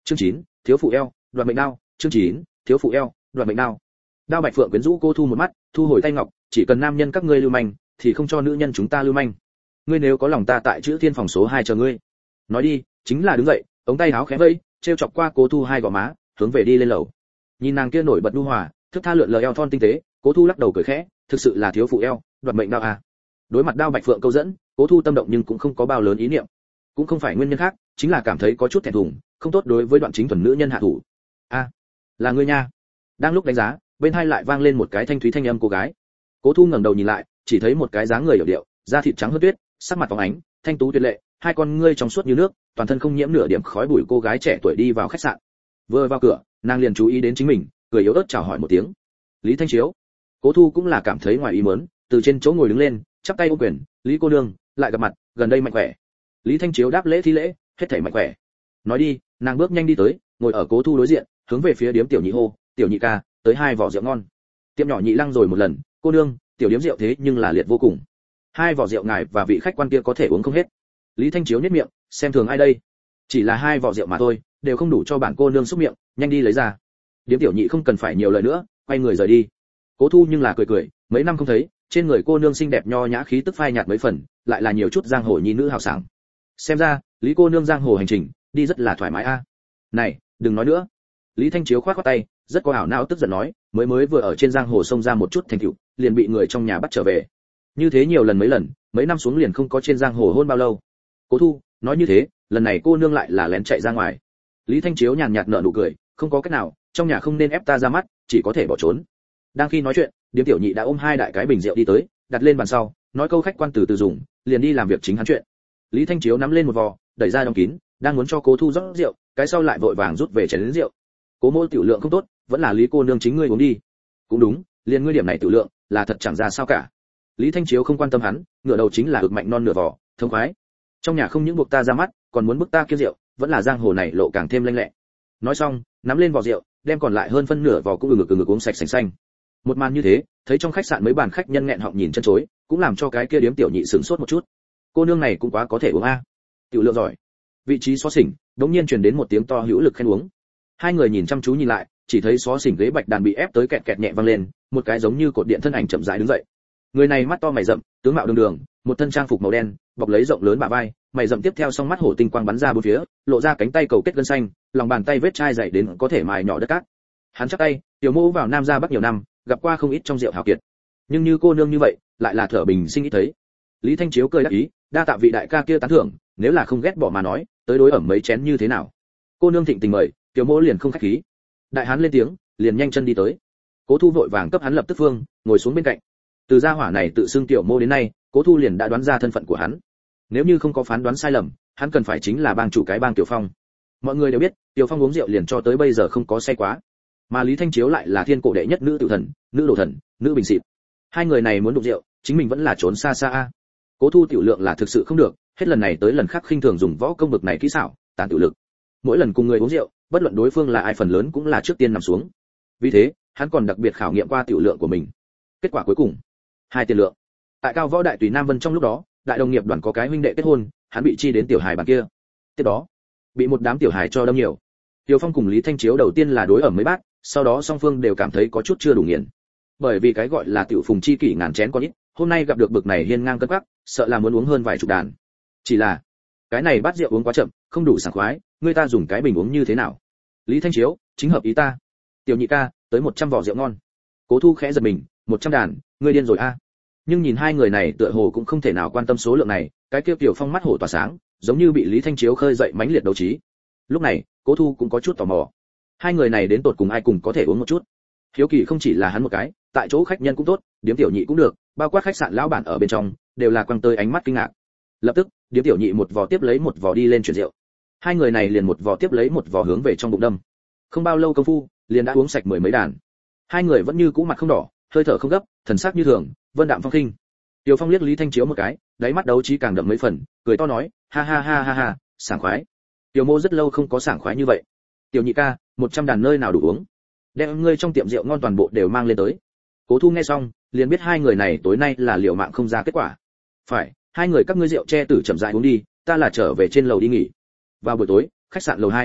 Chương 9, thiếu phụ eo, đoạt mệnh đao. Chương 9, thiếu phụ eo, đoạt mệnh đao. Đao Bạch Phượng quyến rũ cô Thu một mắt, thu hồi tay ngọc, chỉ cần nam nhân các ngươi lưu manh, thì không cho nữ nhân chúng ta lưu manh. Ngươi nếu có lòng ta tại chữ thiên phòng số 2 chờ ngươi. Nói đi, chính là đứng dậy, ống tay áo khẽ vẫy, treo chọc qua Cố Thu hai gò má, hướng về đi lên lầu. Nhìn nàng kia nổi bật nhu hòa, thức tha lượn lờ eo thon tinh tế, Cố Thu lắc đầu cười khẽ, thực sự là thiếu phụ eo, đoạt mệnh đao à. Đối mặt Đao Bạch Phượng câu dẫn, Cố Thu tâm động nhưng cũng không có bao lớn ý niệm. Cũng không phải nguyên nhân khác, chính là cảm thấy có chút thẹn thùng, không tốt đối với Đoạn Chính thuần nữ nhân hạ thủ. A, là ngươi nha. Đang lúc đánh giá, bên hai lại vang lên một cái thanh thúy thanh âm cô gái. Cố Thu ngẩng đầu nhìn lại, chỉ thấy một cái dáng người hiểu điệu, da thịt trắng hơn tuyết, sắc mặt phóng ánh, thanh tú tuyệt lệ, hai con ngươi trong suốt như nước, toàn thân không nhiễm nửa điểm khói bụi cô gái trẻ tuổi đi vào khách sạn. Vừa vào cửa, nàng liền chú ý đến chính mình, cười yếu ớt chào hỏi một tiếng. Lý Thanh Chiếu. Cố Thu cũng là cảm thấy ngoài ý muốn, từ trên chỗ ngồi đứng lên, chắp tay ôm quyền, "Lý cô nương, lại gặp mặt, gần đây mạnh khỏe?" Lý Thanh Chiếu đáp lễ thi lễ, "Hết thảy mạnh khỏe." Nói đi, nàng bước nhanh đi tới, ngồi ở Cố Thu đối diện, hướng về phía điếm tiểu nhị hô, "Tiểu nhị ca, tới hai vỏ rượu ngon." Tiệm nhỏ nhị lăng rồi một lần, "Cô nương, tiểu điếm rượu thế nhưng là liệt vô cùng. Hai vỏ rượu ngài và vị khách quan kia có thể uống không hết." Lý Thanh Chiếu nhếch miệng, xem thường ai đây? Chỉ là hai vỏ rượu mà thôi, đều không đủ cho bản cô nương xúc miệng, nhanh đi lấy ra. Điếm tiểu nhị không cần phải nhiều lời nữa, quay người rời đi. Cố Thu nhưng là cười cười, mấy năm không thấy, trên người cô nương xinh đẹp nho nhã khí tức phai nhạt mấy phần, lại là nhiều chút giang hồ nhi nữ hào sảng. Xem ra, Lý cô nương giang hồ hành trình, đi rất là thoải mái a. Này, đừng nói nữa. Lý Thanh Chiếu khoát khoát tay, rất có ảo não tức giận nói, mới vừa ở trên giang hồ xông ra một chút thành tựu, liền bị người trong nhà bắt trở về. Như thế nhiều lần, mấy năm xuống liền không có trên giang hồ hôn bao lâu. Cố Thu, nói như thế, lần này cô nương lại là lén chạy ra ngoài. Lý Thanh Chiếu nhàn nhạt nở nụ cười, không có cách nào, trong nhà không nên ép ta ra mắt, chỉ có thể bỏ trốn. Đang khi nói chuyện, điếm tiểu nhị đã ôm hai đại cái bình rượu đi tới, đặt lên bàn sau, nói câu khách quan từ từ dùng, liền đi làm việc chính hắn chuyện. Lý Thanh Chiếu nắm lên một vò, đẩy ra đóng kín, đang muốn cho Cố Thu rót rượu, cái sau lại vội vàng rút về chén lớn rượu. Cố mô tiểu lượng không tốt, vẫn là Lý cô nương chính ngươi uống đi. Cũng đúng, liền ngươi điểm này tiểu lượng, là thật chẳng ra sao cả. Lý Thanh Chiếu không quan tâm hắn, ngửa đầu chính là ực mạnh non nửa vò, thông khoái. Trong nhà không những buộc ta ra mắt, còn muốn bức ta kia rượu, vẫn là giang hồ này lộ càng thêm lanh lẹ. Nói xong, nắm lên vò rượu, đem còn lại hơn phân nửa vò cũng ngực uống sạch sành xanh. Một màn như thế, thấy trong khách sạn mấy bàn khách nhân nghẹn họng nhìn chân chối, cũng làm cho cái kia điếm tiểu nhị sửng sốt một chút. Cô nương này cũng quá có thể uống a. Tiểu lượng giỏi. Vị trí xó xỉnh, đống nhiên truyền đến một tiếng to hữu lực khen uống. Hai người nhìn chăm chú nhìn lại, chỉ thấy xó xỉnh ghế bạch đàn bị ép tới kẹt kẹt nhẹ vang lên, một cái giống như cột điện thân ảnh chậm rãi đứng dậy. Người này mắt to mày rậm, tướng mạo đường đường, một thân trang phục màu đen, bọc lấy rộng lớn bả vai, mày rậm tiếp theo song mắt hổ tinh quang bắn ra bốn phía, lộ ra cánh tay cầu kết gân xanh, lòng bàn tay vết chai dày đến có thể mài nhỏ đất cát. Hắn chắp tay, tiểu mô vào Nam gia Bắc nhiều năm, gặp qua không ít trong rượu hào kiệt, nhưng như cô nương như vậy, lại là thở bình sinh ít thấy. Lý Thanh Chiếu cười đáp ý, đa tạ vị đại ca kia tán thưởng, nếu là không ghét bỏ mà nói, tới đối ẩm mấy chén như thế nào? Cô nương thịnh tình mời, tiểu mô liền không khách khí. Đại hán lên tiếng, liền nhanh chân đi tới. Cố Thu vội vàng cấp hắn lập tức phương, ngồi xuống bên cạnh. Từ gia hỏa này tự xưng tiểu mô đến nay, Cố Thu liền đã đoán ra thân phận của hắn. Nếu như không có phán đoán sai lầm, hắn cần phải chính là bang chủ cái bang Tiểu Phong. Mọi người đều biết, Tiểu Phong uống rượu liền cho tới bây giờ không có say quá. Mà Lý Thanh Chiếu lại là thiên cổ đệ nhất nữ tiểu thần, nữ đồ thần, nữ bình xịt. Hai người này muốn đụng rượu, chính mình vẫn là trốn xa xa a. Cố Thu tiểu lượng là thực sự không được, hết lần này tới lần khác khinh thường dùng võ công bực này kỹ xảo, tàn tiểu lực. Mỗi lần cùng người uống rượu, bất luận đối phương là ai phần lớn cũng là trước tiên nằm xuống. Vì thế, hắn còn đặc biệt khảo nghiệm qua tiểu lượng của mình. Kết quả cuối cùng, 2 tiền lượng. Tại Cao Võ Đại Tùy Nam Vân trong lúc đó, đại đồng nghiệp đoàn có cái huynh đệ kết hôn, hắn bị chi đến tiểu hài bàn kia. Tiếp đó, bị một đám tiểu hài cho đâm nhiều. Tiểu Phong cùng Lý Thanh Chiếu đầu tiên là đối ở mấy bát, sau đó song phương đều cảm thấy có chút chưa đủ nghiền. Bởi vì cái gọi là tiểu phùng chi kỷ ngàn chén có ít, hôm nay gặp được bực này hiên ngang cân quắc, sợ là muốn uống hơn vài chục đàn. Chỉ là, cái này bát rượu uống quá chậm, không đủ sảng khoái, người ta dùng cái bình uống như thế nào? Lý Thanh Chiếu, chính hợp ý ta. Tiểu nhị ca, tới 100 vỏ rượu ngon. Cố Thu khẽ giật mình, 100 đàn, ngươi điên rồi a. Nhưng nhìn hai người này tựa hồ cũng không thể nào quan tâm số lượng này, cái kia Tiểu Phong mắt hổ tỏa sáng, giống như bị Lý Thanh Chiếu khơi dậy mãnh liệt đấu trí. Lúc này, Cố Thu cũng có chút tò mò. Hai người này đến tột cùng ai cùng có thể uống một chút. Hiếu kỳ không chỉ là hắn một cái, tại chỗ khách nhân cũng tốt, điếm tiểu nhị cũng được, bao quát khách sạn lão bản ở bên trong, đều là quăng tới ánh mắt kinh ngạc. Lập tức, điếm tiểu nhị một vò tiếp lấy một vò đi lên chuyển rượu. Hai người này liền một vò tiếp lấy một vò hướng về trong bụng đâm. Không bao lâu công phu, liền đã uống sạch 10 mấy đàn. Hai người vẫn như cũ mặt không đỏ, hơi thở không gấp, thần sắc như thường, vân đạm phong khinh. Tiểu Phong liếc Lý Thanh Chiếu một cái, đáy mắt đấu trí càng đậm mấy phần, cười to nói, ha ha ha ha ha, sảng khoái. Tiểu Mô rất lâu không có sảng khoái như vậy. Tiểu nhị ca, 100 đàn nơi nào đủ uống? Đem ngươi trong tiệm rượu ngon toàn bộ đều mang lên tới. Cố Thu nghe xong, liền biết hai người này tối nay là liều mạng không ra kết quả. Phải, hai người các ngươi rượu che tử chậm rãi uống đi, ta là trở về trên lầu đi nghỉ. Vào buổi tối, khách sạn lầu 2.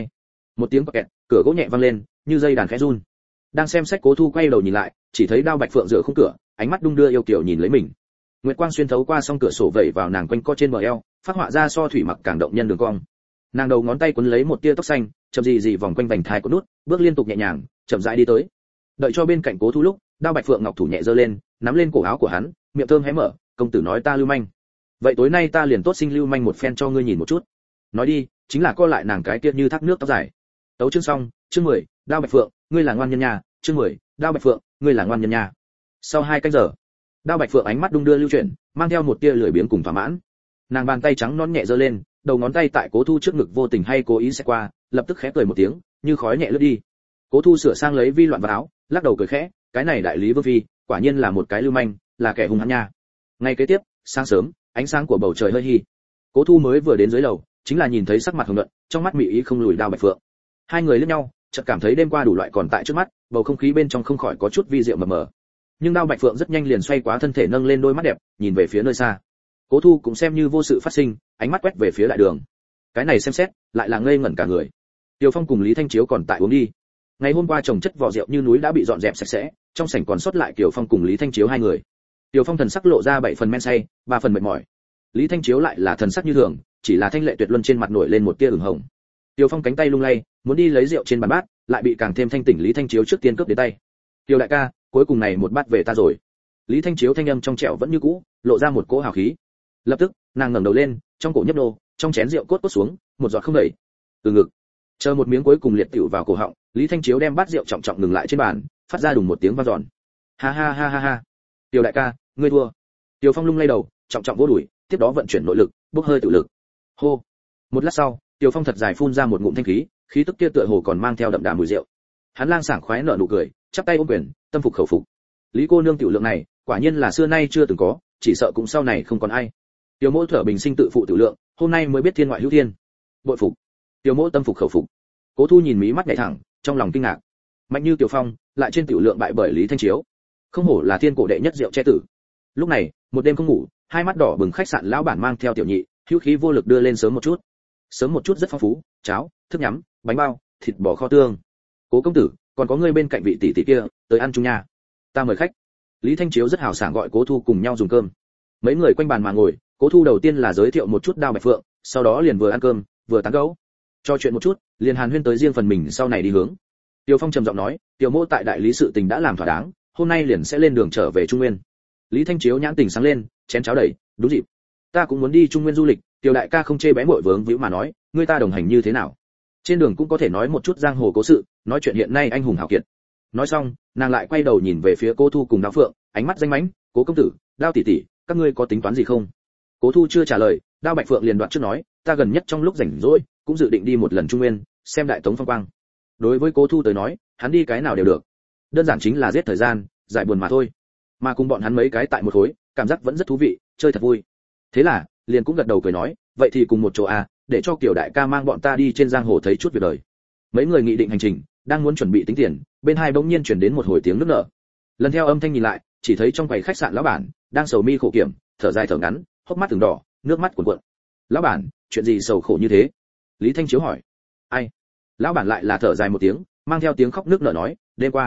Một tiếng kẹt, cửa gỗ nhẹ vang lên, như dây đàn khẽ run. Đang xem sách Cố Thu quay đầu nhìn lại, chỉ thấy Đao Bạch Phượng dựa khung cửa, ánh mắt đung đưa yêu kiều nhìn lấy mình. Nguyệt quang xuyên thấu qua song cửa sổ vẩy vào nàng quanh co trên bờ eo, phát họa ra so thủy mặc càng động nhân đường cong. Nàng đầu ngón tay quấn lấy một tia tóc xanh, chậm gì vòng quanh vành thai của nút, bước liên tục nhẹ nhàng, chậm rãi đi tới. Đợi cho bên cạnh Cố Thu lúc, Đao Bạch Phượng ngọc thủ nhẹ giơ lên, nắm lên cổ áo của hắn, miệng thơm hé mở, công tử nói ta lưu manh. Vậy tối nay ta liền tốt sinh lưu manh một phen cho ngươi nhìn một chút. Nói đi, chính là co lại nàng cái kia như thác nước tóc dài. Tấu chương xong, chương 10, Đao Bạch Phượng, ngươi là ngoan nhân nhà, chương 10, Đao Bạch Phượng, ngươi là ngoan nhân nhà. Sau 2 canh giờ, Đao Bạch Phượng ánh mắt đung đưa lưu chuyển, mang theo một tia lười biếng cùng thỏa mãn. Nàng bàn tay trắng nõn nhẹ giơ lên, đầu ngón tay tại Cố Thu trước ngực vô tình hay cố ý sẽ qua, lập tức khẽ cười một tiếng, như khói nhẹ lướt đi. Cố Thu sửa sang lấy vi loạn vào áo, lắc đầu cười khẽ, cái này đại lý vương phi, quả nhiên là một cái lưu manh, là kẻ hung hãn nha. Ngay kế tiếp, sáng sớm, ánh sáng của bầu trời hơi hi. Cố Thu mới vừa đến dưới lầu, chính là nhìn thấy sắc mặt hồng nhuận, trong mắt mị ý không lùi Đao Bạch Phượng. Hai người liếc nhau, chợt cảm thấy đêm qua đủ loại còn tại trước mắt, bầu không khí bên trong không khỏi có chút vi diệu mờ mờ. Nhưng Đao Bạch Phượng rất nhanh liền xoay quá thân thể nâng lên đôi mắt đẹp, nhìn về phía nơi xa. Cố Thu cũng xem như vô sự phát sinh, ánh mắt quét về phía đại đường. Cái này xem xét, lại là ngây ngẩn cả người. Tiêu Phong cùng Lý Thanh Chiếu còn tại uống đi. Ngày hôm qua trồng chất vỏ rượu như núi đã bị dọn dẹp sạch sẽ, trong sảnh còn sót lại Tiêu Phong cùng Lý Thanh Chiếu hai người. Tiêu Phong thần sắc lộ ra 7 phần men say, 3 phần mệt mỏi. Lý Thanh Chiếu lại là thần sắc như thường, chỉ là thanh lệ tuyệt luân trên mặt nổi lên một tia ửng hồng. Tiêu Phong cánh tay lung lay, muốn đi lấy rượu trên bàn bát, lại bị càng thêm thanh tỉnh Lý Thanh Chiếu trước tiên cướp đến tay. "Tiêu đại ca, cuối cùng này một bát về ta rồi." Lý Thanh Chiếu thanh âm trong trẻo vẫn như cũ, lộ ra một cỗ hào khí. Lập tức, nàng ngẩng đầu lên, trong cổ nhấp nô, trong chén rượu cốt xuống, một giọt không đẩy. Từ ngực, chờ một miếng cuối cùng liệt tiểu vào cổ họng, Lý Thanh Chiếu đem bát rượu trọng trọng ngừng lại trên bàn, phát ra đùng một tiếng vang dọn. "Ha ha ha ha ha, Tiêu đại ca, ngươi thua." Tiêu Phong lung lay đầu, trọng trọng vỗ đùi, tiếp đó vận chuyển nội lực, bốc hơi tự lực. Hô. Một lát sau, Tiêu Phong thật dài phun ra một ngụm thanh khí, khí tức kia tựa hồ còn mang theo đậm đà mùi rượu. Hắn lang sảng khoái nở nụ cười, chắp tay ôm quyền, tâm phục khẩu phục. Lý cô nương tiểu lượng này, quả nhiên là xưa nay chưa từng có, chỉ sợ cũng sau này không còn ai. Tiêu Mỗ thở bình sinh tự phụ tiểu lượng, hôm nay mới biết thiên ngoại hữu thiên. Bội phục. Tiêu Mỗ tâm phục khẩu phục. Cố Thu nhìn mí mắt nhảy thẳng, trong lòng kinh ngạc. Mạnh như Tiêu Phong, lại trên tiểu lượng bại bởi Lý Thanh Chiếu. Không hổ là thiên cổ đệ nhất rượu che tử. Lúc này, một đêm không ngủ, hai mắt đỏ bừng khách sạn lão bản mang theo tiểu nhị, hữu khí vô lực đưa lên sớm một chút. Sớm một chút rất phong phú, cháo, thức nhắm, bánh bao, thịt bò kho tương. Cố công tử, còn có người bên cạnh vị tỷ tỷ kia, tới ăn chung nha. Ta mời khách. Lý Thanh Chiếu rất hào sảng gọi Cố Thu cùng nhau dùng cơm. Mấy người quanh bàn mà ngồi, Cố Thu đầu tiên là giới thiệu một chút Đao Bạch Phượng, sau đó liền vừa ăn cơm, vừa tán gẫu. Cho chuyện một chút, liền hàn huyên tới riêng phần mình sau này đi hướng. Tiêu Phong trầm giọng nói, Tiêu Mỗ tại đại lý sự tình đã làm thỏa đáng, hôm nay liền sẽ lên đường trở về Trung Nguyên. Lý Thanh Chiếu nhãn tình sáng lên, chén cháo đầy, đúng dịp. Ta cũng muốn đi Trung Nguyên du lịch, Tiêu đại ca không chê bé muội vướng víu mà nói, ngươi ta đồng hành như thế nào? Trên đường cũng có thể nói một chút giang hồ cố sự, nói chuyện hiện nay anh hùng hào kiệt. Nói xong, nàng lại quay đầu nhìn về phía Cố Thu cùng Đao Phượng, ánh mắt danh mãnh, Cố công tử, Đao tỷ tỷ, các ngươi có tính toán gì không? Cố Thu chưa trả lời, Đao Bạch Phượng liền đoạt trước nói, ta gần nhất trong lúc rảnh rỗi, cũng dự định đi một lần Trung Nguyên, xem đại tống phong quang. Đối với Cố Thu tới nói, hắn đi cái nào đều được, đơn giản chính là giết thời gian, giải buồn mà thôi. Mà cùng bọn hắn mấy cái tại một khối, cảm giác vẫn rất thú vị, chơi thật vui. Thế là, liền cũng gật đầu cười nói, vậy thì cùng một chỗ à, để cho Kiều đại ca mang bọn ta đi trên giang hồ thấy chút việc đời. Mấy người nghị định hành trình, đang muốn chuẩn bị tính tiền, bên hai bỗng nhiên truyền đến một hồi tiếng nức nở. Lần theo âm thanh nhìn lại, chỉ thấy trong quầy khách sạn lão bản đang sầu mi khổ kiểm, thở dài thở ngắn, hốc mắt từng đỏ, nước mắt cuồn cuộn. Lão bản, chuyện gì sầu khổ như thế? Lý Thanh Chiếu hỏi. Ai? Lão bản lại là thở dài một tiếng, mang theo tiếng khóc nức nở nói,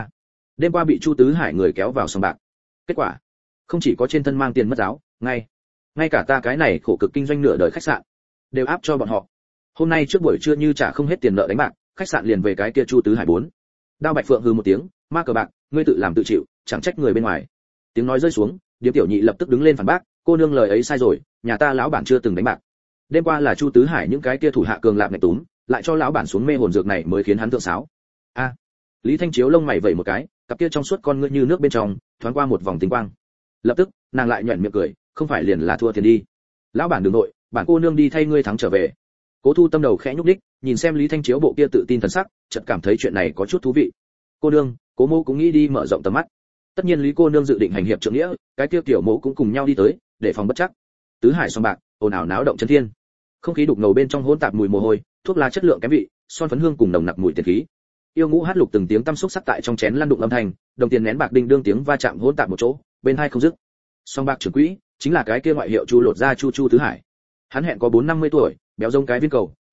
đêm qua bị Chu Tứ Hải người kéo vào sòng bạc. Kết quả, không chỉ có trên thân mang tiền mất giáo, ngay cả ta cái này khổ cực kinh doanh nửa đời khách sạn đều áp cho bọn họ. Hôm nay trước buổi trưa như trả không hết tiền nợ đánh bạc, khách sạn liền về cái kia Chu Tứ Hải 4. Đao Bạch Phượng hừ một tiếng, ma cờ bạc, ngươi tự làm tự chịu, chẳng trách người bên ngoài. Tiếng nói rơi xuống, Điệp Tiểu Nhị lập tức đứng lên phản bác, cô nương lời ấy sai rồi, nhà ta lão bản chưa từng đánh bạc. Đêm qua là Chu Tứ Hải những cái kia thủ hạ cường lạp này túm, lại cho lão bản xuống mê hồn dược này mới khiến hắn thượng sáo. A. Lý Thanh Chiếu lông mày vẩy một cái, cặp kia trong suốt con ngươi như nước bên trong, thoáng qua một vòng tinh quang. Lập tức, nàng lại nhuyễn miệng cười, không phải liền là thua tiền đi. Lão bản đường nội, bản cô nương đi thay ngươi thắng trở về. Cố Thu tâm đầu khẽ nhúc đích, nhìn xem Lý Thanh Chiếu bộ kia tự tin thần sắc, chợt cảm thấy chuyện này có chút thú vị. Cô nương, Cố mỗ cũng nghĩ đi mở rộng tầm mắt. Tất nhiên Lý cô nương dự định hành hiệp trượng nghĩa, cái kia tiểu mỗ cũng cùng nhau đi tới, để phòng bất chắc. Tứ Hải song bạc, ồn ào náo động chân thiên. Không khí đục ngầu bên trong hỗn tạp mùi mồ hôi, thuốc lá chất lượng kém vị, son phấn hương cùng nồng nặc mùi tiền khí. Yêu ngũ hát lục từng tiếng tăm xúc sắc tại trong chén lăn đụng âm thanh, đồng tiền nén bạc đinh đương tiếng va chạm hỗn tạp một chỗ, bên hai không dứt. Song bạc trưởng quỹ chính là cái kia ngoại hiệu Chu lột ra Chu Tứ Hải. Hắn hẹn có 4-50 tuổi, béo giống cái viên cầu,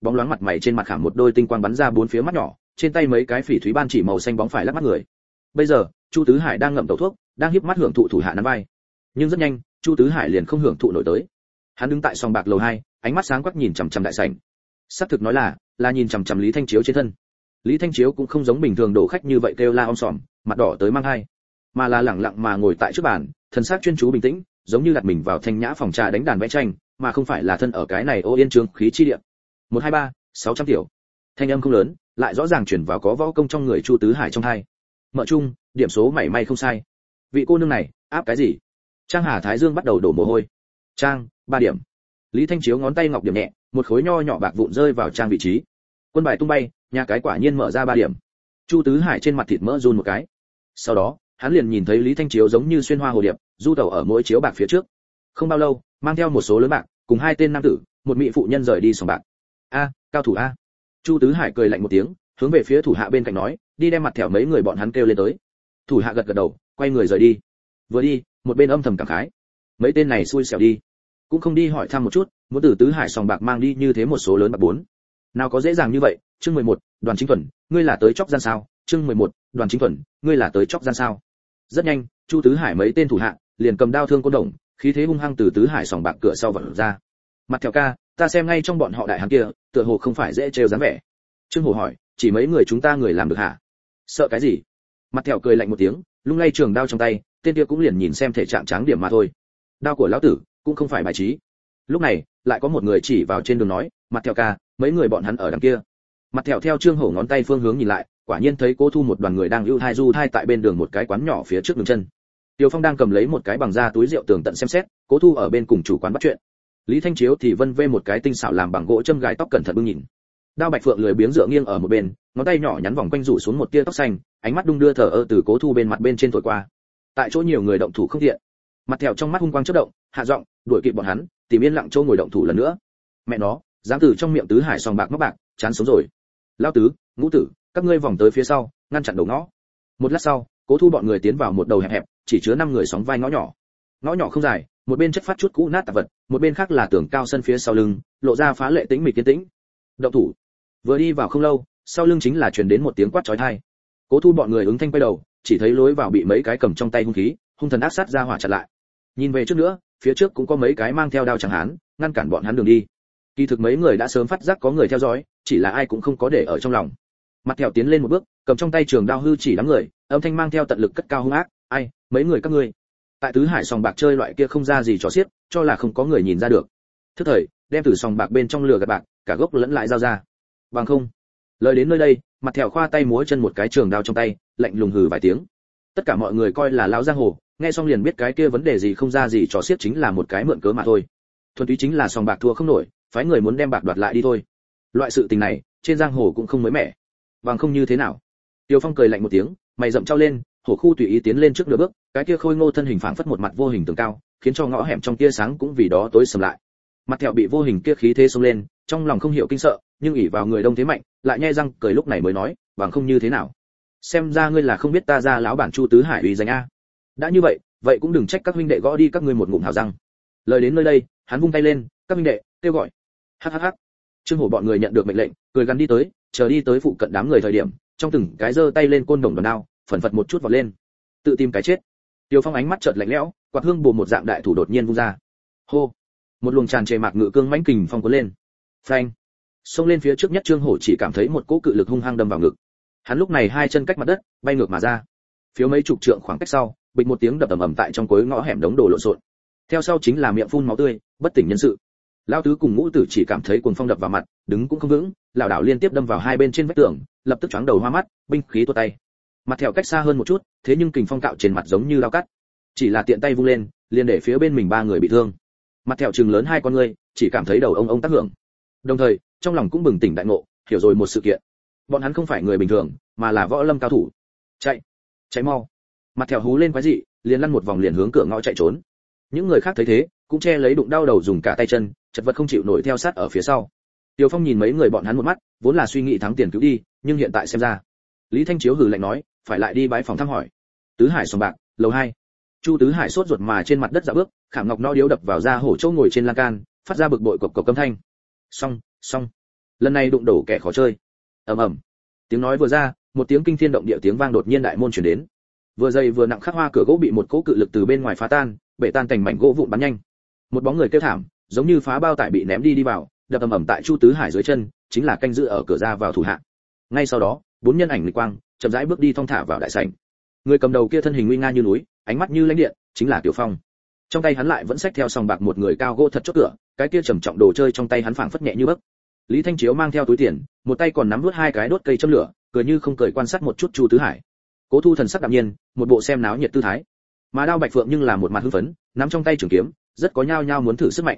bóng loáng mặt mày trên mặt khảm một đôi tinh quang bắn ra bốn phía mắt nhỏ, trên tay mấy cái phỉ thúy ban chỉ màu xanh bóng phải lắc mắt người. Bây giờ, Chu Tứ Hải đang ngậm tẩu thuốc, đang híp mắt hưởng thụ thủ hạ nắm vai. Nhưng rất nhanh, Chu Tứ Hải liền không hưởng thụ nổi tới. Hắn đứng tại sòng bạc lầu 2, ánh mắt sáng quắc nhìn chằm chằm đại sảnh. Xác thực nói là nhìn chằm chằm Lý Thanh Chiếu trên thân. Lý Thanh Chiếu cũng không giống bình thường đổ khách như vậy kêu la om sòm, mặt đỏ tới mang hai, mà là lẳng lặng mà ngồi tại trước bàn, thần sắc chuyên chú bình tĩnh, giống như đặt mình vào thanh nhã phòng trà đánh đàn vẽ tranh, mà không phải là thân ở cái này ô yên trương khí chi địa. 123, 600 tiểu. Thanh âm không lớn, lại rõ ràng truyền vào có võ công trong người Chu Tứ Hải trong tai. Mở chung, điểm số mảy may không sai. Vị cô nương này, áp cái gì? Trang Hà Thái Dương bắt đầu đổ mồ hôi. Trang, 3 điểm. Lý Thanh Chiếu ngón tay ngọc điểm nhẹ, một khối nho nhỏ bạc vụn rơi vào trang vị trí. Quân bài tung bay, nhà cái quả nhiên mở ra 3 điểm. Chu Tứ Hải trên mặt thịt mỡ run một cái. Sau đó, hắn liền nhìn thấy Lý Thanh Chiếu giống như xuyên hoa hồ điệp, du tẩu ở mỗi chiếu bạc phía trước. Không bao lâu, mang theo một số lớn bạc, cùng 2 tên nam tử, một mỹ phụ nhân rời đi sòng bạc. A, cao thủ a. Chu Tứ Hải cười lạnh một tiếng, hướng về phía thủ hạ bên cạnh nói, đi đem mặt thẻo mấy người bọn hắn kêu lên tới. Thủ hạ gật gật đầu, quay người rời đi. Vừa đi, một bên âm thầm cảm khái, mấy tên này xui xẻo đi, cũng không đi hỏi thăm một chút, muốn từ Tứ Hải sòng bạc mang đi như thế một số lớn bạc bốn. Nào có dễ dàng như vậy. Chương 11, Đoàn Chính Thuần, ngươi là tới chóc gian sao? Chương 11, Đoàn Chính Thuần, ngươi là tới chóc gian sao? Rất nhanh, Chu Tứ Hải mấy tên thủ hạ liền cầm đao thương côn đồng, khí thế hung hăng từ Tứ Hải sòng bạc cửa sau vọt ra. Mặt Thẹo ca, ta xem ngay trong bọn họ đại hán kia, tựa hồ không phải dễ trêu dáng vẻ. Trương Hổ hỏi, chỉ mấy người chúng ta người làm được hả? Sợ cái gì? Mặt Thẹo cười lạnh một tiếng, lung lay trường đao trong tay, tên kia cũng liền nhìn xem thể trạng tráng điểm mà thôi. Đao của lão tử cũng không phải bài trí. Lúc này, lại có một người chỉ vào trên đường nói, Mặt Thẹo ca, mấy người bọn hắn ở đằng kia. Mặt Thẹo theo Trương Hổ ngón tay phương hướng nhìn lại, quả nhiên thấy Cố Thu một đoàn người đang ưu thai du thai tại bên đường một cái quán nhỏ phía trước đường chân. Tiêu Phong đang cầm lấy một cái bằng da túi rượu tường tận xem xét, Cố Thu ở bên cùng chủ quán bắt chuyện. Lý Thanh Chiếu thì vân vê một cái tinh xảo làm bằng gỗ châm gài tóc cẩn thận bưng nhìn. Đao Bạch Phượng lười biếng dựa nghiêng ở một bên, ngón tay nhỏ nhắn vòng quanh rủ xuống một tia tóc xanh, ánh mắt đung đưa thờ ơ từ Cố Thu bên mặt bên trên thổi qua. Tại chỗ nhiều người động thủ không tiện. Mặt Thẹo trong mắt hung quang chớp động, hạ giọng, đuổi kịp bọn hắn, tìm yên lặng chỗ ngồi động thủ lần nữa. Mẹ nó, dám từ trong miệng Tứ Hải sòng bạc móc bạc, chán sống rồi. Lão Tứ, Ngũ Tử, các ngươi vòng tới phía sau, ngăn chặn đầu ngõ. Một lát sau, Cố Thu bọn người tiến vào một đầu hẹp hẹp, chỉ chứa 5 người sóng vai ngõ nhỏ. Ngõ nhỏ không dài, một bên chất phát chút cũ nát tạp vật, một bên khác là tường cao sân phía sau lưng, lộ ra phá lệ tĩnh mịch kiên tĩnh. Động thủ. Vừa đi vào không lâu, sau lưng chính là truyền đến một tiếng quát chói tai. Cố Thu bọn người ứng thanh quay đầu, chỉ thấy lối vào bị mấy cái cầm trong tay hung khí, hung thần ác sát ra hỏa chặn lại. Nhìn về trước nữa, phía trước cũng có mấy cái mang theo đao chẳng hán, ngăn cản bọn hắn đường đi. Kỳ thực mấy người đã sớm phát giác có người theo dõi, chỉ là ai cũng không có để ở trong lòng. Mặt Thẹo tiến lên một bước, cầm trong tay trường đao hư chỉ đám người, âm thanh mang theo tận lực cất cao hung ác, "Ai, mấy người các ngươi, tại Tứ Hải sòng bạc chơi loại kia không ra gì trò xiếc, cho là không có người nhìn ra được. Thức thời, đem từ sòng bạc bên trong lừa gạt bạc, cả gốc lẫn lại giao ra. Bằng không." Lời đến nơi đây, Mặt Thẹo khoa tay múa chân một cái trường đao trong tay, lạnh lùng hừ vài tiếng. Tất cả mọi người coi là lão giang hồ, nghe xong liền biết cái kia vấn đề gì không ra gì trò xiếc chính là một cái mượn cớ mà thôi. Thuần túy chính là sòng bạc thua không nổi, phái người muốn đem bạc đoạt lại đi thôi. Loại sự tình này, trên giang hồ cũng không mới mẻ. Bằng không như thế nào? Tiêu Phong cười lạnh một tiếng, mày rậm trao lên, hổ khu tùy ý tiến lên trước nửa bước, cái kia khôi ngô thân hình phảng phất một mặt vô hình tường cao, khiến cho ngõ hẻm trong tia sáng cũng vì đó tối sầm lại. Mặt Thẹo bị vô hình kia khí thế xông lên, trong lòng không hiểu kinh sợ, nhưng ỷ vào người đông thế mạnh, lại nhe răng cười lúc này mới nói, bằng không như thế nào? Xem ra ngươi là không biết ta ra lão bản Chu Tứ Hải uy danh a. Đã như vậy, vậy cũng đừng trách các huynh đệ gõ đi các ngươi một ngụm hào răng. Lời đến nơi đây, hắn vung tay lên, các huynh đệ, kêu gọi. Hắc. Trương Hổ bọn người nhận được mệnh lệnh, cười gắn đi tới, chờ đi tới phụ cận đám người thời điểm, trong từng cái giơ tay lên côn đồng đòn đao, phần phật một chút vọt lên. Tự tìm cái chết. Tiêu Phong ánh mắt chợt lạnh lẽo, quạt hương bù một dạng đại thủ đột nhiên vung ra. Hô! Một luồng tràn trề mạc ngự cương mãnh kình phong cuốn lên. Phanh! Xông lên phía trước nhất Trương Hổ chỉ cảm thấy một cỗ cự lực hung hăng đâm vào ngực. Hắn lúc này hai chân cách mặt đất, bay ngược mà ra. Phiếu mấy chục trượng khoảng cách sau, bịch một tiếng đập ầm ầm tại trong cuối ngõ hẻm đống đồ lộn xộn. Theo sau chính là miệng phun máu tươi, bất tỉnh nhân sự. Lão Tứ cùng Ngũ Tử chỉ cảm thấy cuồng phong đập vào mặt, đứng cũng không vững, lảo đảo liên tiếp đâm vào hai bên trên vách tường, lập tức choáng đầu hoa mắt, binh khí tuột tay. Mặt Thẹo cách xa hơn một chút, thế nhưng kình phong cạo trên mặt giống như dao cắt. Chỉ là tiện tay vung lên, liền để phía bên mình 3 người bị thương. Mặt Thẹo trừng lớn hai con ngươi, chỉ cảm thấy đầu ông tác hưởng. Đồng thời, trong lòng cũng bừng tỉnh đại ngộ, hiểu rồi một sự kiện. Bọn hắn không phải người bình thường, mà là võ lâm cao thủ. Chạy mau. Mặt Thẹo hú lên quái dị, liền lăn một vòng liền hướng cửa ngõ chạy trốn. Những người khác thấy thế, cũng che lấy đụng đau đầu dùng cả tay chân, chật vật không chịu nổi theo sát ở phía sau. Tiêu Phong nhìn mấy người bọn hắn một mắt, vốn là suy nghĩ thắng tiền cứu đi, nhưng hiện tại xem ra. Lý Thanh Chiếu hừ lạnh nói, phải lại đi bái phòng thăm hỏi. Tứ Hải sòng bạc, lầu 2. Chu Tứ Hải sốt ruột mà trên mặt đất dạo bước, khảm ngọc no điếu đập vào da hổ châu ngồi trên lan can, phát ra bực bội cộc cộc âm thanh. Xong. lần này đụng đổ kẻ khó chơi. Ầm ầm. Tiếng nói vừa ra, một tiếng kinh thiên động địa tiếng vang đột nhiên đại môn truyền đến. Vừa dày vừa nặng khắc hoa cửa gỗ bị một cỗ cự lực từ bên ngoài phá tan, bể tan thành mảnh gỗ vụn bắn nhanh. Một bóng người kêu thảm, giống như phá bao tải bị ném đi vào, đập ầm ầm tại Chu Tứ Hải dưới chân, chính là canh giữ ở cửa ra vào thủ hạ. Ngay sau đó, bốn nhân ảnh lịch quang, chậm rãi bước đi thong thả vào đại sảnh. Người cầm đầu kia thân hình nguy nga như núi, ánh mắt như lãnh điện, chính là Tiểu Phong. Trong tay hắn lại vẫn xách theo sòng bạc một người cao gỗ thật chốt cửa, cái kia trầm trọng đồ chơi trong tay hắn phảng phất nhẹ như bấc. Lý Thanh Chiếu mang theo túi tiền, một tay còn nắm nuốt hai cái đốt cây châm lửa, cười như không cười quan sát một chút Chu Tứ Hải. Cố Thu thần sắc đạm nhiên, một bộ xem náo nhiệt tư thái. Mà Đao Bạch Phượng nhưng là một mặt hưng phấn, nắm trong tay trường kiếm, rất có nhao nhao muốn thử sức mạnh.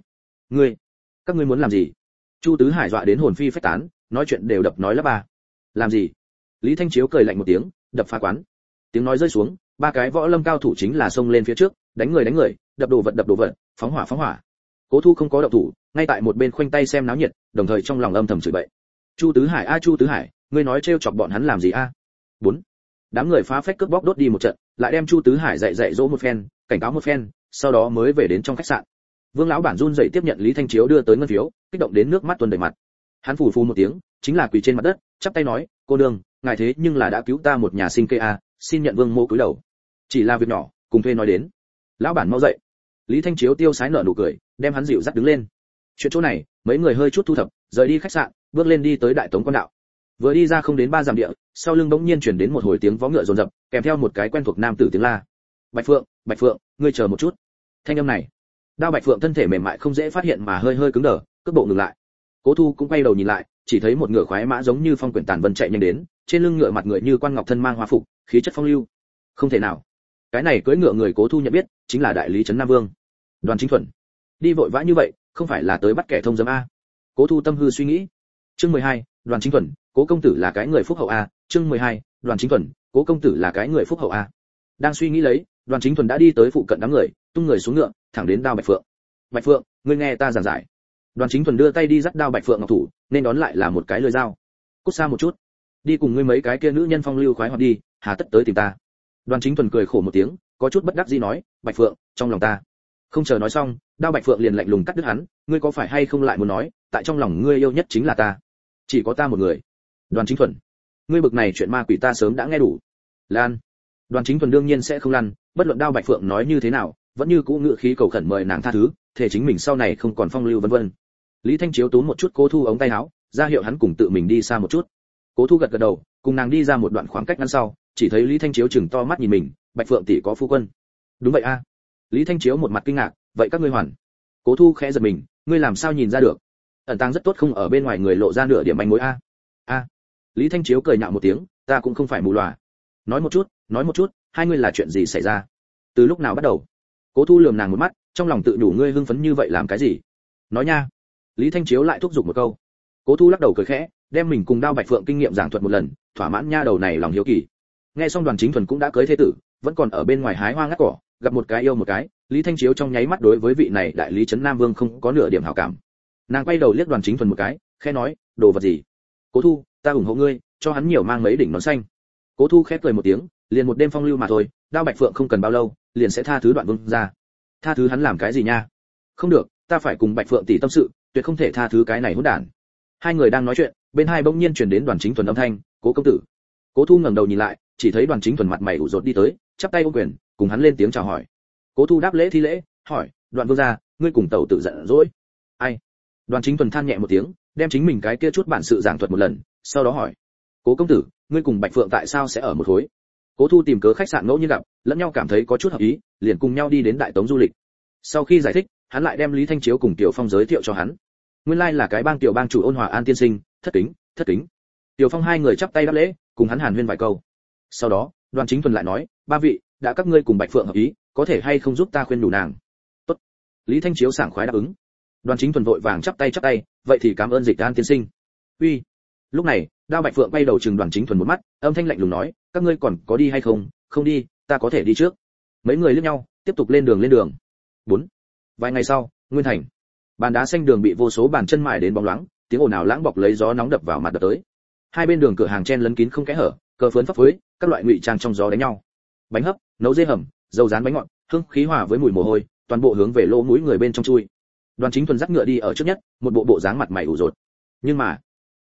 Các ngươi muốn làm gì? Chu Tứ Hải dọa đến hồn phi phách tán, nói chuyện đều đập nói lắp ba. Làm gì? Lý Thanh Chiếu cười lạnh một tiếng, đập phá quán. Tiếng nói rơi xuống, ba cái võ lâm cao thủ chính là xông lên phía trước, đánh người, đập đồ vật, phóng hỏa. Cố Thu không có động thủ, ngay tại một bên khoanh tay xem náo nhiệt, đồng thời trong lòng âm thầm chửi bậy. Chu Tứ Hải, ngươi nói trêu chọc bọn hắn làm gì a? 4. Đám người phá phách cướp bóc đốt đi một trận, lại đem Chu Tứ Hải dạy dỗ một phen, cảnh cáo một phen, sau đó mới về đến trong khách sạn. Vương lão bản run rẩy tiếp nhận Lý Thanh Chiếu đưa tới ngân phiếu, kích động đến nước mắt tuôn đầy mặt. Hắn phù phù một tiếng, chính là quỳ trên mặt đất, chắp tay nói, cô nương, ngài thế nhưng là đã cứu ta một nhà sinh kê a, xin nhận Vương mô cúi đầu. Chỉ là việc nhỏ, cùng thuê nói đến. Lão bản mau dậy. Lý Thanh Chiếu tiêu sái nở nụ cười, đem hắn dịu dắt đứng lên. Chuyện chỗ này, mấy người hơi chút thu thập, rời đi khách sạn, bước lên đi tới Đại Tống quan đạo. Vừa đi ra không đến 3 dặm địa, sau lưng bỗng nhiên truyền đến một hồi tiếng vó ngựa rồn rập, kèm theo một cái quen thuộc nam tử tiếng la. Bạch Phượng, ngươi chờ một chút. Thanh âm này, Đao Bạch Phượng thân thể mềm mại không dễ phát hiện mà hơi cứng đờ, cước bộ ngừng lại. Cố Thu cũng quay đầu nhìn lại, chỉ thấy một ngựa khoái mã giống như phong quyển tàn vân chạy nhanh đến, trên lưng ngựa mặt người như quan ngọc thân mang hoa phục, khí chất phong lưu. Không thể nào, cái này cưỡi ngựa người Cố Thu nhận biết, chính là đại lý trấn Nam Vương, Đoàn Chính Thuần. Đi vội vã như vậy, không phải là tới bắt kẻ thông dâm a? Cố Thu tâm hư suy nghĩ. Chương 12, Đoàn Chính Thuần, Cố công tử là cái người phúc hậu a. Chương 12, Đoàn Chính Thuần, Cố công tử là cái người phúc hậu a. Đang suy nghĩ lấy, Đoàn Chính Thuần đã đi tới phụ cận đám người, tung người xuống ngựa, thẳng đến Đao Bạch Phượng. Bạch Phượng, ngươi nghe ta giảng giải. Đoàn Chính Thuần đưa tay đi dắt Đao Bạch Phượng ngọc thủ, nên đón lại là một cái lưỡi dao. Cút xa một chút, đi cùng ngươi mấy cái kia nữ nhân phong lưu khoái hoạt đi, hà tất tới tìm ta. Đoàn Chính Thuần cười khổ một tiếng, có chút bất đắc dĩ nói, Bạch Phượng, trong lòng ta. Không chờ nói xong, Đao Bạch Phượng liền lạnh lùng cắt đứt hắn, ngươi có phải hay không lại muốn nói, tại trong lòng ngươi yêu nhất chính là ta, chỉ có ta một người. Đoàn Chính Thuần, ngươi bực này chuyện ma quỷ ta sớm đã nghe đủ. Lan. Đoàn Chính Thuần đương nhiên sẽ không lăn, bất luận Đao Bạch Phượng nói như thế nào, vẫn như cũ ngự khí cầu khẩn mời nàng tha thứ, thể chính mình sau này không còn phong lưu vân vân. Lý Thanh Chiếu túm một chút Cố Thu ống tay áo, ra hiệu hắn cùng tự mình đi xa một chút. Cố Thu gật gật đầu, cùng nàng đi ra một đoạn khoảng cách ngắn sau, chỉ thấy Lý Thanh Chiếu chừng to mắt nhìn mình, Bạch Phượng tỷ có phu quân. Đúng vậy a. Lý Thanh Chiếu một mặt kinh ngạc, vậy các ngươi hoàn. Cố Thu khẽ giật mình, ngươi làm sao nhìn ra được? Ẩn tàng rất tốt không ở bên ngoài người lộ ra nửa điểm manh mối a. A. Lý Thanh Chiếu cười nhạo một tiếng, ta cũng không phải mù lòa. Nói một chút, hai ngươi là chuyện gì xảy ra? Từ lúc nào bắt đầu? Cố Thu lườm nàng một mắt, trong lòng tự đủ ngươi hưng phấn như vậy làm cái gì? Nói nha. Lý Thanh Chiếu lại thúc giục một câu. Cố Thu lắc đầu cười khẽ, đem mình cùng Đao Bạch Phượng kinh nghiệm giảng thuật một lần, thỏa mãn nha đầu này lòng hiếu kỳ. Nghe xong Đoàn Chính Thuần cũng đã cưới thế tử, vẫn còn ở bên ngoài hái hoa ngắt cỏ, gặp một cái yêu một cái, Lý Thanh Chiếu trong nháy mắt đối với vị này đại lý trấn Nam Vương không có nửa điểm hảo cảm. Nàng quay đầu liếc Đoàn Chính Thuần một cái, khẽ nói, đồ vật gì? Cố Thu, ta ủng hộ ngươi, cho hắn nhiều mang mấy đỉnh nón xanh. Cố Thu khẽ cười một tiếng, liền một đêm phong lưu mà thôi, Đao Bạch Phượng không cần bao lâu, liền sẽ tha thứ Đoạn Vương ra. Tha thứ hắn làm cái gì nha? Không được, ta phải cùng Bạch Phượng tỷ tâm sự, tuyệt không thể tha thứ cái này hỗn đản. Hai người đang nói chuyện, bên hai bỗng nhiên truyền đến Đoàn Chính Thuần âm thanh, Cố công tử. Cố Thu ngẩng đầu nhìn lại, chỉ thấy Đoàn Chính Thuần mặt mày ủ rột đi tới, chắp tay ôm quyền, cùng hắn lên tiếng chào hỏi. Cố Thu đáp lễ thi lễ, hỏi, Đoạn Vương gia, ngươi cùng tẩu tự giận dỗi. Ai? Đoàn Chính Thuần than nhẹ một tiếng, đem chính mình cái kia chút bản sự giảng thuật một lần, sau đó hỏi, Cố công tử, ngươi cùng Bạch Phượng tại sao sẽ ở một khối? Cố Thu tìm cớ khách sạn ngẫu nhiên gặp, lẫn nhau cảm thấy có chút hợp ý, liền cùng nhau đi đến Đại Tống du lịch. Sau khi giải thích, hắn lại đem Lý Thanh Chiếu cùng Tiểu Phong giới thiệu cho hắn. Nguyên lai là cái bang tiểu bang chủ Ôn Hòa An tiên sinh, thất kính. Tiểu Phong hai người chắp tay đáp lễ, cùng hắn hàn huyên vài câu. Sau đó, Đoàn Chính Thuần lại nói, ba vị, đã các ngươi cùng Bạch Phượng hợp ý, có thể hay không giúp ta khuyên đủ nàng? Tốt. Lý Thanh Chiếu sảng khoái đáp ứng. Đoàn Chính Thuần vội vàng chắp tay, vậy thì cảm ơn Dịch An tiên sinh. Uy. Lúc này, Đao Bạch Phượng quay đầu chừng Đoàn Chính Thuần một mắt, âm thanh lạnh lùng nói, các ngươi còn có đi hay không? Không đi, ta có thể đi trước. Mấy người liếc nhau, tiếp tục lên đường. 4. Vài ngày sau, Nguyên Thành. Bàn đá xanh đường bị vô số bàn chân mài đến bóng loáng, tiếng ồn ào lãng bọc lấy gió nóng đập vào mặt đập tới. Hai bên đường cửa hàng chen lấn kín không kẽ hở, cờ phướn phấp phới, các loại ngụy trang trong gió đánh nhau. Bánh hấp, nấu dê hầm, dầu rán bánh ngọt, hương khí hòa với mùi mồ hôi, toàn bộ hướng về lỗ mũi người bên trong chui. Đoàn Chính Thuần dắt ngựa đi ở trước nhất, một bộ dáng mặt mày ủ rột. Nhưng mà,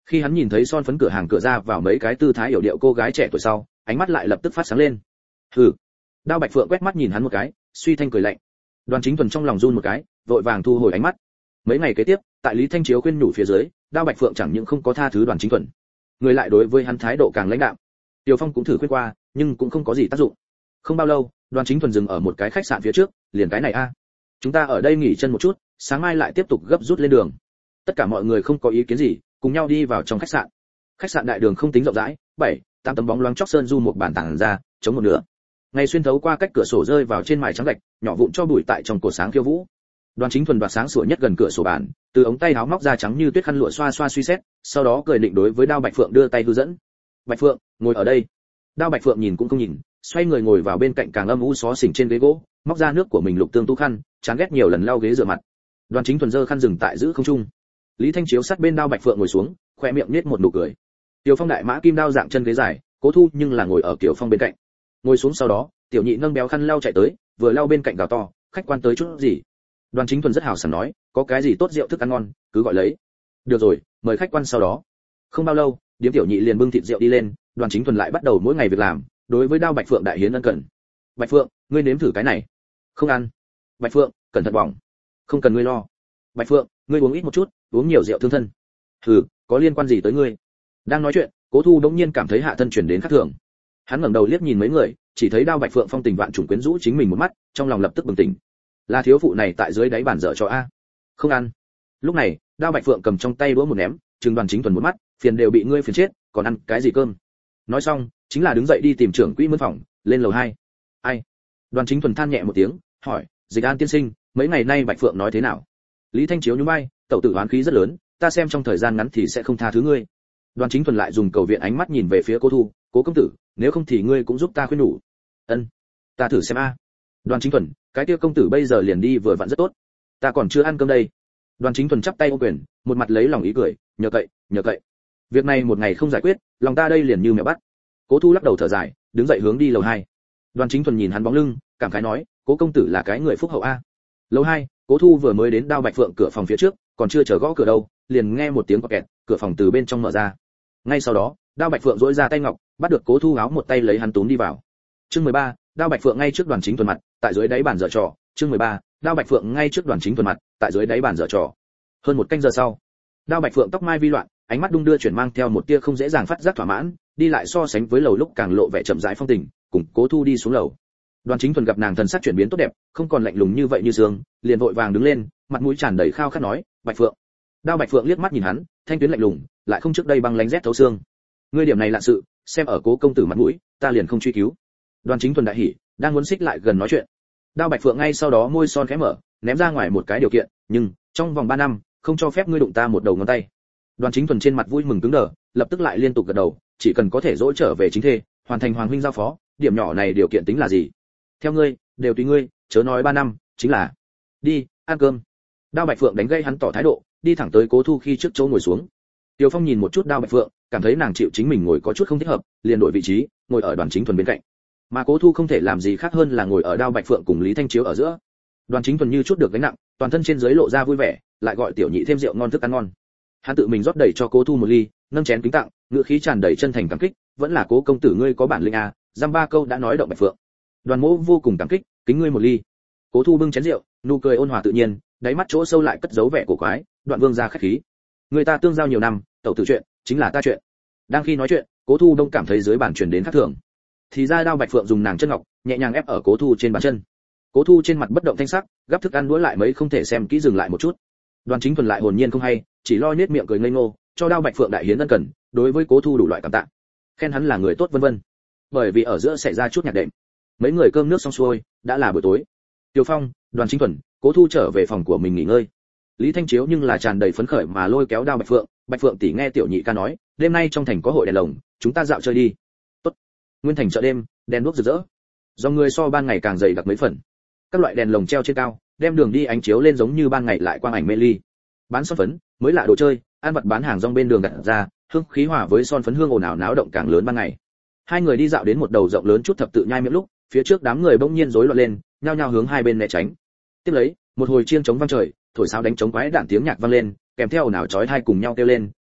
Khi hắn nhìn thấy son phấn cửa hàng cửa ra vào mấy cái tư thái hiểu điệu cô gái trẻ tuổi sau, ánh mắt lại lập tức phát sáng lên. Hừ. Đao Bạch Phượng quét mắt nhìn hắn một cái, suy thanh cười lạnh. Đoàn Chính Thuần trong lòng run một cái, vội vàng thu hồi ánh mắt. Mấy ngày kế tiếp, tại Lý Thanh Chiếu khuyên nhủ phía dưới, Đao Bạch Phượng chẳng những không có tha thứ Đoàn Chính Thuần, người lại đối với hắn thái độ càng lãnh đạm. Tiêu Phong cũng thử khuyên qua, nhưng cũng không có gì tác dụng. Không bao lâu, Đoàn Chính Thuần dừng ở một cái khách sạn phía trước, liền cái này a, chúng ta ở đây nghỉ chân một chút, sáng mai lại tiếp tục gấp rút lên đường. Tất cả mọi người không có ý kiến gì, cùng nhau đi vào trong khách sạn. Khách sạn đại đường không tính rộng rãi, 7-8 tấm bóng loáng chóc sơn du một bàn tảng ra, chống một nửa. Ngày xuyên thấu qua cách cửa sổ rơi vào trên mài trắng gạch, nhỏ vụn cho bụi tại trong cổ sáng khiêu vũ. Đoàn Chính Thuần đoạt sáng sủa nhất gần cửa sổ bàn, từ ống tay áo móc ra trắng như tuyết khăn lụa xoa xoa suy xét, sau đó cười định đối với Đao Bạch Phượng đưa tay hướng dẫn. Bạch Phượng, ngồi ở đây. Đao Bạch Phượng nhìn cũng không nhìn, xoay người ngồi vào bên cạnh càng âm u xó xỉnh trên ghế gỗ, móc ra nước của mình lục tương tu khăn, chán ghét nhiều lần lau ghế rửa mặt. Đoàn Chính Thuần giơ khăn dừng tại giữ không trung. Lý Thanh Chiếu sát bên Đao Bạch Phượng ngồi xuống, khoe miệng nhếch một nụ cười. Tiểu Phong đại mã kim đao dạng chân ghế dài, Cố Thu nhưng là ngồi ở Tiểu Phong bên cạnh. Ngồi xuống sau đó, Tiểu Nhị nâng béo khăn lau chạy tới, vừa lau bên cạnh gào to, khách quan tới chút gì? Đoàn Chính Thuần rất hào sảng nói, có cái gì tốt rượu thức ăn ngon, cứ gọi lấy. Được rồi, mời khách quan sau đó. Không bao lâu, điếm Tiểu Nhị liền bưng thịt rượu đi lên, Đoàn Chính Thuần lại bắt đầu mỗi ngày việc làm, đối với Đao Bạch Phượng đại hiến ân cần. Bạch Phượng, ngươi nếm thử cái này. Không ăn. Bạch Phượng, cẩn thận bỏng. Không cần ngươi lo. Bạch Phượng, ngươi uống ít một chút, uống nhiều rượu thương thân. Hừ, có liên quan gì tới ngươi? Đang nói chuyện, Cố Thu đống nhiên cảm thấy hạ thân chuyển đến khác thường. Hắn ngẩng đầu liếc nhìn mấy người, chỉ thấy Đao Bạch Phượng phong tình vạn trùng quyến rũ chính mình một mắt, trong lòng lập tức bừng tỉnh. Là thiếu phụ này tại dưới đáy bàn dở cho a. Không ăn. Lúc này, Đao Bạch Phượng cầm trong tay đũa một ném, trừng Đoàn Chính Thuần một mắt, phiền đều bị ngươi phiền chết, còn ăn cái gì cơm? Nói xong, chính là đứng dậy đi tìm trưởng quỹ mướn phòng, lên lầu 2. Ai? Đoàn Chính Thuần than nhẹ một tiếng, hỏi, Dịch An tiên sinh, mấy ngày nay Bạch Phượng nói thế nào? Lý Thanh Chiếu nhún vai, tẩu tử oán khí rất lớn, ta xem trong thời gian ngắn thì sẽ không tha thứ ngươi. Đoàn Chính Thuần lại dùng cầu viện ánh mắt nhìn về phía Cố Thu, Cố công tử, nếu không thì ngươi cũng giúp ta khuyên nhủ. Ân, ta thử xem a. Đoàn Chính Thuần, cái kia công tử bây giờ liền đi vừa vặn rất tốt, ta còn chưa ăn cơm đây. Đoàn Chính Thuần chắp tay ôm quyền, một mặt lấy lòng ý cười, nhờ cậy. Việc này một ngày không giải quyết, lòng ta đây liền như mèo bắt. Cố Thu lắc đầu thở dài, đứng dậy hướng đi lầu 2. Đoàn Chính Thuần nhìn hắn bóng lưng, cảm khái nói, Cố công tử là cái người phúc hậu a. Lầu 2, Cố Thu vừa mới đến Đao Bạch Phượng cửa phòng phía trước, còn chưa chờ gõ cửa đâu, liền nghe một tiếng kẹt, cửa phòng từ bên trong mở ra. Ngay sau đó, Đao Bạch Phượng duỗi ra tay ngọc, bắt được Cố Thu áo một tay lấy hắn túm đi vào. Chương 13, Đao Bạch Phượng ngay trước Đoàn Chính Thuần mặt, tại dưới đáy bàn dở trò. Chương 13, Đao Bạch Phượng ngay trước Đoàn Chính Thuần mặt, tại dưới đáy bàn dở trò. Hơn một canh giờ sau, Đao Bạch Phượng tóc mai vi loạn, ánh mắt đung đưa chuyển mang theo một tia không dễ dàng phát giác thỏa mãn, đi lại so sánh với lầu lúc càng lộ vẻ chậm rãi phong tình, cùng Cố Thu đi xuống lầu. Đoàn Chính Thuần gặp nàng thần sắc chuyển biến tốt đẹp, không còn lạnh lùng như vậy như sương, liền vội vàng đứng lên, mặt mũi tràn đầy khao khát nói, Bạch Phượng. Đao Bạch Phượng liếc mắt nhìn hắn, thanh tuyến lạnh lùng, lại không trước đây băng lánh rét thấu xương. Ngươi điểm này lạ sự, xem ở Cố công tử mặt mũi, ta liền không truy cứu. Đoàn Chính Thuần đại hỉ, đang muốn xích lại gần nói chuyện. Đao Bạch Phượng ngay sau đó môi son khẽ mở, ném ra ngoài một cái điều kiện, nhưng trong vòng 3 năm, không cho phép ngươi đụng ta một đầu ngón tay. Đoàn Chính Thuần trên mặt vui mừng cứng đờ, lập tức lại liên tục gật đầu, chỉ cần có thể dỗ trở về chính thê, hoàn thành hoàng huynh giao phó, điểm nhỏ này điều kiện tính là gì? Theo ngươi, đều tùy ngươi, chớ nói 3 năm, chính là đi ăn cơm. Đao Bạch Phượng đánh gây hắn tỏ thái độ, đi thẳng tới Cố Thu khi trước chỗ ngồi xuống. Tiêu Phong nhìn một chút Đao Bạch Phượng, cảm thấy nàng chịu chính mình ngồi có chút không thích hợp, liền đổi vị trí, ngồi ở Đoàn Chính Thuần bên cạnh. Mà Cố Thu không thể làm gì khác hơn là ngồi ở Đao Bạch Phượng cùng Lý Thanh Chiếu ở giữa. Đoàn Chính Thuần như chút được gánh nặng, toàn thân trên dưới lộ ra vui vẻ, lại gọi Tiểu Nhị thêm rượu ngon thức ăn ngon. Hắn tự mình rót đầy cho Cố Thu một ly, nâng chén kính tặng, ngữ khí tràn đầy chân thành cảm kích, vẫn là Cố công tử ngươi có bản lĩnh à, dăm ba câu đã nói động Bạch Phượng. Đoàn Mỗ vô cùng cảm kích, kính ngươi một ly. Cố Thu bưng chén rượu, nụ cười ôn hòa tự nhiên, đáy mắt chỗ sâu lại cất giấu vẻ cổ quái, Đoạn Vương gia khách khí. Người ta tương giao nhiều năm, tẩu tử chuyện, chính là ta chuyện. Đang khi nói chuyện, Cố Thu đông cảm thấy dưới bàn truyền đến khác thường. Thì ra Đao Bạch Phượng dùng nàng chân ngọc, nhẹ nhàng ép ở Cố Thu trên bàn chân. Cố Thu trên mặt bất động thanh sắc, gắp thức ăn đũa lại mấy không thể xem kỹ dừng lại một chút. Đoàn Chính Thuần lại hồn nhiên không hay, chỉ lo nhếch miệng cười ngây ngô, cho Đao Bạch Phượng đại hiến ân cần, đối với Cố Thu đủ loại cảm tạ, khen hắn là người tốt vân vân. Bởi vì ở giữa xảy ra chút nhạc đệm, mấy người cơm nước xong xuôi, đã là buổi tối. Tiêu Phong, Đoàn Chính Thuần, Cố Thu trở về phòng của mình nghỉ ngơi. Lý Thanh Chiếu nhưng là tràn đầy phấn khởi mà lôi kéo Đao Bạch Phượng tỷ nghe Tiểu Nhị ca nói, đêm nay trong thành có hội đèn lồng, chúng ta dạo chơi đi. Tốt. Nguyên thành chợ đêm, đèn đuốc rực rỡ, do người so ban ngày càng dày đặc mấy phần. Các loại đèn lồng treo trên cao, đem đường đi ánh chiếu lên giống như ban ngày lại quang ảnh mê ly. Bán son phấn, mới lạ đồ chơi, ăn vặt bán hàng rong bên đường đặt ra, hương khí hòa với son phấn hương ồn ào náo động càng lớn ban ngày. Hai người đi dạo đến một đầu rộng lớn chút thập tự nhai miệng lúc, phía trước đám người bỗng nhiên rối loạn lên, nhao nhao hướng hai bên né tránh. Tiếp lấy, một hồi chiêng trống vang trời, thổi sáo đánh trống quái đản tiếng nhạc vang lên, kèm theo ồn ào chói tai cùng nhau kêu lên,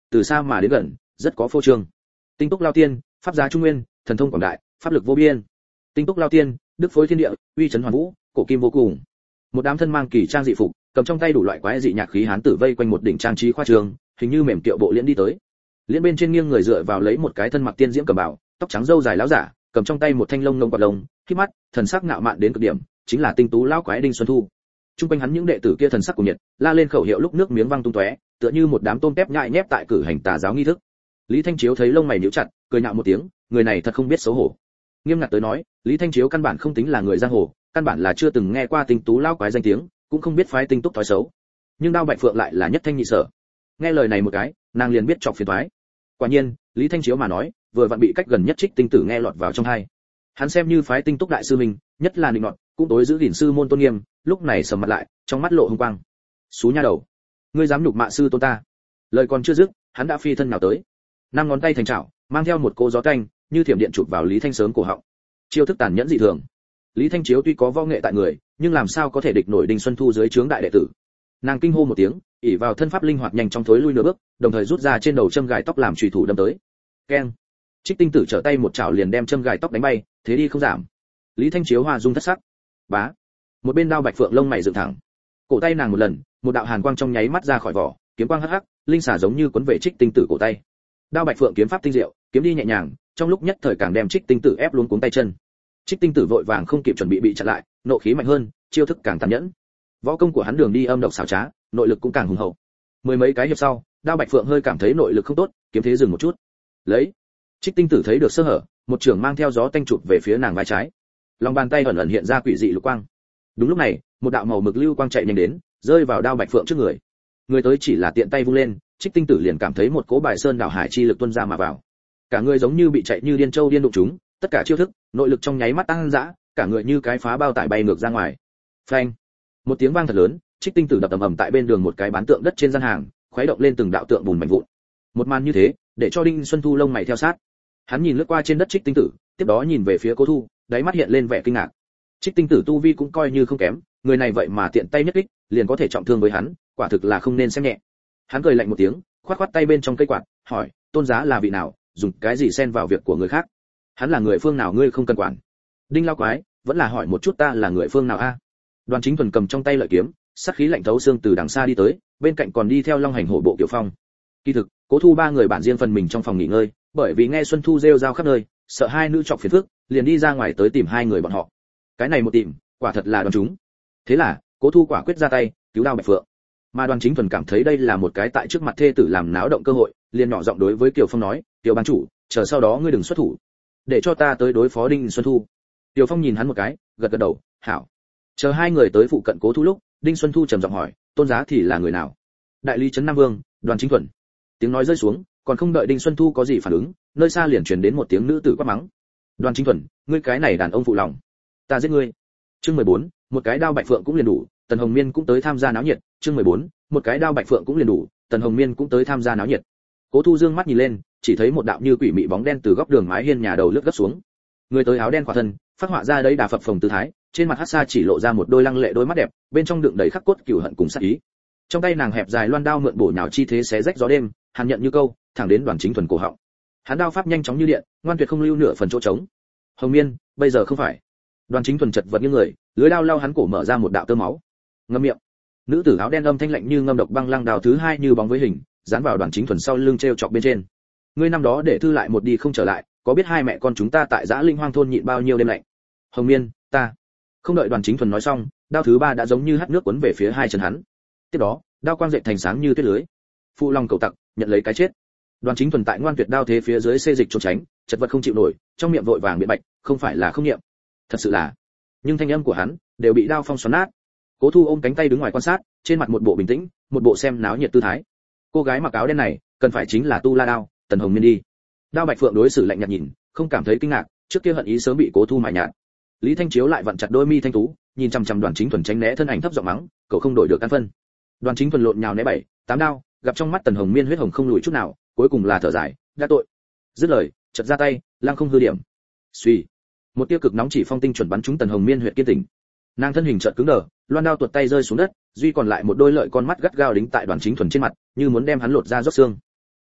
từ xa mà đến gần, rất có phô trương. Tinh túc lao tiên, pháp giá trung nguyên, thần thông quảng đại, pháp lực vô biên. Tinh túc lao tiên, đức phối thiên địa, uy chấn hoàn vũ, cổ kim vô cùng. Một đám thân mang kỳ trang dị phục, cầm trong tay đủ loại quái dị nhạc khí hán tử vây quanh một đỉnh trang trí khoa trương, hình như mềm kiệu bộ liễn đi tới. Liễn bên trên nghiêng người dựa vào lấy một cái thân mặc tiên diễm cầm bảo, tóc trắng râu dài láo giả, cầm trong tay một thanh lông ngông quạt lông, khít mắt, thần sắc ngạo mạn đến cực điểm, chính là tinh tú lão quái Đinh Xuân Thu. Trung quanh hắn những đệ tử kia thần sắc của nhiệt, la lên khẩu hiệu lúc nước miếng văng tung tóe, tựa như một đám tôm tép nhại nhép tại cử hành tà giáo nghi thức. Lý Thanh Chiếu thấy lông mày nhíu chặt, cười nhạo một tiếng, người này thật không biết xấu hổ. Nghiêm ngặt tới nói, Lý Thanh Chiếu căn bản không tính là người giang hồ, căn bản là chưa từng nghe qua tinh tú lão quái danh tiếng, cũng không biết phái tinh túc thói xấu. Nhưng Đao Bạch Phượng lại là nhất thanh nhị sở. Nghe lời này một cái, nàng liền biết chọc phiền toái. Quả nhiên, Lý Thanh Chiếu mà nói, vừa vặn bị cách gần nhất Trích Tinh Tử nghe lọt vào trong tai. Hắn xem như phái tinh túc đại sư mình, nhất là định nọt, cũng tối giữ gìn sư môn tôn nghiêm, lúc này sầm mặt lại, trong mắt lộ hung quang. Xú nha đầu, ngươi dám nhục mạ sư tôn ta? Lời còn chưa dứt, hắn đã phi thân nào tới. Năm ngón tay thành chảo, mang theo một cô gió canh, như thiểm điện chụp vào Lý Thanh Sớm cổ họng. Chiêu thức tàn nhẫn dị thường. Lý Thanh Chiếu tuy có võ nghệ tại người, nhưng làm sao có thể địch nổi Đinh Xuân Thu dưới trướng đại đệ tử. Nàng kinh hô một tiếng, ỷ vào thân pháp linh hoạt nhanh trong thối lui nửa bước, đồng thời rút ra trên đầu châm gài tóc làm chùy thủ đâm tới. Keng! Trích Tinh Tử trở tay một chảo liền đem châm gài tóc đánh bay, thế đi không giảm. Lý Thanh Chiếu hoa dung thất sắc. Bá! Một bên Đao Bạch Phượng lông mày dựng thẳng. Cổ tay nàng một lần, một đạo hàn quang trong nháy mắt ra khỏi vỏ, kiếm quang hắc hắc, linh xả giống như cuốn về Trích Tinh Tử cổ tay. Đao Bạch Phượng kiếm pháp tinh diệu, kiếm đi nhẹ nhàng, trong lúc nhất thời càng đem Trích Tinh Tử ép luống cuống tay chân. Trích Tinh Tử vội vàng không kịp chuẩn bị chặn lại, nộ khí mạnh hơn, chiêu thức càng tàn nhẫn. Võ công của hắn đường đi âm độc xảo trá, nội lực cũng càng hùng hậu. Mười mấy cái hiệp sau, Đao Bạch Phượng hơi cảm thấy nội lực không tốt, kiếm thế dừng một chút. Lấy. Trích Tinh Tử thấy được sơ hở, một trường mang theo gió tanh chụp về phía nàng vai trái. Lòng bàn tay ẩn ẩn hiện ra quỷ dị lục quang. Đúng lúc này, một đạo màu mực lưu quang chạy nhanh đến, rơi vào Đao Bạch Phượng trước người. Người tới chỉ là tiện tay vung lên, Trích Tinh Tử liền cảm thấy một cỗ bài sơn đảo hải chi lực tuôn ra mà vào. Cả người giống như bị chạy như điên châu điên đụng chúng, tất cả chiêu thức, nội lực trong nháy mắt tăng dã, cả người như cái phá bao tải bay ngược ra ngoài. Phanh! Một tiếng vang thật lớn, Trích Tinh Tử đập ầm ầm tại bên đường một cái bán tượng đất trên gian hàng, khuấy động lên từng đạo tượng bùn mảnh vụn. Một màn như thế, để cho Đinh Xuân Thu lông mày theo sát. Hắn nhìn lướt qua trên đất Trích Tinh Tử, tiếp đó nhìn về phía Cố Thu, đáy mắt hiện lên vẻ kinh ngạc. Trích Tinh Tử tu vi cũng coi như không kém, người này vậy mà tiện tay nhất kích, liền có thể trọng thương với hắn, quả thực là không nên xem nhẹ. Hắn cười lạnh một tiếng, khoát khoát tay bên trong cây quạt, hỏi, tôn giá là vị nào, dùng cái gì xen vào việc của người khác? Hắn là người phương nào ngươi không cần quản. Đinh lao quái, vẫn là hỏi một chút ta là người phương nào a? Đoàn Chính Thuần cầm trong tay lợi kiếm, sát khí lạnh thấu xương từ đằng xa đi tới, bên cạnh còn đi theo Long Hành Hổ Bộ Kiều Phong. Kỳ thực, Cố Thu ba người bản riêng phần mình trong phòng nghỉ ngơi, bởi vì nghe Xuân Thu rêu rao khắp nơi, sợ hai nữ chọc phiền phức, liền đi ra ngoài tới tìm hai người bọn họ. Cái này một tìm, quả thật là đoán chúng. Thế là, Cố Thu quả quyết ra tay, cứu Đao Bạch Phượng. Mà Đoàn Chính Thuần cảm thấy đây là một cái tại trước mặt thê tử làm náo động cơ hội, liền nhỏ giọng đối với Kiều Phong nói, "Kiều ban chủ, chờ sau đó ngươi đừng xuất thủ, để cho ta tới đối phó Đinh Xuân Thu." Kiều Phong nhìn hắn một cái, gật gật đầu, "Hảo." Chờ hai người tới phụ cận Cố Thu lúc, Đinh Xuân Thu trầm giọng hỏi, "Tôn giá thì là người nào?" "Đại lý trấn Nam Vương, Đoàn Chính Thuần." Tiếng nói rơi xuống, còn không đợi Đinh Xuân Thu có gì phản ứng, nơi xa liền truyền đến một tiếng nữ tử quát mắng. "Đoàn Chính Thuần, ngươi cái này đàn ông phụ lòng, ta giết ngươi." Chương 14, một cái Đao Bạch Phượng cũng liền đủ, Tần Hồng Miên cũng tới tham gia náo nhiệt. Chương 14, một cái Đao Bạch Phượng cũng liền đủ, Tần Hồng Miên cũng tới tham gia náo nhiệt. Cố Thu dương mắt nhìn lên, chỉ thấy một đạo như quỷ mị bóng đen từ góc đường mái hiên nhà đầu lướt gấp xuống. Người tới áo đen khỏa thân, phát họa ra đấy đà phập phồng tư thái, trên mặt hắc sa chỉ lộ ra một đôi lăng lệ đôi mắt đẹp, bên trong đựng đầy khắc cốt cửu hận cùng sát ý. Trong tay nàng hẹp dài loan đao mượn bổ nhào chi thế xé rách gió đêm, hàn nhận như câu, thẳng đến Đoàn Chính Thuần cổ họng. Hắn đao pháp nhanh chóng như điện, ngoan tuyệt không lưu nửa phần chỗ trống. Hồng Miên, bây giờ không phải. Đoàn Chính Thuần chật vật như người, lưỡi đao lao hắn cổ mở ra một đạo tơ máu. Ngậm miệng. Nữ tử áo đen âm thanh lạnh như ngâm độc băng lăng đao thứ hai như bóng với hình, dán vào Đoàn Chính Thuần sau lưng treo chọc bên trên. Ngươi năm đó để thư lại một đi không trở lại, có biết hai mẹ con chúng ta tại Dã Linh Hoang thôn nhịn bao nhiêu đêm lạnh? Hồng Miên, ta. Không đợi Đoàn Chính Thuần nói xong, đao thứ ba đã giống như hắt nước cuốn về phía hai chân hắn. Tiếp đó, đao quang dậy thành sáng như tuyết lưới. Phụ Long cầu tặc, nhận lấy cái chết. Đoàn Chính Thuần tại ngoan tuyệt đao thế phía dưới xê dịch trốn tránh, chật vật không chịu nổi, trong miệng vội vàng biện bạch, không phải là không niệm, thật sự là. Nhưng thanh âm của hắn đều bị đao phong xoắn nát. Cố Thu ôm cánh tay đứng ngoài quan sát, trên mặt một bộ bình tĩnh, một bộ xem náo nhiệt tư thái. Cô gái mặc áo đen này, cần phải chính là Tu La Đao, Tần Hồng Miên đi. Đao Bạch Phượng đối xử lạnh nhạt nhìn, không cảm thấy kinh ngạc, trước kia hận ý sớm bị Cố Thu mài nhạt. Lý Thanh Chiếu lại vặn chặt đôi mi thanh tú, nhìn chằm chằm Đoàn Chính Thuần tránh né thân ảnh thấp giọng mắng, cậu không đổi được căn phân. Đoàn Chính Thuần lộn nhào né bảy, tám đao, gặp trong mắt Tần Hồng Miên huyết hồng không lùi chút nào, cuối cùng là thở dài, đã tội. Dứt lời, chợt ra tay, lăng không hư điểm. Suy, một tia cực nóng chỉ phong tinh chuẩn bắn trúng Tần Hồng Miên huyệt kiên tỉnh. Nàng thân hình chợt cứng đờ, loan đao tuột tay rơi xuống đất, duy còn lại một đôi lợi con mắt gắt gao đính tại Đoàn Chính Thuần trên mặt, như muốn đem hắn lột ra róc xương.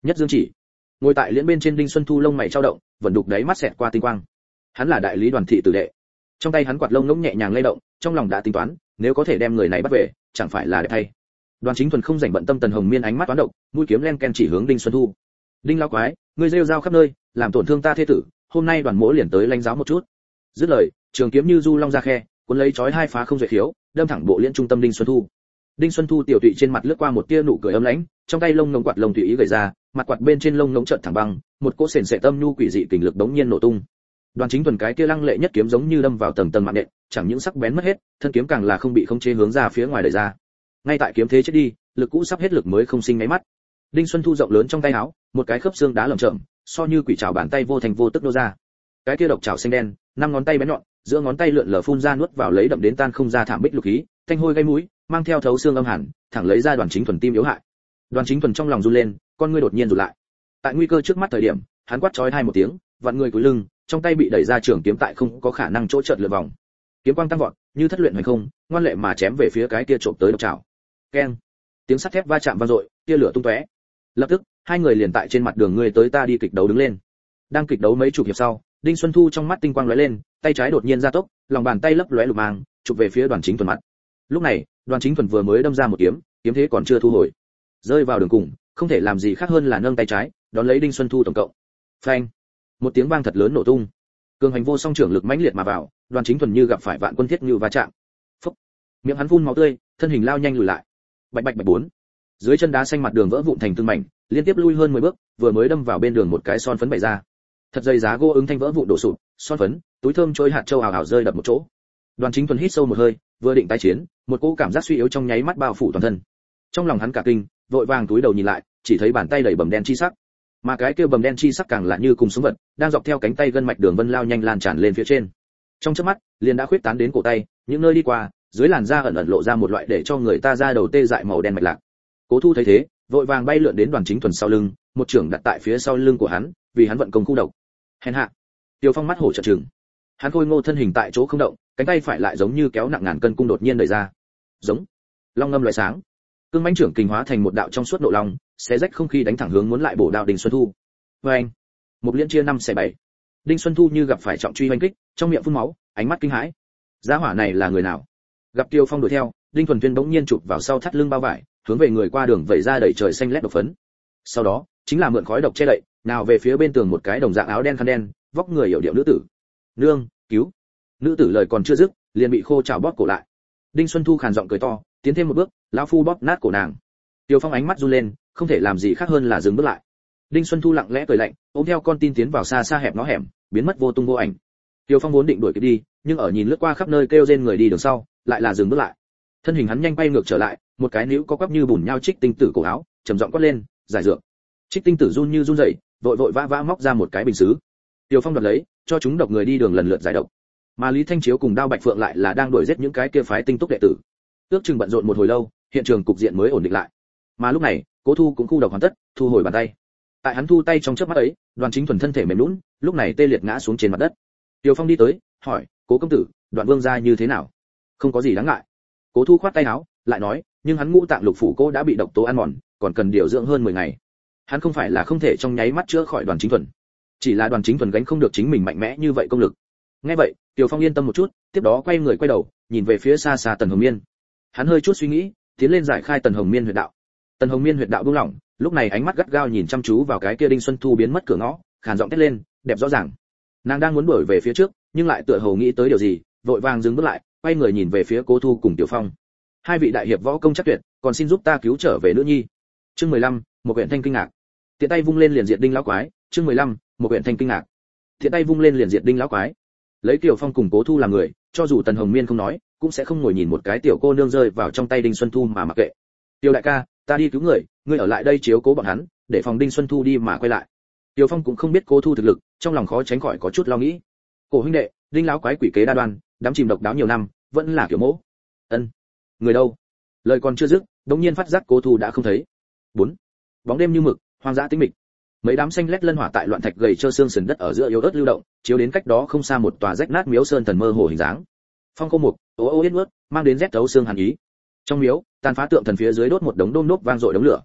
Nhất Dương Chỉ. Ngồi tại liễn bên trên Đinh Xuân Thu lông mày chao động, vẫn đục đáy mắt xẹt qua tinh quang. Hắn là đại lý Đoàn thị tử đệ. Trong tay hắn quạt lông ngỗng nhẹ nhàng lay động, trong lòng đã tính toán, nếu có thể đem người này bắt về, chẳng phải là đẹp thay. Đoàn Chính Thuần không rảnh bận tâm Tần Hồng Miên ánh mắt toán độc, mũi kiếm len ken chỉ hướng Đinh Xuân Thu. Đinh lão quái, ngươi rêu rao khắp nơi, làm tổn thương ta thê tử, hôm nay Đoàn mỗ liền tới lãnh giáo một chút. Dứt lời, trường kiếm như du long ra khe, cuốn lấy chói hai phá không duệ khiếu, đâm thẳng bộ liễn trung tâm Đinh Xuân Thu. Đinh Xuân Thu tiểu tụy trên mặt lướt qua một tia nụ cười ấm lãnh, trong tay lông ngỗng quạt lông tùy ý gảy ra, mặt quạt bên trên lông ngỗng chợt thẳng băng, một cỗ sền sệ tâm nhu quỷ dị kình lực đống nhiên nổ tung. Đoàn Chính Thuần cái kia lăng lệ nhất kiếm giống như đâm vào tầng tầng mạng nện, chẳng những sắc bén mất hết, thân kiếm càng là không bị khống chế hướng ra phía ngoài đẩy ra. Ngay tại kiếm thế chết đi, lực cũ sắp hết lực mới không sinh ngáy mắt. Đinh Xuân Thu rộng lớn trong tay áo, một cái khớp xương đá lởm chởm, so như quỷ trảo bàn tay vô thành vô tức nô ra. Cái kia độc trảo xanh đen, năm ngón tay bén nhọn, giữa ngón tay lượn lờ phun ra nuốt vào lấy đậm đến tan không ra thảm bích lục khí, thanh hôi gây mũi, mang theo thấu xương âm hàn, thẳng lấy ra Đoàn Chính Thuần tim yếu hại. Đoàn Chính Thuần trong lòng run lên, con ngươi đột nhiên rụt lại. Tại nguy cơ trước mắt thời điểm, hắn quát chói hai một tiếng, vặn người cúi lưng, trong tay bị đẩy ra trường kiếm tại không có khả năng chỗ chợt lượn vòng. Kiếm quang tăng vọt, như thất luyện hoành không, ngoan lệ mà chém về phía cái kia trộm tới độc trảo. Keng! Tiếng sắt thép va chạm vang dội, tia lửa tung tóe. Lập tức, hai người liền tại trên mặt đường người tới ta đi kịch đấu đứng lên. Đang kịch đấu mấy chục hiệp sau, Đinh Xuân Thu trong mắt tinh quang lóe lên, tay trái đột nhiên gia tốc, lòng bàn tay lấp lóe lục mang, chụp về phía Đoàn Chính Thuần mặt. Lúc này, Đoàn Chính Thuần vừa mới đâm ra một kiếm, kiếm thế còn chưa thu hồi. Rơi vào đường cùng, không thể làm gì khác hơn là nâng tay trái, đón lấy Đinh Xuân Thu tổng cộng. Phanh! Một tiếng vang thật lớn nổ tung. Cường hành vô song trưởng lực mãnh liệt mà vào, Đoàn Chính Thuần như gặp phải vạn quân thiết như va chạm. Phốc! Miệng hắn phun máu tươi, thân hình lao nhanh lùi lại. Bạch bạch bạch bốn. Dưới chân đá xanh mặt đường vỡ vụn thành từng mảnh, liên tiếp lui hơn 10 bước, vừa mới đâm vào bên đường một cái son phấn bày ra. Thật dày giá gỗ ứng thanh vỡ vụn đổ sụp, son phấn, túi thơm trôi hạt châu ào ào rơi đập một chỗ. Đoàn Chính Thuần hít sâu một hơi, vừa định tái chiến, một cỗ cảm giác suy yếu trong nháy mắt bao phủ toàn thân. Trong lòng hắn cả kinh, vội vàng túi đầu nhìn lại, chỉ thấy bàn tay đầy bầm đen chi sắc. Mà cái kia bầm đen chi sắc càng lạ như cùng sống vật, đang dọc theo cánh tay gân mạch đường vân lao nhanh lan tràn lên phía trên. Trong chớp mắt, liền đã khuyết tán đến cổ tay, những nơi đi qua, dưới làn da ẩn ẩn lộ ra một loại để cho người ta da đầu tê dại màu đen mạch lạc. Cố Thu thấy thế, vội vàng bay lượn đến Đoàn Chính Thuần sau lưng, một trưởng đặt tại phía sau lưng của hắn, vì hắn vận công khu độc. Hèn hạ. Tiêu Phong mắt hổ trợn trừng. Hắn khôi ngô thân hình tại chỗ không động, cánh tay phải lại giống như kéo nặng ngàn cân cung đột nhiên đẩy ra. Giống. Long ngâm loại sáng. Cương mãnh trưởng kình hóa thành một đạo trong suốt nộ long, xé rách không khí đánh thẳng hướng muốn lại bổ đạo Đinh Xuân Thu. Oeng. Một liên chia 5/7. Đinh Xuân Thu như gặp phải trọng truy hoành kích, trong miệng phun máu, ánh mắt kinh hãi. Giá hỏa này là người nào? Gặp Tiêu Phong đuổi theo, Đinh Thuần Tuyên bỗng nhiên chụp vào sau thắt lưng bao vải, hướng về người qua đường vẩy ra đầy trời xanh lét độc phấn. Sau đó, chính là mượn khói độc che đậy, nào về phía bên tường một cái đồng dạng áo đen khăn đen, vóc người hiểu điệu nữ tử. Nương, cứu! Nữ tử lời còn chưa dứt, liền bị khô chảo bóp cổ lại. Đinh Xuân Thu khàn giọng cười to, tiến thêm một bước, lão phu bóp nát cổ nàng. Tiêu Phong ánh mắt run lên, không thể làm gì khác hơn là dừng bước lại. Đinh Xuân Thu lặng lẽ cười lạnh, ôm theo con tin tiến vào xa xa hẹp ngõ hẻm, biến mất vô tung vô ảnh. Tiêu Phong vốn định đuổi kịp đi, nhưng ở nhìn lướt qua khắp nơi kêu rên người đi đường sau, lại là dừng bước lại. Thân hình hắn nhanh bay ngược trở lại, một cái níu có quắp như bùn nhau Trích Tinh Tử cổ áo, trầm giọng quát lên, giải dược. Trích Tinh Tử run như run rẩy, vội vội vã vã móc ra một cái bình sứ. Tiêu Phong đoạt lấy, cho chúng độc người đi đường lần lượt giải độc. Mà Lý Thanh Chiếu cùng Đao Bạch Phượng lại là đang đuổi giết những cái kia phái tinh túc đệ tử. Ước chừng bận rộn một hồi lâu, hiện trường cục diện mới ổn định lại. Mà lúc này, Cố Thu cũng khu độc hoàn tất, thu hồi bàn tay. Tại hắn thu tay trong chớp mắt ấy, Đoàn Chính Thuần thân thể mềm nhũn, lúc này tê liệt ngã xuống trên mặt đất. Tiêu Phong đi tới, hỏi, Cố công tử, Đoạn Vương gia như thế nào? Không có gì đáng ngại. Cố Thu khoát tay áo, lại nói, nhưng hắn ngũ tạng lục phủ cô đã bị độc tố ăn mòn, còn cần điều dưỡng hơn 10 ngày. Hắn không phải là không thể trong nháy mắt chữa khỏi Đoàn Chính Thuần, chỉ là Đoàn Chính Thuần gánh không được chính mình mạnh mẽ như vậy công lực. Nghe vậy, Tiêu Phong yên tâm một chút, tiếp đó quay người quay đầu, nhìn về phía xa xa Tần Hồng Miên. Hắn hơi chút suy nghĩ, tiến lên giải khai Tần Hồng Miên huyệt đạo. Tần Hồng Miên huyệt đạo buông lỏng, lúc này ánh mắt gắt gao nhìn chăm chú vào cái kia Đinh Xuân Thu biến mất cửa ngõ, khàn giọng thét lên, đẹp rõ ràng. Nàng đang muốn đuổi về phía trước, nhưng lại tựa hồ nghĩ tới điều gì, vội vàng dừng bước lại, quay người nhìn về phía Cố Thu cùng Tiểu Phong. Hai vị đại hiệp võ công chắc tuyệt, còn xin giúp ta cứu trở về nữ nhi. Chương 15, một huyện thanh kinh ngạc. Tiện tay vung lên liền diệt Đinh lão quái. Chương 15, một huyện thanh kinh ngạc. Tiện tay vung lên liền diệt Đinh lão quái. Lấy Tiểu Phong cùng Cố Thu làm người, cho dù Tần Hồng Miên không nói, cũng sẽ không ngồi nhìn một cái tiểu cô nương rơi vào trong tay Đinh Xuân Thu mà mặc kệ. Tiêu đại ca, ta đi cứu người, ngươi ở lại đây chiếu cố bọn hắn, để phòng Đinh Xuân Thu đi mà quay lại. Tiêu Phong cũng không biết Cố Thu thực lực, trong lòng khó tránh khỏi có chút lo nghĩ. Cổ huynh đệ, Đinh lão quái quỷ kế đa đoan, đắm chìm độc đáo nhiều năm, vẫn là kiểu mỗ. Ân, người đâu? Lời còn chưa dứt, đột nhiên phát giác Cố Thu đã không thấy. 4. Bóng đêm như mực, hoang dã tĩnh mịch. Mấy đám xanh lét lân hỏa tại loạn thạch gầy trơ xương sườn đất ở giữa yếu ớt lưu động, chiếu đến cách đó không xa một tòa rách nát miếu sơn thần mơ hồ hình dáng. Phong khô mục, ô ô yết mướt, mang đến rét thấu xương hàn ý. Trong miếu, tàn phá tượng thần phía dưới đốt một đống đôm nốt vang dội đống lửa.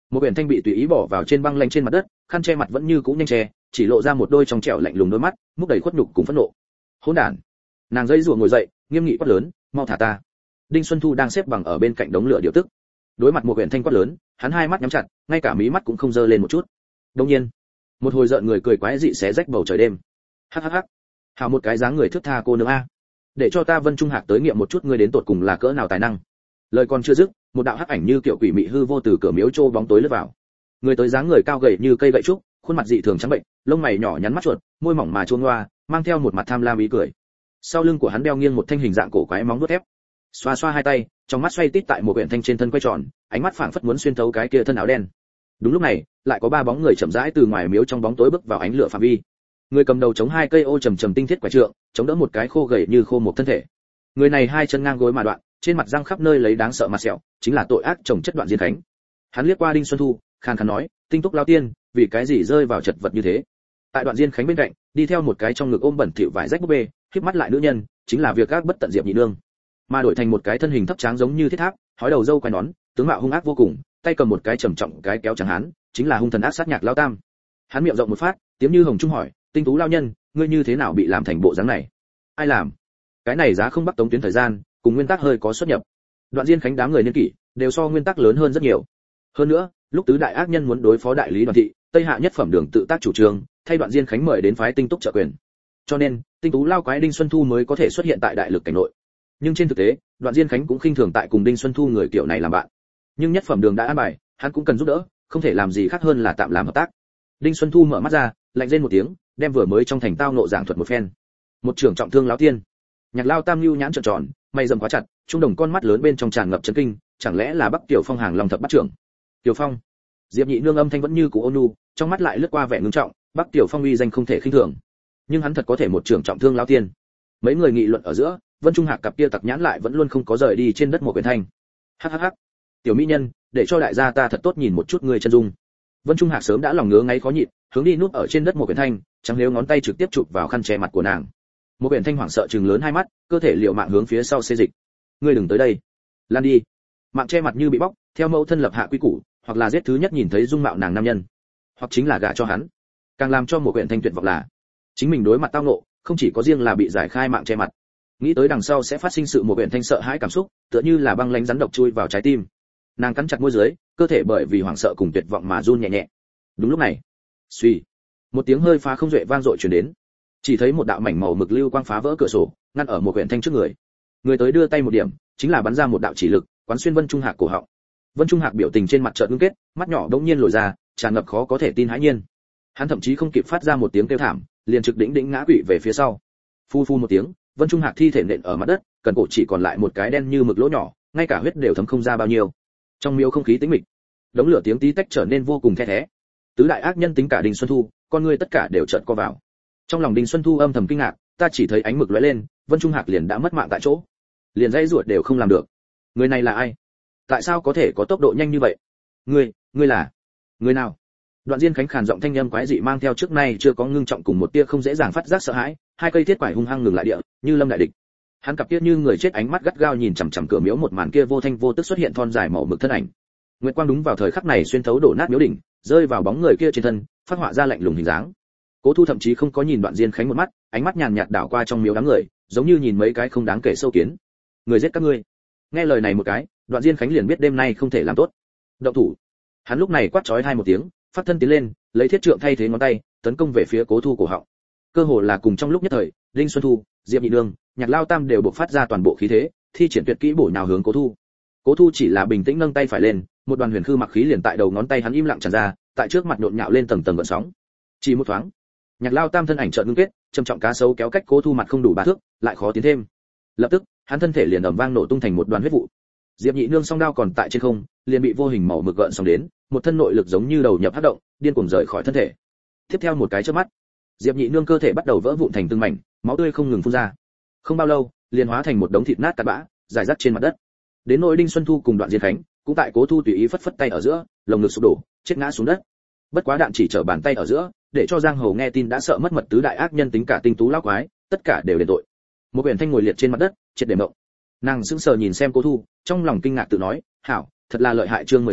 Một quyển thanh bị tùy ý bỏ vào trên băng lạnh trên mặt đất, khăn che mặt vẫn như cũ nhanh che, chỉ lộ ra một đôi trong trẻo lạnh lùng đôi mắt, múc đầy khuất nhục cùng phẫn nộ. Hỗn đản! Nàng dây rủa ngồi dậy, nghiêm nghị quát lớn, mau thả ta. Đinh Xuân Thu đang xếp bằng ở bên cạnh đống lửa điều tức. Đối mặt một quyển thanh quát lớn, hắn hai mắt nhắm chặt, ngay cả mí mắt cũng không dơ lên một chút. Đương nhiên, một hồi giận người cười quái dị xé rách bầu trời đêm. Hắc hắc hắc. Hào một cái dáng người thước tha cô nương a. Để cho ta Vân Trung Hạc tới nghiệm một chút ngươi đến tột cùng là cỡ nào tài năng. Lời còn chưa dứt, một đạo hắc ảnh như kiểu quỷ mị hư vô từ cửa miếu trô bóng tối lướt vào. Người tới dáng người cao gầy như cây gậy trúc, khuôn mặt dị thường trắng bệnh, lông mày nhỏ nhắn mắt chuột, môi mỏng mà chuông loa, mang theo một mặt tham lam ý cười. Sau lưng của hắn đeo nghiêng một thanh hình dạng cổ quái móng vuốt thép. Xoa xoa hai tay, trong mắt xoay tít tại một quyển thanh trên thân quay tròn, ánh mắt phảng phất muốn xuyên thấu cái kia thân áo đen. Đúng lúc này, lại có ba bóng người chậm rãi từ ngoài miếu trong bóng tối bước vào ánh lửa phạm vi. Người cầm đầu chống hai cây ô trầm trầm tinh thiết quả trượng, chống đỡ một cái khô gầy như khô một thân thể. Người này hai chân ngang gối mà đoạn, trên mặt răng khắp nơi lấy đáng sợ mặt sẹo, chính là tội ác chồng chất Đoạn Diên Khánh. Hắn liếc qua Đinh Xuân Thu, khàn khàn nói, tinh túc lao tiên, vì cái gì rơi vào chật vật như thế? Tại Đoạn Diên Khánh bên cạnh, đi theo một cái trong ngực ôm bẩn thỉu vải rách búp bê, khép mắt lại nữ nhân, chính là việc các bất tận Diệp Nhị Nương, mà đổi thành một cái thân hình thấp tráng giống như thiết tháp, hói đầu râu quai nón, tướng mạo hung ác vô cùng, tay cầm một cái trầm trọng cái kéo trắng hán, chính là hung thần ác sát Nhạc Lao Tam. Hắn miệng rộng một phát, tiếng như hồng trung hỏi, tinh tú lao nhân, ngươi như thế nào bị làm thành bộ dáng này? Ai làm? Cái này giá không bắt tống tuyến thời gian, cùng nguyên tắc hơi có xuất nhập. Đoạn Diên Khánh đám người niên kỷ đều so nguyên tắc lớn hơn rất nhiều. Hơn nữa, lúc tứ đại ác nhân muốn đối phó đại lý Đoàn thị, Tây Hạ nhất phẩm đường tự tác chủ trương, thay Đoạn Diên Khánh mời đến phái tinh túc trợ quyền. Cho nên, tinh tú lao quái Đinh Xuân Thu mới có thể xuất hiện tại đại lực cảnh nội. Nhưng trên thực tế, Đoạn Diên Khánh cũng khinh thường tại cùng Đinh Xuân Thu người kiểu này làm bạn. Nhưng nhất phẩm đường đã an bài, hắn cũng cần giúp đỡ, không thể làm gì khác hơn là tạm làm hợp tác. Đinh Xuân Thu mở mắt ra, lạnh rên một tiếng, đem vừa mới trong thành tao nộ giảng thuật một phen. Một trưởng trọng thương lão tiên. Nhạc Lao Tam lưu nhãn trợn tròn, mày rậm quá chặt, trung đồng con mắt lớn bên trong tràn ngập chấn kinh, chẳng lẽ là Bắc Tiểu Phong hàng lòng thập bắt trưởng? Tiểu Phong. Diệp Nhị Nương âm thanh vẫn như cũ ôn nhu, trong mắt lại lướt qua vẻ ngưng trọng, Bắc Tiểu Phong uy danh không thể khinh thường. Nhưng hắn thật có thể một trưởng trọng thương lão tiên. Mấy người nghị luận ở giữa, Vân Trung Hạc cặp kia tặc nhãn lại vẫn luôn không có rời đi trên đất một quyển thanh. Hắc hắc hắc. Tiểu mỹ nhân, để cho đại gia ta thật tốt nhìn một chút người chân dung. Vân Trung Hạc sớm đã lòng ngứa ngáy khó nhịn, hướng đi núp ở trên đất một quyển thanh, chẳng nếu ngón tay trực tiếp chụp vào khăn che mặt của nàng. Một quyển thanh hoảng sợ trừng lớn hai mắt, cơ thể liều mạng hướng phía sau xê dịch. Ngươi đừng tới đây, lan đi. Mạng che mặt như bị bóc, theo mẫu thân lập hạ quy củ, hoặc là giết thứ nhất nhìn thấy dung mạo nàng nam nhân, hoặc chính là gả cho hắn. Càng làm cho một quyển thanh tuyệt vọng là, chính mình đối mặt tao nộ, không chỉ có riêng là bị giải khai mạng che mặt, nghĩ tới đằng sau sẽ phát sinh sự một quyển thanh sợ hãi cảm xúc, tựa như là băng lãnh rắn độc chui vào trái tim. Nàng cắn chặt môi dưới, cơ thể bởi vì hoảng sợ cùng tuyệt vọng mà run nhẹ nhẹ. Đúng lúc này, suy, một tiếng hơi phá không duệ vang dội truyền đến. Chỉ thấy một đạo mảnh màu mực lưu quang phá vỡ cửa sổ, ngăn ở một quyển thanh trước người. Người tới đưa tay một điểm, chính là bắn ra một đạo chỉ lực, quán xuyên Vân Trung Hạc cổ họng. Vân Trung Hạc biểu tình trên mặt chợt ngưng kết, mắt nhỏ đống nhiên lồi ra, tràn ngập khó có thể tin hãi nhiên. Hắn thậm chí không kịp phát ra một tiếng kêu thảm, liền trực đỉnh đỉnh ngã quỵ về phía sau. Phu phu một tiếng, Vân Trung Hạc thi thể nện ở mặt đất, cần cổ chỉ còn lại một cái đen như mực lỗ nhỏ, ngay cả huyết đều thấm không ra bao nhiêu. Trong miếu không khí tĩnh mịch, đống lửa tiếng tí tách trở nên vô cùng the thé. Tứ đại ác nhân tính cả Đinh Xuân Thu, con người tất cả đều chợt co vào. Trong lòng Đinh Xuân Thu âm thầm kinh ngạc, ta chỉ thấy ánh mực lóe lên, Vân Trung Hạc liền đã mất mạng tại chỗ, liền dãy ruột đều không làm được. Người này là ai? Tại sao có thể có tốc độ nhanh như vậy? Ngươi là người nào? Đoạn Diên Khánh khàn giọng thanh âm quái dị mang theo trước nay chưa có ngưng trọng cùng một tia không dễ dàng phát giác sợ hãi, hai cây thiết quải hung hăng ngừng lại địa, như lâm đại địch. Hắn cặp kia như người chết ánh mắt gắt gao nhìn chằm chằm cửa miếu, một màn kia vô thanh vô tức xuất hiện thon dài màu mực thân ảnh. Nguyệt quang đúng vào thời khắc này xuyên thấu đổ nát miếu đỉnh, rơi vào bóng người kia trên thân, phát họa ra lạnh lùng hình dáng. Cố Thu thậm chí không có nhìn Đoạn Diên Khánh một mắt, ánh mắt nhàn nhạt đảo qua trong miếu đám người, giống như nhìn mấy cái không đáng kể sâu kiến. Người giết các ngươi. Nghe lời này một cái, Đoạn Diên Khánh liền biết đêm nay không thể làm tốt. Động thủ. Hắn lúc này quát chói hai một tiếng, phát thân tiến lên, lấy thiết trượng thay thế ngón tay, tấn công về phía Cố Thu cổ họng. Cơ hồ là cùng trong lúc nhất thời, Đinh Xuân Thu, Diệp Nhị Nương, Nhạc Lao Tam đều bộc phát ra toàn bộ khí thế, thi triển tuyệt kỹ bổ nhào hướng Cố Thu. Cố Thu chỉ là bình tĩnh nâng tay phải lên, một đoàn huyền khư mặc khí liền tại đầu ngón tay hắn im lặng tràn ra, tại trước mặt nhộn nhạo lên tầng tầng gợn sóng. Chỉ một thoáng, Nhạc Lao Tam thân ảnh chợt ngưng kết, trầm trọng cá sấu kéo cách Cố Thu mặt không đủ 3 thước, lại khó tiến thêm. Lập tức, hắn thân thể liền ầm vang nổ tung thành một đoàn huyết vụ. Diệp Nhị Nương song đao còn tại trên không, liền bị vô hình màu mực gợn sóng đến, một thân nội lực giống như đầu nhập hắc động, điên cuồng rời khỏi thân thể. Tiếp theo một cái chớp mắt, Diệp Nhị Nương cơ thể bắt đầu vỡ vụn thành từng mảnh, máu tươi không ngừng phun ra. Không bao lâu, liền hóa thành một đống thịt nát cát bã, rải rác trên mặt đất. Đến nỗi Đinh Xuân Thu cùng Đoạn Diên Khánh, cũng tại Cố Thu tùy ý phất phất tay ở giữa, lồng ngực sụp đổ, chết ngã xuống đất. Bất quá đạn chỉ trở bàn tay ở giữa, để cho giang hồ nghe tin đã sợ mất mật tứ đại ác nhân tính cả tinh tú lão quái, tất cả đều đền tội. Một quyển thanh ngồi liệt trên mặt đất, triệt để mộng. Nàng sững sờ nhìn xem Cố Thu, trong lòng kinh ngạc tự nói, hảo, thật là lợi hại. Chương 16,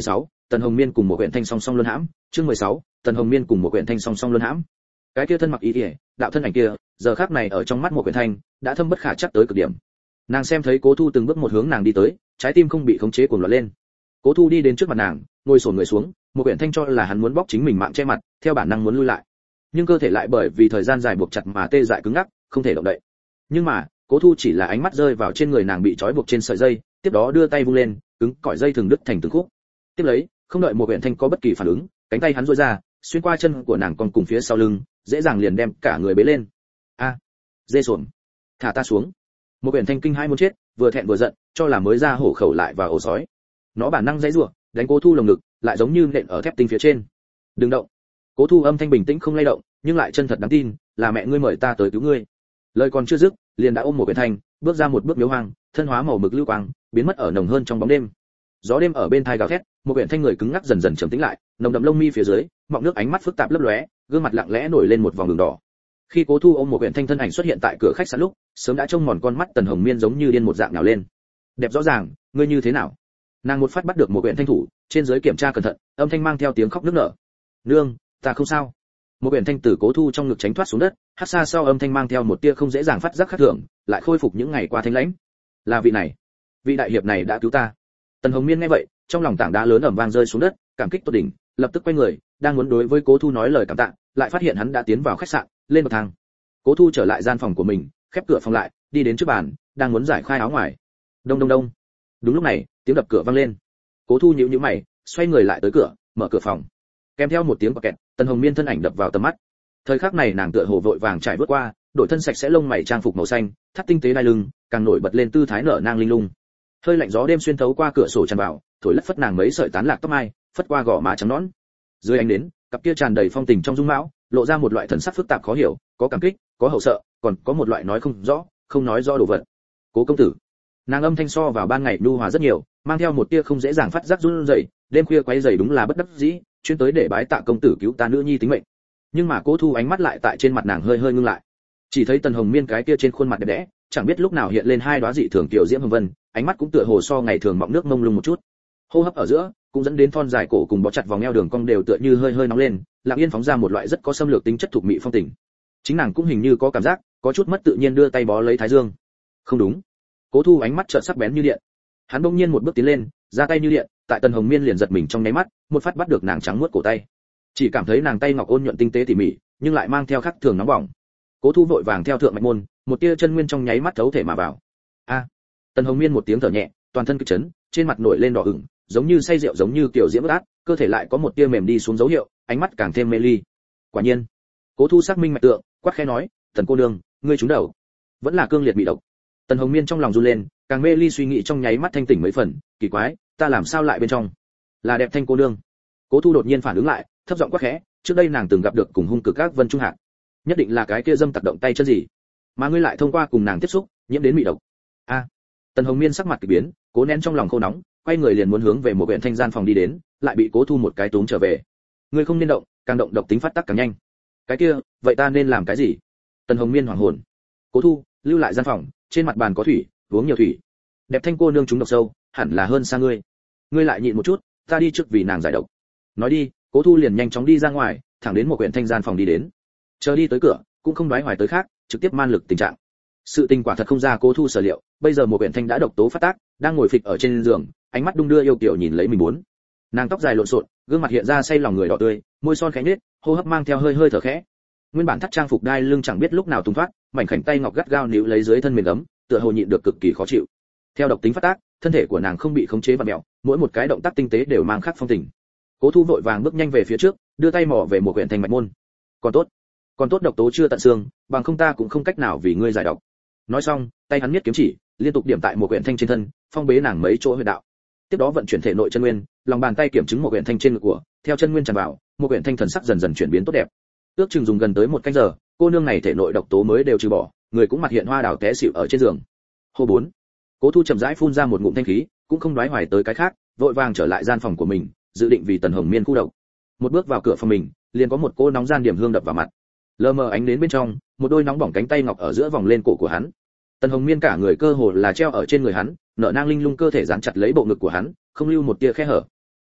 Tần Hồng Miên cùng một quyển thanh song song luân hãm. Chương 16, Tần Hồng Miên cùng một quyển thanh song song luân hãm. Cái kia thân mặc y y, đạo thân ảnh kia, giờ khắc này ở trong mắt một quyển thanh, đã thâm bất khả trắc tới cực điểm. Nàng xem thấy Cố Thu từng bước một hướng nàng đi tới, trái tim không bị khống chế cuồng loạn lên. Cố Thu đi đến trước mặt nàng, ngồi xổm người xuống, một quyển thanh cho là hắn muốn bóc chính mình mạng che mặt, theo bản năng muốn lui lại. Nhưng cơ thể lại bởi vì thời gian dài buộc chặt mà tê dại cứng ngắc, không thể động đậy. Nhưng mà, Cố Thu chỉ là ánh mắt rơi vào trên người nàng bị trói buộc trên sợi dây, tiếp đó đưa tay vung lên, cứng cỏi dây thừng đứt thành từng khúc. Tiếp lấy, không đợi một quyển thanh có bất kỳ phản ứng, cánh tay hắn duỗi ra, xuyên qua chân của nàng còn cùng phía sau lưng, dễ dàng liền đem cả người bế lên. A, dê xuồng, thả ta xuống. Một quyển thanh kinh hai muốn chết, vừa thẹn vừa giận, cho là mới ra hổ khẩu lại vào ổ sói. Nó bản năng giãy giụa, đánh Cố Thu lồng ngực, lại giống như nện ở thép tinh phía trên. Đừng động. Cố Thu âm thanh bình tĩnh không lay động, nhưng lại chân thật đáng tin, là mẹ ngươi mời ta tới cứu ngươi. Lời còn chưa dứt, liền đã ôm một quyển thanh, bước ra một bước miếu hoang, thân hóa màu mực lưu quang, biến mất ở nồng hơn trong bóng đêm. Gió đêm ở bên tai gào thét, một quyển thanh người cứng ngắc dần dần trầm tĩnh lại, nồng đậm lông mi phía dưới, mọng nước ánh mắt phức tạp lấp lóe, gương mặt lặng lẽ nổi lên một vòng đường đỏ. Khi Cố Thu ôm một quyển thanh thân ảnh xuất hiện tại cửa khách sạn lúc, sớm đã trông mòn con mắt Tần Hồng Miên giống như điên một dạng nào lên. Đẹp rõ ràng, ngươi như thế nào? Nàng một phát bắt được một quyển thanh thủ, trên dưới kiểm tra cẩn thận, âm thanh mang theo tiếng khóc nức nở. Nương, ta không sao. Một quyển thanh từ Cố Thu trong ngực tránh thoát xuống đất, hát xa sau âm thanh mang theo một tia không dễ dàng phát giác khác thường, lại khôi phục những ngày qua thanh lãnh. Là vị này, vị đại hiệp này đã cứu ta. Tần Hồng Miên nghe vậy, trong lòng tảng đá lớn ầm vang rơi xuống đất, cảm kích tột đỉnh, lập tức quay người, đang muốn đối với Cố Thu nói lời cảm tạ, lại phát hiện hắn đã tiến vào khách sạn, lên bậc thang. Cố Thu trở lại gian phòng của mình, khép cửa phòng lại, đi đến trước bàn, đang muốn giải khai áo ngoài. Đông đông đông. Đúng lúc này, tiếng đập cửa vang lên. Cố Thu nhíu nhíu mày, xoay người lại tới cửa, mở cửa phòng. Kèm theo một tiếng bọt kẹt, Tần Hồng Miên thân ảnh đập vào tầm mắt. Thời khắc này nàng tựa hồ vội vàng trải vớt qua, đổi thân sạch sẽ lông mày trang phục màu xanh, thắt tinh tế đai lưng, càng nổi bật lên tư thái nở nang linh lung. Hơi lạnh gió đêm xuyên thấu qua cửa sổ tràn vào, thổi lất phất nàng mấy sợi tán lạc tóc mai, phất qua gò má trắng nõn. Dưới ánh đến, cặp kia tràn đầy phong tình trong dung mạo, lộ ra một loại thần sắc phức tạp khó hiểu, có cảm kích, có hậu sợ, còn có một loại nói không rõ, không nói rõ đồ vật. Cố công tử. Nàng âm thanh so vào ban ngày nhu hòa rất nhiều, mang theo một tia không dễ dàng phát giác run rẩy, đêm khuya quấy rầy đúng là bất đắc dĩ, chuyên tới để bái tạ công tử cứu ta nữ nhi tính mệnh. Nhưng mà Cố Thu ánh mắt lại tại trên mặt nàng hơi hơi ngưng lại. Chỉ thấy Tần Hồng Miên cái kia trên khuôn mặt đẹp đẽ, chẳng biết lúc nào hiện lên hai đóa dị thường tiểu diễm hồng vân, ánh mắt cũng tựa hồ so ngày thường mọng nước mông lung một chút. Hô hấp ở giữa, cũng dẫn đến thon dài cổ cùng bó chặt vòng eo đường cong đều tựa như hơi hơi nóng lên, lặng yên phóng ra một loại rất có xâm lược tính chất thuộc mị phong tình. Chính nàng cũng hình như có cảm giác, có chút mất tự nhiên đưa tay bó lấy thái dương. Không đúng. Cố Thu ánh mắt chợt sắc bén như điện. Hắn bỗng nhiên một bước tiến lên, ra tay như điện, tại Tần Hồng Miên liền giật mình trong nháy mắt, một phát bắt được nàng trắng muốt cổ tay. Chỉ cảm thấy nàng tay ngọc ôn nhuận tinh tế tỉ mỉ, nhưng lại mang theo khắc thường nóng bỏng. Cố Thu vội vàng theo thượng mạch môn, một tia chân nguyên trong nháy mắt thấu thể mà vào. A! Tần Hồng Miên một tiếng thở nhẹ, toàn thân kịch chấn, trên mặt nổi lên đỏ ửng, giống như say rượu giống như kiểu diễm át, cơ thể lại có một tia mềm đi xuống dấu hiệu, ánh mắt càng thêm mê ly. Quả nhiên, Cố Thu xác minh mạch tượng, quát khẽ nói, "Tần cô nương, ngươi trúng đầu." Vẫn là cương liệt bị độc. Tần Hồng Miên trong lòng run lên, càng mê ly suy nghĩ trong nháy mắt thanh tỉnh mấy phần, kỳ quái, ta làm sao lại bên trong? Là đẹp thanh cô nương. Cố Thu đột nhiên phản ứng lại, thấp giọng quát khẽ, trước đây nàng từng gặp được cùng hung cực các Vân Trung Hạc, nhất định là cái kia dâm tặc động tay chân gì, mà ngươi lại thông qua cùng nàng tiếp xúc, nhiễm đến bị độc. A! Tần Hồng Miên sắc mặt kỳ biến, cố nén trong lòng khô nóng, quay người liền muốn hướng về một viện thanh gian phòng đi đến, lại bị Cố Thu một cái túm trở về. Ngươi không nên động, càng động độc tính phát tác càng nhanh. Cái kia, vậy ta nên làm cái gì? Tần Hồng Miên hoảng hồn. Cố Thu, lưu lại gian phòng, trên mặt bàn có thủy, uống nhiều thủy. Đẹp thanh cô nương trúng độc sâu, hẳn là hơn xa ngươi. Ngươi lại nhịn một chút, ta đi trước vì nàng giải độc. Nói đi, Cố Thu liền nhanh chóng đi ra ngoài, thẳng đến một quyển thanh gian phòng đi đến. Chờ đi tới cửa, cũng không đoái hoài tới khác, trực tiếp man lực tình trạng. Sự tình quả thật không ra Cố Thu sở liệu, bây giờ một quyển thanh đã độc tố phát tác, đang ngồi phịch ở trên giường, ánh mắt đung đưa yêu kiều nhìn lấy mình muốn. Nàng tóc dài lộn xộn, gương mặt hiện ra say lòng người đỏ tươi, môi son khẽ nhếch, hô hấp mang theo hơi hơi thở khẽ. Nguyên bản thắt trang phục đai lưng chẳng biết lúc nào tung thoát, mảnh khảnh tay ngọc gắt gao níu lấy dưới thân mềm ấm, tựa hồ nhịn được cực kỳ khó chịu. Theo độc tính phát tác, thân thể của nàng không bị khống chế và mèo, mỗi một cái động tác tinh tế đều mang khắc phong tình. Cố Thu vội vàng bước nhanh về phía trước, đưa tay mò về một quyển thanh mạch môn. Còn tốt độc tố chưa tận xương, bằng không ta cũng không cách nào vì ngươi giải độc. Nói xong, tay hắn miết kiếm chỉ, liên tục điểm tại một quyển thanh trên thân, phong bế nàng mấy chỗ huyệt đạo. Tiếp đó vận chuyển thể nội chân nguyên, lòng bàn tay kiểm chứng một quyển thanh trên ngực của, theo chân nguyên tràn vào, một quyển thanh thần sắc dần dần chuyển biến tốt đẹp. Ước chừng dùng gần tới một canh giờ, cô nương này thể nội độc tố mới đều trừ bỏ, người cũng mặt hiện hoa đào té xỉu ở trên giường. Hô 4. Cố Thu chậm rãi phun ra một ngụm thanh khí, cũng không đoái hoài tới cái khác, vội vàng trở lại gian phòng của mình, dự định vì Tần Hồng Miên khu độc. Một bước vào cửa phòng mình, liền có một cô nóng gian điểm hương đập vào mặt. Lờ mờ ánh đến bên trong, một đôi nóng bỏng cánh tay ngọc ở giữa vòng lên cổ của hắn. Tần Hồng Miên cả người cơ hồ là treo ở trên người hắn, nở nang linh lung cơ thể dán chặt lấy bộ ngực của hắn, không lưu một tia khe hở.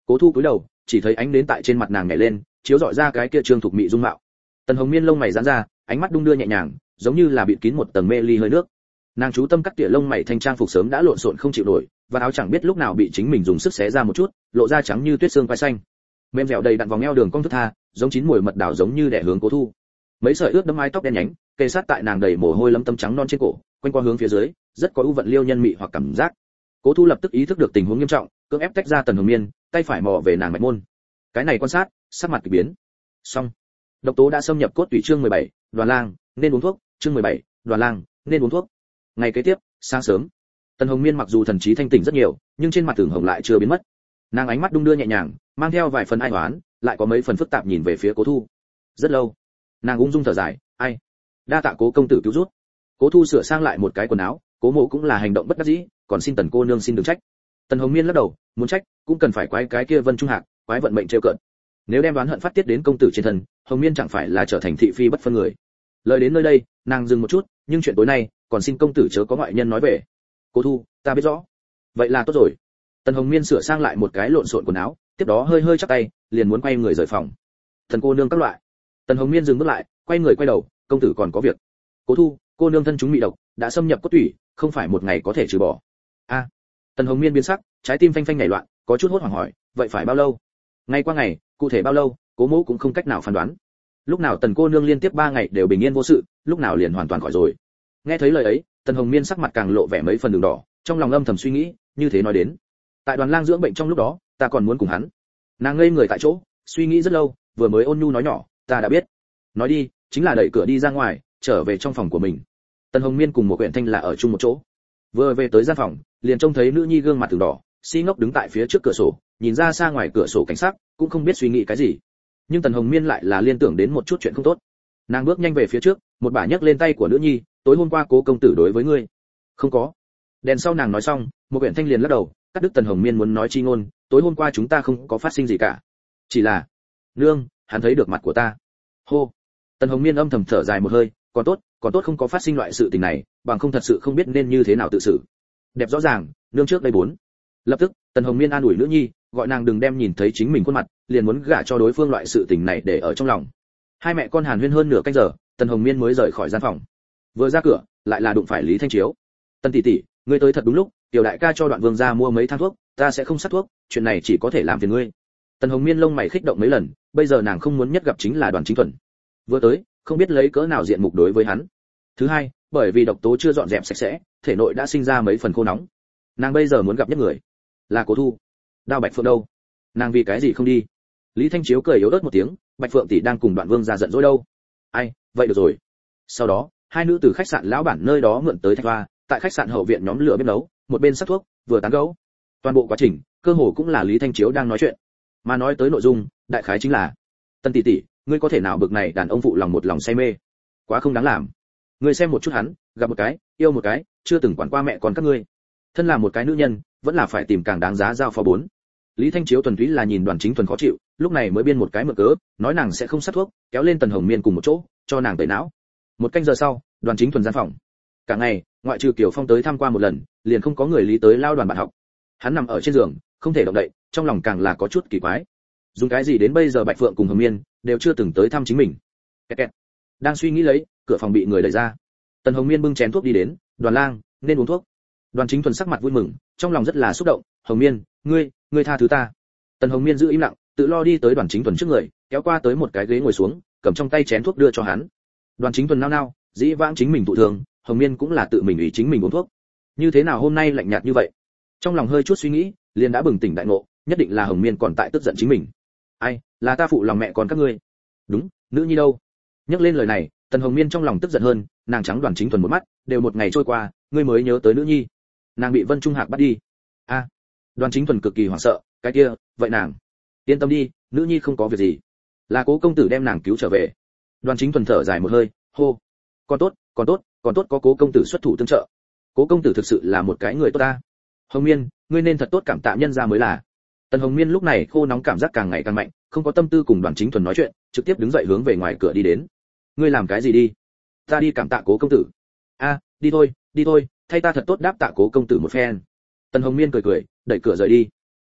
Cố Thu cúi đầu, chỉ thấy ánh đến tại trên mặt nàng nhảy lên, chiếu rọi ra cái kia trương thục mị dung mạo. Tần Hồng Miên lông mày giãn ra, ánh mắt đung đưa nhẹ nhàng, giống như là bịt kín một tầng mê ly hơi nước. Nàng chú tâm cắt tỉa lông mày thanh trang phục sớm đã lộn xộn không chịu nổi, và áo chẳng biết lúc nào bị chính mình dùng sức xé ra một chút, lộ ra trắng như tuyết xương quai xanh. Mềm dẻo đầy đặn vòng eo đường cong thướt tha, giống chín mùi mật đảo giống như đẻ hướng Cố Thu. Mấy sợi ướt đẫm mái tóc đen nhánh, kề sát tại nàng đầy mồ hôi lấm tấm trắng non trên cổ, quanh qua hướng phía dưới, rất có ưu vận liêu nhân mị hoặc cảm giác. Cố Thu lập tức ý thức được tình huống nghiêm trọng, cưỡng ép tách ra Tần Hồng Miên, tay phải mò về nàng mạch môn. Cái này quan sát, sắc mặt kỳ biến. Xong. Độc tố đã xâm nhập cốt tủy chương 17, Đoàn Lang, nên uống thuốc, chương 17, Đoàn Lang, nên uống thuốc. Ngày kế tiếp, sáng sớm. Tần Hồng Miên mặc dù thần trí thanh tỉnh rất nhiều, nhưng trên mặt tưởng hồng lại chưa biến mất. Nàng ánh mắt đung đưa nhẹ nhàng, mang theo vài phần ai oán, lại có mấy phần phức tạp nhìn về phía Cố Thu. Rất lâu, nàng ung dung thở dài, ai, đa tạ Cố công tử cứu giúp. Cố Thu sửa sang lại một cái quần áo, Cố Mộ cũng là hành động bất đắc dĩ, còn xin Tần cô nương xin đừng trách. Tần Hồng Miên lắc đầu, muốn trách, cũng cần phải quái cái kia Vân Trung Hạc, quái vận mệnh trêu cợt. Nếu đem đoán hận phát tiết đến công tử trên thân, Hồng Miên chẳng phải là trở thành thị phi bất phân người. Lời đến nơi đây, nàng dừng một chút, nhưng chuyện tối nay, còn xin công tử chớ có ngoại nhân nói về. Cố Thu, ta biết rõ. Vậy là tốt rồi. Tần Hồng Miên sửa sang lại một cái lộn xộn quần áo, tiếp đó hơi hơi chắp tay, liền muốn quay người rời phòng. Thần cô nương các loại. Tần Hồng Miên dừng bước lại, quay người quay đầu, công tử còn có việc. Cố Thu, cô nương thân chúng mị độc, đã xâm nhập cốt tủy, không phải một ngày có thể trừ bỏ. A. Tần Hồng Miên biến sắc, trái tim phanh phanh nhảy loạn, có chút hốt hoảng hỏi, vậy phải bao lâu? Ngày qua ngày, cụ thể bao lâu, Cố Mỗ cũng không cách nào phán đoán. Lúc nào Tần cô nương liên tiếp 3 ngày đều bình yên vô sự, lúc nào liền hoàn toàn khỏi rồi. Nghe thấy lời ấy, Tần Hồng Miên sắc mặt càng lộ vẻ mấy phần đường đỏ, trong lòng âm thầm suy nghĩ, như thế nói đến, tại Đoàn Lang dưỡng bệnh trong lúc đó, ta còn muốn cùng hắn. Nàng ngây người tại chỗ, suy nghĩ rất lâu, vừa mới ôn nhu nói nhỏ, ta đã biết. Nói đi, chính là đẩy cửa đi ra ngoài, trở về trong phòng của mình. Tần Hồng Miên cùng một quyển thanh là ở chung một chỗ. Vừa về tới gian phòng, liền trông thấy nữ nhi gương mặt từng đỏ, si ngốc đứng tại phía trước cửa sổ, nhìn ra xa ngoài cửa sổ cảnh sắc, cũng không biết suy nghĩ cái gì. Nhưng Tần Hồng Miên lại là liên tưởng đến một chút chuyện không tốt. Nàng bước nhanh về phía trước, một bà nhấc lên tay của nữ nhi, tối hôm qua Cố công tử đối với ngươi. Không có. Đèn sau nàng nói xong, một quyển thanh liền lắc đầu, cắt đứt Tần Hồng Miên muốn nói chi ngôn, tối hôm qua chúng ta không có phát sinh gì cả. Chỉ là, nương, hắn thấy được mặt của ta. Hô. Tần Hồng Miên âm thầm thở dài một hơi, còn tốt không có phát sinh loại sự tình này, bằng không thật sự không biết nên như thế nào tự xử. Đẹp rõ ràng, nương trước đây 4. Lập tức, Tần Hồng Miên an ủi nữ nhi, gọi nàng đừng đem nhìn thấy chính mình khuôn mặt, liền muốn gả cho đối phương loại sự tình này để ở trong lòng. Hai mẹ con hàn huyên hơn nửa canh giờ, Tần Hồng Miên mới rời khỏi gian phòng. Vừa ra cửa, lại là đụng phải Lý Thanh Chiếu. Tần tỷ tỷ, ngươi tới thật đúng lúc, tiểu đại ca cho Đoạn Vương gia mua mấy thang thuốc, ta sẽ không sát thuốc, chuyện này chỉ có thể làm phiền ngươi. Tần Hồng Miên lông mày khích động mấy lần, bây giờ nàng không muốn nhất gặp chính là Đoàn Chính Thuần. Vừa tới, không biết lấy cỡ nào diện mục đối với hắn. Thứ hai, bởi vì độc tố chưa dọn dẹp sạch sẽ, thể nội đã sinh ra mấy phần khô nóng. Nàng bây giờ muốn gặp nhất người là Cố Thu. Đao Bạch Phượng đâu? Nàng vì cái gì không đi? Lý Thanh Chiếu cười yếu ớt một tiếng, Bạch Phượng tỷ đang cùng Đoạn Vương gia giận dỗi đâu. Ai, vậy được rồi. Sau đó, hai nữ từ khách sạn lão bản nơi đó mượn tới thạch hoa, tại khách sạn hậu viện nhóm lửa bếp nấu, một bên sắc thuốc, vừa tán gẫu. Toàn bộ quá trình, cơ hồ cũng là Lý Thanh Chiếu đang nói chuyện. Mà nói tới nội dung, đại khái chính là: Tân tỷ tỷ, ngươi có thể nào bực này đàn ông phụ lòng một lòng say mê, quá không đáng làm. Ngươi xem một chút hắn, gặp một cái, yêu một cái, chưa từng quản qua mẹ con các ngươi. Thân là một cái nữ nhân, vẫn là phải tìm càng đáng giá giao phó 4. Lý Thanh Chiếu thuần túy là nhìn Đoàn Chính Thuần khó chịu, lúc này mới biên một cái mượn cớ, nói nàng sẽ không sát thuốc, kéo lên Tần Hồng Miên cùng một chỗ, cho nàng tẩy não. Một canh giờ sau, Đoàn Chính Thuần gian phòng. Cả ngày, ngoại trừ Kiều Phong tới thăm qua một lần, liền không có người lý tới lao Đoàn bạn học. Hắn nằm ở trên giường, không thể động đậy, trong lòng càng là có chút kỳ quái. Dùng cái gì đến bây giờ Bạch Phượng cùng Hồng Miên đều chưa từng tới thăm chính mình. Kẹt kẹt. Đang suy nghĩ lấy, cửa phòng bị người đẩy ra. Tần Hồng Miên bưng chén thuốc đi đến, Đoàn Lang, nên uống thuốc. Đoàn Chính Thuần sắc mặt vui mừng, trong lòng rất là xúc động, Hồng Miên, ngươi tha thứ ta. Tần Hồng Miên giữ im lặng, tự lo đi tới Đoàn Chính Thuần trước người, kéo qua tới một cái ghế ngồi xuống, cầm trong tay chén thuốc đưa cho hắn. Đoàn Chính Thuần nao nao, dĩ vãng chính mình thụ thường, Hồng Miên cũng là tự mình ủy chính mình uống thuốc. Như thế nào hôm nay lạnh nhạt như vậy? Trong lòng hơi chút suy nghĩ, liền đã bừng tỉnh đại ngộ, nhất định là Hồng Miên còn tại tức giận chính mình. Ai, là ta phụ lòng mẹ con các ngươi. Đúng, nữ nhi đâu? Nhắc lên lời này, Tần Hồng Miên trong lòng tức giận hơn, nàng trắng Đoàn Chính Thuần một mắt, đều một ngày trôi qua, ngươi mới nhớ tới nữ nhi. Nàng bị Vân Trung Hạc bắt đi. A. Đoàn Chính Thuần cực kỳ hoảng sợ, cái kia, vậy nàng, yên tâm đi, nữ nhi không có việc gì, là Cố công tử đem nàng cứu trở về. Đoàn Chính Thuần thở dài một hơi, hô, còn tốt có Cố công tử xuất thủ tương trợ. Cố công tử thực sự là một cái người tốt ta. Hồng Miên, ngươi nên thật tốt cảm tạ nhân gia mới là. Tần Hồng Miên lúc này khô nóng cảm giác càng ngày càng mạnh, không có tâm tư cùng Đoàn Chính Thuần nói chuyện, trực tiếp đứng dậy hướng về ngoài cửa đi đến. Ngươi làm cái gì đi? Ta đi cảm tạ Cố công tử. A, đi thôi, thay ta thật tốt đáp tạ Cố công tử một phen. Tần Hồng Miên cười cười, đẩy cửa rời đi.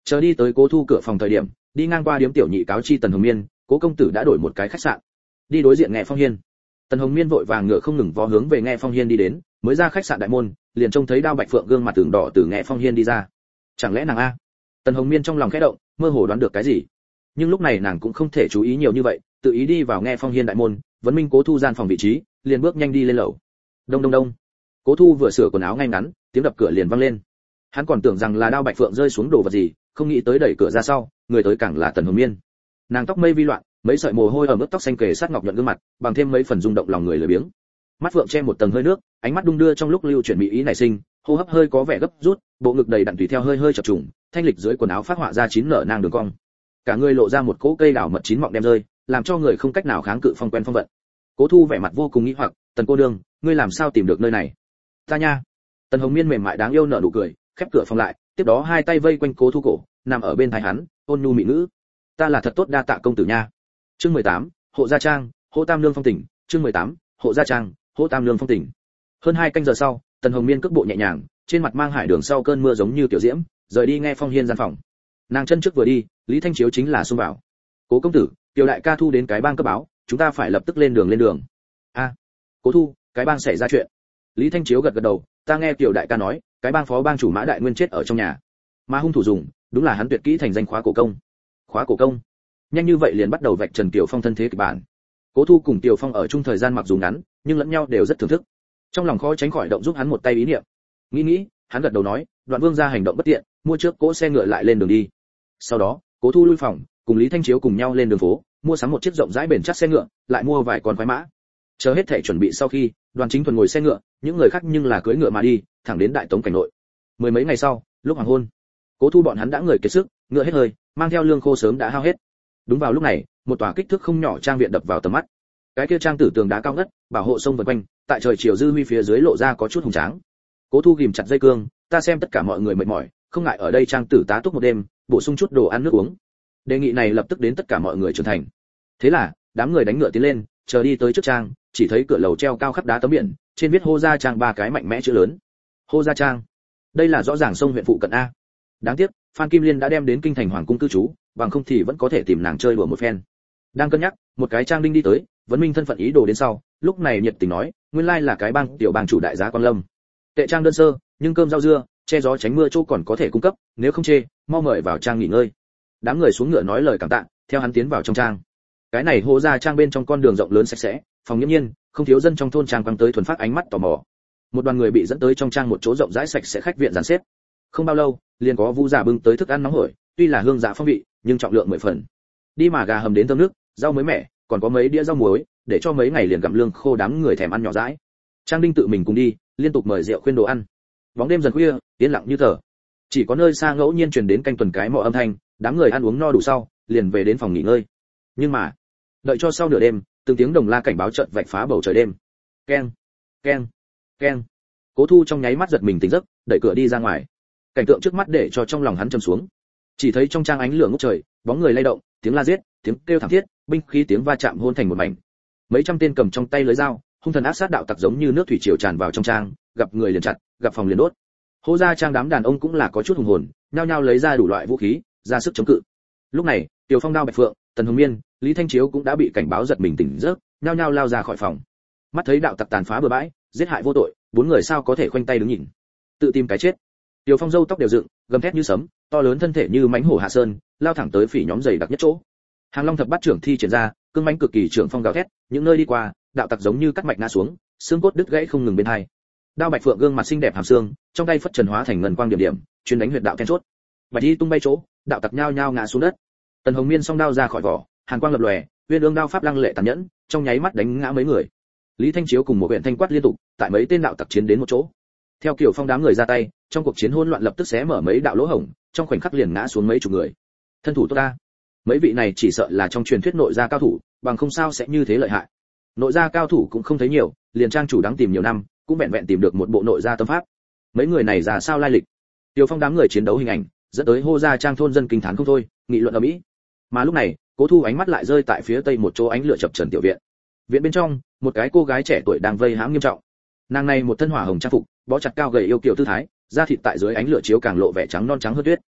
Chờ đi tới Cố Thu cửa phòng thời điểm, đi ngang qua điếm tiểu nhị cáo chi Tần Hồng Miên, Cố công tử đã đổi một cái khách sạn. Đi đối diện Nghệ Phong Hiên. Tần Hồng Miên vội vàng ngựa không ngừng vó hướng về Nghệ Phong Hiên đi đến, mới ra khách sạn đại môn, liền trông thấy Đao Bạch Phượng gương mặt tưởng đỏ từ Nghệ Phong Hiên đi ra. Chẳng lẽ nàng a? Tần Hồng Miên trong lòng khẽ động, mơ hồ đoán được cái gì. Nhưng lúc này nàng cũng không thể chú ý nhiều như vậy, tự ý đi vào Nghệ Phong Hiên đại môn, vấn minh Cố Thu gian phòng vị trí, liền bước nhanh đi lên lầu. Đông đông đông. Cố Thu vừa sửa quần áo ngay ngắn, tiếng đập cửa liền vang lên. Hắn còn tưởng rằng là Đao Bạch Phượng rơi xuống đồ vật gì, không nghĩ tới đẩy cửa ra sau, người tới càng là Tần Hồng Miên. Nàng tóc mây vi loạn, mấy sợi mồ hôi ở mức tóc xanh kề sát ngọc nhuận gương mặt, bằng thêm mấy phần rung động lòng người lười biếng. Mắt phượng che một tầng hơi nước, ánh mắt đung đưa trong lúc lưu chuyển mỹ ý nảy sinh, hô hấp hơi có vẻ gấp rút, bộ ngực đầy đặn tùy theo hơi hơi chập trùng, thanh lịch dưới quần áo phát họa ra chín nở nang đường cong. Cả người lộ ra một cỗ cây đào mật chín mọng đem rơi, làm cho người không cách nào kháng cự phong quen phong vận. Cố Thu vẻ mặt vô cùng nghi hoặc, "Tần cô nương, ngươi làm sao tìm được nơi này?" "Ta nha." Tần Hồng Miên mềm mại đáng yêu nở nụ cười, khép cửa phòng lại, tiếp đó hai tay vây quanh Cố Thu cổ, nằm ở bên tai hắn, ôn nhu mị ngữ. "Ta là thật tốt đa tạ công tử nha." Chương 18, Hộ gia trang, Hộ Tam Nương phong tỉnh, chương 18, Hộ gia trang, Hộ Tam Nương phong tỉnh. Hơn 2 canh giờ sau, Tần Hồng Miên cước bộ nhẹ nhàng, trên mặt mang hải đường sau cơn mưa giống như tiểu diễm, rời đi Nghe Phong Hiên gian phòng. Nàng chân trước vừa đi, Lý Thanh Chiếu chính là xông vào. "Cố công tử, Tiểu đại ca thu đến cái bang cấp báo, chúng ta phải lập tức lên đường." "A, Cố Thu, cái bang xảy ra chuyện." Lý Thanh Chiếu gật gật đầu, "Ta nghe Tiểu đại ca nói, cái bang phó bang chủ Mã Đại Nguyên chết ở trong nhà, mà hung thủ dùng, đúng là hắn tuyệt kỹ thành danh khóa cổ công." "Khóa cổ công?" Nhanh như vậy liền bắt đầu vạch trần Tiểu Phong thân thế kịch bản. Cố Thu cùng Tiểu Phong ở chung thời gian mặc dù ngắn, nhưng lẫn nhau đều rất thưởng thức. Trong lòng khó tránh khỏi động giúp hắn một tay ý niệm. Nghĩ, hắn gật đầu nói, Đoạn Vương gia hành động bất tiện, mua trước cỗ xe ngựa lại lên đường đi. Sau đó, Cố Thu lui phòng, cùng Lý Thanh Chiếu cùng nhau lên đường phố, mua sắm một chiếc rộng rãi bền chắc xe ngựa, lại mua vài con khoái mã. Chờ hết thảy chuẩn bị sau khi, Đoàn Chính Thuần ngồi xe ngựa, những người khác nhưng là cưỡi ngựa mà đi, thẳng đến Đại Tống cảnh nội. Mười mấy ngày sau, lúc hoàng hôn, Cố Thu bọn hắn đã người kiệt sức, ngựa hết hơi, mang theo lương khô sớm đã hao hết. Đúng vào lúc này, một tòa kích thước không nhỏ trang viện đập vào tầm mắt. Cái kia trang tử tường đá cao ngất, bảo hộ sông vần quanh, tại trời chiều dư huy phía dưới lộ ra có chút hùng tráng. Cố Thu ghim chặt dây cương, "Ta xem tất cả mọi người mệt mỏi, không ngại ở đây trang tử tá túc một đêm, bổ sung chút đồ ăn nước uống." Đề nghị này lập tức đến tất cả mọi người trưởng thành. Thế là, đám người đánh ngựa tiến lên, chờ đi tới trước trang, chỉ thấy cửa lầu treo cao khắp đá tấm biển, trên viết Hô gia trang ba cái mạnh mẽ chữ lớn. Hô gia trang. Đây là rõ ràng sông huyện phụ cận a. Đáng tiếc, Phan Kim Liên đã đem đến kinh thành hoàng cung cư trú, bằng không thì vẫn có thể tìm nàng chơi đùa một phen. Đang cân nhắc, một cái trang đinh đi tới, vấn minh thân phận ý đồ đến sau, lúc này nhiệt tình nói, nguyên lai là cái bang tiểu bang chủ đại giá Quan Lâm. Tệ trang đơn sơ, nhưng cơm rau dưa, che gió tránh mưa chỗ còn có thể cung cấp, nếu không chê, mau mời vào trang nghỉ ngơi. Đám người xuống ngựa nói lời cảm tạ, theo hắn tiến vào trong trang. Cái này Hô gia trang bên trong con đường rộng lớn sạch sẽ, phòng nghiêm nhiên, không thiếu dân trong thôn trang quăng tới thuần phát ánh mắt tò mò. Một đoàn người bị dẫn tới trong trang một chỗ rộng rãi sạch sẽ khách viện dàn xếp. Không bao lâu, liền có Vu giả bưng tới thức ăn nóng hổi, tuy là hương dạ phong vị, nhưng trọng lượng 10 phần. Đi mà gà hầm đến thơm nước, rau mới mẻ, còn có mấy đĩa rau muối, để cho mấy ngày liền gặm lương khô đám người thèm ăn nhỏ dãi. Trang Đinh tự mình cùng đi, liên tục mời rượu khuyên đồ ăn. Bóng đêm dần khuya, yên lặng như tờ. Chỉ có nơi xa ngẫu nhiên truyền đến canh tuần cái mọ âm thanh, đám người ăn uống no đủ sau, liền về đến phòng nghỉ ngơi. Nhưng mà, đợi cho sau nửa đêm, từng tiếng đồng la cảnh báo chợt vạch phá bầu trời đêm. Keng, keng, keng. Cố Thu trong nháy mắt giật mình tỉnh giấc, đẩy cửa đi ra ngoài. Cảnh tượng trước mắt để cho trong lòng hắn trầm xuống. Chỉ thấy trong trang ánh lửa ngút trời, bóng người lay động, tiếng la giết, tiếng kêu thảm thiết, binh khí tiếng va chạm hôn thành một mảnh. Mấy trăm tên cầm trong tay lưới dao, hung thần ác sát đạo tặc giống như nước thủy triều tràn vào trong trang, gặp người liền chặt, gặp phòng liền đốt. Hô gia trang đám đàn ông cũng là có chút hùng hồn, nhao nhao lấy ra đủ loại vũ khí, ra sức chống cự. Lúc này, Tiểu Phong, Đao Bạch Phượng, Tần Hồng Miên, Lý Thanh Chiếu cũng đã bị cảnh báo giật mình tỉnh giấc, nhao nhao lao ra khỏi phòng. Mắt thấy đạo tặc tàn phá bừa bãi, giết hại vô tội, bốn người sao có thể khoanh tay đứng nhìn, tự tìm cái chết. Tiểu Phong râu tóc đều dựng, gầm thét như sấm, to lớn thân thể như mãnh hổ hạ sơn, lao thẳng tới phỉ nhóm dày đặc nhất chỗ. Hàng Long thập bát trưởng thi triển ra, cương mãnh cực kỳ trưởng phong gào thét, những nơi đi qua, đạo tặc giống như cắt mạch ngã xuống, xương cốt đứt gãy không ngừng bên hai. Đao Bạch Phượng gương mặt xinh đẹp hàm xương, trong tay phất trần hóa thành ngân quang điểm điểm, chuyên đánh huyệt đạo then chốt. Bạch y tung bay chỗ, đạo tặc nhao nhao ngã xuống đất. Tần Hồng Miên song đao ra khỏi vỏ, hàn quang lập lòe, uyên ương đao pháp lăng lệ tàn nhẫn, trong nháy mắt đánh ngã mấy người. Lý Thanh Chiếu cùng một huyện thanh quát liên tục, tại mấy tên đạo tặc chiến đến một chỗ. Theo kiểu phong đám người ra tay, trong cuộc chiến hỗn loạn lập tức xé mở mấy đạo lỗ hổng, trong khoảnh khắc liền ngã xuống mấy chục người. Thân thủ tốt ta. Mấy vị này chỉ sợ là trong truyền thuyết nội gia cao thủ, bằng không sao sẽ như thế lợi hại. Nội gia cao thủ cũng không thấy nhiều, liền trang chủ đáng tìm nhiều năm, cũng vẹn vẹn tìm được một bộ nội gia tâm pháp. Mấy người này ra sao lai lịch? Tiêu Phong đám người chiến đấu hình ảnh, dẫn tới Hô gia trang thôn dân kinh thán không thôi, nghị luận ở mỹ. Mà lúc này, Cố Thu ánh mắt lại rơi tại phía tây một chỗ ánh lửa chập chờn tiểu viện. Viện bên trong, một cái cô gái trẻ tuổi đang vây hãm nghiêm trọng. Nàng này một thân hỏa hồng trang phục, bó chặt cao gầy yêu kiều tư thái, da thịt tại dưới ánh lửa chiếu càng lộ vẻ trắng non trắng hơn tuyết.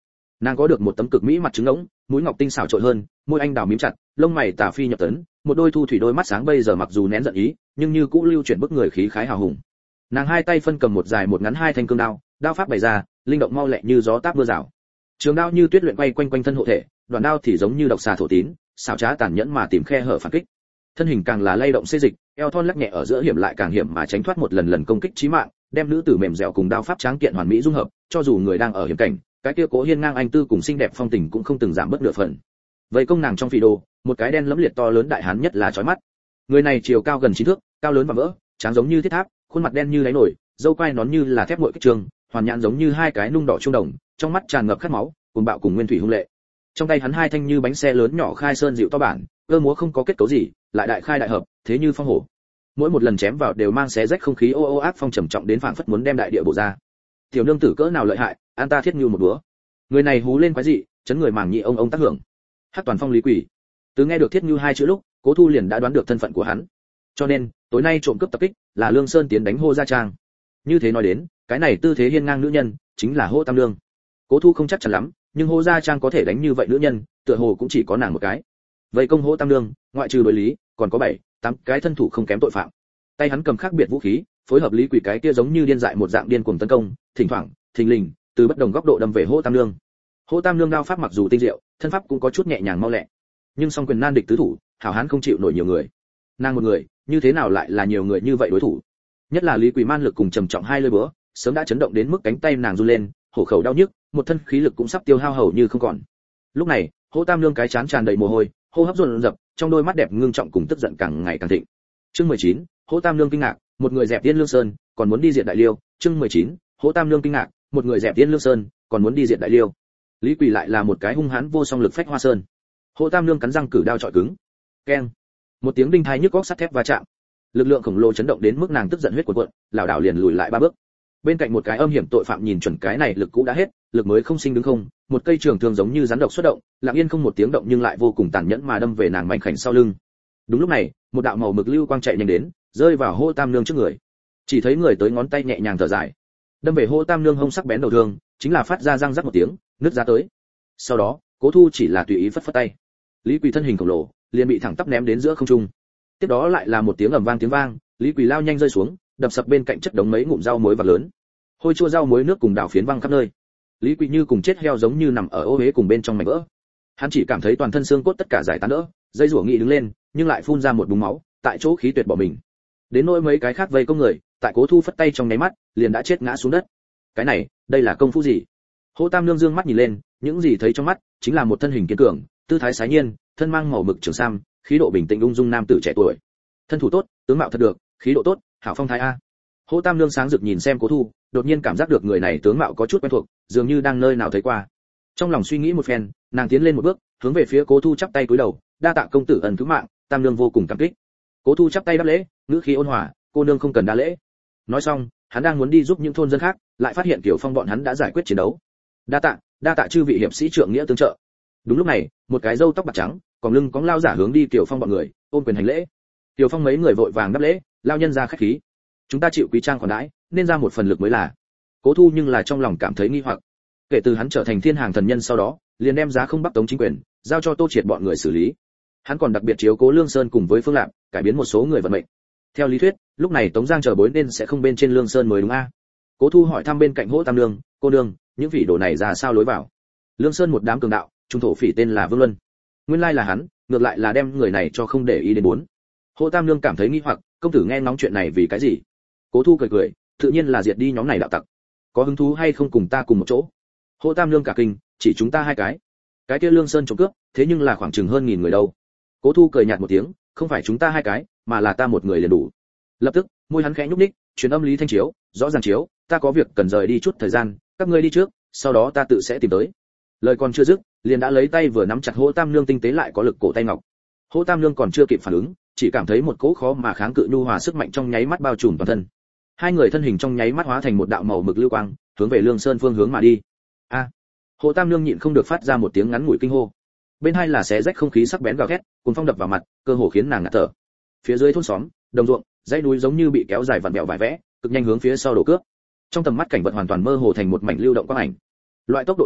Nàng có được một tấm cực mỹ mặt trứng ngỗng, mũi ngọc tinh xảo trội hơn, môi anh đào mím chặt, lông mày tà phi nhập tấn, một đôi thu thủy đôi mắt sáng bây giờ mặc dù nén giận ý, nhưng như cũ lưu chuyển bức người khí khái hào hùng. Nàng hai tay phân cầm một dài một ngắn hai thanh cương đao, đao pháp bày ra, linh động mau lẹ như gió táp mưa rào. Trường đao như tuyết luyện quay quanh quanh thân hộ thể, đoạn đao thì giống như độc xà thổ tín, xảo trá tàn nhẫn mà tìm khe hở phản kích. Thân hình càng là lay động xê dịch, eo thon lắc nhẹ ở giữa hiểm lại càng hiểm mà tránh thoát một lần lần công kích chí mạng, đem nữ tử mềm dẻo cùng đao pháp tráng kiện hoàn mỹ dung hợp, cho dù người đang ở hiểm cảnh, cái kia cố hiên ngang anh tư cùng xinh đẹp phong tình cũng không từng giảm bớt nửa phần. Vậy công nàng trong phỉ đồ, một cái đen lẫm liệt to lớn đại hán nhất là chói mắt. Người này chiều cao gần 9 thước, cao lớn và vỡ, tráng giống như thiết tháp, khuôn mặt đen như đáy nổi, râu quai nón như là thép nguội kích trường, hoàn nhãn giống như hai cái nung đỏ trung đồng, trong mắt tràn ngập khát máu, cuồng bạo cùng nguyên thủy hung lệ. Trong tay hắn hai thanh như bánh xe lớn nhỏ khai sơn dịu to bản, cơ múa không có kết cấu gì, lại đại khai đại hợp, thế như phong hổ. Mỗi một lần chém vào đều mang xé rách không khí ô ô ác phong trầm trọng đến phảng phất muốn đem đại địa bổ ra. Tiểu nương tử cỡ nào lợi hại, an ta thiết như một búa. Người này hú lên quái dị, chấn người màng nhĩ ông tác hưởng. Hắc toàn phong lý quỷ. Từ nghe được thiết như hai chữ lúc, Cố Thu liền đã đoán được thân phận của hắn. Cho nên, tối nay trộm cướp tập kích là Lương Sơn tiến đánh Hô Gia Trang. Như thế nói đến, cái này tư thế hiên ngang nữ nhân chính là Hô Tam Nương. Cố Thu không chắc chắn lắm, nhưng Hô Gia Trang có thể đánh như vậy nữ nhân, tựa hồ cũng chỉ có nàng một cái. Vậy công Hô Tam Nương, ngoại trừ đối lý, còn có 7, 8 cái thân thủ không kém tội phạm. Tay hắn cầm khác biệt vũ khí, phối hợp lý quỷ cái kia giống như điên dại một dạng điên cuồng tấn công, thỉnh thoảng, thình lình, từ bất đồng góc độ đâm về Hô Tam Nương. Hô Tam Nương đao pháp mặc dù tinh diệu, thân pháp cũng có chút nhẹ nhàng mau lẹ, nhưng song quyền nan địch tứ thủ, hảo hán không chịu nổi nhiều người. Nàng một người, như thế nào lại là nhiều người như vậy đối thủ? Nhất là Lý Quỷ man lực cùng trầm trọng hai lưỡi búa, sớm đã chấn động đến mức cánh tay nàng run lên, hổ khẩu đau nhức, một thân khí lực cũng sắp tiêu hao hầu như không còn. Lúc này, Hô Tam Nương cái trán tràn đầy mồ hôi, hô hấp dồn dập, trong đôi mắt đẹp ngưng trọng cùng tức giận càng ngày càng thịnh. Chương 19, Hô Tam Nương kinh ngạc, một người dẹp Tiên Lương Sơn, còn muốn đi diệt Đại Liêu. Chương 19, Hô Tam Nương kinh ngạc, một người dẹp Tiên Lương Sơn, còn muốn đi diệt Đại Liêu. Lý Quỷ lại là một cái hung hãn vô song lực phách Hoa Sơn. Hô Tam Nương cắn răng cử đao chọi cứng. Keng. Một tiếng đinh tai nhức óc sắt thép va chạm. Lực lượng khổng lồ chấn động đến mức nàng tức giận huyết cuồn cuộn, lảo đảo liền lùi lại 3 bước. Bên cạnh một cái âm hiểm tội phạm nhìn chuẩn cái này lực cũ đã hết, lực mới không sinh đứng không, một cây trường thương giống như rắn độc xuất động, lặng yên không một tiếng động nhưng lại vô cùng tàn nhẫn mà đâm về nàng mảnh khảnh sau lưng. Đúng lúc này, một đạo màu mực lưu quang chạy nhanh đến, rơi vào Hô Tam Nương trước người. Chỉ thấy người tới ngón tay nhẹ nhàng thở dài, đâm về Hô Tam Nương hông sắc bén đầu thương, chính là phát ra răng rắc một tiếng, nứt ra tới. Sau đó, Cố Thu chỉ là tùy ý phất phất tay. Lý Quỳ thân hình khổng lồ, liền bị thẳng tắp ném đến giữa không trung. Tiếp đó lại là một tiếng ầm vang tiếng vang, Lý Quỳ lao nhanh rơi xuống, đập sập bên cạnh chất đống mấy ngụm rau muối vạc lớn. Hôi chua rau muối nước cùng đảo phiến văng khắp nơi. Lý Quỳ như cùng chết heo giống như nằm ở ô uế cùng bên trong mảnh vỡ. Hắn chỉ cảm thấy toàn thân xương cốt tất cả giải tán đỡ, dây rủa nghị đứng lên, nhưng lại phun ra một búng máu, tại chỗ khí tuyệt bỏ mình. Đến nỗi mấy cái khác vây công người, tại Cố Thu phất tay trong nháy mắt, liền đã chết ngã xuống đất. Cái này, đây là công phu gì? Hô Tam Nương dương mắt nhìn lên, những gì thấy trong mắt chính là một thân hình kiên cường, tư thái sái nhiên, thân mang màu mực trường sam, khí độ bình tĩnh ung dung nam tử trẻ tuổi. Thân thủ tốt, tướng mạo thật được, khí độ tốt, hảo phong thái a. Hô Tam Nương sáng rực nhìn xem Cố Thu, đột nhiên cảm giác được người này tướng mạo có chút quen thuộc, dường như đang nơi nào thấy qua. Trong lòng suy nghĩ một phen, nàng tiến lên một bước, hướng về phía Cố Thu chắp tay cúi đầu, đa tạ công tử ân cứu mạng, Tam Nương vô cùng cảm kích. Cố Thu chắp tay đáp lễ, ngữ khí ôn hòa, cô nương không cần đa lễ. Nói xong, hắn đang muốn đi giúp những thôn dân khác, lại phát hiện Kiều Phong bọn hắn đã giải quyết chiến đấu. Đa tạ chư vị hiệp sĩ trưởng nghĩa tương trợ. Đúng lúc này, một cái râu tóc bạc trắng, còn lưng cóng lao giả hướng đi Kiều Phong bọn người, ôn quyền hành lễ. Kiều Phong mấy người vội vàng đáp lễ, lao nhân ra khách khí. Chúng ta chịu quý trang khoản đãi, nên ra một phần lực mới là. Cố Thu nhưng là trong lòng cảm thấy nghi hoặc. Kể từ hắn trở thành thiên hàng thần nhân sau đó, liền đem giá không bắc tống chính quyền, giao cho Tô Triệt bọn người xử lý. Hắn còn đặc biệt chiếu cố Lương Sơn cùng với Phương Lạp, cải biến một số người vận mệnh. Theo lý thuyết, lúc này Tống Giang chờ bối nên sẽ không bên trên Lương Sơn mới đúng a. Cố Thu hỏi thăm bên cạnh Hỗ Tam Nương, cô nương, những vị đồ này ra sao lối vào? Lương Sơn một đám cường đạo, trung thổ phỉ tên là Vương Luân. Nguyên lai là hắn, ngược lại là đem người này cho không để ý đến bốn. Hỗ Tam Nương cảm thấy nghi hoặc, công tử nghe ngóng chuyện này vì cái gì? Cố Thu cười cười, tự nhiên là diệt đi nhóm này đạo tặc. Có hứng thú hay không cùng ta cùng một chỗ? Hỗ Tam Nương cả kinh, chỉ chúng ta hai cái. Cái kia Lương Sơn trộm cướp, thế nhưng là khoảng chừng hơn 1000 người đâu. Cố Thu cười nhạt một tiếng, không phải chúng ta hai cái, mà là ta một người liền đủ. Lập tức, môi hắn khẽ nhúc nhích, truyền âm Lý Thanh Chiếu, rõ ràng Chiếu, ta có việc cần rời đi chút thời gian, các ngươi đi trước, sau đó ta tự sẽ tìm tới. Lời còn chưa dứt, liền đã lấy tay vừa nắm chặt Hỗ Tam Nương tinh tế lại có lực cổ tay ngọc. Hỗ Tam Nương còn chưa kịp phản ứng, chỉ cảm thấy một cỗ khó mà kháng cự nhu hòa sức mạnh trong nháy mắt bao trùm toàn thân. Hai người thân hình trong nháy mắt hóa thành một đạo màu mực lưu quang, hướng về Lương Sơn phương hướng mà đi. A! Hỗ Tam Nương nhịn không được phát ra một tiếng ngắn ngủi kinh hô. Bên hai là xé rách không khí sắc bén gào thét, cuồng phong đập vào mặt, cơ hồ khiến nàng ngạt thở. Phía dưới thôn xóm, đồng ruộng, dãy núi giống như bị kéo dài vặn vẹo vài vẽ, cực nhanh hướng phía sau đổ cướp. Trong tầm mắt cảnh vật hoàn toàn mơ hồ thành một mảnh lưu động quang ảnh. Loại tốc độ này,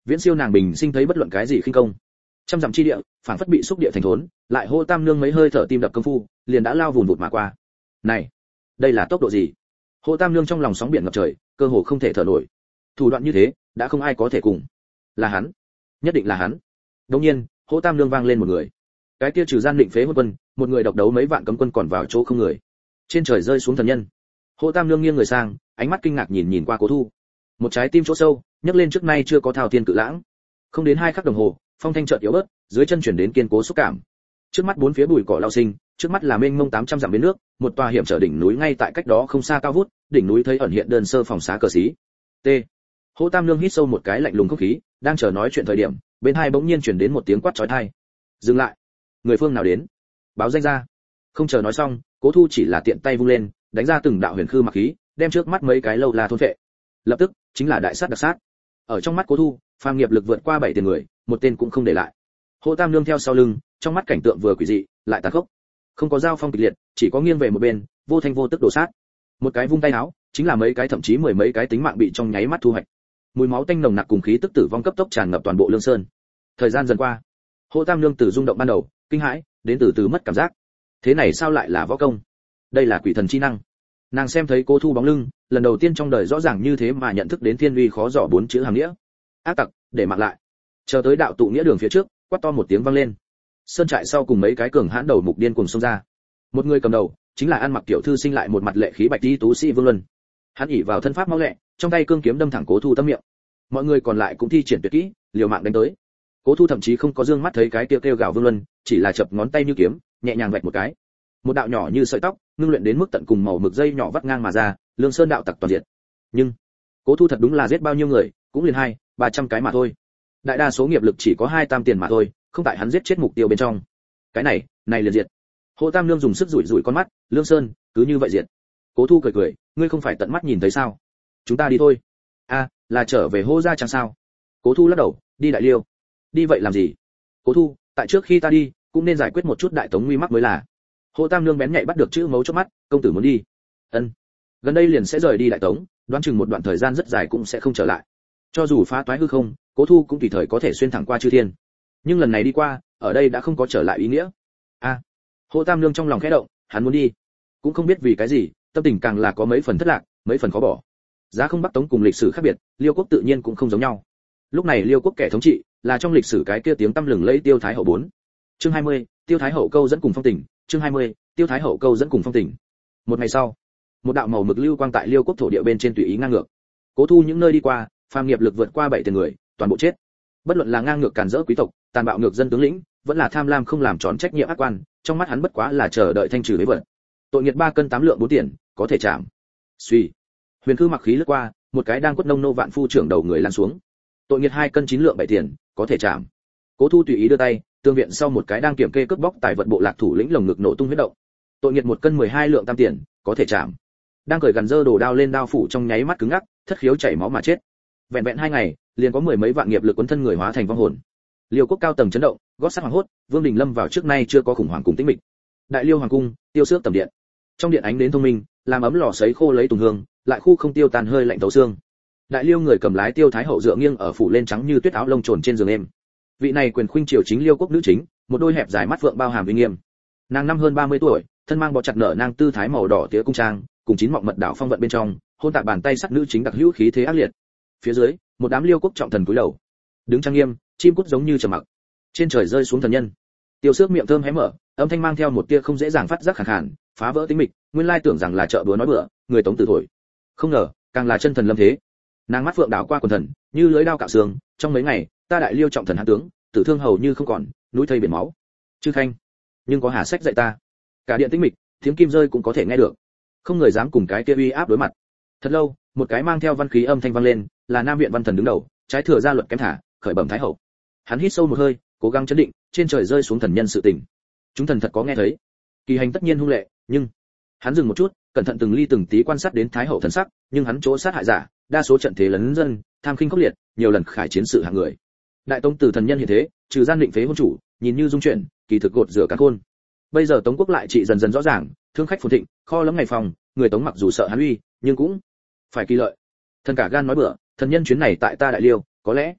viễn siêu nàng bình sinh thấy bất luận cái gì khinh công. Trăm dặm chi địa, phản phất bị xúc địa thành thốn, lại Hồ Tam Nương mấy hơi thở tim đập công phu, liền đã lao vùn vụt mà qua. Này, đây là tốc độ gì? Hồ Tam Nương trong lòng sóng biển ngập trời, cơ hồ không thể thở nổi. Thủ đoạn như thế, đã không ai có thể cùng. Là hắn, nhất định là hắn. Đột nhiên, Hồ Tam Nương vang lên một người. Cái kia trừ gian định phế hôn quân, một người độc đấu mấy vạn cấm quân còn vào chỗ không người. Trên trời rơi xuống thần nhân. Hồ Tam Nương nghiêng người sang, ánh mắt kinh ngạc nhìn qua Cố Thu. Một trái tim chỗ sâu, nhấc lên trước nay chưa có thao thiên cự lãng. Không đến 2 khắc đồng hồ, phong thanh chợt yếu bớt, dưới chân chuyển đến kiên cố xúc cảm. Trước mắt bốn phía bụi cỏ lao sinh, trước mắt là mênh mông 800 dặm bến nước, một tòa hiểm trở đỉnh núi ngay tại cách đó không xa cao vút, đỉnh núi thấy ẩn hiện đơn sơ phòng xá cờ xí. T. Hồ Tam Nương hít sâu một cái lạnh lùng không khí, đang chờ nói chuyện thời điểm, bên hai bỗng nhiên truyền đến một tiếng quát chói tai. Dừng lại. Người phương nào đến? Báo danh ra. Không chờ nói xong, Cố Thu chỉ là tiện tay vung lên, đánh ra từng đạo huyền khư mặc khí, đem trước mắt mấy cái lâu la thôn phệ. Lập tức, chính là đại sát đặc sát. Ở trong mắt Cố Thu, phàm nghiệp lực vượt qua 7 tiền người, một tên cũng không để lại. Hồ Tam Nương theo sau lưng, trong mắt cảnh tượng vừa quỷ dị, lại tàn khốc. Không có giao phong kịch liệt, chỉ có nghiêng về một bên, vô thanh vô tức đổ sát. Một cái vung tay áo, chính là mấy cái thậm chí 10 mấy cái tính mạng bị trong nháy mắt thu hoạch. Mùi máu tanh nồng nặc cùng khí tức tử vong cấp tốc tràn ngập toàn bộ Lương Sơn. Thời gian dần qua, Hồ Tam Nương từ rung động ban đầu, kinh hãi, đến từ từ mất cảm giác. Thế này sao lại là võ công? Đây là quỷ thần chi năng. Nàng xem thấy Cố Thu bóng lưng, lần đầu tiên trong đời rõ ràng như thế mà nhận thức đến thiên uy khó dò 4 chữ hàm nghĩa. Ác tặc, để mạng lại. Chờ tới đạo tụ nghĩa đường phía trước, quát to một tiếng vang lên. Sơn trại sau cùng mấy cái cường hãn đầu mục điên cùng xông ra. Một người cầm đầu, chính là ăn mặc tiểu thư sinh lại một mặt lệ khí bạch y tú sĩ Vương Luân. Hắn ỷ vào thân pháp mau lẹ, trong tay cương kiếm đâm thẳng Cố Thu tâm miệng. Mọi người còn lại cũng thi triển tuyệt kỹ, liều mạng đánh tới. Cố Thu thậm chí không có dương mắt thấy cái kêu gào Vương Luân, chỉ là chập ngón tay như kiếm, nhẹ nhàng vạch một cái. Một đạo nhỏ như sợi tóc, ngưng luyện đến mức tận cùng màu mực dây nhỏ vắt ngang mà ra, Lương Sơn đạo tặc toàn diện. Nhưng Cố Thu thật đúng là giết bao nhiêu người, cũng liền 200-300 cái mà thôi. Đại đa số nghiệp lực chỉ có 2 tam tiền mà thôi, không tại hắn giết chết mục tiêu bên trong. Cái này liền diệt. Hồ Tam Nương dùng sức rủi rủi con mắt, Lương Sơn, cứ như vậy diệt. Cố Thu cười cười, ngươi không phải tận mắt nhìn thấy sao? Chúng ta đi thôi. A, là trở về Hô gia chẳng sao? Cố Thu lắc đầu, đi Đại Liêu. Đi vậy làm gì? Cố Thu, tại trước khi ta đi, cũng nên giải quyết một chút đại tống nguy mắc mới là. Hồ Tam Nương bén nhạy bắt được chữ mấu chốt mắt, công tử muốn đi. Ân. Gần đây liền sẽ rời đi đại tống, đoán chừng một đoạn thời gian rất dài cũng sẽ không trở lại. Cho dù phá toái hư không, Cố Thu cũng tùy thời có thể xuyên thẳng qua chư thiên. Nhưng lần này đi qua, ở đây đã không có trở lại ý nghĩa. A. Hồ Tam Nương trong lòng khẽ động, hắn muốn đi, cũng không biết vì cái gì, tâm tình càng là có mấy phần thất lạc, mấy phần khó bỏ. Giá không Bắc Tống cùng lịch sử khác biệt, Liêu quốc tự nhiên cũng không giống nhau. Lúc này Liêu quốc kẻ thống trị là trong lịch sử cái kia tiếng tăm lừng lẫy Tiêu Thái Hậu 4. Chương 20, Tiêu Thái Hậu câu dẫn cùng phong tình, chương 20, Tiêu Thái Hậu câu dẫn cùng phong tình. Một ngày sau, một đạo màu mực lưu quang tại Liêu quốc thổ địa bên trên tùy ý ngang ngược. Cố Thu những nơi đi qua, phàm nghiệp lực vượt qua 7 tiền người, toàn bộ chết. Bất luận là ngang ngược càn rỡ quý tộc, tàn bạo ngược dân tướng lĩnh, vẫn là tham lam không làm tròn trách nhiệm ác quan, trong mắt hắn bất quá là chờ đợi thanh trừ lấy vật. Tội nghiệt 3 cân 8 lượng 4 tiền, có thể chạm. Suy. Huyền Cư mặc khí lướt qua, một cái đang quất nông nô vạn phu trưởng đầu người lăn xuống. Tội nghiệt 2 cân 9 lượng 7 tiền, có thể chạm. Cố Thu tùy ý đưa tay, tương viện sau một cái đang kiểm kê cướp bóc tài vật bộ lạc thủ lĩnh lồng ngực nổ tung huyết động. Tội nghiệt 1 cân 12 lượng tam tiền, có thể chạm. Đang cởi gần dơ đồ đao lên đao phủ trong nháy mắt cứng ngắc, thất khiếu chảy máu mà chết. Vẹn vẹn 2 ngày, liền có 10 mấy vạn nghiệp lực cuốn thân người hóa thành vong hồn. Liêu quốc cao tầng chấn động, gót sắt hoàng hốt, Vương Đình lâm vào trước nay chưa có khủng hoảng cùng tĩnh mịch. Đại Liêu hoàng cung, Tiêu Xước tầm điện. Trong điện ánh đến thông minh, làm ấm lò sấy khô lấy tùng hương, lại khu không tiêu tàn hơi lạnh thấu xương. Đại Liêu người cầm lái Tiêu Thái Hậu dựa nghiêng ở phủ lên trắng như tuyết áo lông trồn trên giường êm. Vị này quyền khuynh triều chính Liêu quốc nữ chính, một đôi hẹp dài mắt phượng bao hàm uy nghiêm. Nàng năm hơn 30 tuổi, thân mang bó chặt nở nang tư thái màu đỏ tía cung trang, cùng chín mọng mật đảo phong vận bên trong, hôn tại bàn tay sắc nữ chính đặc hữu khí thế ác liệt. Phía dưới, một đám Liêu quốc trọng thần cúi đầu, đứng trang nghiêm, chim cút giống như trầm mặc. Trên trời rơi xuống thần nhân. Tiêu Xước miệng thơm hé mở, âm thanh mang theo một tia không dễ dàng phát giác khàn khàn, phá vỡ tĩnh mịch, nguyên lai tưởng rằng là chợ búa nói bừa, người tống tử thổi. Không ngờ, càng là chân thần lâm thế. Nàng mắt phượng đảo qua quần thần, như lưỡi dao cạo xương, trong mấy ngày, ta Đại Liêu trọng thần hán tướng, tử thương hầu như không còn, núi thây biển máu. Chư khanh, nhưng có hà sách dạy ta. Cả điện tĩnh mịch, tiếng kim rơi cũng có thể nghe được. Không người dám cùng cái kia uy áp đối mặt. Thật lâu, một cái mang theo văn khí âm thanh vang lên, là Nam viện văn thần đứng đầu, trái thừa gia luật kém thả, khởi bẩm thái hậu. Hắn hít sâu một hơi, cố gắng chấn định, trên trời rơi xuống thần nhân sự tình. Chúng thần thật có nghe thấy. Kỳ hành tất nhiên hung lệ, nhưng hắn dừng một chút, cẩn thận từng ly từng tí quan sát đến thái hậu thần sắc, nhưng hắn chỗ sát hại giả, đa số trận thế lấn dân, tham khinh khốc liệt, nhiều lần khải chiến sự hạng người. Đại tống từ thần nhân hiện thế, trừ gian định phế hôn chủ, nhìn như dung chuyển, kỳ thực gột rửa cả khôn. Bây giờ tống quốc lại trị dần dần rõ ràng, thương khách phồn thịnh, kho lắm ngày phòng, người tống mặc dù sợ hắn uy, nhưng cũng phải kỳ lợi. Thần cả gan nói bừa, thần nhân chuyến này tại ta Đại Liêu, có lẽ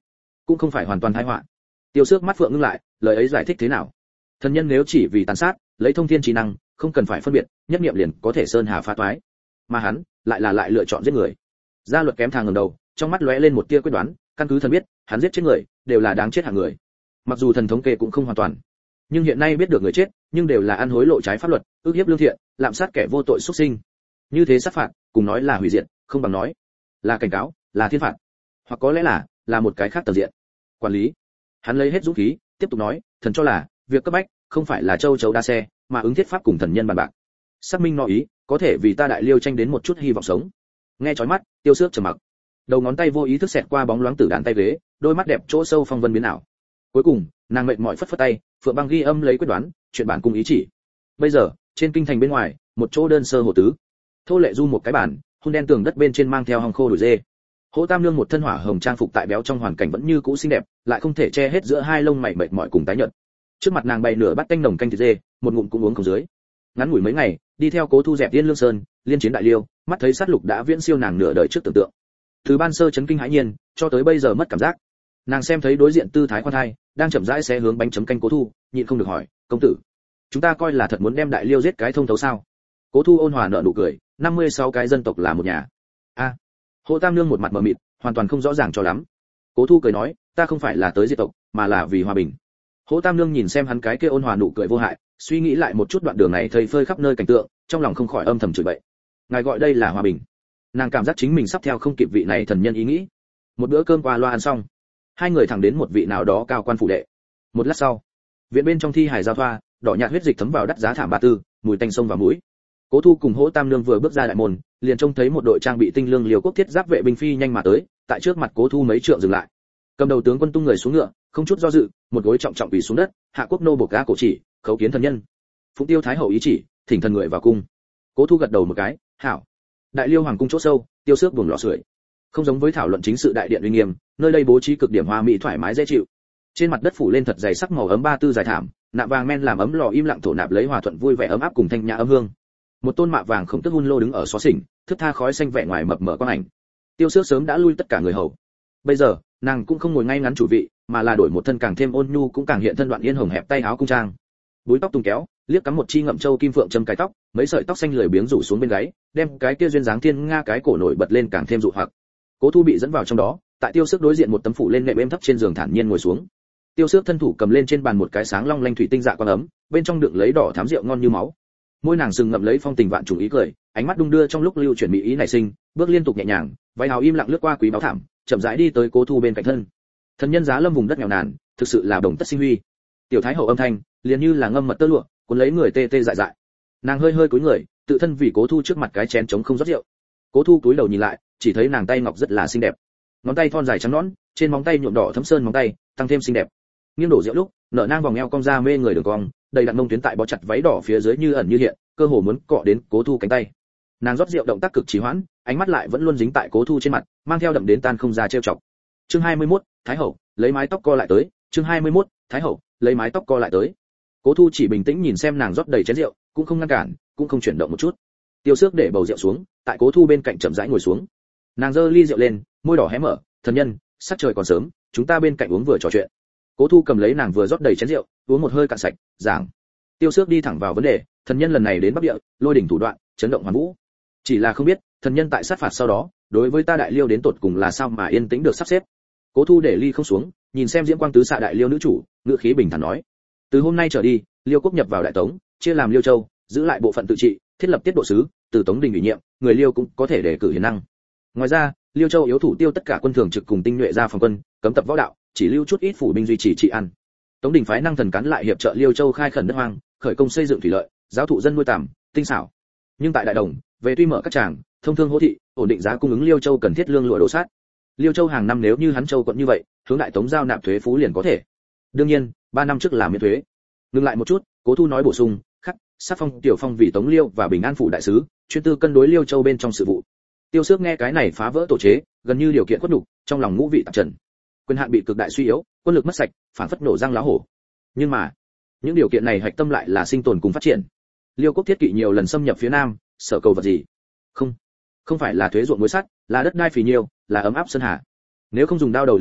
cũng không phải hoàn toàn tai họa. Tiêu Xước mắt phượng ngưng lại, lời ấy giải thích thế nào? Thần nhân nếu chỉ vì tàn sát, lấy thông thiên trí năng, không cần phải phân biệt, nhất niệm liền có thể sơn hà phá toái. Mà hắn, lại lựa chọn giết người. Gia Luật kém thang ngẩng đầu, trong mắt lóe lên một tia quyết đoán, căn cứ thần biết, hắn giết chết người, đều là đáng chết hạng người. Mặc dù thần thống kê cũng không hoàn toàn, nhưng hiện nay biết được người chết, nhưng đều là ăn hối lộ trái pháp luật, ức hiếp lương thiện, lạm sát kẻ vô tội xuất sinh. Như thế sát phạt, cùng nói là hủy diệt, không bằng nói là cảnh cáo, là thiên phạt, hoặc có lẽ là một cái khác tầng diện. Quản lý. Hắn lấy hết dũng khí, tiếp tục nói, thần cho là việc cấp bách không phải là châu chấu đa xe, mà ứng thiết pháp cùng thần nhân bàn bạc. Xác minh nói ý, có thể vì ta Đại Liêu tranh đến một chút hy vọng sống. Nghe chói mắt, Tiêu Xước trầm mặc. Đầu ngón tay vô ý thức xẹt qua bóng loáng tử đạn tay ghế, đôi mắt đẹp chỗ sâu phong vân biến ảo. Cuối cùng, nàng mệt mỏi phất phất tay, Phượng Băng ghi âm lấy quyết đoán, chuyện bản cùng ý chỉ. Bây giờ, trên kinh thành bên ngoài, một chỗ đơn sơ hồ tứ. Thô Lệ du một cái bàn, hun đen tường đất bên trên mang theo hồng khô đùi dê. Hỗ Tam Nương một thân hỏa hồng trang phục tại béo trong hoàn cảnh vẫn như cũ xinh đẹp, lại không thể che hết giữa hai lông mày mệt mỏi cùng tái nhợt. Trước mặt nàng bày nửa bát canh nồng canh thịt dê, một ngụm cũng uống không dưới. Ngắn ngủi mấy ngày, đi theo Cố Thu dẹp Tiên Lương Sơn, liên chiến Đại Liêu, mắt thấy sát lục đã viễn siêu nàng nửa đời trước tưởng tượng. Từ ban sơ chấn kinh hãi nhiên, cho tới bây giờ mất cảm giác. Nàng xem thấy đối diện tư thái khoan thai, đang chậm rãi xé hướng bánh chấm canh Cố Thu, nhịn không được hỏi, công tử, chúng ta coi là thật muốn đem Đại Liêu giết cái thông thấu sao? Cố Thu ôn hòa nở nụ cười, 56 cái dân tộc là một nhà. A. Hỗ Tam Nương một mặt mờ mịt, hoàn toàn không rõ ràng cho lắm. Cố Thu cười nói, ta không phải là tới diệt tộc, mà là vì hòa bình. Hỗ Tam Nương nhìn xem hắn cái kia ôn hòa nụ cười vô hại, suy nghĩ lại một chút đoạn đường này thây phơi khắp nơi cảnh tượng, trong lòng không khỏi âm thầm chửi bậy. Ngài gọi đây là hòa bình? Nàng cảm giác chính mình sắp theo không kịp vị này thần nhân ý nghĩ. Một bữa cơm qua loa ăn xong, hai người thẳng đến một vị nào đó cao quan phủ đệ. Một lát sau, viện bên trong thi hài giao thoa, đỏ nhạt huyết dịch thấm vào đắt giá thảm ba tư, mùi tanh sông vào mũi. Cố Thu cùng Hỗ Tam Nương vừa bước ra đại môn, liền trông thấy một đội trang bị tinh lương liều quốc thiết giáp vệ binh phi nhanh mà tới, tại trước mặt Cố Thu mấy trượng dừng lại. Cầm đầu tướng quân tung người xuống ngựa, không chút do dự, một gối trọng trọng quỳ xuống đất, hạ quốc nô buộc gã cổ chỉ, khấu kiến thần nhân. Phụng Tiêu Thái hậu ý chỉ, thỉnh thần người vào cung. Cố Thu gật đầu một cái, hảo. Đại Liêu hoàng cung chỗ sâu, Tiêu Xước buồng lò sưởi. Không giống với thảo luận chính sự đại điện uy nghiêm, nơi đây bố trí cực điểm hoa mỹ thoải mái dễ chịu. Trên mặt đất phủ lên thật dày sắc màu ấm ba tư dài thảm, nạm vàng men làm ấm lò im lặng thổ nạp lấy hòa thuận vui vẻ ấm áp cùng thanh nhã âm hương. Một tôn mạ vàng không tức hun lô đứng ở xó xỉnh, thức tha khói xanh vẻ ngoài mập mờ quang ảnh. Tiêu Xước sớm đã lui tất cả người hầu. Bây giờ, nàng cũng không ngồi ngay ngắn chủ vị, mà là đổi một thân càng thêm ôn nhu cũng càng hiện thân đoạn yên hồng hẹp tay áo cung trang. Búi tóc tung kéo, liếc cắm một chi ngậm châu kim phượng châm cái tóc, mấy sợi tóc xanh lười biếng rủ xuống bên gáy, đem cái kia duyên dáng thiên nga cái cổ nổi bật lên càng thêm dụ hoặc. Cố Thu bị dẫn vào trong đó, tại Tiêu Xước đối diện một tấm phủ lên nệm êm thấp trên giường thản nhiên ngồi xuống. Tiêu Xước thân thủ cầm lên trên bàn một cái sáng long lanh thủy tinh dạ quang ấm, bên trong đựng lấy đỏ thắm rượu ngon như máu. Môi nàng sừng ngậm lấy phong tình vạn trùng ý cười, ánh mắt đung đưa trong lúc lưu chuyển mỹ ý nảy sinh, bước liên tục nhẹ nhàng, váy áo im lặng lướt qua quý báo thảm, chậm rãi đi tới Cố Thu bên cạnh thân. Thần nhân giá lâm vùng đất nghèo nàn, thực sự là đồng tất sinh huy. Tiểu Thái hậu âm thanh, liền như là ngâm mật tơ lụa, cuốn lấy người tê tê dại dại. Nàng hơi hơi cúi người, tự thân vì Cố Thu trước mặt cái chén trống không rót rượu. Cố Thu cúi đầu nhìn lại, chỉ thấy nàng tay ngọc rất là xinh đẹp. Ngón tay thon dài trắng nõn, trên móng tay nhuộm đỏ thấm sơn móng tay, tăng thêm xinh đẹp. Nghiêng đổ rượu lúc, nở nang vòng eo cong ra mê người đường cong, đầy đặn mông tuyến tại bó chặt váy đỏ phía dưới như ẩn như hiện, cơ hồ muốn cọ đến Cố Thu cánh tay. Nàng rót rượu động tác cực trì hoãn, ánh mắt lại vẫn luôn dính tại Cố Thu trên mặt, mang theo đậm đến tan không ra trêu chọc. Chương 21, Thái hậu, lấy mái tóc co lại tới, chương 21, Thái hậu, lấy mái tóc co lại tới. Cố Thu chỉ bình tĩnh nhìn xem nàng rót đầy chén rượu, cũng không ngăn cản, cũng không chuyển động một chút. Tiêu Xước để bầu rượu xuống, tại Cố Thu bên cạnh chậm rãi ngồi xuống. Nàng giơ ly rượu lên, môi đỏ hé mở, "Thần nhân, sắc trời còn sớm, chúng ta bên cạnh uống vừa trò chuyện." Cố Thu cầm lấy nàng vừa rót đầy chén rượu, uống một hơi cạn sạch, giảng. Tiêu Xước đi thẳng vào vấn đề, "Thần nhân lần này đến Bắc Địa, lôi đỉnh thủ đoạn, chấn động hoàn vũ. Chỉ là không biết, thần nhân tại sát phạt sau đó, đối với ta Đại Liêu đến tột cùng là sao mà yên tĩnh được sắp xếp." Cố Thu để ly không xuống, nhìn xem Diễm Quang tứ xạ Đại Liêu nữ chủ, ngữ khí bình thản nói: "Từ hôm nay trở đi, Liêu quốc nhập vào Đại Tống, chia làm Liêu Châu, giữ lại bộ phận tự trị, thiết lập tiết độ sứ, từ Tống đình ủy nhiệm, người Liêu cũng có thể đề cử hiền năng. Ngoài ra, Liêu Châu yếu thủ tiêu tất cả quân thường trực cùng tinh nhuệ ra phòng quân, cấm tập võ đạo, chỉ lưu chút ít phủ binh duy trì trị an. Tống đình phái năng thần cán lại hiệp trợ Liêu Châu khai khẩn đất hoang, khởi công xây dựng thủy lợi, giáo thụ dân nuôi tằm, tinh xảo. Nhưng tại Đại Đồng, về tuy mở các tràng, thông thương hỗ thị, ổn định giá cung ứng Liêu Châu cần thiết lương lụa đồ sát. Liêu Châu hàng năm nếu như hắn Châu quận như vậy, hướng Đại Tống giao nạp thuế phú liền có thể. Đương nhiên, 3 năm trước là miễn thuế." Ngừng lại một chút, Cố Thu nói bổ sung, "Khắc, sát phong tiểu phong vì Tống Liêu và Bình An phủ đại sứ, chuyên tư cân đối Liêu Châu bên trong sự vụ." Tiêu Xước nghe cái này phá vỡ tổ chế, gần như điều kiện khuất nhục, trong lòng ngũ vị tạp trần. Quyền hạn bị cực đại suy yếu, quân lực mất sạch, phản phất nổ răng lá hổ. Nhưng mà, những điều kiện này hạch tâm lại là sinh tồn cùng phát triển. Liêu quốc thiết kỵ nhiều lần xâm nhập phía Nam, sở cầu vật gì? Không phải là thuế ruộng muối sắt, là đất đai phì nhiêu, là ấm áp sơn hà. Nếu không dùng đao đầu liếm huyết,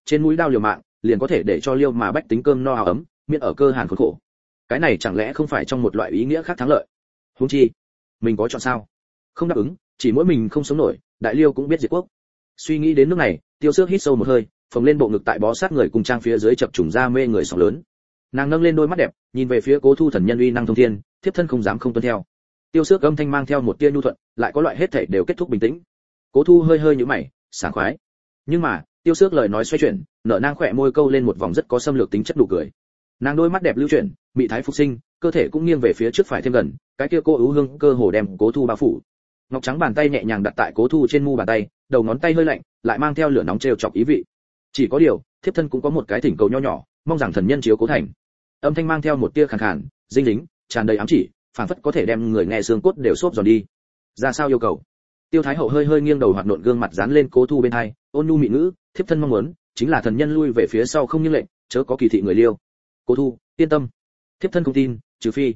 trên mũi đao liều mạng, liền có thể để cho Liêu mà bách tính cơm no áo ấm, miễn ở cơ hàn khốn khổ. Cái này chẳng lẽ không phải trong một loại ý nghĩa khác thắng lợi? Huống chi, mình có chọn sao? Không đáp ứng, chỉ mỗi mình không sống nổi, đại Liêu cũng biết diệt quốc. Suy nghĩ đến nước này, Tiêu Xước hít sâu một hơi, phồng lên bộ ngực tại bó sát người cùng trang phía dưới chập trùng ra mê người sóng lớn. Nàng nâng lên đôi mắt đẹp, nhìn về phía Cố Thu thần nhân uy năng thông thiên, thiếp thân không dám không tuân theo. Tiêu Xước âm thanh mang theo một tia nhu thuận, lại có loại hết thảy đều kết thúc bình tĩnh. Cố Thu hơi hơi nhíu mày, sảng khoái. Nhưng mà, Tiêu Xước lời nói xoay chuyển, nở nang khỏe môi câu lên một vòng rất có xâm lược tính chất nụ cười. Nàng đôi mắt đẹp lưu chuyển, mị thái phục sinh, cơ thể cũng nghiêng về phía trước phải thêm gần, cái kia cô ưu hương cơ hồ đem Cố Thu bao phủ. Ngọc trắng bàn tay nhẹ nhàng đặt tại Cố Thu trên mu bàn tay, đầu ngón tay hơi lạnh, lại mang theo lửa nóng trêu chọc ý vị. Chỉ có điều, thiếp thân cũng có một cái thỉnh cầu nho nhỏ, mong rằng thần nhân chiếu cố thành. Âm thanh mang theo một tia khàn khàn, dinh lính, tràn đầy ám chỉ, phảng phất có thể đem người nghe xương cốt đều xốp giòn đi. Ra sao yêu cầu? Tiêu Thái hậu hơi hơi nghiêng đầu hoạt nộn gương mặt dán lên Cố Thu bên hai, ôn nhu mị ngữ, thiếp thân mong muốn chính là thần nhân lui về phía sau không như lệnh, chớ có kỳ thị người Liêu. Cố Thu, yên tâm, thiếp thân không tin,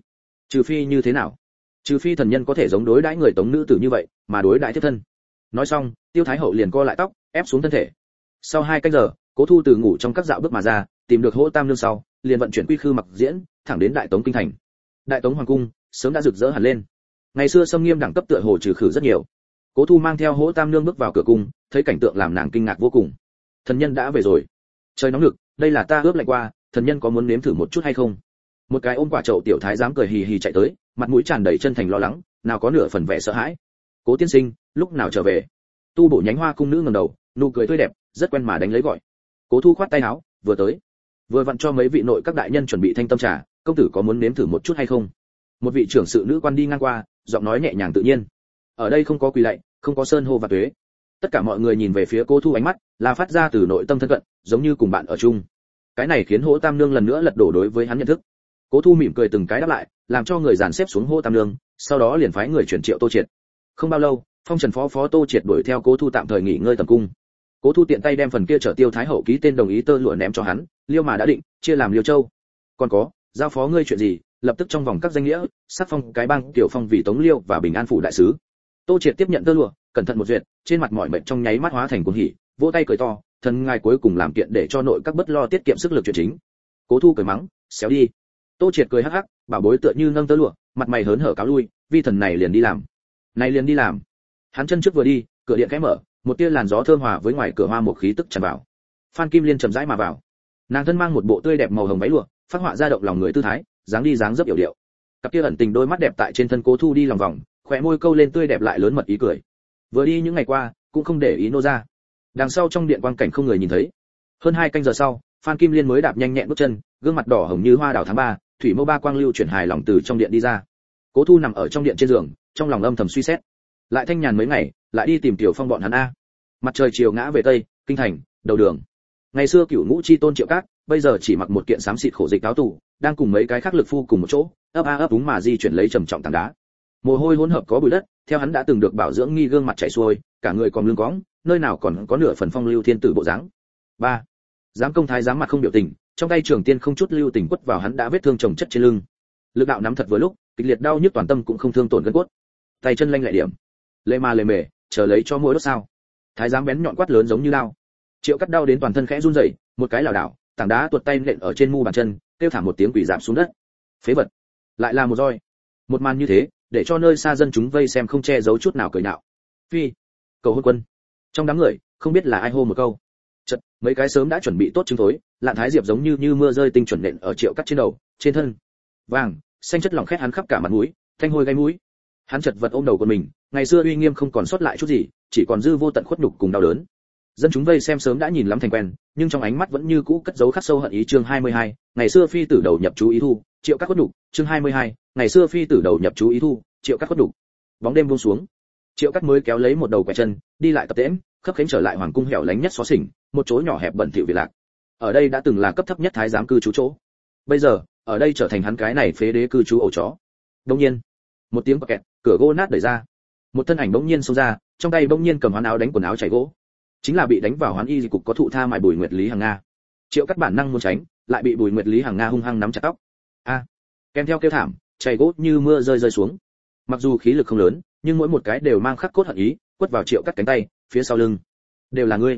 trừ phi như thế nào? Trừ phi thần nhân có thể giống đối đãi người tống nữ tử như vậy, mà đối đãi thiếp thân. Nói xong, Tiêu Thái hậu liền co lại tóc, ép xuống thân thể. Sau 2 canh giờ, Cố Thu từ ngủ trong các dạo bước mà ra, tìm được Hỗ Tam Nương sau, liền vận chuyển quy khư mặc diễn, thẳng đến Đại Tống kinh thành. Đại Tống hoàng cung sớm đã rực rỡ hẳn lên. Ngày xưa xâm nghiêm đẳng cấp tựa hồ trừ khử rất nhiều. Cố Thu mang theo Hỗ Tam Nương bước vào cửa cung, thấy cảnh tượng làm nàng kinh ngạc vô cùng. Thần nhân đã về rồi. Trời nóng lực, đây là ta ướp lạnh qua, thần nhân có muốn nếm thử một chút hay không? Một cái ôm quả chậu tiểu thái giám cười hì hì chạy tới, mặt mũi tràn đầy chân thành lo lắng, nào có nửa phần vẻ sợ hãi. Cố tiên sinh, lúc nào trở về? Tu bổ nhánh hoa cung nữ ngẩng đầu, nụ cười tươi đẹp, rất quen mà đánh lấy gọi. Cố Thu khoát tay áo, vừa tới, vừa vặn cho mấy vị nội các đại nhân chuẩn bị thanh tâm trà, công tử có muốn nếm thử một chút hay không? Một vị trưởng sự nữ quan đi ngang qua, giọng nói nhẹ nhàng tự nhiên. Ở đây không có quỳ lạy, không có sơn hô và tuế. Tất cả mọi người nhìn về phía Cố Thu, ánh mắt là phát ra từ nội tâm thân cận, giống như cùng bạn ở chung. Cái này khiến Hỗ Tam Nương lần nữa lật đổ đối với hắn nhận thức. Cố Thu mỉm cười từng cái đáp lại, làm cho người dàn xếp xuống Hỗ Tam Nương, sau đó liền phái người chuyển triệu Tô Triệt. Không bao lâu, phong trần phó Tô Triệt đuổi theo Cố Thu tạm thời nghỉ ngơi tầm cung. Cố Thu tiện tay đem phần kia trở Tiêu Thái hậu ký tên đồng ý tơ lụa ném cho hắn, Liêu mà đã định, chia làm Liêu Châu. Còn có, giao phó ngươi chuyện gì, lập tức trong vòng các danh nghĩa, sắc phong cái bang tiểu phong vì Tống Liêu và Bình An phủ đại sứ. Tô Triệt tiếp nhận tơ lụa, cẩn thận một duyệt, trên mặt mỏi mệt trong nháy mắt hóa thành cuồng hỉ, vỗ tay cười to, thần ngài cuối cùng làm kiện để cho nội các bất lo tiết kiệm sức lực chuyện chính. Cố Thu cười mắng, xéo đi. Tô Triệt cười hắc hắc, bảo bối tựa như nâng tơ lụa, mặt mày hớn hở cáo lui, vi thần này liền đi làm. Này liền đi làm. Hắn chân trước vừa đi, cửa điện khẽ mở, một tia làn gió thơm hòa với ngoài cửa hoa một khí tức tràn vào. Phan Kim Liên chậm rãi mà vào. Nàng thân mang một bộ tươi đẹp màu hồng váy lụa, phát họa ra động lòng người tư thái, dáng đi dáng dấp yểu điệu. Cặp kia ẩn tình đôi mắt đẹp tại trên thân Cố Thu đi lòng vòng, khóe môi câu lên tươi đẹp lại lớn mật ý cười. Vừa đi những ngày qua, cũng không để ý nô ra. Đằng sau trong điện quang cảnh không người nhìn thấy. Hơn 2 canh giờ sau, Phan Kim Liên mới đạp nhanh nhẹn bước chân, gương mặt đỏ hồng như hoa đào tháng 3, thủy mâu ba quang lưu chuyển hài lòng từ trong điện đi ra. Cố Thu nằm ở trong điện trên giường, trong lòng âm thầm suy xét. Lại thanh nhàn mấy ngày, lại đi tìm Tiểu Phong bọn hắn a. Mặt trời chiều ngã về tây, kinh thành, đầu đường. Ngày xưa Cửu Ngũ chi tôn Triệu Các, bây giờ chỉ mặc một kiện xám xịt khổ dịch áo tù, đang cùng mấy cái khác lực phu cùng một chỗ, ấp úng mà di chuyển lấy trầm trọng tảng đá. Mồ hôi hỗn hợp có bụi đất, theo hắn đã từng được bảo dưỡng nghi gương mặt chảy xuôi, cả người còn lưng cõng, nơi nào còn có nửa phần phong lưu thiên tử bộ dáng. 3. Giám công thái giám mặt không biểu tình, trong tay trường tiên không chút lưu tình quất vào hắn đã vết thương chồng chất trên lưng. Lực đạo nắm thật vừa lúc, kịch liệt đau nhức toàn tâm cũng không thương tổn gân cốt. Tay chân lanh lẹ điểm, lê mề, chờ lấy cho mỗi đốt sao. Thái giám bén nhọn quát lớn giống như lao. Triệu Cắt đau đến toàn thân khẽ run rẩy, một cái lảo đảo, tảng đá tuột tay nện ở trên mu bàn chân, kêu thảm một tiếng quỷ rạp xuống đất. Phế vật, lại là một roi. Một màn như thế, để cho nơi xa dân chúng vây xem không che giấu chút nào cười nhạo. Phi, cầu hôn quân. Trong đám người, không biết là ai hô một câu. Chợt, mấy cái sớm đã chuẩn bị tốt trứng thối, Lạn Thái Diệp giống như mưa rơi tinh chuẩn nện ở Triệu Cắt trên đầu, trên thân. Vàng, xanh chất lỏng khét hắn khắp cả mặt mũi, thanh hôi gai mũi. Hắn chật vật ôm đầu của mình, ngày xưa uy nghiêm không còn sót lại chút gì, chỉ còn dư vô tận khuất nhục cùng đau đớn. Dân chúng vây xem sớm đã nhìn lắm thành quen, nhưng trong ánh mắt vẫn như cũ cất giấu khắc sâu hận ý. Chương 22, ngày xưa phi tử đầu nhập chú ý thu, Triệu Cắt khuất nhục. Chương 22, ngày xưa phi tử đầu nhập chú ý thu, Triệu Cắt khuất nhục. Bóng đêm buông xuống, Triệu Cắt mới kéo lấy một đầu quẻ chân, đi lại tập tễnh, khấp khánh trở lại hoàng cung hẻo lánh nhất xó xỉnh, một chỗ nhỏ hẹp bẩn thỉu vị lạc. Ở đây đã từng là cấp thấp nhất thái giám cư trú chỗ, bây giờ ở đây trở thành hắn cái này phế đế cư trú ổ chó. Đột nhiên, một tiếng kẹt, cửa gỗ nát đẩy ra, một thân ảnh bỗng nhiên xông ra, trong tay bỗng nhiên cầm hoán áo đánh quần áo chảy gỗ, chính là bị đánh vào hoán y cục có thụ tha mài Bùi Nguyệt Lý Hằng Nga. Triệu Cắt bản năng muốn tránh, lại bị Bùi Nguyệt Lý Hằng Nga hung hăng nắm chặt tóc. A! Kèm theo kêu thảm, chảy gỗ như mưa rơi xuống. Mặc dù khí lực không lớn, nhưng mỗi một cái đều mang khắc cốt hận ý, quất vào Triệu Cắt cánh tay, phía sau lưng. Đều là ngươi.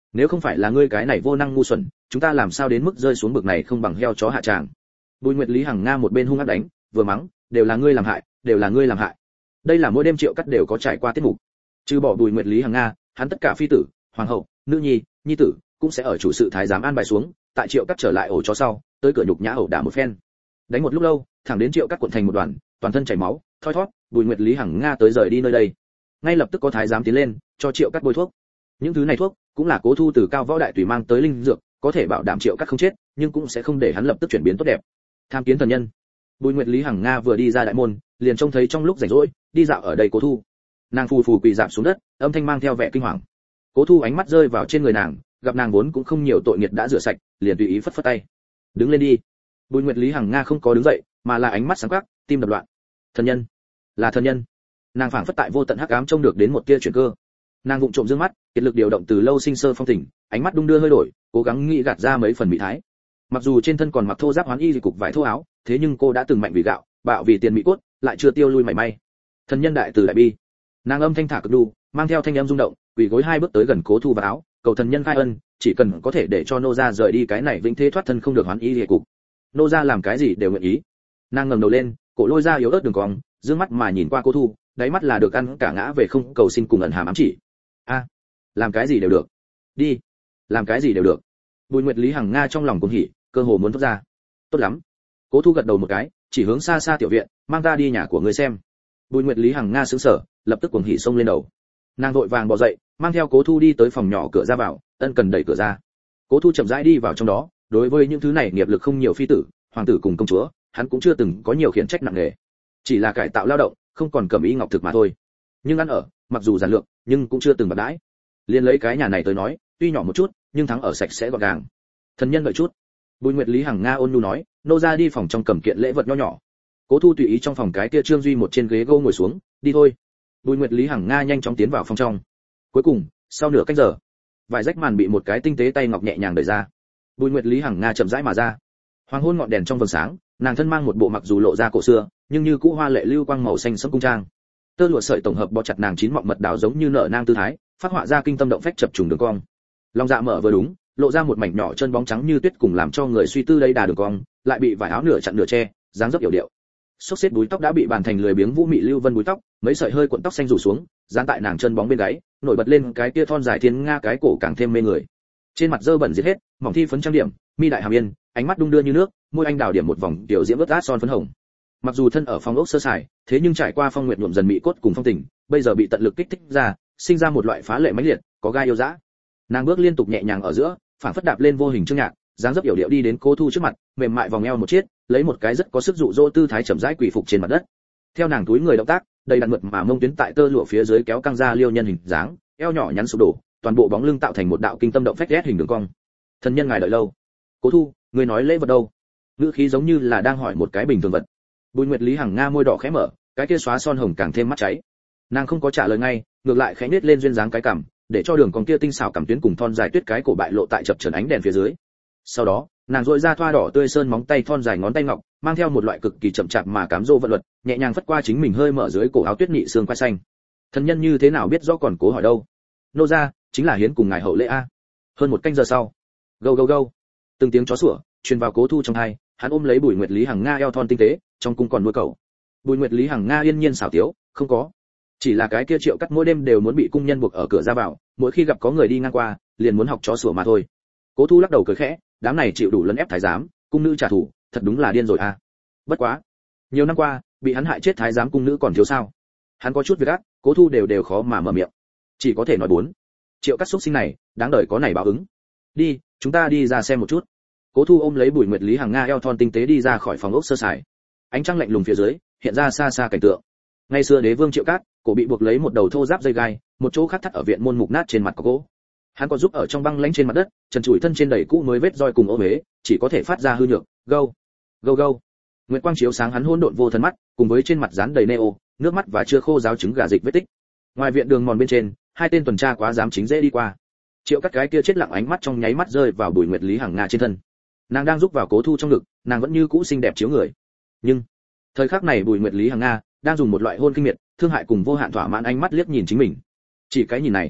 nếu không phải là ngươi cái này vô năng ngu xuẩn, chúng ta làm sao đến mức rơi xuống bực này không bằng heo chó hạ tràng. Bùi Nguyệt Lý Hằng Nga một bên hung ác đánh, vừa mắng, đều là ngươi làm hại, đều là ngươi làm hại. Đây là mỗi đêm Triệu Cắt đều có trải qua tiết mục. Trừ bỏ Bùi Nguyệt Lý Hằng Nga, hắn tất cả phi tử, hoàng hậu, nữ nhi, nhi tử cũng sẽ ở chủ sự thái giám an bài xuống, tại Triệu Cắt trở lại ổ chó sau, tới cửa nhục nhã ẩu đả một phen. Đánh một lúc lâu, thẳng đến Triệu Cắt cuộn thành một đoàn, toàn thân chảy máu, thoi thót, Bùi Nguyệt Lý Hằng Nga tới rời đi nơi đây. Ngay lập tức có thái giám tiến lên, cho Triệu Cắt bôi thuốc. Những thứ này thuốc cũng là Cố Thu từ Cao Võ Đại Tùy mang tới linh dược, có thể bảo đảm Triệu Cắt không chết, nhưng cũng sẽ không để hắn lập tức chuyển biến tốt đẹp. Tham kiến thần nhân. Bùi Nguyệt Lý Hằng Nga vừa đi ra đại môn, liền trông thấy trong lúc rảnh rỗi, đi dạo ở đây Cố Thu. Nàng phù phù quỳ rạp xuống đất, âm thanh mang theo vẻ kinh hoàng. Cố Thu ánh mắt rơi vào trên người nàng, gặp nàng vốn cũng không nhiều tội nghiệp đã rửa sạch, liền tùy ý phất phất tay. Đứng lên đi. Bùi Nguyệt Lý Hằng Nga không có đứng dậy, mà là ánh mắt sáng quắc, tim đập loạn. Thần nhân, là thần nhân. Nàng phảng phất tại vô tận hắc ám trông được đến một tia chuyển cơ. Nàng vụng trộm dương mắt, kiệt lực điều động từ lâu sinh sơ phong tình, ánh mắt đung đưa hơi đổi, cố gắng nghĩ gạt ra mấy phần mỹ thái. Mặc dù trên thân còn mặc thô giáp hoán y cục vải thô áo, thế nhưng cô đã từng mạnh vì gạo, bạo vì tiền mỹ cốt, lại chưa tiêu lui mảy may. Thần nhân đại từ đại bi. Nàng âm thanh thả cực đu, mang theo thanh âm rung động, quỳ gối hai bước tới gần Cố Thu vào áo, cầu thần nhân khai ân, chỉ cần có thể để cho nô gia rời đi cái này vĩnh thế thoát thân không được hoán y liệt cục, nô gia làm cái gì đều nguyện ý. Nàng ngẩng đầu lên, cổ lôi ra yếu ớt đường cong, dương mắt mà nhìn qua Cố Thu, đáy mắt là được ăn cả ngã về không cầu xin cùng ẩn hàm ám chỉ. A, làm cái gì đều được. Đi, làm cái gì đều được. Bùi Nguyệt Lý Hằng Nga trong lòng cuồng hỉ, cơ hồ muốn thoát ra. Tốt lắm. Cố Thu gật đầu một cái, chỉ hướng xa xa tiểu viện, mang ta đi nhà của ngươi xem. Bùi Nguyệt Lý Hằng Nga sững sờ, lập tức cuồng hỉ xông lên đầu. Nàng vội vàng bò dậy, mang theo Cố Thu đi tới phòng nhỏ cửa ra vào, ân cần đẩy cửa ra. Cố Thu chậm rãi đi vào trong đó, đối với những thứ này nghiệp lực không nhiều phi tử, hoàng tử cùng công chúa, hắn cũng chưa từng có nhiều khiển trách nặng nề. Chỉ là cải tạo lao động, không còn cẩm ý ngọc thực mà thôi. Nhưng ăn ở, mặc dù giản lược, nhưng cũng chưa từng bạc đãi. Liên lấy cái nhà này tới nói, tuy nhỏ một chút, nhưng thắng ở sạch sẽ gọn gàng. Thần nhân đợi chút. Bùi Nguyệt Lý Hằng Nga ôn nhu nói, nô ra đi phòng trong cầm kiện lễ vật nho nhỏ. Cố Thu tùy ý trong phòng cái kia Trương Duy một trên ghế gỗ ngồi xuống, đi thôi. Bùi Nguyệt Lý Hằng Nga nhanh chóng tiến vào phòng trong. Cuối cùng, sau nửa canh giờ, vài rách màn bị một cái tinh tế tay ngọc nhẹ nhàng đẩy ra. Bùi Nguyệt Lý Hằng Nga chậm rãi mà ra. Hoàng hôn ngọn đèn trong vầng sáng, nàng thân mang một bộ mặc dù lộ ra cổ xưa, nhưng như cũ hoa lệ lưu quang màu xanh sẫm cung trang. Tơ lụa sợi tổng hợp bó chặt nàng chín mọng mật đào giống như nở nang tư thái, phát họa ra kinh tâm động phách chập trùng đường cong. Lòng dạ mở vừa đúng, lộ ra một mảnh nhỏ chân bóng trắng như tuyết cùng làm cho người suy tư đây đà đường cong, lại bị vải áo nửa chặn nửa che, dáng dấp yểu điệu. Xốc xếp búi tóc đã bị bàn thành lười biếng vũ mị lưu vân búi tóc, mấy sợi hơi cuộn tóc xanh rủ xuống, dán tại nàng chân bóng bên gáy, nổi bật lên cái tia thon dài thiên nga cái cổ càng thêm mê người. Trên mặt dơ bẩn giết hết, mỏng thi phấn trang điểm, mi đại hàm yên, ánh mắt đung đưa như nước, môi anh đào điểm một vòng tiểu diễm ướt át son phấn hồng. Mặc dù thân ở phòng ốc sơ sài, thế nhưng trải qua phong nguyệt nhuộm dần mị cốt cùng phong tình, bây giờ bị tận lực kích thích ra, sinh ra một loại phá lệ mãnh liệt, có gai yêu dã. Nàng bước liên tục nhẹ nhàng ở giữa, phản phất đạp lên vô hình chương nhạc, dáng dấp yểu điệu đi đến Cố Thu trước mặt, mềm mại vòng eo một chiếc, lấy một cái rất có sức dụ dỗ tư thái chậm rãi quỳ phục trên mặt đất. Theo nàng túi người động tác, đầy đặn mượt mà mông tuyến tại tơ lụa phía dưới kéo căng ra liêu nhân hình dáng, eo nhỏ nhắn sụp đổ, toàn bộ bóng lưng tạo thành một đạo kinh tâm động phách ghét hình đường cong. Thần nhân ngài đợi lâu. Cố Thu, người nói lễ vật đâu? Ngữ khí giống như là đang hỏi một cái bình thường vật. Bùi Nguyệt Lý Hằng Nga môi đỏ khẽ mở, cái kia xóa son hồng càng thêm mắt cháy. Nàng không có trả lời ngay, ngược lại khẽ nhếch lên duyên dáng cái cằm, để cho đường cong kia tinh xảo cằm tuyến cùng thon dài tuyết cái cổ bại lộ tại chập chờn ánh đèn phía dưới. Sau đó, nàng duỗi ra thoa đỏ tươi sơn móng tay thon dài ngón tay ngọc, mang theo một loại cực kỳ chậm chạp mà cám dỗ vận luật, nhẹ nhàng phất qua chính mình hơi mở dưới cổ áo tuyết nhị xương quai xanh. Thần nhân như thế nào biết rõ còn cố hỏi đâu? Nô gia chính là hiến cùng ngài hậu lễ a. Hơn một canh giờ sau, gâu gâu gâu, từng tiếng chó sủa truyền vào Cố Thu trong tai, hắn ôm lấy Bùi Nguyệt Lý Hằng Nga eo thon tinh tế, trong cung còn nuôi cậu. Bùi Nguyệt Lý Hằng Nga yên nhiên xảo tiếu, không có, chỉ là cái kia Triệu Cắt mỗi đêm đều muốn bị cung nhân buộc ở cửa ra vào, mỗi khi gặp có người đi ngang qua, liền muốn học chó sủa mà thôi. Cố Thu lắc đầu cười khẽ, đám này chịu đủ lấn ép thái giám, cung nữ trả thù, thật đúng là điên rồi a. Bất quá, nhiều năm qua, bị hắn hại chết thái giám cung nữ còn thiếu sao? Hắn có chút việc ác, Cố Thu đều khó mà mở miệng, chỉ có thể nói bốn. Triệu Cắt xúc sinh này, đáng đời có này báo ứng. Đi, chúng ta đi ra xem một chút. Cố Thu ôm lấy Bùi Nguyệt Lý Hằng Nga eo thon tinh tế đi ra khỏi phòng ốc sơ sài. Ánh trăng lạnh lùng phía dưới, hiện ra xa xa cảnh tượng. Ngày xưa đế vương Triệu Cát, cổ bị buộc lấy một đầu thô giáp dây gai, một chỗ khác thắt ở viện môn mục nát trên mặt có gỗ. Hắn có giúp ở trong băng lãnh trên mặt đất, trần trụi thân trên đầy cũ mới vết roi cùng ô uế, chỉ có thể phát ra hư nhược, gâu, gâu gâu. Nguyệt quang chiếu sáng hắn hỗn độn vô thần mắt, cùng với trên mặt dán đầy neo, nước mắt và chưa khô ráo trứng gà dịch vết tích. Ngoài viện đường mòn bên trên, hai tên tuần tra quá dám chính dễ đi qua. Triệu Cát cái kia chết lặng ánh mắt trong nháy mắt rơi vào Bùi Nguyệt Lý Hằng Nga trên thân. Nàng đang giúp vào Cố Thu trong ngực, nàng vẫn như cũ xinh đẹp chiếu người. Nhưng thời khắc này Bùi Nguyệt Lý Hằng Nga đang dùng một loại hôn kinh miệt, thương hại cùng vô hạn thỏa mãn ánh mắt liếc nhìn chính mình. Chỉ cái nhìn này,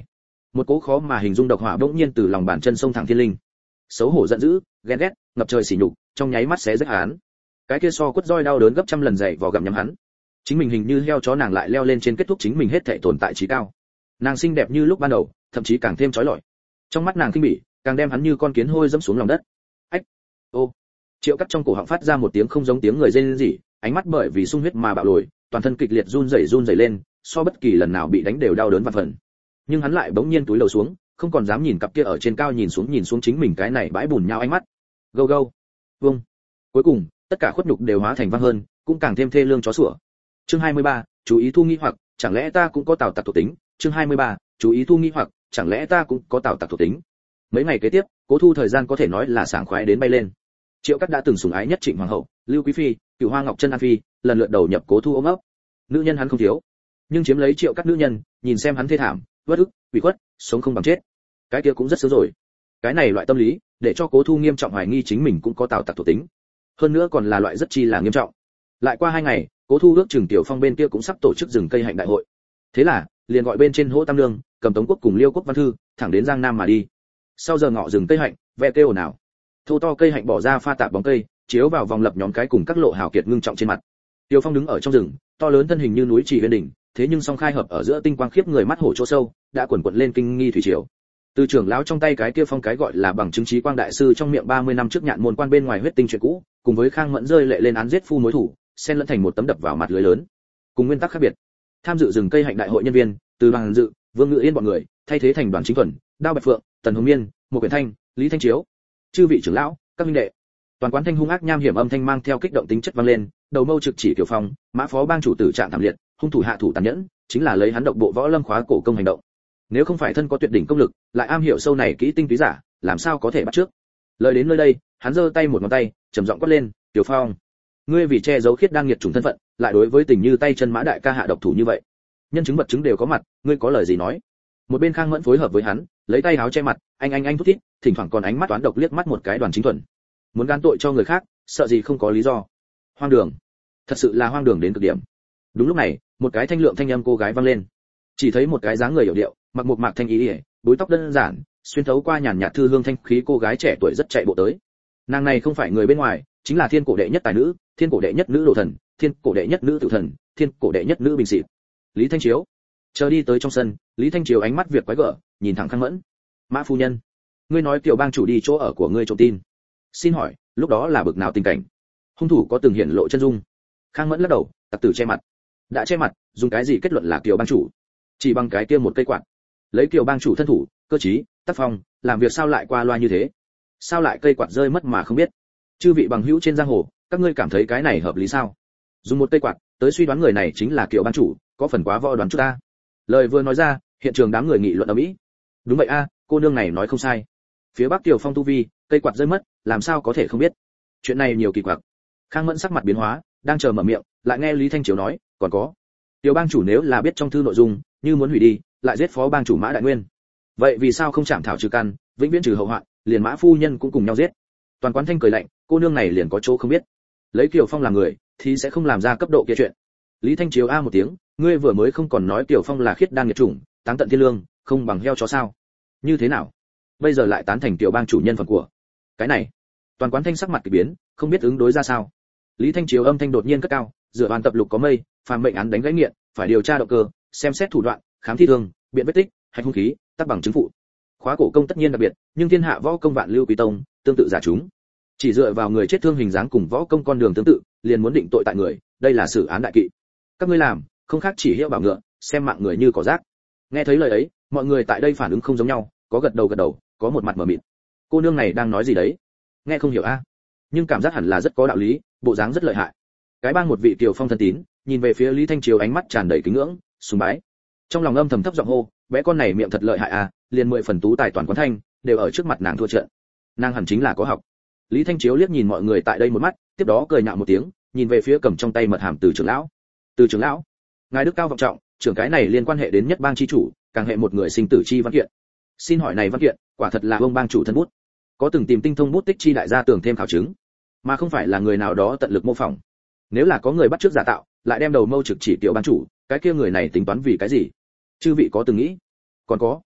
một cỗ khó mà hình dung độc hỏa bỗng nhiên từ lòng bàn chân xông thẳng thiên linh. Xấu hổ giận dữ, ghen ghét, ngập trời sỉ nhục, trong nháy mắt xé rách hắn. Cái kia so quất roi đau đớn gấp trăm lần dày vò gặm nhấm hắn. Chính mình hình như heo chó nàng lại leo lên trên kết thúc chính mình hết thảy tồn tại trí cao. Nàng xinh đẹp như lúc ban đầu, thậm chí càng thêm chói lọi. Trong mắt nàng kinh bỉ, càng đem hắn như con kiến hôi dẫm xuống lòng đất. Ách! Ô! Triệu Cắt trong cổ họng phát ra một tiếng không giống tiếng người rên rỉ, ánh mắt bởi vì sung huyết mà bạo lồi, toàn thân kịch liệt run rẩy lên, so bất kỳ lần nào bị đánh đều đau đớn vạn phần. Nhưng hắn lại bỗng nhiên túi đầu xuống, không còn dám nhìn cặp kia ở trên cao nhìn xuống chính mình cái này bãi bùn nhau ánh mắt. Gâu gâu. Vâng. Cuối cùng, tất cả khuất nhục đều hóa thành vang hơn, cũng càng thêm thê lương chó sủa. Chương 23, chú ý thu nghi hoặc, chẳng lẽ ta cũng có tào tặc thuộc tính? Chương 23, chú ý thu nghi hoặc, chẳng lẽ ta cũng có tào tặc thuộc tính? Mấy ngày kế tiếp, Cố Thu thời gian có thể nói là sảng khoái đến bay lên. Triệu Cắt đã từng sủng ái nhất Trịnh hoàng hậu, Lưu Quý phi, Cửu Hoa Ngọc Chân An phi, lần lượt đầu nhập Cố Thu ôm ấp. Nữ nhân hắn không thiếu, nhưng chiếm lấy Triệu Cắt nữ nhân, nhìn xem hắn thê thảm, uất ức, ủy khuất, sống không bằng chết. Cái kia cũng rất sớm rồi. Cái này loại tâm lý, để cho Cố Thu nghiêm trọng hoài nghi chính mình cũng có tào tặc thuộc tính. Hơn nữa còn là loại rất chi là nghiêm trọng. Lại qua 2 ngày, Cố Thu ước chừng Tiểu Phong bên kia cũng sắp tổ chức rừng cây hạnh đại hội. Thế là, liền gọi bên trên Hỗ Tam Nương, Cầm Tống Quốc cùng Liêu Quốc Văn Thư, thẳng đến Giang Nam mà đi. Sau giờ ngọ rừng cây hạnh, ve kêu nào. Thô to cây hạnh bỏ ra pha tạp bóng cây, chiếu vào vòng lập nhóm cái cùng các lộ hào kiệt ngưng trọng trên mặt. Tiểu Phong đứng ở trong rừng, to lớn thân hình như núi Trì Uyên đỉnh, thế nhưng song khai hợp ở giữa tinh quang khiếp người mắt hổ chỗ sâu, đã quần quật lên kinh nghi thủy triều. Từ trưởng lão trong tay cái kia phong cái gọi là bằng chứng trí quang đại sư trong miệng 30 năm trước nhạn môn quan bên ngoài huyết tinh chuyện cũ, cùng với Khang Mẫn rơi lệ lên án giết phu mối thủ, xen lẫn thành một tấm đập vào mặt lưới lớn. Cùng nguyên tắc khác biệt, tham dự rừng cây hạnh đại hội nhân viên, từ Bằng Dự, Vương Ngự Yên bọn người, thay thế thành Đoàn Chính Thuần, Đao Bạch Phượng, Tần Hồng Miên, Một Quyển Thanh, Lý Thanh Chiếu, chư vị trưởng lão, các huynh đệ. Toàn quán thanh hung ác nham hiểm âm thanh mang theo kích động tính chất vang lên, đầu mâu trực chỉ Tiểu Phong, Mã phó bang chủ tử trạng thảm liệt, hung thủ hạ thủ tàn nhẫn, chính là lấy hắn độc bộ võ lâm khóa cổ công hành động. Nếu không phải thân có tuyệt đỉnh công lực, lại am hiểu sâu này kỹ tinh túy giả, làm sao có thể bắt trước. Lời đến nơi đây, hắn giơ tay một ngón tay, trầm giọng quát lên, "Tiểu Phong, ngươi vì che giấu khiết đang nghiệt chủng thân phận, lại đối với tình như tay chân Mã đại ca hạ độc thủ như vậy. Nhân chứng vật chứng đều có mặt, ngươi có lời gì nói?" Một bên Khang Mẫn phối hợp với hắn, lấy tay áo che mặt, anh thút thít, thỉnh thoảng còn ánh mắt toán độc liếc mắt một cái Đoàn Chính Thuần. Muốn gan tội cho người khác, sợ gì không có lý do. Hoang đường, thật sự là hoang đường đến cực điểm. Đúng lúc này, một cái thanh lượng thanh âm cô gái vang lên. Chỉ thấy một cái dáng người hiểu điệu, mặc một mạc thanh ý ỉa, búi tóc đơn giản, xuyên thấu qua nhàn nhạt thư hương thanh khí cô gái trẻ tuổi rất chạy bộ tới. Nàng này không phải người bên ngoài, chính là thiên cổ đệ nhất tài nữ, thiên cổ đệ nhất nữ đồ thần, thiên cổ đệ nhất nữ tử thần, thiên cổ đệ nhất nữ bình sĩ. Lý Thanh Chiếu. Chờ đi tới trong sân, Lý Thanh Chiếu ánh mắt việc quái gở, nhìn thẳng Khang Mẫn. "Mã phu nhân, ngươi nói tiểu bang chủ đi chỗ ở của ngươi trộm tin. Xin hỏi, lúc đó là bực nào tình cảnh? Hung thủ có từng hiển lộ chân dung?" Khang Mẫn lắc đầu, tặc tử che mặt. Đã che mặt, dùng cái gì kết luận là tiểu bang chủ? Chỉ bằng cái kia một cây quạt. Lấy tiểu bang chủ thân thủ, cơ trí, tác phong, làm việc sao lại qua loa như thế? Sao lại cây quạt rơi mất mà không biết? Chư vị bằng hữu trên giang hồ, các ngươi cảm thấy cái này hợp lý sao? Dùng một cây quạt, tới suy đoán người này chính là tiểu bang chủ, có phần quá võ đoán chút ta. Lời vừa nói ra, hiện trường đám người nghị luận ầm ĩ. Đúng vậy a, cô nương này nói không sai. Phía Bắc Tiểu Phong tu vi, cây quạt rơi mất, làm sao có thể không biết? Chuyện này nhiều kỳ quặc. Khang Mẫn sắc mặt biến hóa, đang chờ mở miệng, lại nghe Lý Thanh Chiếu nói, còn có. Tiểu bang chủ nếu là biết trong thư nội dung, như muốn hủy đi, lại giết phó bang chủ Mã Đại Nguyên. Vậy vì sao không chạm thảo trừ căn, vĩnh viễn trừ hậu hoạn, liền Mã phu nhân cũng cùng nhau giết? Toàn quán thanh cười lạnh, cô nương này liền có chỗ không biết. Lấy Kiều Phong làm người, thì sẽ không làm ra cấp độ kia chuyện. Lý Thanh Chiếu a một tiếng, ngươi vừa mới không còn nói Kiều Phong là khiết đan nghiệt chủng, táng tận thiên lương, không bằng heo chó sao? Như thế nào? Bây giờ lại tán thành tiểu bang chủ nhân phần của. Cái này, toàn quán thanh sắc mặt kỳ biến, không biết ứng đối ra sao. Lý Thanh Chiếu âm thanh đột nhiên cất cao, dựa hoàn tập lục có mây, phàm mệnh án đánh gãy nghiện, phải điều tra động cơ, xem xét thủ đoạn, khám thi thương, biện vết tích, hạch hung khí, tác bằng chứng phụ. Khóa cổ công tất nhiên đặc biệt, nhưng thiên hạ võ công vạn lưu quý tông, tương tự giả chúng. Chỉ dựa vào người chết thương hình dáng cùng võ công con đường tương tự, liền muốn định tội tại người, đây là xử án đại kỵ. Các ngươi làm, không khác chỉ hiệu bảo ngựa, xem mạng người như cỏ rác. Nghe thấy lời ấy, mọi người tại đây phản ứng không giống nhau, có gật đầu, có một mặt mở mịt. Cô nương này đang nói gì đấy? Nghe không hiểu a, nhưng cảm giác hẳn là rất có đạo lý, bộ dáng rất lợi hại. Cái bang một vị tiểu phong thân tín, nhìn về phía Lý Thanh Chiếu ánh mắt tràn đầy kính ngưỡng, sùng bái. Trong lòng âm thầm thấp giọng hô, bé con này miệng thật lợi hại a, liền 10 phần tú tài toàn quán thanh, đều ở trước mặt nàng thua trận. Nàng hẳn chính là có học. Lý Thanh Chiếu liếc nhìn mọi người tại đây một mắt, tiếp đó cười nhạo một tiếng, nhìn về phía cầm trong tay mật hàm Từ trưởng lão. Từ trưởng lão, ngài đức cao vọng trọng, trưởng cái này liên quan hệ đến nhất bang chi chủ, càng hệ một người sinh tử chi văn kiện. Xin hỏi này văn kiện, quả thật là ông bang chủ thân bút, có từng tìm tinh thông bút tích chi đại gia tưởng thêm khảo chứng, mà không phải là người nào đó tận lực mô phỏng. Nếu là có người bắt chước giả tạo, lại đem đầu mâu trực chỉ tiểu bang chủ, cái kia người này tính toán vì cái gì? Chư vị có từng nghĩ? Còn có,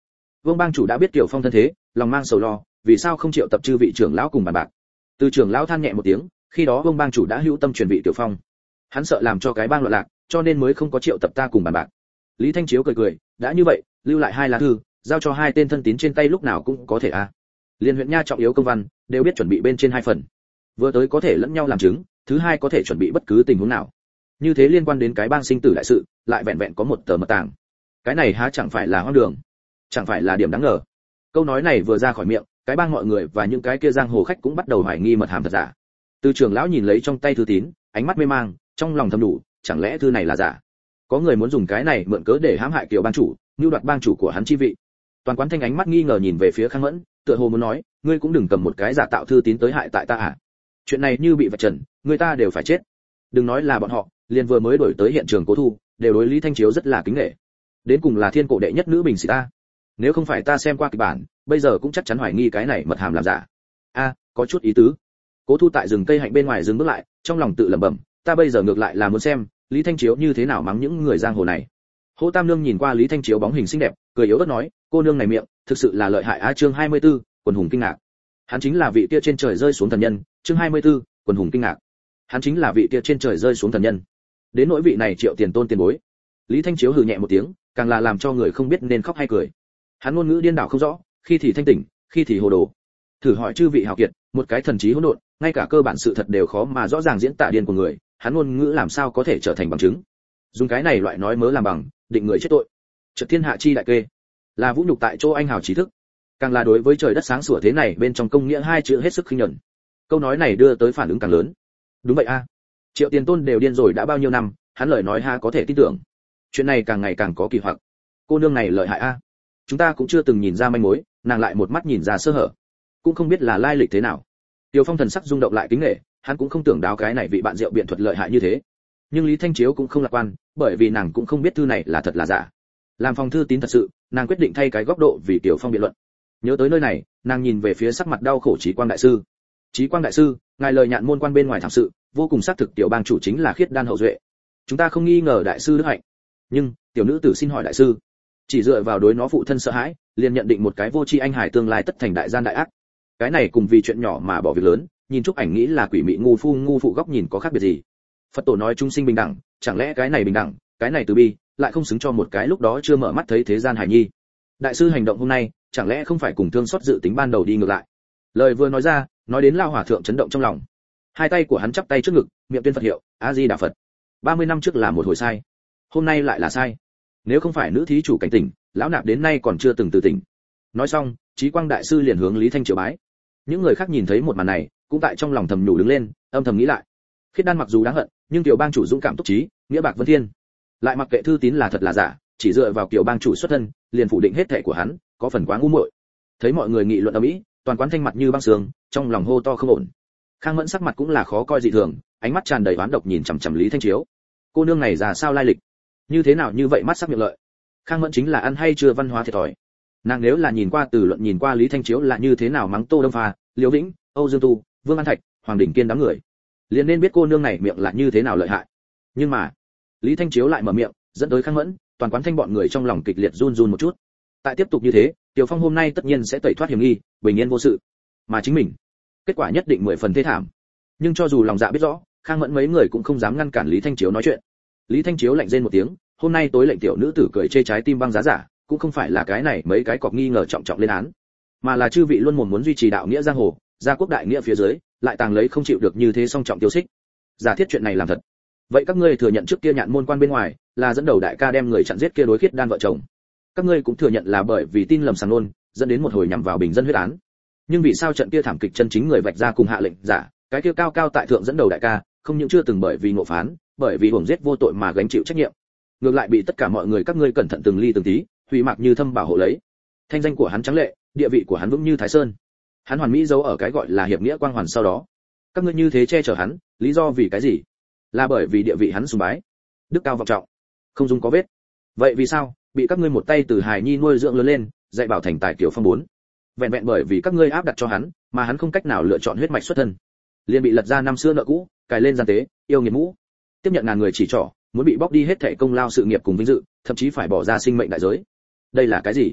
Vương bang chủ đã biết Kiều Phong thân thế, lòng mang sầu lo, vì sao không triệu tập chư vị trưởng lão cùng bàn bạc. Từ trưởng lão than nhẹ một tiếng, khi đó Vương bang chủ đã hữu tâm truyền vị Kiều Phong. Hắn sợ làm cho cái bang loạn lạc, cho nên mới không có triệu tập ta cùng bàn bạc. Lý Thanh Chiếu cười cười, đã như vậy, lưu lại 2 lá thư, giao cho 2 tên thân tín trên tay lúc nào cũng có thể a. Liên huyện nha trọng yếu công văn, đều biết chuẩn bị bên trên 2 phần. Vừa tới có thể lẫn nhau làm chứng, thứ hai có thể chuẩn bị bất cứ tình huống nào. Như thế liên quan đến cái bang sinh tử đại sự, lại vẹn vẹn có một tờ mật tàng. Cái này há chẳng phải là hoang đường, chẳng phải là điểm đáng ngờ. Câu nói này vừa ra khỏi miệng, cái bang mọi người và những cái kia giang hồ khách cũng bắt đầu hoài nghi mật hàm thật giả. Từ trưởng lão nhìn lấy trong tay thư tín, ánh mắt mê mang, trong lòng thầm đủ, chẳng lẽ thư này là giả? Có người muốn dùng cái này mượn cớ để hãm hại Kiều bang chủ, mưu đoạt bang chủ của hắn chi vị. Toàn quán thanh ánh mắt nghi ngờ nhìn về phía Khang Mẫn, tựa hồ muốn nói, ngươi cũng đừng cầm một cái giả tạo thư tín tới hại tại ta à? Chuyện này như bị vạch trần, người ta đều phải chết. Đừng nói là bọn họ, liền vừa mới đổi tới hiện trường Cố Thu, đều đối Lý Thanh Chiếu rất là kính nể. Đến cùng là thiên cổ đệ nhất nữ bình sĩ ta. Nếu không phải ta xem qua kịch bản, bây giờ cũng chắc chắn hoài nghi cái này mật hàm làm giả. A, có chút ý tứ. Cố Thu tại rừng cây hạnh bên ngoài dừng bước lại, trong lòng tự lẩm bẩm, ta bây giờ ngược lại là muốn xem Lý Thanh Chiếu như thế nào mắng những người giang hồ này. Hỗ Tam Nương nhìn qua Lý Thanh Chiếu bóng hình xinh đẹp, cười yếu ớt nói, cô nương này miệng, thực sự là lợi hại a. Chương 24, quần hùng kinh ngạc. Hắn chính là vị kia trên trời rơi xuống thần nhân. Chương 24, quần hùng kinh ngạc. Hắn chính là vị kia trên trời rơi xuống thần nhân. Đến nỗi vị này Triệu Tiền Tôn tiền bối. Lý Thanh Chiếu hừ nhẹ một tiếng, càng là làm cho người không biết nên khóc hay cười. Hắn ngôn ngữ điên đảo không rõ, khi thì thanh tỉnh, khi thì hồ đồ. Thử hỏi chư vị hào kiệt, một cái thần trí hỗn độn, ngay cả cơ bản sự thật đều khó mà rõ ràng diễn tả điên của người, hắn ngôn ngữ làm sao có thể trở thành bằng chứng? Dùng cái này loại nói mớ làm bằng, định người chết tội. Trật thiên hạ chi đại kê, là vũ nhục tại chỗ anh hào trí thức, càng là đối với trời đất sáng sủa thế này bên trong công nghĩa 2 chữ hết sức khinh nhẫn. Câu nói này đưa tới phản ứng càng lớn. Đúng vậy a. Triệu Tiền Tôn đều điên rồi đã bao nhiêu năm, hắn lời nói ha có thể tin tưởng. Chuyện này càng ngày càng có kỳ hoặc. Cô nương này lợi hại a. Chúng ta cũng chưa từng nhìn ra manh mối, nàng lại một mắt nhìn ra sơ hở. Cũng không biết là lai lịch thế nào. Tiêu Phong thần sắc rung động lại kính nể, hắn cũng không tưởng đáo cái này vị bạn rượu biện thuật lợi hại như thế. Nhưng Lý Thanh Chiếu cũng không lạc quan, bởi vì nàng cũng không biết thư này là thật là giả. Làm phòng thư tín thật sự, nàng quyết định thay cái góc độ vì Tiêu Phong biện luận. Nhớ tới nơi này, nàng nhìn về phía sắc mặt đau khổ Chí Quang đại sư. Chí Quang đại sư, ngài lời nhạn môn quan bên ngoài thảm sự, vô cùng xác thực tiểu bang chủ chính là khiết đan hậu duệ. Chúng ta không nghi ngờ đại sư đức hạnh. Nhưng, tiểu nữ tử xin hỏi đại sư, chỉ dựa vào đối nó phụ thân sợ hãi, liền nhận định một cái vô tri anh hải tương lai tất thành đại gian đại ác. Cái này cùng vì chuyện nhỏ mà bỏ việc lớn, nhìn Trúc Ảnh nghĩ là quỷ mị ngu phụ góc nhìn có khác biệt gì? Phật tổ nói chúng sinh bình đẳng, chẳng lẽ cái này bình đẳng, cái này từ bi, lại không xứng cho một cái lúc đó chưa mở mắt thấy thế gian hải nhi? Đại sư hành động hôm nay, chẳng lẽ không phải cùng thương xót dự tính ban đầu đi ngược lại? Lời vừa nói ra, nói đến lao hòa thượng chấn động trong lòng. Hai tay của hắn chắp tay trước ngực, miệng tuyên Phật hiệu, A Di Đà Phật. 30 năm trước là một hồi sai, hôm nay lại là sai. Nếu không phải nữ thí chủ cảnh tỉnh, lão nạp đến nay còn chưa từng từ tỉnh. Nói xong, Chí Quang đại sư liền hướng Lý Thanh Chiếu bái. Những người khác nhìn thấy một màn này, cũng tại trong lòng thầm nhủ đứng lên, âm thầm nghĩ lại. Khiết đan mặc dù đáng hận, nhưng tiểu bang chủ dũng cảm túc trí, nghĩa bạc vân thiên. Lại mặc kệ thư tín là thật là giả, chỉ dựa vào tiểu bang chủ xuất thân, liền phủ định hết thệ của hắn, có phần quá ngu muội. Thấy mọi người nghị luận ầm ĩ, toàn quán thanh mặt như băng sương, trong lòng hô to không ổn. Khang Mẫn sắc mặt cũng là khó coi dị thường, ánh mắt tràn đầy oán độc nhìn chằm chằm Lý Thanh Chiếu. Cô nương này già sao lai lịch? Như thế nào như vậy mắt sắc miệng lợi? Khang Mẫn chính là ăn hay chưa văn hóa thiệt thòi. Nàng nếu là nhìn qua từ luận nhìn qua Lý Thanh Chiếu là như thế nào mắng Tô Đông Pha, Liễu Vĩnh, Âu Dương Tu, Vương An Thạch, Hoàng Đình Kiên đám người, liền nên biết cô nương này miệng là như thế nào lợi hại. Nhưng mà, Lý Thanh Chiếu lại mở miệng, dẫn tới Khang Mẫn, toàn quán thanh bọn người trong lòng kịch liệt run run một chút. Tại tiếp tục như thế, Tiểu Phong hôm nay tất nhiên sẽ tẩy thoát hiểm nghi, bình yên vô sự. Mà chính mình, kết quả nhất định 10 phần thê thảm. Nhưng cho dù lòng dạ biết rõ, Khang Mẫn mấy người cũng không dám ngăn cản Lý Thanh Chiếu nói chuyện. Lý Thanh Chiếu lạnh rên một tiếng, hôm nay tối lệnh tiểu nữ tử cười chê trái tim băng giá giả, cũng không phải là cái này mấy cái cọc nghi ngờ trọng trọng lên án, mà là chư vị luôn muốn duy trì đạo nghĩa giang hồ, gia quốc đại nghĩa phía dưới, lại tàng lấy không chịu được như thế song trọng tiêu xích. Giả thiết chuyện này làm thật. Vậy các ngươi thừa nhận trước kia nhạn môn quan bên ngoài, là dẫn đầu đại ca đem người chặn giết kia đối khiết đan vợ chồng. Các ngươi cũng thừa nhận là bởi vì tin lầm sàng nôn, dẫn đến một hồi nhằm vào bình dân huyết án. Nhưng vì sao trận kia thảm kịch chân chính người vạch ra cùng hạ lệnh giả, cái kia cao cao tại thượng dẫn đầu đại ca, không những chưa từng bởi vì ngộ phán, bởi vì uổng giết vô tội mà gánh chịu trách nhiệm, ngược lại bị tất cả mọi người các ngươi cẩn thận từng ly từng tí, hủy mạc như thâm bảo hộ lấy. Thanh danh của hắn trắng lệ, địa vị của hắn vững như Thái Sơn. Hắn hoàn mỹ giấu ở cái gọi là hiệp nghĩa quang hoàn sau đó. Các ngươi như thế che chở hắn, lý do vì cái gì? Là bởi vì địa vị hắn sùng bái, đức cao vọng trọng, không dung có vết. Vậy vì sao bị các ngươi một tay từ hài nhi nuôi dưỡng lớn lên, dạy bảo thành tài kiểu phong 4? Vẹn vẹn bởi vì các ngươi áp đặt cho hắn, mà hắn không cách nào lựa chọn huyết mạch xuất thân, liền bị lật ra năm xưa nợ cũ, cài lên gian tế, yêu nghiệt mũ, tiếp nhận ngàn người chỉ trỏ, muốn bị bóc đi hết thảy công lao sự nghiệp cùng vinh dự, thậm chí phải bỏ ra sinh mệnh đại giới. Đây là cái gì?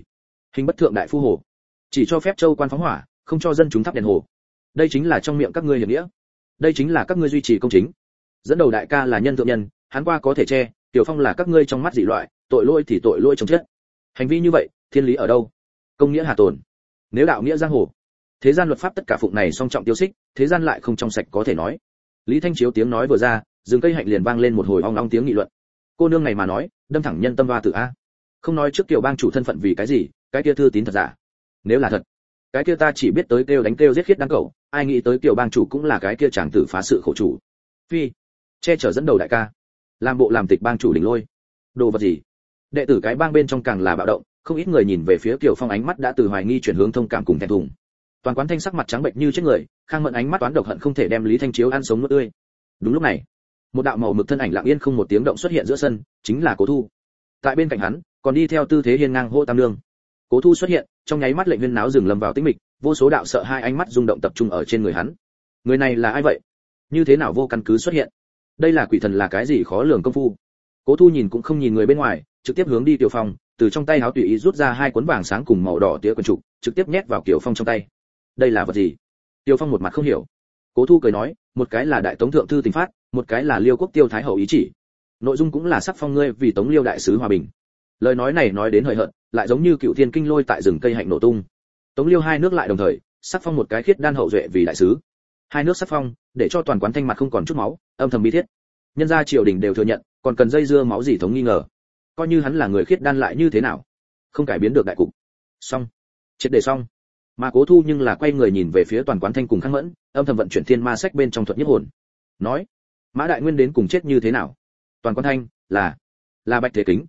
Hình bất thượng đại phu hồ, chỉ cho phép châu quan phóng hỏa, không cho dân chúng thắp đèn hồ. Đây chính là trong miệng các ngươi hiệp nghĩa, đây chính là các ngươi duy trì công chính. Dẫn đầu đại ca là nhân thượng nhân, hắn qua có thể che, Tiểu Phong là các ngươi trong mắt dị loại, tội lỗi thì tội lỗi trong chết. Hành vi như vậy, thiên lý ở đâu? Công nghĩa hà tồn. Nếu đạo nghĩa giang hồ, thế gian luật pháp tất cả phụng này song trọng tiêu xích, thế gian lại không trong sạch có thể nói. Lý Thanh Chiếu tiếng nói vừa ra, rừng cây hạnh liền vang lên một hồi ong ong tiếng nghị luận. Cô nương này mà nói, đâm thẳng nhân tâm hoa tử a. Không nói trước Kiều bang chủ thân phận vì cái gì, cái kia thư tín thật giả. Nếu là thật, cái kia ta chỉ biết tới kêu đánh kêu giết khiết đáng cẩu, ai nghĩ tới Kiều bang chủ cũng là cái kia chàng tử phá sự khổ chủ. Phi, che chở dẫn đầu đại ca, làm bộ làm tịch bang chủ đỉnh lôi. Đồ vật gì? Đệ tử cái bang bên trong càng là bạo động, không ít người nhìn về phía Kiều Phong ánh mắt đã từ hoài nghi chuyển hướng thông cảm cùng thẹn thùng. Toàn quán thanh sắc mặt trắng bệnh như chết người, Khang Mẫn ánh mắt toán độc hận không thể đem Lý Thanh Chiếu ăn sống nuốt tươi. Đúng lúc này, một đạo màu mực thân ảnh lặng yên không một tiếng động xuất hiện giữa sân, chính là Cố Thu. Tại bên cạnh hắn, còn đi theo tư thế hiên ngang hô tam nương. Cố Thu xuất hiện, trong nháy mắt lệnh viên náo dừng lâm vào tĩnh mịch, vô số đạo sợ hai ánh mắt rung động tập trung ở trên người hắn. Người này là ai vậy? Như thế nào vô căn cứ xuất hiện? Đây là quỷ thần là cái gì khó lường công phu? Cố Thu nhìn cũng không nhìn người bên ngoài, trực tiếp hướng đi Tiểu Phong, từ trong tay áo tùy ý rút ra hai cuốn vàng sáng cùng màu đỏ tía quần trục, trực tiếp nhét vào Tiểu Phong trong tay. Đây là vật gì? Tiểu Phong một mặt không hiểu. Cố Thu cười nói, một cái là đại tống thượng thư tình phát, một cái là Liêu quốc tiêu thái hậu ý chỉ. Nội dung cũng là sắc phong ngươi vì tống Liêu đại sứ hòa bình. Lời nói này nói đến hời hợt, lại giống như cựu thiên kinh lôi tại rừng cây hạnh nổ tung. Tống Liêu hai nước lại đồng thời sắc phong một cái khiết đan hậu duệ vì đại sứ. Hai nước sắc phong, để cho toàn quán thanh mặt không còn chút máu, âm thầm bi thiết. Nhân gia triều đình đều thừa nhận, còn cần dây dưa máu gì thống nghi ngờ. Coi như hắn là người khiết đan lại như thế nào, không cải biến được đại cục. Xong, triệt để xong. Mà Cố Thu nhưng là quay người nhìn về phía toàn quán thanh cùng Khang Mẫn, âm thầm vận chuyển thiên ma sách bên trong thuật nhiếp hồn. Nói, Mã Đại Nguyên đến cùng chết như thế nào? Toàn quán thanh là Bạch Thế Kính.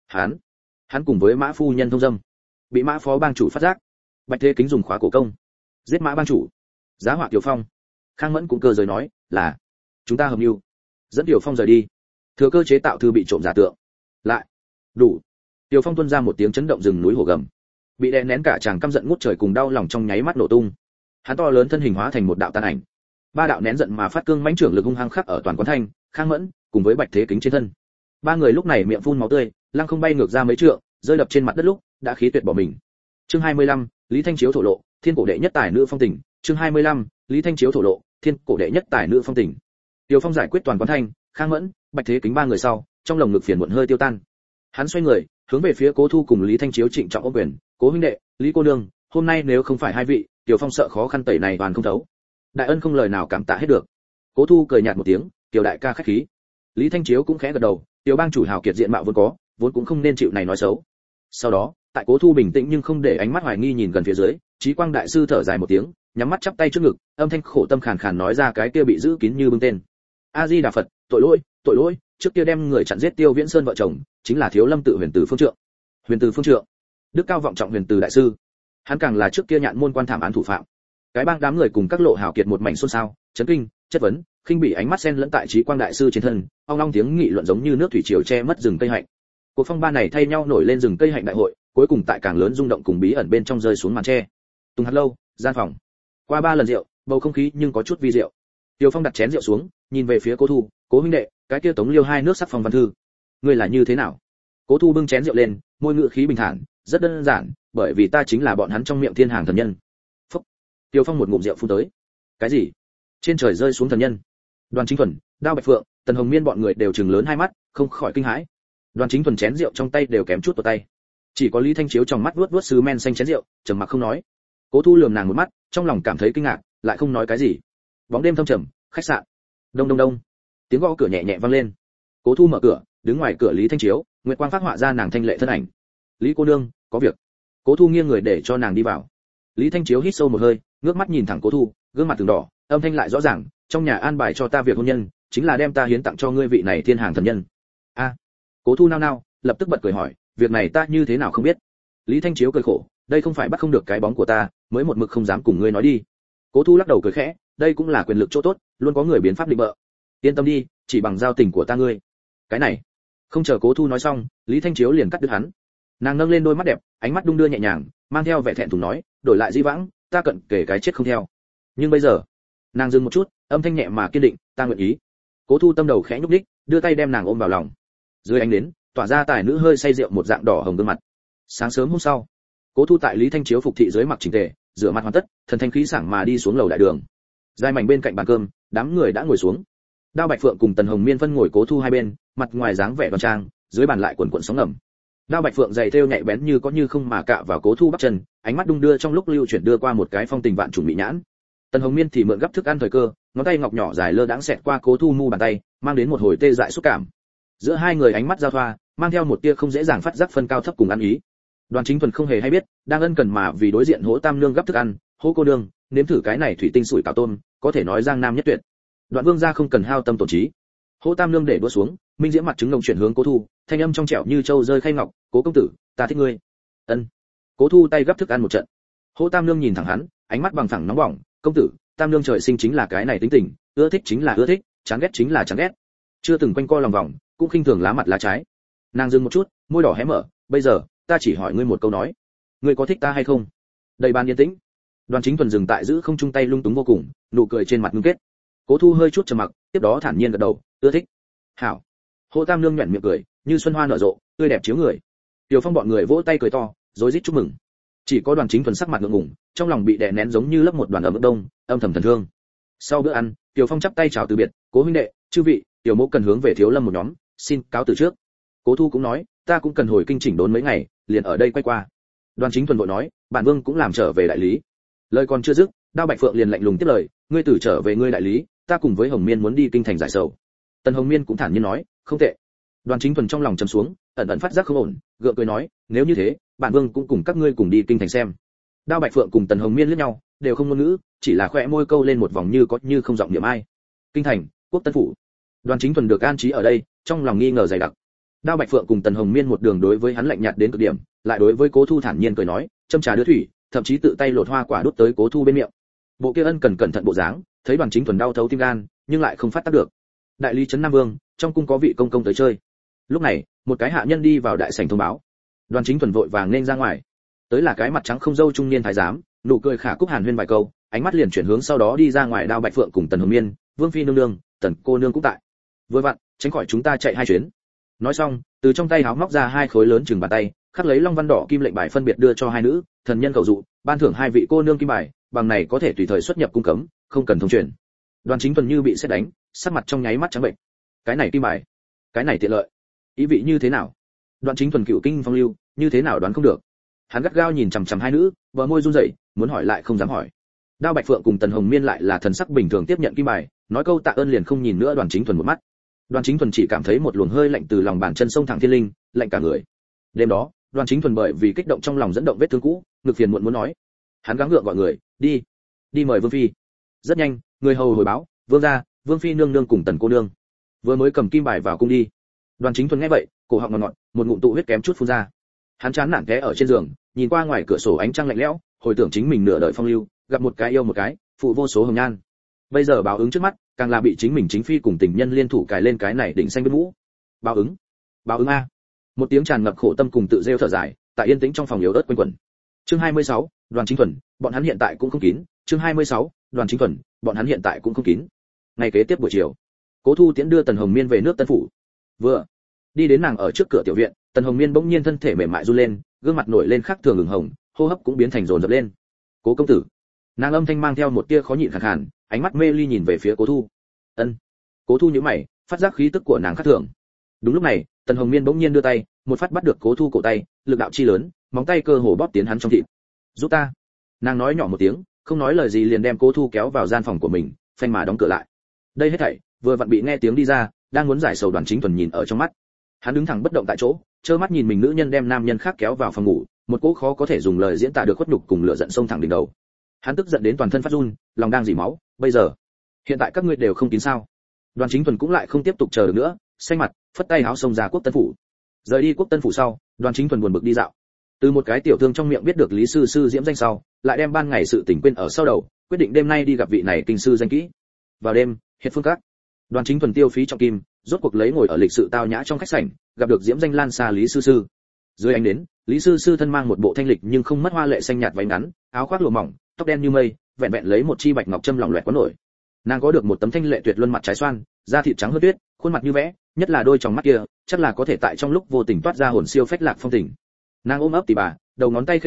Hắn cùng với Mã phu nhân thông dâm, bị Mã phó bang chủ phát giác. Bạch Thế Kính dùng khóa cổ công, giết Mã bang chủ, giá họa Tiểu Phong. Khang Mẫn cũng cơ giới nói, là chúng ta hợp mưu, dẫn Tiểu Phong rời đi, thừa cơ chế tạo thư bị trộm giả tượng. Lại, đủ. Tiểu Phong tuôn ra một tiếng chấn động rừng núi hổ gầm, bị đè nén cả chàng căm giận ngút trời cùng đau lòng trong nháy mắt nổ tung. Hắn to lớn thân hình hóa thành một đạo tàn ảnh, ba đạo nén giận mà phát cương mãnh trưởng lực hung hăng khắc ở toàn quán thanh, Khang Mẫn cùng với Bạch Thế Kính trên thân. Ba người lúc này miệng phun máu tươi, lăng không bay ngược ra mấy trượng, rơi đập trên mặt đất lúc đã khí tuyệt bỏ mình. Chương 25, Lý Thanh Chiếu thổ lộ, thiên cổ đệ nhất tài nữ phong tình. Chương 25, Lý Thanh Chiếu thổ lộ, thiên cổ đệ nhất tài nữ phong tình. Tiểu Phong giải quyết toàn quán thanh, Khang Mẫn, Bạch Thế Kính ba người sau, trong lồng ngực phiền muộn hơi tiêu tan. Hắn xoay người, hướng về phía Cố Thu cùng Lý Thanh Chiếu trịnh trọng ôm quyền, "Cố huynh đệ, Lý cô nương, hôm nay nếu không phải hai vị, Tiểu Phong sợ khó khăn tẩy này toàn không thấu." Đại ân không lời nào cảm tạ hết được. Cố Thu cười nhạt một tiếng, "Tiểu đại ca khách khí." Lý Thanh Chiếu cũng khẽ gật đầu, Tiểu bang chủ hào kiệt diện mạo vốn có, vốn cũng không nên chịu này nói xấu. Sau đó, tại Cố Thu bình tĩnh nhưng không để ánh mắt hoài nghi nhìn gần phía dưới, Chí Quang đại sư thở dài một tiếng, nhắm mắt chắp tay trước ngực, âm thanh khổ tâm khàn khàn nói ra cái kia bị giữ kín như bưng tên. A Di Đà Phật, tội lỗi, trước kia đem người chặn giết Tiêu Viễn Sơn vợ chồng, chính là Thiếu Lâm tự Huyền Từ Phương Trượng. Huyền Từ Phương Trượng, đức cao vọng trọng Huyền Từ đại sư. Hắn càng là trước kia nhạn môn quan thảm án thủ phạm. Cái bang đám người cùng các lộ hảo kiệt một mảnh xôn xao, chấn kinh, chất vấn, khinh bỉ ánh mắt xen lẫn tại Chí Quang đại sư trên thân, ong ong tiếng nghị luận giống như nước thủy triều che mất rừng cây hạnh. Cuộc phong ba này thay nhau nổi lên rừng cây hạnh đại hội, cuối cùng tại càng lớn rung động cùng bí ẩn bên trong rơi xuống màn che. Tùng hạt lâu, gian phòng. Qua 3 lần rượu, bầu không khí nhưng có chút vi rượu. Tiêu Phong đặt chén rượu xuống, nhìn về phía Cố Thu, "Cố huynh đệ, cái kia Tống Liêu hai nước sắc phong văn thư, ngươi là như thế nào?" Cố Thu bưng chén rượu lên, môi ngữ khí bình thản, "Rất đơn giản, bởi vì ta chính là bọn hắn trong miệng thiên hàng thần nhân." Phúc. Tiêu Phong một ngụm rượu phun tới. "Cái gì?" Trên trời rơi xuống thần nhân. Đoàn Chính Thuần, Đao Bạch Phượng, Tần Hồng Miên bọn người đều trừng lớn hai mắt, không khỏi kinh hãi. Đoàn Chính Thuần chén rượu trong tay đều kém chút tuột tay. Chỉ có Lý Thanh Chiếu trong mắt vuốt vuốt sứ men xanh chén rượu, trầm mặc không nói. Cố Thu lườm nàng một mắt, trong lòng cảm thấy kinh ngạc, lại không nói cái gì. Bóng đêm thâm trầm, khách sạn. Đông đông đông. Tiếng gõ cửa nhẹ nhẹ vang lên. Cố Thu mở cửa, đứng ngoài cửa Lý Thanh Chiếu, nguyệt quang phát họa ra nàng thanh lệ thân ảnh. "Lý cô nương, có việc." Cố Thu nghiêng người để cho nàng đi vào. Lý Thanh Chiếu hít sâu một hơi, ngước mắt nhìn thẳng Cố Thu, gương mặt từng đỏ, âm thanh lại rõ ràng, "Trong nhà an bài cho ta việc hôn nhân, chính là đem ta hiến tặng cho ngươi vị này thiên hàng thần nhân." "A." Cố Thu nao nao, lập tức bật cười hỏi, "Việc này ta như thế nào không biết?" Lý Thanh Chiếu cười khổ, "Đây không phải bắt không được cái bóng của ta, mới một mực không dám cùng ngươi nói đi." Cố Thu lắc đầu cười khẽ, "Đây cũng là quyền lực chỗ tốt, luôn có người biến pháp định bợ. Yên tâm đi, chỉ bằng giao tình của ta ngươi." Cái này. Không chờ Cố Thu nói xong, Lý Thanh Chiếu liền cắt đứt hắn. Nàng nâng lên đôi mắt đẹp, ánh mắt đung đưa nhẹ nhàng, mang theo vẻ thẹn thùng nói, "Đổi lại Di Vãng, ta cận kể cái chết không theo. Nhưng bây giờ." Nàng dừng một chút, âm thanh nhẹ mà kiên định, "Ta nguyện ý." Cố Thu tâm đầu khẽ nhúc nhích, đưa tay đem nàng ôm vào lòng. Dưới ánh nến, tỏa ra tài nữ hơi say rượu một dạng đỏ hồng gương mặt. Sáng sớm hôm sau, Cố Thu tại Lý Thanh Chiếu phục thị dưới mặc chỉnh tề, rửa mặt hoàn tất, thần thanh khí sảng mà đi xuống lầu đại đường. Dài mảnh bên cạnh bàn cơm, đám người đã ngồi xuống. Đao Bạch Phượng cùng Tần Hồng Miên phân ngồi Cố Thu hai bên, mặt ngoài dáng vẻ đoan trang, dưới bàn lại quần quần sóng ngầm. Đao Bạch Phượng giày thêu nhạy bén như có như không mà cạ vào Cố Thu bắp chân, ánh mắt đung đưa trong lúc lưu chuyển đưa qua một cái phong tình vạn trùng mỹ nhãn. Tần Hồng Miên thì mượn gấp thức ăn thời cơ, ngón tay ngọc nhỏ dài lơ đãng xẹt qua Cố Thu mu bàn tay, mang đến một hồi tê dại xúc cảm. Giữa hai người ánh mắt giao thoa, mang theo một tia không dễ dàng phát giác phân cao thấp cùng ăn ý. Đoàn Chính Thuần không hề hay biết, đang ân cần mà vì đối diện Hỗ Tam Nương gấp thức ăn, "Hỗ cô nương, nếm thử cái này thủy tinh sủi cảo tôm, có thể nói giang nam nhất tuyệt." Đoạn Vương gia không cần hao tâm tổn trí. Hỗ Tam Nương để đũa xuống, minh diễm mặt trứng ngồng chuyển hướng Cố Thu, thanh âm trong trẻo như châu rơi khay ngọc, "Cố công tử, ta thích ngươi." Ân. Cố Thu tay gấp thức ăn một trận. Hỗ Tam Nương nhìn thẳng hắn, ánh mắt bằng phẳng nóng bỏng, "Công tử, Tam Nương trời sinh chính là cái này tính tình, ưa thích chính là ưa thích, chán ghét chính là chán ghét." Chưa từng quanh co lòng vòng, cũng khinh thường lá mặt lá trái. Nàng dừng một chút, môi đỏ hé mở, "Bây giờ, ta chỉ hỏi ngươi một câu nói, ngươi có thích ta hay không?" Đầy bàn yên tĩnh. Đoàn Chính Thuần dừng tại giữ không chung tay lung túng vô cùng, nụ cười trên mặt ngưng kết. Cố Thu hơi chút trầm mặc, tiếp đó thản nhiên gật đầu, "Ưa thích." "Hảo." Hỗ Tam Nương nhuyễn miệng cười, như xuân hoa nở rộ, tươi đẹp chiếu người. Tiểu Phong bọn người vỗ tay cười to, rối rít chúc mừng. Chỉ có Đoàn Chính Thuần sắc mặt ngượng ngùng, trong lòng bị đè nén giống như lấp một đoàn ẩm ướt đông, âm thầm thần thương. Sau bữa ăn, Tiểu Phong chắp tay chào từ biệt, "Cố huynh đệ, chư vị, Tiểu Mỗ cần hướng về Thiếu Lâm một nhóm, xin cáo từ trước." Cố Thu cũng nói, "Ta cũng cần hồi kinh chỉnh đốn mấy ngày, liền ở đây quay qua." Đoàn Chính Thuần vội nói, "Bản vương cũng làm trở về đại lý." Lời còn chưa dứt, Đao Bạch Phượng liền lạnh lùng tiếp lời, "Ngươi tử trở về ngươi đại lý, ta cùng với Hồng Miên muốn đi kinh thành giải sầu." Tần Hồng Miên cũng thản nhiên nói, "Không tệ." Đoàn Chính Thuần trong lòng trầm xuống, ẩn ẩn phát giác không ổn, gượng cười nói, "Nếu như thế, bản vương cũng cùng các ngươi cùng đi kinh thành xem." Đao Bạch Phượng cùng Tần Hồng Miên liếc nhau, đều không ngôn ngữ, chỉ là khóe môi câu lên một vòng như có như không giọng niệm ai. Kinh thành, Quốc Tân phủ. Đoàn Chính Thuần được an trí ở đây, trong lòng nghi ngờ dày đặc. Đao Bạch Phượng cùng Tần Hồng Miên một đường đối với hắn lạnh nhạt đến cực điểm, lại đối với Cố Thu thản nhiên cười nói, châm trà đưa thủy, thậm chí tự tay lột hoa quả đút tới Cố Thu bên miệng. Bộ kia ân cần cẩn thận bộ dáng, thấy Đoàn Chính Thuần đau thấu tim gan, nhưng lại không phát tác được. Đại lý trấn Nam Vương, trong cung có vị công công tới chơi. Lúc này, một cái hạ nhân đi vào đại sảnh thông báo. Đoàn Chính Thuần vội vàng nên ra ngoài. Tới là cái mặt trắng không râu trung niên thái giám, nụ cười khả cúc hàn huyên vài câu, ánh mắt liền chuyển hướng sau đó đi ra ngoài. Đao Bạch Phượng cùng Tần Hồng Miên, Vương phi nương nương, Tần cô nương cũng tại. Vừa vặn, tránh khỏi chúng ta chạy hai chuyến. Nói xong, từ trong tay háo móc ra hai khối lớn chừng bàn tay, khắc lấy long văn đỏ kim lệnh bài phân biệt đưa cho hai nữ, thần nhân cầu dụ, ban thưởng hai vị cô nương kim bài, bằng này có thể tùy thời xuất nhập cung cấm, không cần thông truyền. Đoàn Chính Thuần như bị sét đánh, sắc mặt trong nháy mắt trắng bệnh. Cái này kim bài, cái này tiện lợi, ý vị như thế nào? Đoàn Chính Thuần cựu kinh phong lưu, như thế nào đoán không được. Hắn gắt gao nhìn chằm chằm hai nữ, bờ môi run rẩy, muốn hỏi lại không dám hỏi. Đao Bạch Phượng cùng Tần Hồng Miên lại là thần sắc bình thường tiếp nhận kim bài, nói câu tạ ơn liền không nhìn nữa Đoàn Chính Thuần một mắt. Đoàn Chính Thuần chỉ cảm thấy một luồng hơi lạnh từ lòng bàn chân sông thẳng thiên linh, lạnh cả người. Đêm đó, Đoàn Chính Thuần bởi vì kích động trong lòng dẫn động vết thương cũ, ngực phiền muộn muốn nói. Hắn gắng gượng gọi người, đi mời Vương phi. Rất nhanh, người hầu hồi báo, Vương gia, Vương phi nương nương cùng Tần cô nương vừa mới cầm kim bài vào cung đi. Đoàn Chính Thuần nghe vậy, cổ họng ngọt ngọt, một ngụm tụ huyết kém chút phun ra. Hắn chán nản té ở trên giường, nhìn qua ngoài cửa sổ ánh trăng lạnh lẽo, hồi tưởng chính mình nửa đời phong lưu, gặp một cái yêu một cái, phụ vô số hồng nhan. Bây giờ báo ứng trước mắt, càng là bị chính mình chính phi cùng tình nhân liên thủ cài lên cái này đỉnh xanh bên mũ. Báo ứng a. Một tiếng tràn ngập khổ tâm cùng tự rêu thở dài, tại yên tĩnh trong phòng yếu ớt quanh quẩn. Chương 26, Đoàn Chính Thuần, bọn hắn hiện tại cũng không kín. Chương 26, Đoàn Chính Thuần, bọn hắn hiện tại cũng không kín. Ngày kế tiếp buổi chiều, Cố Thu tiễn đưa Tần Hồng Miên về nước Tân phủ. Vừa đi đến nàng ở trước cửa tiểu viện, Tần Hồng Miên bỗng nhiên thân thể mềm mại run lên, gương mặt nổi lên khác thường ửng hồng, hô hấp cũng biến thành rồn rập lên. "Cố công tử." Nàng âm thanh mang theo một tia khó nhịn khàn khàn, ánh mắt mê ly nhìn về phía Cố Thu. "Ân." Cố Thu nhíu mày, phát giác khí tức của nàng khác thường. Đúng lúc này, Tần Hồng Miên bỗng nhiên đưa tay, một phát bắt được Cố Thu cổ tay, lực đạo chi lớn, móng tay cơ hồ bóp tiến hắn trong thịt. "Giúp ta." Nàng nói nhỏ một tiếng, không nói lời gì liền đem Cố Thu kéo vào gian phòng của mình, phanh mà đóng cửa lại. Đây hết thảy vừa vặn bị nghe tiếng đi ra, đang muốn giải sầu Đoàn Chính Thuần nhìn ở trong mắt. Hắn đứng thẳng bất động tại chỗ, trơ mắt nhìn mình nữ nhân đem nam nhân khác kéo vào phòng ngủ, một cỗ khó có thể dùng lời diễn tả được khuất nhục cùng lửa giận xông thẳng đỉnh đầu. Hắn tức giận đến toàn thân phát run, lòng đang rỉ máu. "Bây giờ, hiện tại các ngươi đều không kín sao?" Đoàn Chính Thuần cũng lại không tiếp tục chờ được nữa, xanh mặt, phất tay áo xông ra Quốc Tân phủ. Rời đi Quốc Tân phủ sau, Đoàn Chính Thuần buồn bực đi dạo. Từ một cái tiểu thương trong miệng biết được Lý sư sư diễm danh sau, lại đem ban ngày sự tình quên ở sau đầu, quyết định đêm nay đi gặp vị này kinh sư danh kỹ. Vào đêm, Hiệt Phương Các. Đoàn Chính Thuần tiêu phí trọng kim, rốt cuộc lấy ngồi ở lịch sự tao nhã trong khách sảnh, gặp được diễm danh lan xa Lý sư sư. Dưới ánh đến, Lý sư sư thân mang một bộ thanh lịch nhưng không mất hoa lệ xanh nhạt váy ngắn, áo khoác lụa mỏng, tóc đen như mây, vẹn vẹn lấy một chi bạch ngọc châm lỏng loẹt quấn nổi. Nàng có được một tấm thanh lệ tuyệt luân mặt trái xoan, da thịt trắng hơn tuyết, khuôn mặt như vẽ, nhất là đôi tròng mắt kia, chắc là có thể tại trong lúc vô tình toát ra hồn siêu phách lạc phong tình. Nàng ôm ấp tỉ bà, đầu ngón tay khêu nhẹ,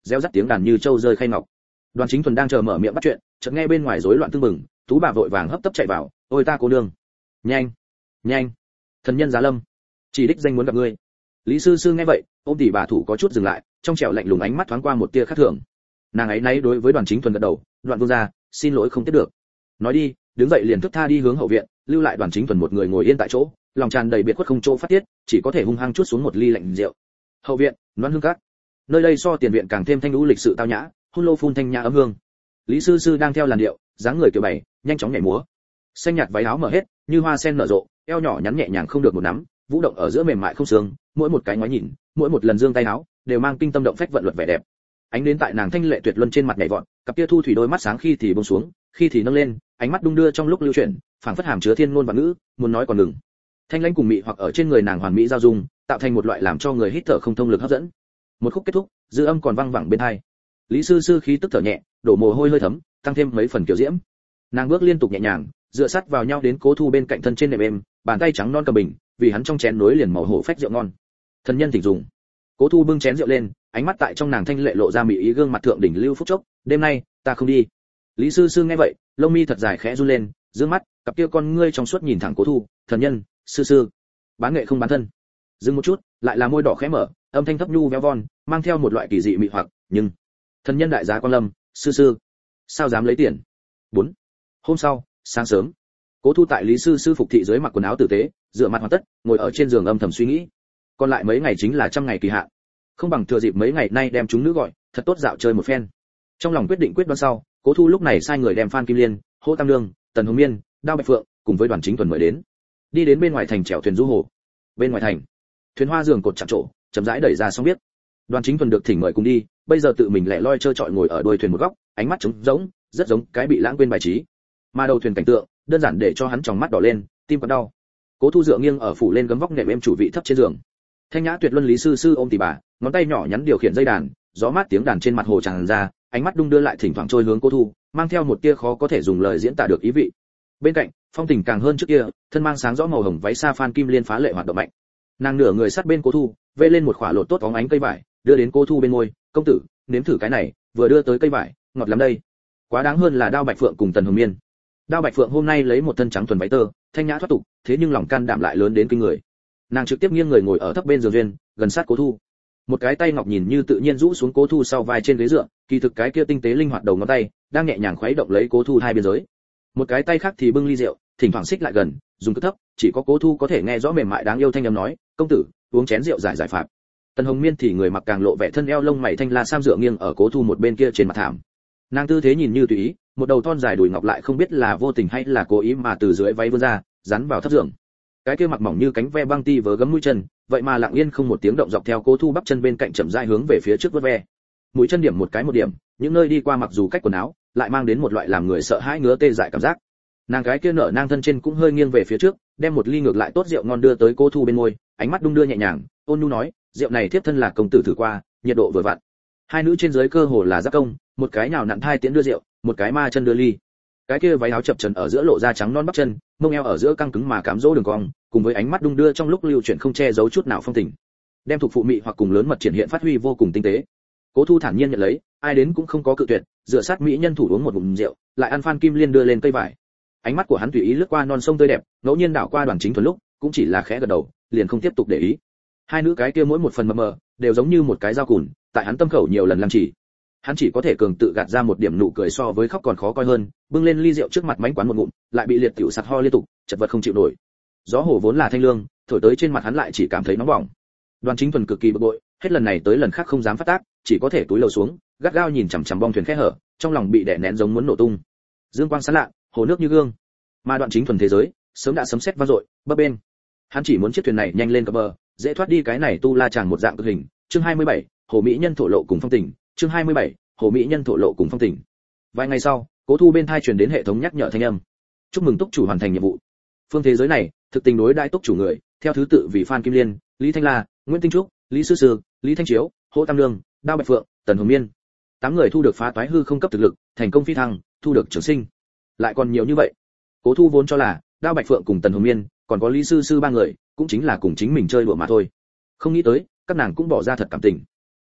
reo rắt tiếng đàn như trâu rơi khay ngọc. Đoàn Chính Thuần đang chờ mở miệng bắt chuyện, chợt nghe bên ngoài rối loạn tương mừng, Tú bà vội vàng hấp tấp chạy vào, "Ôi ta cô nương, nhanh, nhanh, thần nhân giá lâm, chỉ đích danh muốn gặp ngươi." Lý Sư Sư nghe vậy, ôm tỷ bà thủ có chút dừng lại, trong trẻo lạnh lùng ánh mắt thoáng qua một tia khác thường. Nàng ấy náy đối với Đoàn Chính Thuần gật đầu, "Đoạn vương gia, xin lỗi không tiếp được." Nói đi, đứng dậy liền thức tha đi hướng hậu viện, lưu lại Đoàn Chính Thuần một người ngồi yên tại chỗ, lòng tràn đầy biệt khuất không chỗ phát tiết, chỉ có thể hung hăng chuốt xuống một ly lạnh rượu. Hậu viện, Loan Hương Các. Nơi đây so tiền viện càng thêm thanh lũ lịch sự tao nhã, hôn lô phun thanh nhã ấm hương. Lý Sư Sư đang theo làn điệu, dáng người kiểu bảy, nhanh chóng nhảy múa. Xanh nhạt váy áo mở hết, như hoa sen nở rộ, eo nhỏ nhắn nhẹ nhàng không được một nắm, vũ động ở giữa mềm mại không xương, mỗi một cái ngoái nhìn, mỗi một lần giương tay áo, đều mang kinh tâm động phách vận luật vẻ đẹp. Ánh đến tại nàng thanh lệ tuyệt luân trên mặt nhảy vọt, cặp kia thu thủy đôi mắt sáng khi thì buông xuống, khi thì nâng lên, ánh mắt đung đưa trong lúc lưu chuyển, phảng phất hàm chứa thiên ngôn và ngữ, muốn nói còn đừng. Thanh lãnh cùng mị hoặc ở trên người nàng hoàn mỹ giao dung, tạo thành một loại làm cho người hít thở không thông lực hấp dẫn. Một khúc kết thúc, dư âm còn vang vẳng bên tai. Lý Sư Sư khí tức thở nhẹ, đổ mồ hôi hơi thấm, tăng thêm mấy phần kiểu diễm. Nàng bước liên tục nhẹ nhàng, dựa sát vào nhau đến Cố Thu bên cạnh thân trên nệm êm, bàn tay trắng non cầm bình, vì hắn trong chén nối liền màu hổ phách rượu ngon. Thần nhân thỉnh dùng. Cố Thu bưng chén rượu lên, ánh mắt tại trong nàng thanh lệ lộ ra mỹ ý gương mặt thượng đỉnh lưu phúc chốc, "Đêm nay, ta không đi." Lý Sư Sư nghe vậy, lông mi thật dài khẽ run lên, dương mắt, cặp kia con ngươi trong suốt nhìn thẳng Cố Thu, "Thần nhân, Sư Sư, bán nghệ không bán thân." Dừng một chút, lại là môi đỏ khẽ mở, âm thanh thấp nhu véo von, mang theo một loại kỳ dị mị hoặc, "Nhưng, thần nhân đại giá quan lâm, Sư Sư, sao dám lấy tiền?" 4. Hôm sau, sáng sớm, Cố Thu tại Lý Sư Sư phục thị dưới mặc quần áo tử tế, rửa mặt hoàn tất, ngồi ở trên giường âm thầm suy nghĩ. Còn lại mấy ngày chính là 100 ngày kỳ hạn, không bằng thừa dịp mấy ngày nay đem chúng nữ gọi, thật tốt dạo chơi một phen. Trong lòng quyết định quyết đoán sau, Cố Thu lúc này sai người đem Phan Kim Liên, Hô Tam Nương, Tần Hồng Miên, Đao Bạch Phượng cùng với Đoàn Chính Thuần mời đến. Đi đến bên ngoài thành chèo thuyền du hồ. Bên ngoài thành, thuyền hoa giường cột chạm trổ, chậm rãi đẩy ra sóng biết. Đoàn Chính Thuần được thỉnh mời cùng đi, bây giờ tự mình lẻ loi trơ trọi ngồi ở đuôi thuyền một góc, ánh mắt trống rỗng, rất giống cái bị lãng quên bài trí. Mà đầu thuyền cảnh tượng, đơn giản để cho hắn tròng mắt đỏ lên, tim còn đau. Cố Thu dựa nghiêng ở phủ lên gấm vóc nệm êm chủ vị thấp trên giường. Thanh nhã tuyệt luân Lý Sư Sư ôm tỷ bà, ngón tay nhỏ nhắn điều khiển dây đàn, gió mát tiếng đàn trên mặt hồ tràn ra, ánh mắt đung đưa lại thỉnh thoảng trôi hướng Cố Thu, mang theo một tia khó có thể dùng lời diễn tả được ý vị. Bên cạnh, phong tình càng hơn trước kia, thân mang sáng rõ màu hồng váy sa Phan Kim Liên phá lệ hoạt động mạnh. Nàng nửa người sát bên Cố Thu, vê lên một khỏa lột tốt bóng ánh cây vải, đưa đến Cố Thu bên môi, "Công tử, nếm thử cái này." Vừa đưa tới cây vải, "Ngọt lắm đây." Quá đáng hơn là Đao Bạch Phượng cùng Tần Hồng Miên. Đao Bạch Phượng hôm nay lấy một thân trắng thuần váy tơ, thanh nhã thoát tục, thế nhưng lòng can đảm lại lớn đến kinh người. Nàng trực tiếp nghiêng người ngồi ở thấp bên giường duyên, gần sát Cố Thu. Một cái tay ngọc nhìn như tự nhiên rũ xuống Cố Thu sau vai trên ghế dựa, kỳ thực cái kia tinh tế linh hoạt đầu ngón tay đang nhẹ nhàng khuấy động lấy Cố Thu hai biên giới. Một cái tay khác thì bưng ly rượu, thỉnh thoảng xích lại gần, dùng cực thấp, chỉ có Cố Thu có thể nghe rõ mềm mại đáng yêu thanh âm nói, "Công tử, uống chén rượu giải giải phạt." Tần Hồng Miên thì người mặc càng lộ vẻ thân eo lông mày thanh la sam dựa nghiêng ở Cố Thu một bên kia trên mặt thảm. Nàng tư thế nhìn như tùy ý, một đầu thon dài đùi ngọc lại không biết là vô tình hay là cố ý mà từ dưới váy vươn ra, dán vào thấp giường. Cái kia mặc mỏng như cánh ve băng ti vớ gấm mũi chân, vậy mà lặng yên không một tiếng động dọc theo Cố Thu bắp chân bên cạnh chậm rãi hướng về phía trước vớt ve. Mũi chân điểm một điểm, những nơi đi qua mặc dù cách quần áo, lại mang đến một loại làm người sợ hãi ngứa tê dại cảm giác. Nàng cái kia nở nang thân trên cũng hơi nghiêng về phía trước, đem một ly ngược lại tốt rượu ngon đưa tới Cố Thu bên môi, ánh mắt đung đưa nhẹ nhàng, ôn nhu nói, "Rượu này thiếp thân là công tử thử qua, nhiệt độ vừa vặn." Hai nữ trên dưới cơ hồ là giáp công, một cái nào nặn thai tiễn đưa rượu, một cái ma chân đưa ly. Cái kia váy áo chập chờn ở giữa lộ ra trắng non bắp chân, mông eo ở giữa căng cứng mà cám dỗ đường cong, cùng với ánh mắt đung đưa trong lúc lưu chuyển không che giấu chút nào phong tình, đem thuộc phụ mị hoặc cùng lớn mật triển hiện phát huy vô cùng tinh tế. Cố Thu thản nhiên nhận lấy, ai đến cũng không có cự tuyệt, dựa sát mỹ nhân thủ uống một ngụm rượu, lại ăn Phan Kim Liên đưa lên cây vải. Ánh mắt của hắn tùy ý lướt qua non sông tươi đẹp, ngẫu nhiên đảo qua Đoàn Chính Thuần lúc, cũng chỉ là khẽ gật đầu, liền không tiếp tục để ý. Hai nữ cái kia mỗi một phần mờ mờ, đều giống như một cái dao cùn, tại hắn tâm khẩu nhiều lần lăng chỉ. Hắn chỉ có thể cường tự gạt ra một điểm nụ cười so với khóc còn khó coi hơn, bưng lên ly rượu trước mặt mánh quán một ngụm, lại bị liệt tiểu sặc ho liên tục, chật vật không chịu nổi. Gió hồ vốn là thanh lương, thổi tới trên mặt hắn lại chỉ cảm thấy nóng bỏng. Đoàn Chính Thuần cực kỳ bực bội, hết lần này tới lần khác không dám phát tác, chỉ có thể túi lầu xuống, gắt gao nhìn chằm chằm bong thuyền khẽ hở, trong lòng bị đè nén giống muốn nổ tung. Dương quang sáng lạ, hồ nước như gương. Mà Đoàn Chính Thuần thế giới, sớm đã sấm sét vang dội, bấp bênh. Hắn chỉ muốn chiếc thuyền này nhanh lên cập bờ, dễ thoát đi cái này tu la chàng một dạng cực hình. Chương 27, Hồ mỹ nhân thổ lộ cùng phong tình. Chương 27, Hồ mỹ nhân thổ lộ cùng phong tình. Vài ngày sau, Cố Thu bên thai truyền đến hệ thống nhắc nhở thanh âm. Chúc mừng túc chủ hoàn thành nhiệm vụ. Phương thế giới này, thực tình đối đãi túc chủ người, theo thứ tự vì Phan Kim Liên, Lý Thanh La, Nguyễn Tinh Trúc, Lý Sư Sư, Lý Thanh Chiếu, Hỗ Tam Nương, Đao Bạch Phượng, Tần Hồng Miên. 8 người thu được phá toái hư không cấp thực lực, thành công phi thăng, thu được trường sinh. Lại còn nhiều như vậy. Cố Thu vốn cho là Đao Bạch Phượng cùng Tần Hồng Miên, còn có Lý Sư Sư 3 người, cũng chính là cùng chính mình chơi đùa mà thôi. Không nghĩ tới, các nàng cũng bỏ ra thật cảm tình.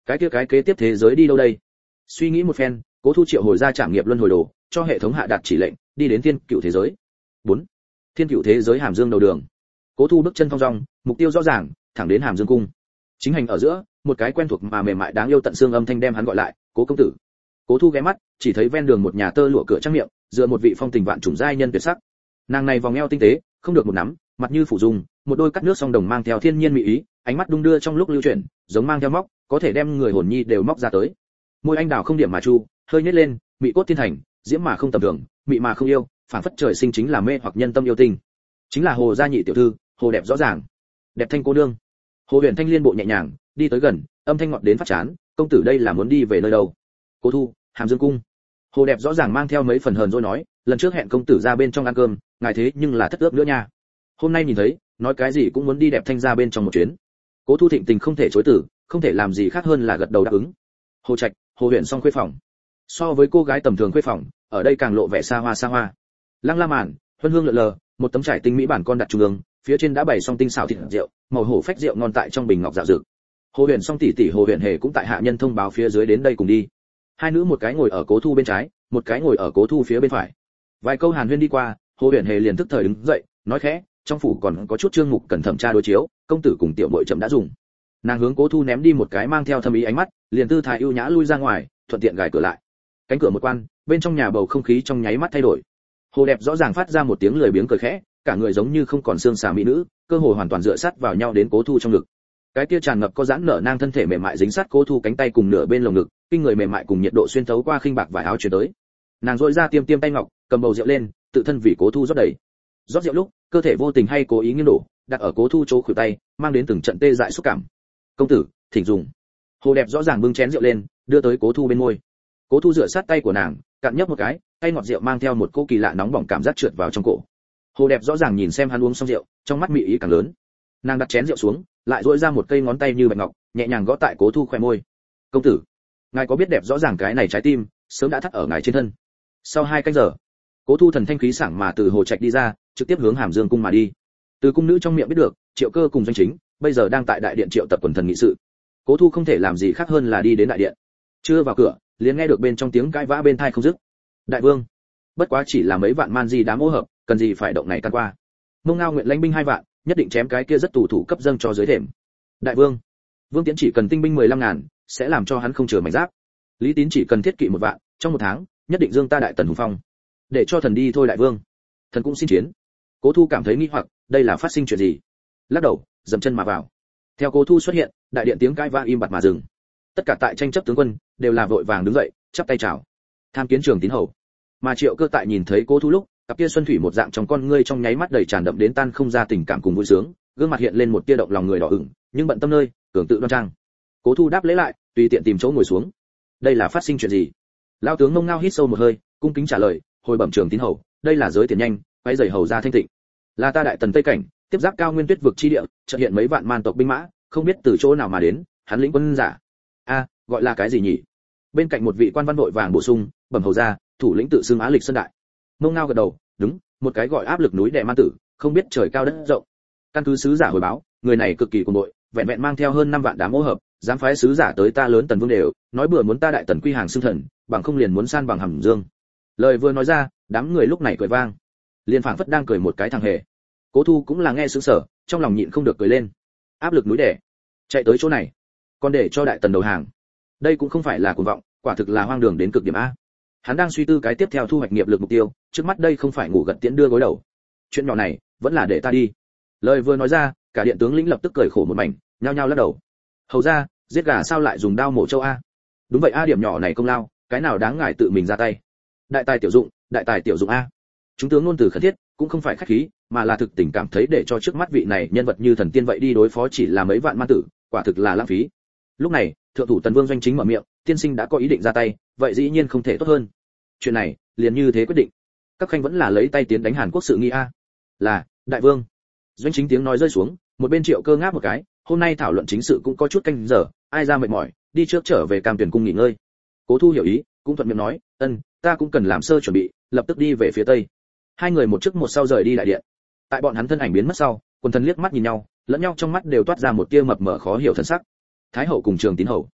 cái kế tiếp thế giới đi đâu đây? Suy nghĩ một phen, Cố Thu triệu hồi ra Trảm Nghiệp Luân Hồi Đồ, cho hệ thống hạ đạt chỉ lệnh, đi đến Thiên Cựu thế giới. 4. Thiên Cựu thế giới Hàm Dương đầu đường. Cố Thu bước chân thong dong, mục tiêu rõ ràng, thẳng đến Hàm Dương cung. Chính hành ở giữa, một cái quen thuộc mà mềm mại đáng yêu tận xương âm thanh đem hắn gọi lại, "Cố công tử." Cố Thu ghé mắt, chỉ thấy ven đường một nhà tơ lụa cửa trang miệng, dựa một vị phong tình vạn trùng giai nhân tuyệt sắc. Nàng này vòng eo tinh tế, không được một nắm, mặt như phủ dung, một đôi cắt nước song đồng mang theo thiên nhiên mỹ ý, ánh mắt đung đưa trong lúc lưu chuyển, giống mang theo móc, có thể đem người hồn nhi đều móc ra tới. Môi anh đào không điểm mà chu, hơi nhếch lên, mị cốt thiên thành, diễm mà không tầm thường, mị mà không yêu, phản phất trời sinh chính là mê hoặc nhân tâm yêu tình. Chính là Hồ gia nhị tiểu thư, Hồ đẹp rõ ràng. Đẹp thanh cô nương. Hồ Huyền Thanh liên bộ nhẹ nhàng, đi tới gần, âm thanh ngọt đến phát chán, "Công tử đây là muốn đi về nơi đâu?" "Cố Thu, Hàm Dương cung." Hồ đẹp rõ ràng mang theo mấy phần hờn dỗi nói, "Lần trước hẹn công tử ra bên trong ăn cơm, ngài thế nhưng là thất ước nữa nha. Hôm nay nhìn thấy, nói cái gì cũng muốn đi đẹp thanh ra bên trong một chuyến." Cố Thu thịnh tình không thể chối từ, không thể làm gì khác hơn là gật đầu đáp ứng. Hồ Trạch, Hồ Huyền song khuê phòng. So với cô gái tầm thường khuê phòng, ở đây càng lộ vẻ xa hoa xa hoa. Lăng la màn, huân hương lượn lờ, một tấm trải tinh mỹ bản con đặt trung ương, phía trên đã bày xong tinh xảo thịt rượu, màu hổ phách rượu ngon tại trong bình ngọc dạo dực. Hồ Huyền song tỷ tỷ Hồ Huyền Hề cũng tại hạ nhân thông báo phía dưới đến đây cùng đi. Hai nữ một cái ngồi ở Cố Thu bên trái, một cái ngồi ở Cố Thu phía bên phải. Vài câu hàn huyên đi qua, Hồ Huyền Hề liền tức thời đứng dậy, nói khẽ, "Trong phủ còn có chút chương mục cần thẩm tra đối chiếu, công tử cùng tiểu muội chậm đã dùng." Nàng hướng Cố Thu ném đi một cái mang theo thâm ý ánh mắt, liền tư thái ưu nhã lui ra ngoài, thuận tiện gài cửa lại. Cánh cửa một quan, bên trong nhà bầu không khí trong nháy mắt thay đổi. Hồ đẹp rõ ràng phát ra một tiếng lười biếng cười khẽ, cả người giống như không còn xương xà mỹ nữ, cơ hồ hoàn toàn dựa sát vào nhau đến Cố Thu trong ngực. Cái kia tràn ngập có giãn nở nang thân thể mềm mại dính sát Cố Thu cánh tay cùng nửa bên lồng ngực, kinh người mềm mại cùng nhiệt độ xuyên thấu qua khinh bạc vải áo truyền tới. Nàng dội ra tiêm tiêm tay ngọc, cầm bầu rượu lên, tự thân vì Cố Thu rót đầy. Rót rượu lúc, cơ thể vô tình hay cố ý nghiêng đổ, đặt ở Cố Thu chỗ khuỷu tay, mang đến từng trận tê dại xúc cảm. "Công tử, thỉnh dùng." Hồ đẹp rõ ràng bưng chén rượu lên, đưa tới Cố Thu bên môi. Cố Thu dựa sát tay của nàng, cạn nhấp một cái, tay ngọt rượu mang theo một cô kỳ lạ nóng bỏng cảm giác trượt vào trong cổ. Hồ đẹp rõ ràng nhìn xem hắn uống xong rượu, trong mắt mị ý càng lớn. Nàng đặt chén rượu xuống, lại duỗi ra một cây ngón tay như bạch ngọc, nhẹ nhàng gõ tại Cố Thu khóe môi. "Công tử, ngài có biết đẹp rõ ràng cái này trái tim sớm đã thắt ở ngài trên thân." Sau 2 canh giờ, Cố Thu thần thanh khí sảng mà từ Hồ Trạch đi ra, trực tiếp hướng Hàm Dương cung mà đi. Từ cung nữ trong miệng biết được, Triệu Cơ cùng Doanh Chính bây giờ đang tại đại điện triệu tập quần thần nghị sự. Cố Thu không thể làm gì khác hơn là đi đến đại điện. Chưa vào cửa, liền nghe được bên trong tiếng cãi vã bên tai không dứt. "Đại vương, bất quá chỉ là mấy vạn man di đám ô hợp, cần gì phải động này can qua. Mông Ngao nguyện lãnh binh 2 vạn, nhất định chém cái kia rất tù thủ cấp dâng cho dưới thềm. Đại vương, Vương Tiễn chỉ cần tinh binh 15.000, sẽ làm cho hắn không chừa mảnh giáp. Lý Tín chỉ cần thiết kỵ 1 vạn, trong 1 tháng, nhất định dương ta đại tần hùng phong. Để cho thần đi thôi đại vương. Thần cũng xin chiến." Cố Thu cảm thấy nghi hoặc, đây là phát sinh chuyện gì? Lắc đầu, dậm chân mà vào. Theo Cố Thu xuất hiện, đại điện tiếng cãi vã im bặt mà dừng. Tất cả tại tranh chấp tướng quân đều là vội vàng đứng dậy, chắp tay chào. Tham kiến Trường Tín hầu. Mà Triệu Cơ tại nhìn thấy Cố Thu lúc, cặp kia xuân thủy một dạng trong con ngươi trong nháy mắt đầy tràn đậm đến tan không ra tình cảm cùng vui sướng, gương mặt hiện lên một tia động lòng người đỏ ửng, nhưng bận tâm nơi, cường tự đoan trang. Cố Thu đáp lễ lại, tùy tiện tìm chỗ ngồi xuống. Đây là phát sinh chuyện gì? Lão tướng Mông Ngao hít sâu một hơi, cung kính trả lời, hồi bẩm Trường Tín hầu, đây là giới tiền nhanh, quay giày hầu ra thanh tịnh. Là ta đại tần Tây cảnh, tiếp giáp cao nguyên tuyết vực chi địa, chợt hiện mấy vạn man tộc binh mã, không biết từ chỗ nào mà đến, hắn lĩnh quân giả. A, gọi là cái gì nhỉ? Bên cạnh một vị quan văn vội vàng bổ sung, bẩm hầu ra, thủ lĩnh tự xưng Á Lịch Sơn đại. Mông Ngao gật đầu, đúng, một cái gọi áp lực núi đè man tử, không biết trời cao đất rộng. Căn cứ sứ giả hồi báo, người này cực kỳ cuồng bội, vẹn vẹn mang theo hơn 5 vạn đám ô hợp, dám phái sứ giả tới ta lớn tần vương đều, nói bừa muốn ta đại tần quy hàng xưng thần, bằng không liền muốn san bằng Hàm Dương. Lời vừa nói ra, đám người lúc này cười vang, liền phảng phất đang cười một cái thằng hề. Cố Thu cũng là nghe sững sờ, trong lòng nhịn không được cười lên. Áp lực núi đè, chạy tới chỗ này, còn để cho đại tần đầu hàng. Đây cũng không phải là cuồng vọng, quả thực là hoang đường đến cực điểm a. Hắn đang suy tư cái tiếp theo thu hoạch nghiệp lực mục tiêu, trước mắt đây không phải ngủ gật tiễn đưa gối đầu. Chuyện nhỏ này, vẫn là để ta đi. Lời vừa nói ra, cả điện tướng lĩnh lập tức cười khổ một mảnh, nhao nhao lắc đầu. Hầu ra, giết gà sao lại dùng đao mổ trâu a? Đúng vậy a, điểm nhỏ này công lao, cái nào đáng ngại tự mình ra tay. Đại tài tiểu dụng a. Chúng tướng ngôn từ khẩn thiết, cũng không phải khách khí, mà là thực tình cảm thấy để cho trước mắt vị này nhân vật như thần tiên vậy đi đối phó chỉ là mấy vạn man tử, quả thực là lãng phí. Lúc này, thượng thủ Tần Vương Doanh Chính mở miệng, tiên sinh đã có ý định ra tay, vậy dĩ nhiên không thể tốt hơn. Chuyện này, liền như thế quyết định. Các khanh vẫn là lấy tay tiến đánh Hàn Quốc sự nghi a. Là, đại vương. Doanh Chính tiếng nói rơi xuống, một bên Triệu Cơ ngáp một cái, hôm nay thảo luận chính sự cũng có chút canh giờ, ai ra mệt mỏi, đi trước trở về Cam Tuyển cung nghỉ ngơi. Cố Thu hiểu ý, cũng thuận miệng nói, ta cũng cần làm sơ chuẩn bị, lập tức đi về phía tây. Hai người một trước một sau rời đi đại điện. Tại bọn hắn thân ảnh biến mất sau, quần thần liếc mắt nhìn nhau, lẫn nhau trong mắt đều toát ra một tia mập mờ khó hiểu thần sắc. Thái hậu cùng Trường Tín hầu,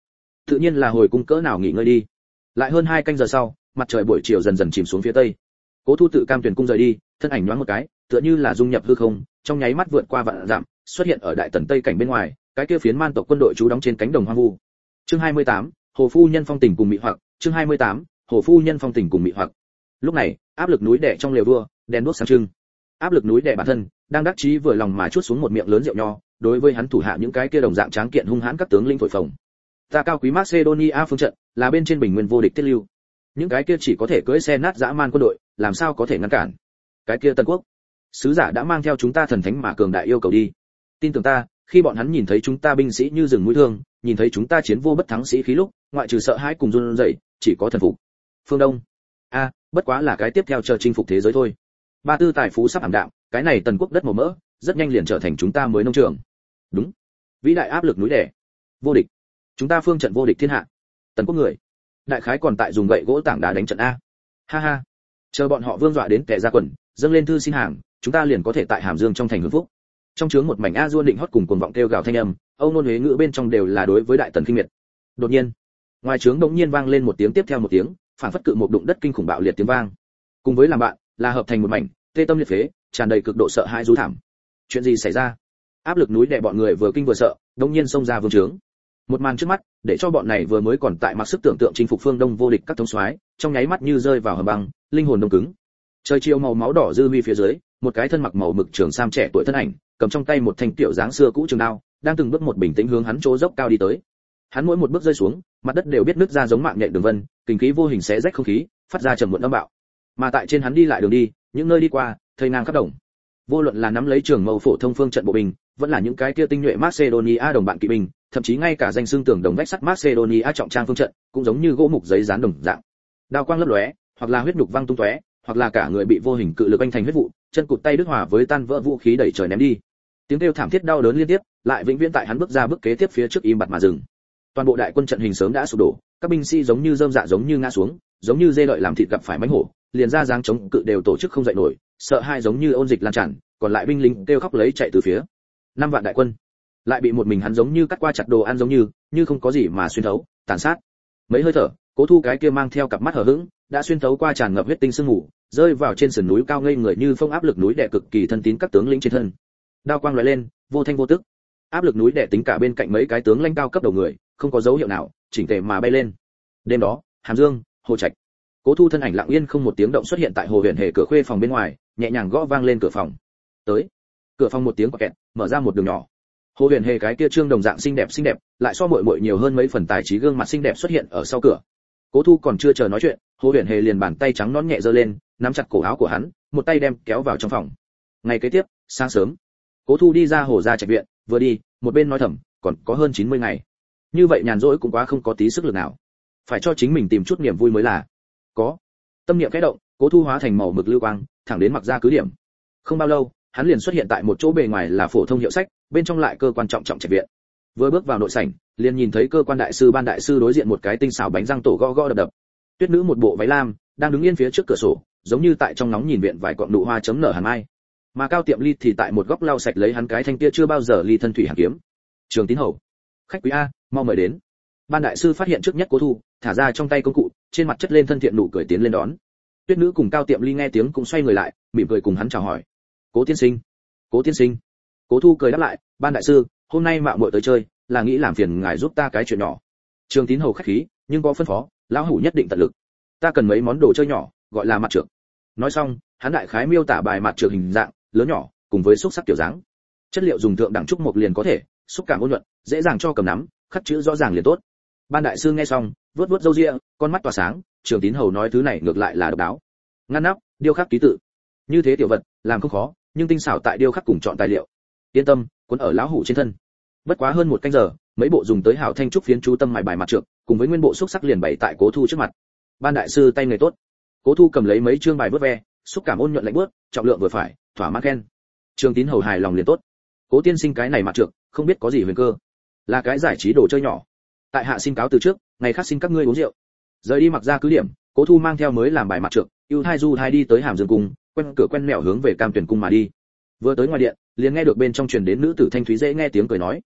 tự nhiên là hồi cung cỡ nào nghỉ ngơi đi. Lại hơn 2 canh giờ sau, mặt trời buổi chiều dần dần chìm xuống phía tây. Cố Thu tự cam tuyển cung rời đi, thân ảnh nhoáng một cái, tựa như là dung nhập hư không, trong nháy mắt vượt qua vạn dặm, xuất hiện ở đại tần tây cảnh bên ngoài, cái kia phiến man tộc quân đội trú đóng trên cánh đồng hoang vu. Chương 28, Hồ phu nhân phong tình cùng mị hoặc, chương 28, Hồ phu nhân phong tình cùng mị hoặc. Lúc này, áp lực núi đè trong lều vua, đèn đuốc sáng trưng. Áp lực núi đè bản thân, đang đắc chí vừa lòng mà chuốt xuống một miệng lớn rượu nho, đối với hắn thủ hạ những cái kia đồng dạng tráng kiện hung hãn các tướng lĩnh thổi phồng. Ta cao quý Macedonia phương trận, là bên trên bình nguyên vô địch tiết lưu. Những cái kia chỉ có thể cưỡi xe nát dã man quân đội, làm sao có thể ngăn cản? Cái kia Tân Quốc, sứ giả đã mang theo chúng ta thần thánh mà cường đại yêu cầu đi. Tin tưởng ta, khi bọn hắn nhìn thấy chúng ta binh sĩ như rừng mũi thương, nhìn thấy chúng ta chiến vô bất thắng sĩ khí lúc, ngoại trừ sợ hãi cùng run rẩy, chỉ có thần phục. Phương Đông, bất quá là cái tiếp theo chờ chinh phục thế giới thôi. Ba tư tài phú sắp ảm đạm, cái này Tần Quốc đất màu mỡ, rất nhanh liền trở thành chúng ta mới nông trường. Đúng, vĩ đại áp lực núi đè, vô địch, chúng ta phương trận vô địch thiên hạ. Tần Quốc người, đại khái còn tại dùng gậy gỗ tảng đá đánh trận a. Ha ha, chờ bọn họ vương dọa đến kẻ ra quần, dâng lên thư xin hàng, chúng ta liền có thể tại Hàm Dương trong thành hưởng phúc. Trong trướng một mảnh a duôn định hót cùng cuồng vọng kêu gào thanh âm, Âu nôn huế ngữ bên trong đều là đối với đại tần kinh miệt. Đột nhiên, ngoài trướng bỗng nhiên vang lên một tiếng tiếp theo một tiếng, phản phất cự một đụng đất kinh khủng bạo liệt tiếng vang. Cùng với làm bạn, là hợp thành một mảnh, tê tâm liệt phế, tràn đầy cực độ sợ hãi rú thảm. Chuyện gì xảy ra? Áp lực núi đè bọn người vừa kinh vừa sợ, đột nhiên xông ra vương trướng. Một màn trước mắt, để cho bọn này vừa mới còn tại mặc sức tưởng tượng chinh phục phương Đông vô địch các thống soái, trong nháy mắt như rơi vào hầm băng, linh hồn đông cứng. Trời chiều màu máu đỏ dư huy phía dưới, một cái thân mặc màu mực trường sam trẻ tuổi thân ảnh, cầm trong tay một thanh tiểu dáng xưa cũ trường đao, đang từng bước một bình tĩnh hướng hắn chỗ dốc cao đi tới. Hắn mỗi một bước rơi xuống, mặt đất đều biết nứt ra giống mạng nhện đường vân, kinh khí vô hình xé rách không khí, phát ra trầm muộn âm bạo. Mà tại trên hắn đi lại đường đi, những nơi đi qua, thây ngang khắp đồng. Vô luận là nắm lấy trường mâu phổ thông phương trận bộ binh, vẫn là những cái kia tinh nhuệ Macedonia đồng bạn kỵ binh, thậm chí ngay cả danh xương tường đồng vách sắt Macedonia trọng trang phương trận, cũng giống như gỗ mục giấy dán đồng dạng. Đao quang lấp lóe, hoặc là huyết nhục văng tung tóe, hoặc là cả người bị vô hình cự lực anh thành huyết vụ, chân cụt tay đứt hòa với tan vỡ vũ khí đẩy trời ném đi. Tiếng kêu thảm thiết đau đớn liên tiếp, lại vĩnh viễn tại hắn bước ra bước kế tiếp phía trước im bặt mà dừng. Toàn bộ đại quân trận hình sớm đã sụp đổ, các binh sĩ giống như rơm dạ giống như ngã xuống, giống như dê lợi làm thịt gặp phải mãnh hổ, liền ra dáng chống cự đều tổ chức không dậy nổi, sợ hai giống như ôn dịch lan tràn, còn lại binh lính kêu khóc lấy chạy từ phía. 5 vạn đại quân, lại bị một mình hắn giống như cắt qua chặt đồ ăn giống như không có gì mà xuyên thấu, tàn sát. Mấy hơi thở, Cố Thu cái kia mang theo cặp mắt hờ hững, đã xuyên thấu qua tràn ngập huyết tinh sương mù, rơi vào trên sườn núi cao ngây người như phong áp lực núi đè cực kỳ thân tín các tướng lĩnh trên thân. Đao quang lóe lên, vô thanh vô tức. Áp lực núi đè tính cả bên cạnh mấy cái tướng lãnh cao cấp đầu người, không có dấu hiệu nào, chỉnh tề mà bay lên. Đêm đó, Hàm Dương, Hồ Trạch. Cố Thu thân ảnh lặng yên không một tiếng động xuất hiện tại Hồ Huyền Hề cửa khuê phòng bên ngoài, nhẹ nhàng gõ vang lên cửa phòng. Tới. Cửa phòng một tiếng quạt kẹt, mở ra một đường nhỏ. Hồ Huyền Hề cái kia trương đồng dạng xinh đẹp, lại so muội muội nhiều hơn mấy phần tài trí gương mặt xinh đẹp xuất hiện ở sau cửa. Cố Thu còn chưa chờ nói chuyện, Hồ Huyền Hề liền bàn tay trắng nõn nhẹ giơ lên, nắm chặt cổ áo của hắn, một tay đem kéo vào trong phòng. Ngày kế tiếp, sáng sớm, Cố Thu đi ra Hồ gia trạch viện, vừa đi, một bên nói thầm, còn có hơn 90 ngày. Như vậy nhàn rỗi cũng quá không có tí sức lực nào. Phải cho chính mình tìm chút niềm vui mới là. Có. Tâm niệm khẽ động, Cố Thu hóa thành màu mực lưu quang, thẳng đến mặc ra cứ điểm. Không bao lâu, hắn liền xuất hiện tại một chỗ bề ngoài là phổ thông hiệu sách, bên trong lại cơ quan trọng trạch viện. Vừa bước vào nội sảnh, liền nhìn thấy cơ quan đại sư Ban đại sư đối diện một cái tinh xảo bánh răng tổ gõ gõ đập đập. Tuyết nữ một bộ váy lam, đang đứng yên phía trước cửa sổ, giống như tại trong nóng nhìn viện vài cọng nụ hoa chấm nở hàn mai. Mà Cao Tiệm Ly thì tại một góc lau sạch lấy hắn cái thanh kia chưa bao giờ ly thân thủy hàn kiếm. Trường Tín Hầu, khách quý a, mau mời đến. Ban đại sư phát hiện trước nhất Cố Thu, thả ra trong tay công cụ, trên mặt chất lên thân thiện nụ cười tiến lên đón. Tuyết nữ cùng Cao Tiệm Ly nghe tiếng cũng xoay người lại, mỉm cười cùng hắn chào hỏi. Cố tiên sinh. Cố tiên sinh. Cố Thu cười đáp lại, Ban đại sư, hôm nay mạo muội tới chơi, là nghĩ làm phiền ngài giúp ta cái chuyện nhỏ. Trường Tín Hầu khách khí, nhưng có phân phó, lão hủ nhất định tận lực. Ta cần mấy món đồ chơi nhỏ, gọi là mặt trược. Nói xong, hắn đại khái miêu tả bài mặt trược hình dạng, lớn nhỏ, cùng với xúc sắc kiểu dáng. Chất liệu dùng thượng đẳng trúc mộc liền có thể, xúc cảm ôn nhuận, dễ dàng cho cầm nắm, khắc chữ rõ ràng liền tốt. Ban đại sư nghe xong, vuốt vuốt râu ria, con mắt tỏa sáng, Trường Tín Hầu nói thứ này ngược lại là độc đáo. Ngăn nắp, điêu khắc ký tự. Như thế tiểu vật, làm không khó, nhưng tinh xảo tại điêu khắc cùng chọn tài liệu. Yên tâm, cuốn ở lão hủ trên thân. Bất quá hơn 1 canh giờ, mấy bộ dùng tới hảo thanh trúc phiến chú tâm mài bài mặt trược, cùng với nguyên bộ xúc sắc liền bày tại Cố Thu trước mặt. Ban đại sư tay nghề tốt. Cố Thu cầm lấy mấy chương bài vớt ve, xúc cảm ôn nhuận lạnh buốt, trọng lượng vừa phải, thỏa mãn khen. Trường Tín Hầu hài lòng liền tốt. Cố tiên sinh cái này mặt trược, không biết có gì huyền cơ, là cái giải trí đồ chơi nhỏ. Tại hạ xin cáo từ trước, ngày khác xin các ngươi uống rượu. Rời đi mặc ra cứ điểm, Cố Thu mang theo mới làm bài mặt trược, ưu thai du thai đi tới Hàm Dương cung, quen cửa quen mẹo hướng về Cam Tuyển cung mà đi. Vừa tới ngoài điện, liền nghe được bên trong truyền đến nữ tử thanh thúy dễ nghe tiếng cười nói.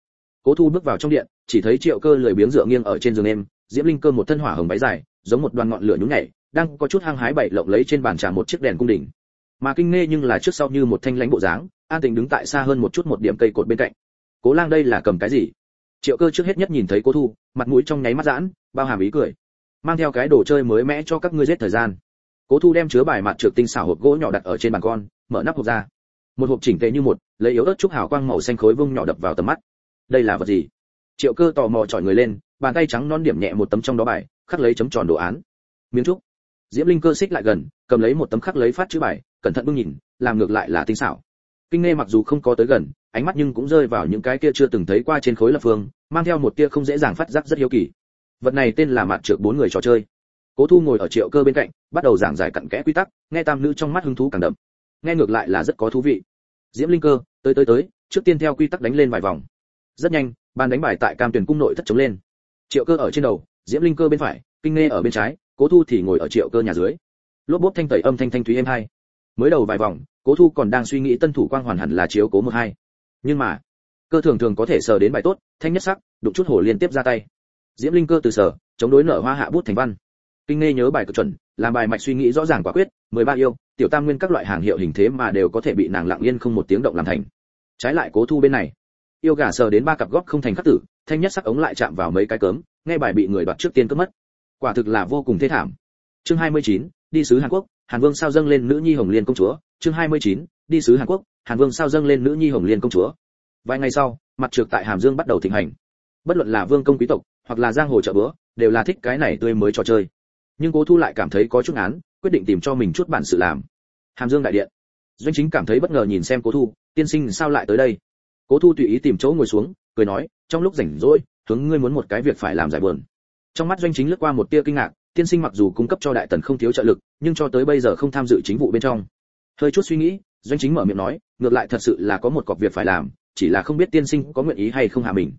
Cố Thu bước vào trong điện, chỉ thấy Triệu Cơ lười biếng dựa nghiêng ở trên giường em, Diễm Linh Cơ một thân hỏa hồng váy dài, giống một đoàn ngọn lửa nhún nhảy, đang có chút hăng hái bày lộng lấy trên bàn trà một chiếc đèn cung đình. Mà Kinh Nghe nhưng là trước sau như một thanh lãnh bộ dáng, an tĩnh đứng tại xa hơn một chút một điểm cây cột bên cạnh. Cố Lang đây là cầm cái gì? Triệu Cơ trước hết nhất nhìn thấy Cố Thu, mặt mũi trong nháy mắt giãn, bao hàm ý cười. Mang theo cái đồ chơi mới mẽ cho các ngươi giết thời gian. Cố Thu đem chứa bài mặt trược tinh xảo hộp gỗ nhỏ đặt ở trên bàn con, mở nắp hộp ra. Một hộp chỉnh tề như một, lấy yếu ớt chút hào quang màu xanh khối vung nhỏ đập vào tầm mắt. Đây là vật gì? Triệu Cơ tò mò chọi người lên, bàn tay trắng non điểm nhẹ một tấm trong đó bài, khắc lấy chấm tròn đồ án. Miếng trúc. Diễm Linh Cơ xích lại gần, cầm lấy một tấm khắc lấy phát chữ bài, cẩn thận bưng nhìn, làm ngược lại là tinh xảo. Kinh Nghe mặc dù không có tới gần, ánh mắt nhưng cũng rơi vào những cái kia chưa từng thấy qua trên khối lập phương, mang theo một tia không dễ dàng phát giác rất hiếu kỳ. Vật này tên là mạt trược bốn người trò chơi. Cố Thu ngồi ở Triệu Cơ bên cạnh, bắt đầu giảng giải cặn kẽ quy tắc, nghe tam nữ trong mắt hứng thú càng đậm. Nghe ngược lại là rất có thú vị. Diễm Linh Cơ, tới, trước tiên theo quy tắc đánh lên vài vòng. Rất nhanh, bàn đánh bài tại Cam Tuyển cung nội thất chống lên. Triệu Cơ ở trên đầu, Diễm Linh Cơ bên phải, Kinh Nghe ở bên trái, Cố Thu thì ngồi ở Triệu Cơ nhà dưới. Lốp bốp thanh tẩy âm thanh thanh thúy êm hai. Mới đầu vài vòng, Cố Thu còn đang suy nghĩ tân thủ quang hoàn hẳn là chiếu cố một hai. Nhưng mà, Cơ thường thường có thể sờ đến bài tốt, thanh nhất sắc, đụng chút hổ liên tiếp ra tay. Diễm Linh Cơ từ sở, chống đối nở hoa hạ bút thành văn. Kinh Nghe nhớ bài cực chuẩn, làm bài mạch suy nghĩ rõ ràng quả quyết, 13 yêu, tiểu tam nguyên các loại hàng hiệu hình thế mà đều có thể bị nàng lặng yên không một tiếng động làm thành. Trái lại Cố Thu bên này, yêu gà sờ đến ba cặp gót không thành khắc tử, thanh nhất sắc ống lại chạm vào mấy cái cớm, nghe bài bị người đoạt trước tiên cướp mất. Quả thực là vô cùng thê thảm. Chương 29, đi sứ Hàn Quốc, Hàn Vương sao dâng lên nữ nhi Hồng Liên công chúa. Chương 29, đi sứ Hàn Quốc, Hàn Vương sao dâng lên nữ nhi Hồng Liên công chúa. Vài ngày sau, mặt trược tại Hàm Dương bắt đầu thịnh hành. Bất luận là vương công quý tộc, hoặc là giang hồ chợ bữa, đều là thích cái này tươi mới trò chơi. Nhưng Cố Thu lại cảm thấy có chút án, quyết định tìm cho mình chút bản sự làm. Hàm Dương đại điện. Doanh Chính cảm thấy bất ngờ nhìn xem Cố Thu, tiên sinh sao lại tới đây? Cố Thu tùy ý tìm chỗ ngồi xuống, cười nói, trong lúc rảnh rỗi, hướng ngươi muốn một cái việc phải làm giải buồn. Trong mắt Doanh Chính lướt qua một tia kinh ngạc, tiên sinh mặc dù cung cấp cho đại tần không thiếu trợ lực, nhưng cho tới bây giờ không tham dự chính vụ bên trong. Hơi chút suy nghĩ, Doanh Chính mở miệng nói, ngược lại thật sự là có một cọc việc phải làm, chỉ là không biết tiên sinh có nguyện ý hay không hạ mình.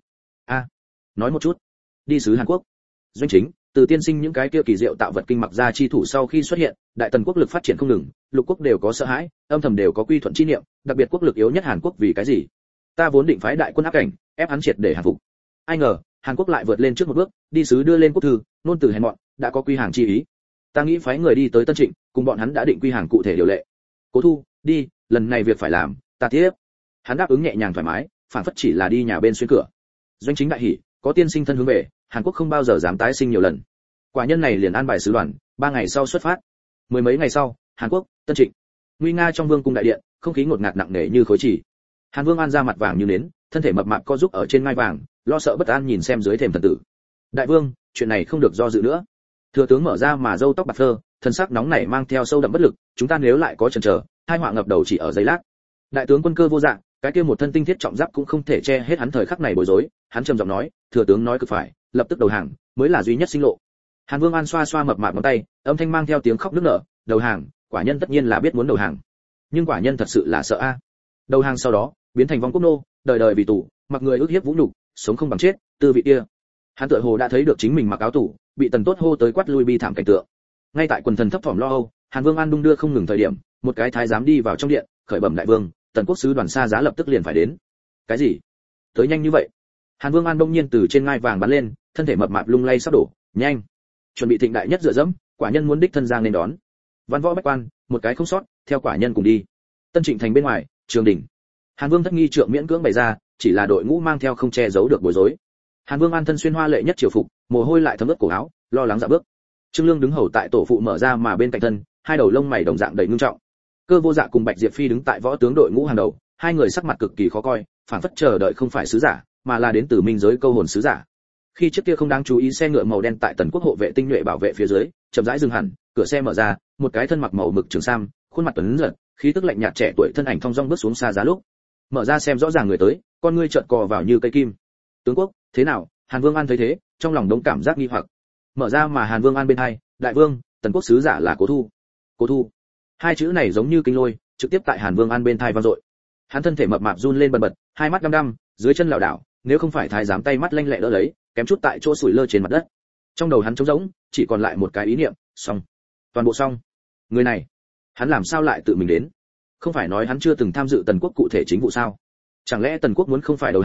Nói một chút. Đi sứ Hàn Quốc. Doanh Chính, từ tiên sinh những cái kia kỳ diệu tạo vật kinh mặc ra chi thủ sau khi xuất hiện, đại tần quốc lực phát triển không ngừng, lục quốc đều có sợ hãi, âm thầm đều có quy thuận chi niệm, đặc biệt quốc lực yếu nhất Hàn Quốc vì cái gì? Ta vốn định phái đại quân áp cảnh, ép hắn triệt để hàng phục. Ai ngờ, Hàn Quốc lại vượt lên trước một bước, đi sứ đưa lên quốc thư, nôn từ hèn mọn, đã có quy hàng chi ý. Ta nghĩ phái người đi tới Tân Trịnh, cùng bọn hắn đã định quy hàng cụ thể điều lệ. Cố Thu, đi, lần này việc phải làm, ta tiếp. Hắn đáp ứng nhẹ nhàng thoải mái, phản phất chỉ là đi nhà bên xuyên cửa. Doanh Chính đại hỉ, có tiên sinh thân hướng về, Hàn Quốc không bao giờ dám tái sinh nhiều lần. Quả nhân này liền an bài sứ đoàn, 3 ngày sau xuất phát. Mười mấy ngày sau, Hàn Quốc, Tân Trịnh. Nguy nga trong vương cung đại điện, không khí ngột ngạt nặng nề như khối chỉ. Hàn Vương An ra mặt vàng như nến, thân thể mập mạp co giúp ở trên ngai vàng, lo sợ bất an nhìn xem dưới thềm thần tử. Đại vương, chuyện này không được do dự nữa. Thừa tướng mở ra mà râu tóc bạc phơ, thân sắc nóng nảy mang theo sâu đậm bất lực, chúng ta nếu lại có chần chờ, hai họa ngập đầu chỉ ở giây lát. Đại tướng quân cơ vô dạng, cái kia một thân tinh thiết trọng giáp cũng không thể che hết hắn thời khắc này bối rối, hắn trầm giọng nói, thừa tướng nói cực phải, lập tức đầu hàng, mới là duy nhất sinh lộ. Hàn Vương An xoa xoa mập mạp ngón tay, âm thanh mang theo tiếng khóc nức nở, đầu hàng, quả nhân tất nhiên là biết muốn đầu hàng, nhưng quả nhân thật sự là sợ a. Đầu hàng sau đó, biến thành vong quốc nô, đời đời vì tù, mặc người ức hiếp vũ nhục, sống không bằng chết, tư vị kia. Hắn tựa hồ đã thấy được chính mình mặc áo tù, bị tần tốt hô tới quát lui bi thảm cảnh tượng. Ngay tại quần thần thấp thỏm lo âu, Hàn Vương An đung đưa không ngừng thời điểm, một cái thái giám đi vào trong điện, khởi bẩm đại vương, tần quốc sứ đoàn xa giá lập tức liền phải đến. Cái gì? Tới nhanh như vậy? Hàn Vương An đông nhiên từ trên ngai vàng bắn lên, thân thể mập mạp lung lay sắp đổ, nhanh, chuẩn bị thịnh đại nhất dựa dẫm, quả nhân muốn đích thân giang nên đón. Văn võ bách quan, một cái không sót, theo quả nhân cùng đi. Tân Trịnh thành bên ngoài, trường đỉnh. Hàn Vương thất nghi trượng miễn cưỡng bày ra, chỉ là đội ngũ mang theo không che giấu được bối rối. Hàn Vương An thân xuyên hoa lệ nhất triều phục, mồ hôi lại thấm ướt cổ áo, lo lắng dạo bước. Trương Lương đứng hầu tại tổ phụ mở ra mà bên cạnh thân, hai đầu lông mày đồng dạng đầy ngưng trọng. Cơ Vô Dạ cùng Bạch Diệp Phi đứng tại võ tướng đội ngũ hàng đầu, hai người sắc mặt cực kỳ khó coi, phảng phất chờ đợi không phải sứ giả, mà là đến từ minh giới câu hồn sứ giả. Khi chiếc kia không đáng chú ý xe ngựa màu đen tại tần quốc hộ vệ tinh nhuệ bảo vệ phía dưới, chậm rãi dừng hẳn, cửa xe mở ra, một cái thân mặc màu mực trường sam, khuôn mặt tuấn giật, khí tức lạnh nhạt trẻ tuổi thân ảnh thong dong bước xuống xa giá lúc. Mở ra xem rõ ràng người tới, con ngươi trợn cò vào như cây kim. Tướng quốc, thế nào? Hàn Vương An thấy thế, trong lòng đống cảm giác nghi hoặc. Mở ra mà Hàn Vương An bên hai, đại vương, tần quốc sứ giả là Cố Thu. Cố Thu. Hai chữ này giống như kinh lôi, trực tiếp tại Hàn Vương An bên thai vang dội. Hắn thân thể mập mạp run lên bần bật, hai mắt đăm đăm, dưới chân lảo đảo, nếu không phải thái giám tay mắt lanh lẹ đỡ lấy, kém chút tại chỗ sủi lơ trên mặt đất. Trong đầu hắn trống rỗng, chỉ còn lại một cái ý niệm, xong. Toàn bộ xong. Người này, hắn làm sao lại tự mình đến? Không phải nói hắn chưa từng tham dự tần quốc cụ thể chính vụ sao? Chẳng lẽ tần quốc muốn không phải đầu hàng,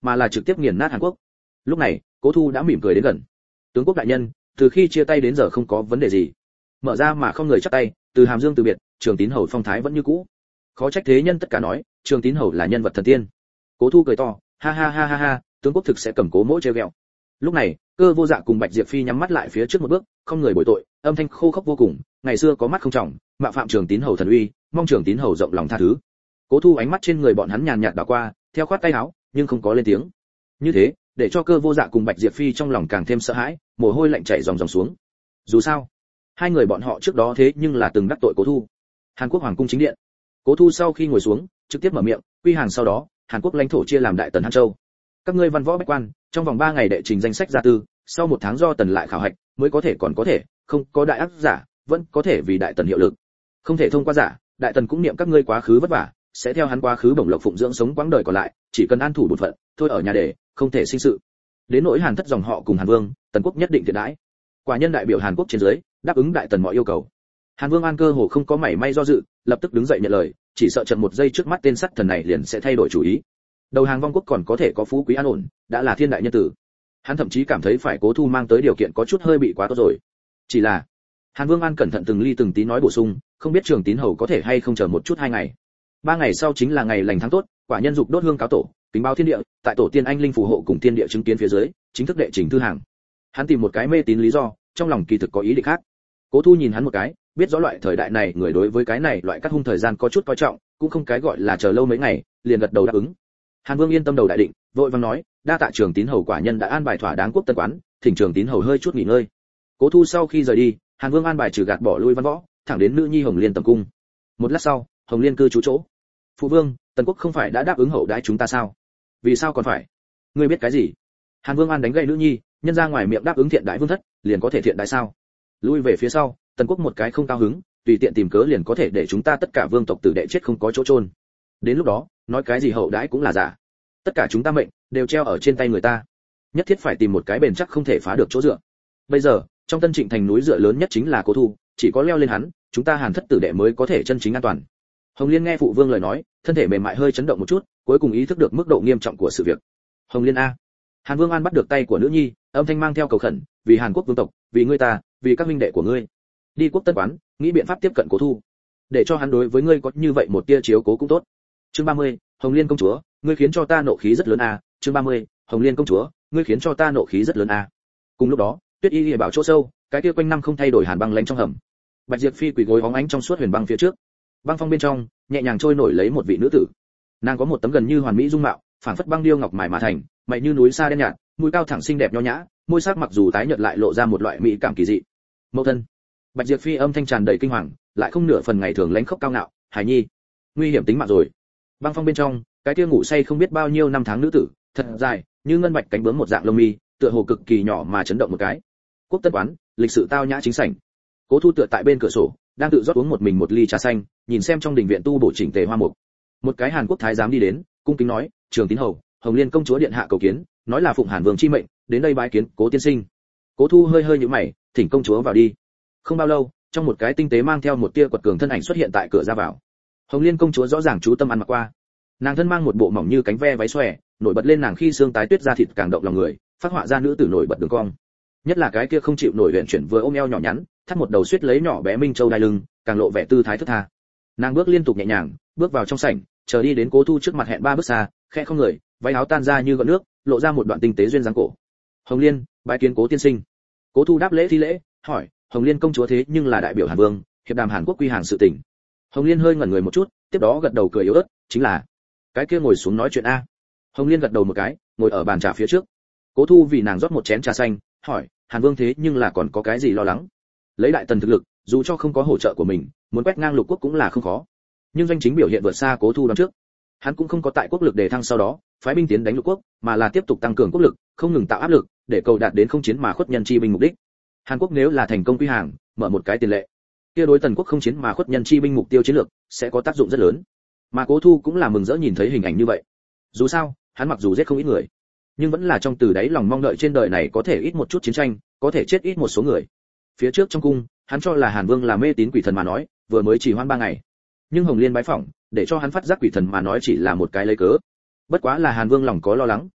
mà là trực tiếp nghiền nát Hàn Quốc. Lúc này, Cố Thu đã mỉm cười đến gần. Tướng quốc đại nhân, từ khi chia tay đến giờ không có vấn đề gì. Mở ra mà không người chắp tay, từ Hàm Dương từ biệt, Trường Tín hầu phong thái vẫn như cũ. Khó trách thế nhân tất cả nói, Trường Tín hầu là nhân vật thần tiên. Cố Thu cười to, ha ha ha ha ha, tướng quốc thực sẽ cầm Cố mỗ trêu ghẹo. Lúc này, Cơ Vô Dạ cùng Bạch Diệp Phi nhắm mắt lại phía trước một bước, không người bồi tội, âm thanh khô khốc vô cùng, ngày xưa có mắt không trọng, mạo phạm Trường Tín hầu thần uy, mong Trường Tín hầu rộng lòng tha thứ. Cố Thu ánh mắt trên người bọn hắn nhàn nhạt đảo qua, theo khoát tay áo, nhưng không có lên tiếng. Như thế, để cho Cơ Vô Dạ cùng Bạch Diệp Phi trong lòng càng thêm sợ hãi, mồ hôi lạnh chảy ròng ròng xuống. Dù sao, hai người bọn họ trước đó thế nhưng là từng đắc tội Cố Thu. Hàn Quốc hoàng cung chính điện. Cố Thu sau khi ngồi xuống, trực tiếp mở miệng, quy hàng sau đó, Hàn Quốc lãnh thổ chia làm Đại Tần Hàn Châu. Các ngươi văn võ bách quan, trong vòng 3 ngày đệ trình danh sách ra tư, sau 1 tháng do Tần lại khảo hạch, mới có thể còn có thể, không có đại ác giả, vẫn có thể vì Đại Tần hiệu lực. Không thể thông qua giả, Đại Tần cũng niệm các ngươi quá khứ vất vả, sẽ theo hắn quá khứ bổng lộc phụng dưỡng sống quãng đời còn lại, chỉ cần an thủ bổn phận, thôi ở nhà để, không thể sinh sự. Đến nỗi Hàn thất dòng họ cùng Hàn Vương, Tần quốc nhất định thiện đãi. Quả nhân đại biểu Hàn Quốc trên dưới, đáp ứng Đại Tần mọi yêu cầu. Hàn Vương An cơ hồ không có mảy may do dự, lập tức đứng dậy nhận lời, chỉ sợ chậm 1 giây trước mắt tên sắt thần này liền sẽ thay đổi chủ ý. Đầu hàng vong quốc còn có thể có phú quý an ổn, đã là thiên đại nhân tử. Hắn thậm chí cảm thấy phải Cố Thu mang tới điều kiện có chút hơi bị quá tốt rồi. Chỉ là, Hàn Vương An cẩn thận từng ly từng tí nói bổ sung, không biết Trường Tín hầu có thể hay không chờ một chút 2 ngày. 3 ngày sau chính là ngày lành tháng tốt, quả nhân dục đốt hương cáo tổ, kính báo thiên địa, tại tổ tiên anh linh phù hộ cùng thiên địa chứng kiến phía dưới, chính thức đệ trình thư hàng. Hắn tìm một cái mê tín lý do, trong lòng kỳ thực có ý định khác. Cố Thu nhìn hắn một cái, biết rõ loại thời đại này người đối với cái này loại cắt hung thời gian có chút coi trọng, cũng không cái gọi là chờ lâu mấy ngày, liền gật đầu đáp ứng. Hàn Vương yên tâm đầu đại định, vội vàng nói, đa tạ Trường Tín hầu quả nhân đã an bài thỏa đáng quốc tân quán, thỉnh Trường Tín hầu hơi chút nghỉ ngơi. Cố Thu sau khi rời đi, Hàn Vương an bài trừ gạt bỏ lui văn võ, thẳng đến nữ nhi Hồng Liên tầm cung. Một lát sau, Hồng Liên cư trú chỗ. Phụ vương, Tần quốc không phải đã đáp ứng hậu đãi chúng ta sao? Vì sao còn phải? Ngươi biết cái gì? Hàn Vương An đánh gậy nữ nhi, nhân ra ngoài miệng đáp ứng thiện đại vương thất, liền có thể thiện đại sao? Lui về phía sau, Tần quốc một cái không cao hứng, tùy tiện tìm cớ liền có thể để chúng ta tất cả vương tộc tử đệ chết không có chỗ chôn. Đến lúc đó, nói cái gì hậu đãi cũng là giả. Tất cả chúng ta mệnh đều treo ở trên tay người ta, nhất thiết phải tìm một cái bền chắc không thể phá được chỗ dựa. Bây giờ, trong Tân Trịnh thành núi dựa lớn nhất chính là Cố Thu, chỉ có leo lên hắn, chúng ta Hàn thất tử đệ mới có thể chân chính an toàn. Hồng Liên nghe phụ vương lời nói, thân thể mềm mại hơi chấn động một chút, cuối cùng ý thức được mức độ nghiêm trọng của sự việc. Hồng Liên a. Hàn Vương An bắt được tay của nữ nhi, âm thanh mang theo cầu khẩn, vì Hàn Quốc vương tộc, vì ngươi ta, vì các huynh đệ của ngươi. Đi quốc tân quán, nghĩ biện pháp tiếp cận Cố Thu, để cho hắn đối với ngươi có như vậy một tia chiếu cố cũng tốt. Chương 30, Hồng Liên công chúa, ngươi khiến cho ta nộ khí rất lớn a. Chương 30, Hồng Liên công chúa, ngươi khiến cho ta nộ khí rất lớn a. Cùng lúc đó, Tuyết Y Lìa bảo chỗ sâu, cái kia quanh năm không thay đổi hàn băng lạnh trong hầm. Bạch Diệp Phi quỳ gối hóng ánh trong suốt huyền băng phía trước. Băng phong bên trong, nhẹ nhàng trôi nổi lấy một vị nữ tử. Nàng có một tấm gần như hoàn mỹ dung mạo, phảng phất băng điêu ngọc mài mà thành, mày như núi sa đen nhạt, mũi cao thẳng xinh đẹp nho nhã, môi sắc mặc dù tái nhợt lại lộ ra một loại mỹ cảm kỳ dị. Mẫu thân. Bạch Diệp Phi âm thanh tràn đầy kinh hoàng, lại không nửa phần ngày thường lãnh khốc cao ngạo, "Hải nhi, nguy hiểm tính mạng rồi." Băng phong bên trong, cái kia ngủ say không biết bao nhiêu năm tháng nữ tử, thật dài, như ngân bạch cánh bướm một dạng lông mi, tựa hồ cực kỳ nhỏ mà chấn động một cái. Quốc tân quán, lịch sự tao nhã chính sảnh. Cố Thu tựa tại bên cửa sổ, đang tự rót uống một mình một ly trà xanh, nhìn xem trong đình viện tu bổ chỉnh tề hoa mục. Một cái Hàn Quốc thái giám đi đến, cung kính nói, "Trường Tín hầu, Hồng Liên công chúa điện hạ cầu kiến, nói là phụng Hàn vương chi mệnh, đến đây bái kiến Cố tiên sinh." Cố Thu hơi hơi nhíu mày, thỉnh công chúa vào đi. Không bao lâu, trong một cái tinh tế mang theo một tia quật cường thân ảnh xuất hiện tại cửa ra vào. Hồng Liên công chúa rõ ràng chú tâm ăn mặc qua. Nàng thân mang một bộ mỏng như cánh ve váy xòe, nổi bật lên nàng khi xương tái tuyết da thịt càng động lòng người, phát họa ra nữ tử nổi bật đường cong. Nhất là cái kia không chịu nổi luyện chuyển vừa ôm eo nhỏ nhắn, thắt một đầu suýt lấy nhỏ bé minh châu đai lưng, càng lộ vẻ tư thái thướt tha. Nàng bước liên tục nhẹ nhàng, bước vào trong sảnh, chờ đi đến Cố Thu trước mặt hẹn 3 bước xa, khẽ không người, váy áo tan ra như gợn nước, lộ ra một đoạn tinh tế duyên dáng cổ. "Hồng Liên, bái kiến Cố tiên sinh." Cố Thu đáp lễ thi lễ, hỏi, "Hồng Liên công chúa thế nhưng là đại biểu Hàn Vương, hiệp đàm Hàn Quốc quy hàng sự tình." Hồng Liên hơi ngẩn người một chút, tiếp đó gật đầu cười yếu ớt, "Chính là." "Cái kia ngồi xuống nói chuyện a." Hồng Liên gật đầu một cái, ngồi ở bàn trà phía trước. Cố Thu vì nàng rót một chén trà xanh, hỏi, "Hàn Vương thế nhưng là còn có cái gì lo lắng?" Lấy Đại Tần thực lực, dù cho không có hỗ trợ của mình, muốn quét ngang lục quốc cũng là không khó. Nhưng doanh chính biểu hiện vượt xa Cố Thu đoán trước. Hắn cũng không có tại quốc lực đề thăng sau đó, phái binh tiến đánh lục quốc, mà là tiếp tục tăng cường quốc lực, không ngừng tạo áp lực, để cầu đạt đến không chiến mà khuất nhân chi binh mục đích. Hàn Quốc nếu là thành công quy hàng, mở một cái tiền lệ, kia đối Tần quốc không chiến mà khuất nhân chi binh mục tiêu chiến lược sẽ có tác dụng rất lớn. Mà Cố Thu cũng là mừng rỡ nhìn thấy hình ảnh như vậy. Dù sao, hắn mặc dù giết không ít người, nhưng vẫn là trong từ đáy lòng mong đợi trên đời này có thể ít một chút chiến tranh, có thể chết ít một số người. Phía trước trong cung, hắn cho là Hàn Vương là mê tín quỷ thần mà nói, vừa mới chỉ hoãn 3 ngày. Nhưng Hồng Liên bái phỏng, để cho hắn phát giác quỷ thần mà nói chỉ là một cái lấy cớ. Bất quá là Hàn Vương lòng có lo lắng,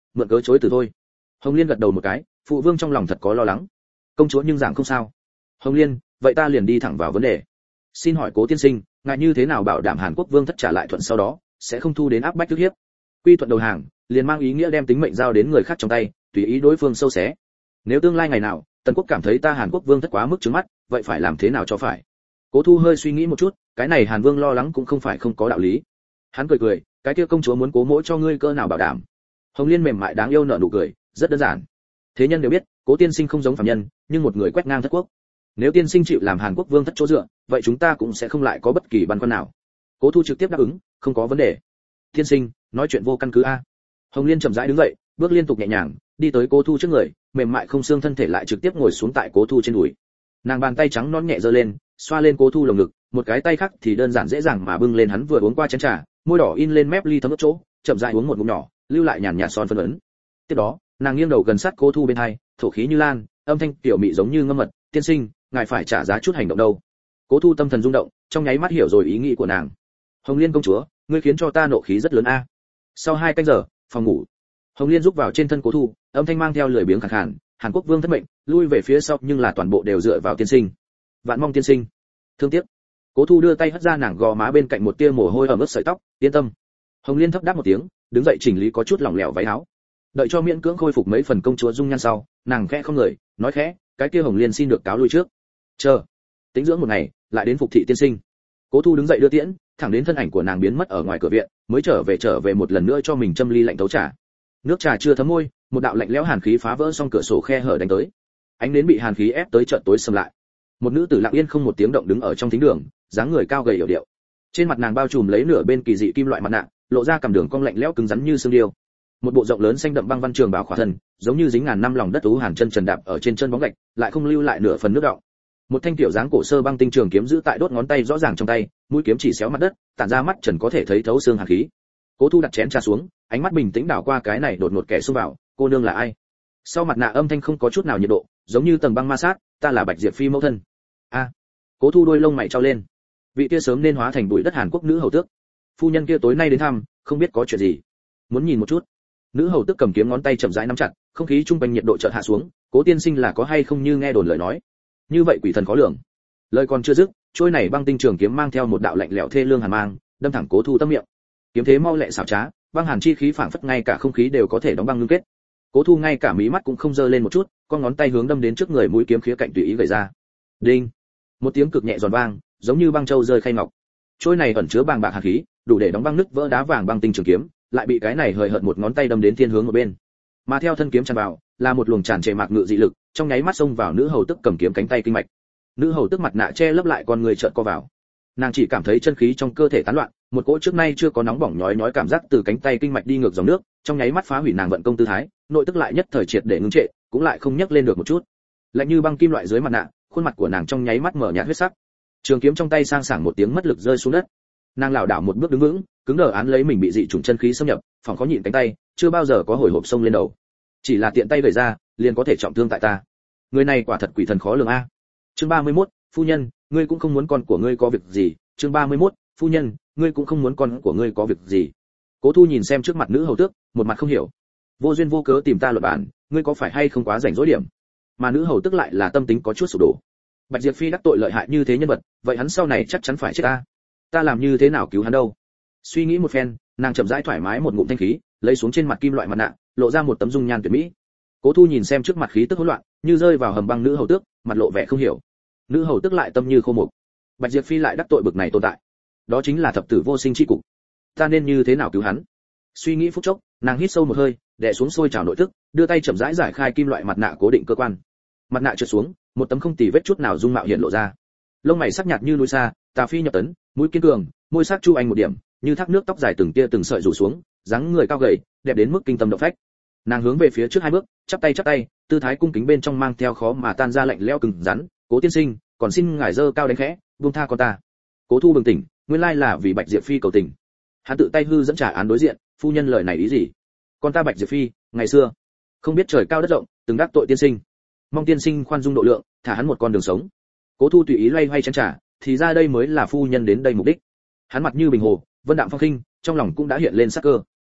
mượn cớ chối từ thôi. Hồng Liên gật đầu một cái, phụ vương trong lòng thật có lo lắng. Công chúa nhưng giảng không sao. Hồng Liên, vậy ta liền đi thẳng vào vấn đề. Xin hỏi Cố tiên sinh, ngài như thế nào bảo đảm Hàn Quốc vương thất trả lại thuận sau đó sẽ không thu đến áp bách ức hiếp? Quy thuận đầu hàng, liền mang ý nghĩa đem tính mệnh giao đến người khác trong tay, tùy ý đối phương sâu xé. Nếu tương lai ngày nào, Tần quốc cảm thấy ta Hàn Quốc vương thất quá mức trướng mắt, vậy phải làm thế nào cho phải? Cố Thu hơi suy nghĩ một chút, cái này Hàn Vương lo lắng cũng không phải không có đạo lý. Hắn cười cười, cái kia công chúa muốn Cố mỗ cho ngươi cơ nào bảo đảm? Hồng Liên mềm mại đáng yêu nở nụ cười, rất đơn giản. Thế nhân đều biết, Cố tiên sinh không giống phàm nhân, nhưng một người quét ngang thất quốc. Nếu tiên sinh chịu làm Hàn Quốc vương thất chỗ dựa, vậy chúng ta cũng sẽ không lại có bất kỳ băn khoăn nào. Cố Thu trực tiếp đáp ứng, không có vấn đề. Tiên sinh, nói chuyện vô căn cứ a. Hồng Liên chậm rãi đứng dậy, bước liên tục nhẹ nhàng, đi tới Cố Thu trước người, mềm mại không xương thân thể lại trực tiếp ngồi xuống tại Cố Thu trên đùi. Nàng bàn tay trắng nõn nhẹ giơ lên, xoa lên Cố Thu lồng ngực, một cái tay khác thì đơn giản dễ dàng mà bưng lên hắn vừa uống qua chén trà, môi đỏ in lên mép ly thấm ướt chỗ, chậm rãi uống một ngụm nhỏ, lưu lại nhàn nhạt son phấn ấn. Tiếp đó, nàng nghiêng đầu gần sát Cố Thu bên hai, thổ khí như lan, âm thanh tiểu mị giống như ngâm mật, "Tiên sinh, ngài phải trả giá chút hành động đâu." Cố Thu tâm thần rung động, trong nháy mắt hiểu rồi ý nghĩ của nàng. "Hồng Liên công chúa, ngươi khiến cho ta nộ khí rất lớn a." Sau 2 canh giờ, phòng ngủ. Hồng Liên rúc vào trên thân Cố Thu, âm thanh mang theo lười biếng khàn khàn, "Hàn Quốc vương thất mệnh, lui về phía sau nhưng là toàn bộ đều dựa vào tiên sinh. Vạn mong tiên sinh thương tiếc." Cố Thu đưa tay hất ra nàng gò má bên cạnh một tia mồ hôi ẩm ướt sợi tóc, "Yên tâm." Hồng Liên thấp đáp một tiếng, đứng dậy chỉnh lý có chút lỏng lẻo váy áo. Đợi cho miễn cưỡng khôi phục mấy phần công chúa dung nhan sau, nàng khẽ không người, nói khẽ, "Cái kia Hồng Liên xin được cáo lui trước. Chờ, tĩnh dưỡng một ngày, lại đến phục thị tiên sinh." Cố Thu đứng dậy đưa tiễn, thẳng đến thân ảnh của nàng biến mất ở ngoài cửa viện, mới trở về một lần nữa cho mình châm ly lạnh tấu trà. Nước trà chưa thấm môi, một đạo lạnh lẽo hàn khí phá vỡ xong cửa sổ khe hở đánh tới. Ánh nến bị hàn khí ép tới chợt tối sầm lại. Một nữ tử lặng yên không một tiếng động đứng ở trong thính đường, dáng người cao gầy yểu điệu. Trên mặt nàng bao trùm lấy nửa bên kỳ dị kim loại mặt nạ, lộ ra cằm đường cong lạnh lẽo cứng rắn như xương điêu. Một bộ rộng lớn xanh đậm băng văn trường bào khỏa thân, giống như dính ngàn năm lòng đất ú hàn chân trần đạp ở trên chân bóng gạch, lại không lưu lại nửa phần nước đọng. Một thanh tiểu dáng cổ sơ băng tinh trường kiếm giữ tại đốt ngón tay rõ ràng trong tay, mũi kiếm chỉ xéo mặt đất, tản ra mắt trần có thể thấy thấu xương hàn khí. Cố Thu đặt chén trà xuống, ánh mắt bình tĩnh đảo qua cái này đột ngột kẻ xông vào, "Cô nương là ai?" Sau mặt nạ âm thanh không có chút nào nhiệt độ, giống như tầng băng ma sát, "Ta là Bạch Diệp Phi mẫu thân." "A." Cố Thu đôi lông mày trao lên. Vị kia sớm nên hóa thành bụi đất Hàn Quốc nữ hầu tước. Phu nhân kia tối nay đến thăm, không biết có chuyện gì. Muốn nhìn một chút. Nữ hầu tước cầm kiếm ngón tay chậm rãi nắm chặt, không khí trung quanh nhiệt độ chợt hạ xuống, "Cố tiên sinh là có hay không như nghe đồn lời nói?" Như vậy quỷ thần khó lường. Lời còn chưa dứt, trôi này băng tinh trường kiếm mang theo một đạo lạnh lẽo thê lương hàn mang, đâm thẳng Cố Thu tâm miệng. Kiếm thế mau lẹ xảo trá, băng hàn chi khí phảng phất ngay cả không khí đều có thể đóng băng ngưng kết. Cố Thu ngay cả mí mắt cũng không dơ lên một chút, con ngón tay hướng đâm đến trước người mũi kiếm khía cạnh tùy ý gảy ra. Đinh! Một tiếng cực nhẹ giòn vang, giống như băng châu rơi khay ngọc. Trôi này ẩn chứa bàng bạc hàn khí, đủ để đóng băng nứt vỡ đá vàng băng tinh trường kiếm, lại bị cái này hời hợt một ngón tay đâm đến thiên hướng một bên. Mà theo thân kiếm tràn vào, là một luồng tràn trề mạc ngự dị lực, trong nháy mắt xông vào nữ hầu tức cầm kiếm cánh tay kinh mạch. Nữ hầu tức mặt nạ che lấp lại con người chợt co vào. Nàng chỉ cảm thấy chân khí trong cơ thể tán loạn, một cỗ trước nay chưa có nóng bỏng nhói nhói cảm giác từ cánh tay kinh mạch đi ngược dòng nước, trong nháy mắt phá hủy nàng vận công tư thái, nội tức lại nhất thời triệt để ngưng trệ, cũng lại không nhấc lên được một chút. Lạnh như băng kim loại dưới mặt nạ, khuôn mặt của nàng trong nháy mắt mở nhạt huyết sắc. Trường kiếm trong tay sang sảng một tiếng mất lực rơi xuống đất. Nàng lảo đảo một bước đứng vững, cứng đờ án lấy mình bị dị chủng chân khí xâm nhập, phòng khó nhịn cánh tay, chưa bao giờ có hồi hộp xông lên đầu. Chỉ là tiện tay vẩy ra, liền có thể trọng thương tại ta. Người này quả thật quỷ thần khó lường a. Chương 31, phu nhân, ngươi cũng không muốn con của ngươi có việc gì. Chương 31, phu nhân, ngươi cũng không muốn con của ngươi có việc gì. Cố Thu nhìn xem trước mặt nữ hầu tước, một mặt không hiểu. Vô duyên vô cớ tìm ta luận bản, ngươi có phải hay không quá rảnh rỗi điểm? Mà nữ hầu tước lại là tâm tính có chút sụp đổ. Bạch Diệp Phi đắc tội lợi hại như thế nhân vật, vậy hắn sau này chắc chắn phải chết ta. Ta làm như thế nào cứu hắn đâu? Suy nghĩ một phen, nàng chậm rãi thoải mái một ngụm thanh khí, lấy xuống trên mặt kim loại mặt nạ, lộ ra một tấm dung nhan tuyệt mỹ. Cố Thu nhìn xem trước mặt khí tức hỗn loạn, như rơi vào hầm băng nữ hầu tước, mặt lộ vẻ không hiểu. Nữ hầu tước lại tâm như khô mục. Bạch Diệp Phi lại đắc tội bực này tồn tại, đó chính là thập tử vô sinh chi cục. Ta nên như thế nào cứu hắn? Suy nghĩ phút chốc, nàng hít sâu một hơi, đè xuống sôi trào nội tức, đưa tay chậm rãi giải khai kim loại mặt nạ cố định cơ quan. Mặt nạ trượt xuống, một tấm không tì vết chút nào dung mạo hiện lộ ra. Lông mày sắc nhạt như núi xa, tà phi nhập tấn, mũi kiên cường, môi sắc chu anh một điểm, như thác nước tóc dài từng tia từng sợi rủ xuống, dáng người cao gầy, đẹp đến mức kinh tâm động phách. Nàng hướng về phía trước 2 bước, chắp tay, tư thái cung kính bên trong mang theo khó mà tan ra lạnh lẽo cứng rắn. "Cố tiên sinh, còn xin ngài dơ cao đánh khẽ, buông tha con ta." Cố Thu bừng tỉnh, nguyên lai là vì Bạch Diệp Phi cầu tình. Hắn tự tay hư dẫn trả án đối diện, "Phu nhân lời này ý gì? Con ta Bạch Diệp Phi, ngày xưa không biết trời cao đất rộng, từng đắc tội tiên sinh, mong tiên sinh khoan dung độ lượng, thả hắn một con đường sống." Cố Thu tùy ý loay hoay chén trà, thì ra đây mới là phu nhân đến đây mục đích. Hắn mặt như bình hồ, vân đạm phong khinh, trong lòng cũng đã hiện lên sắc cơ.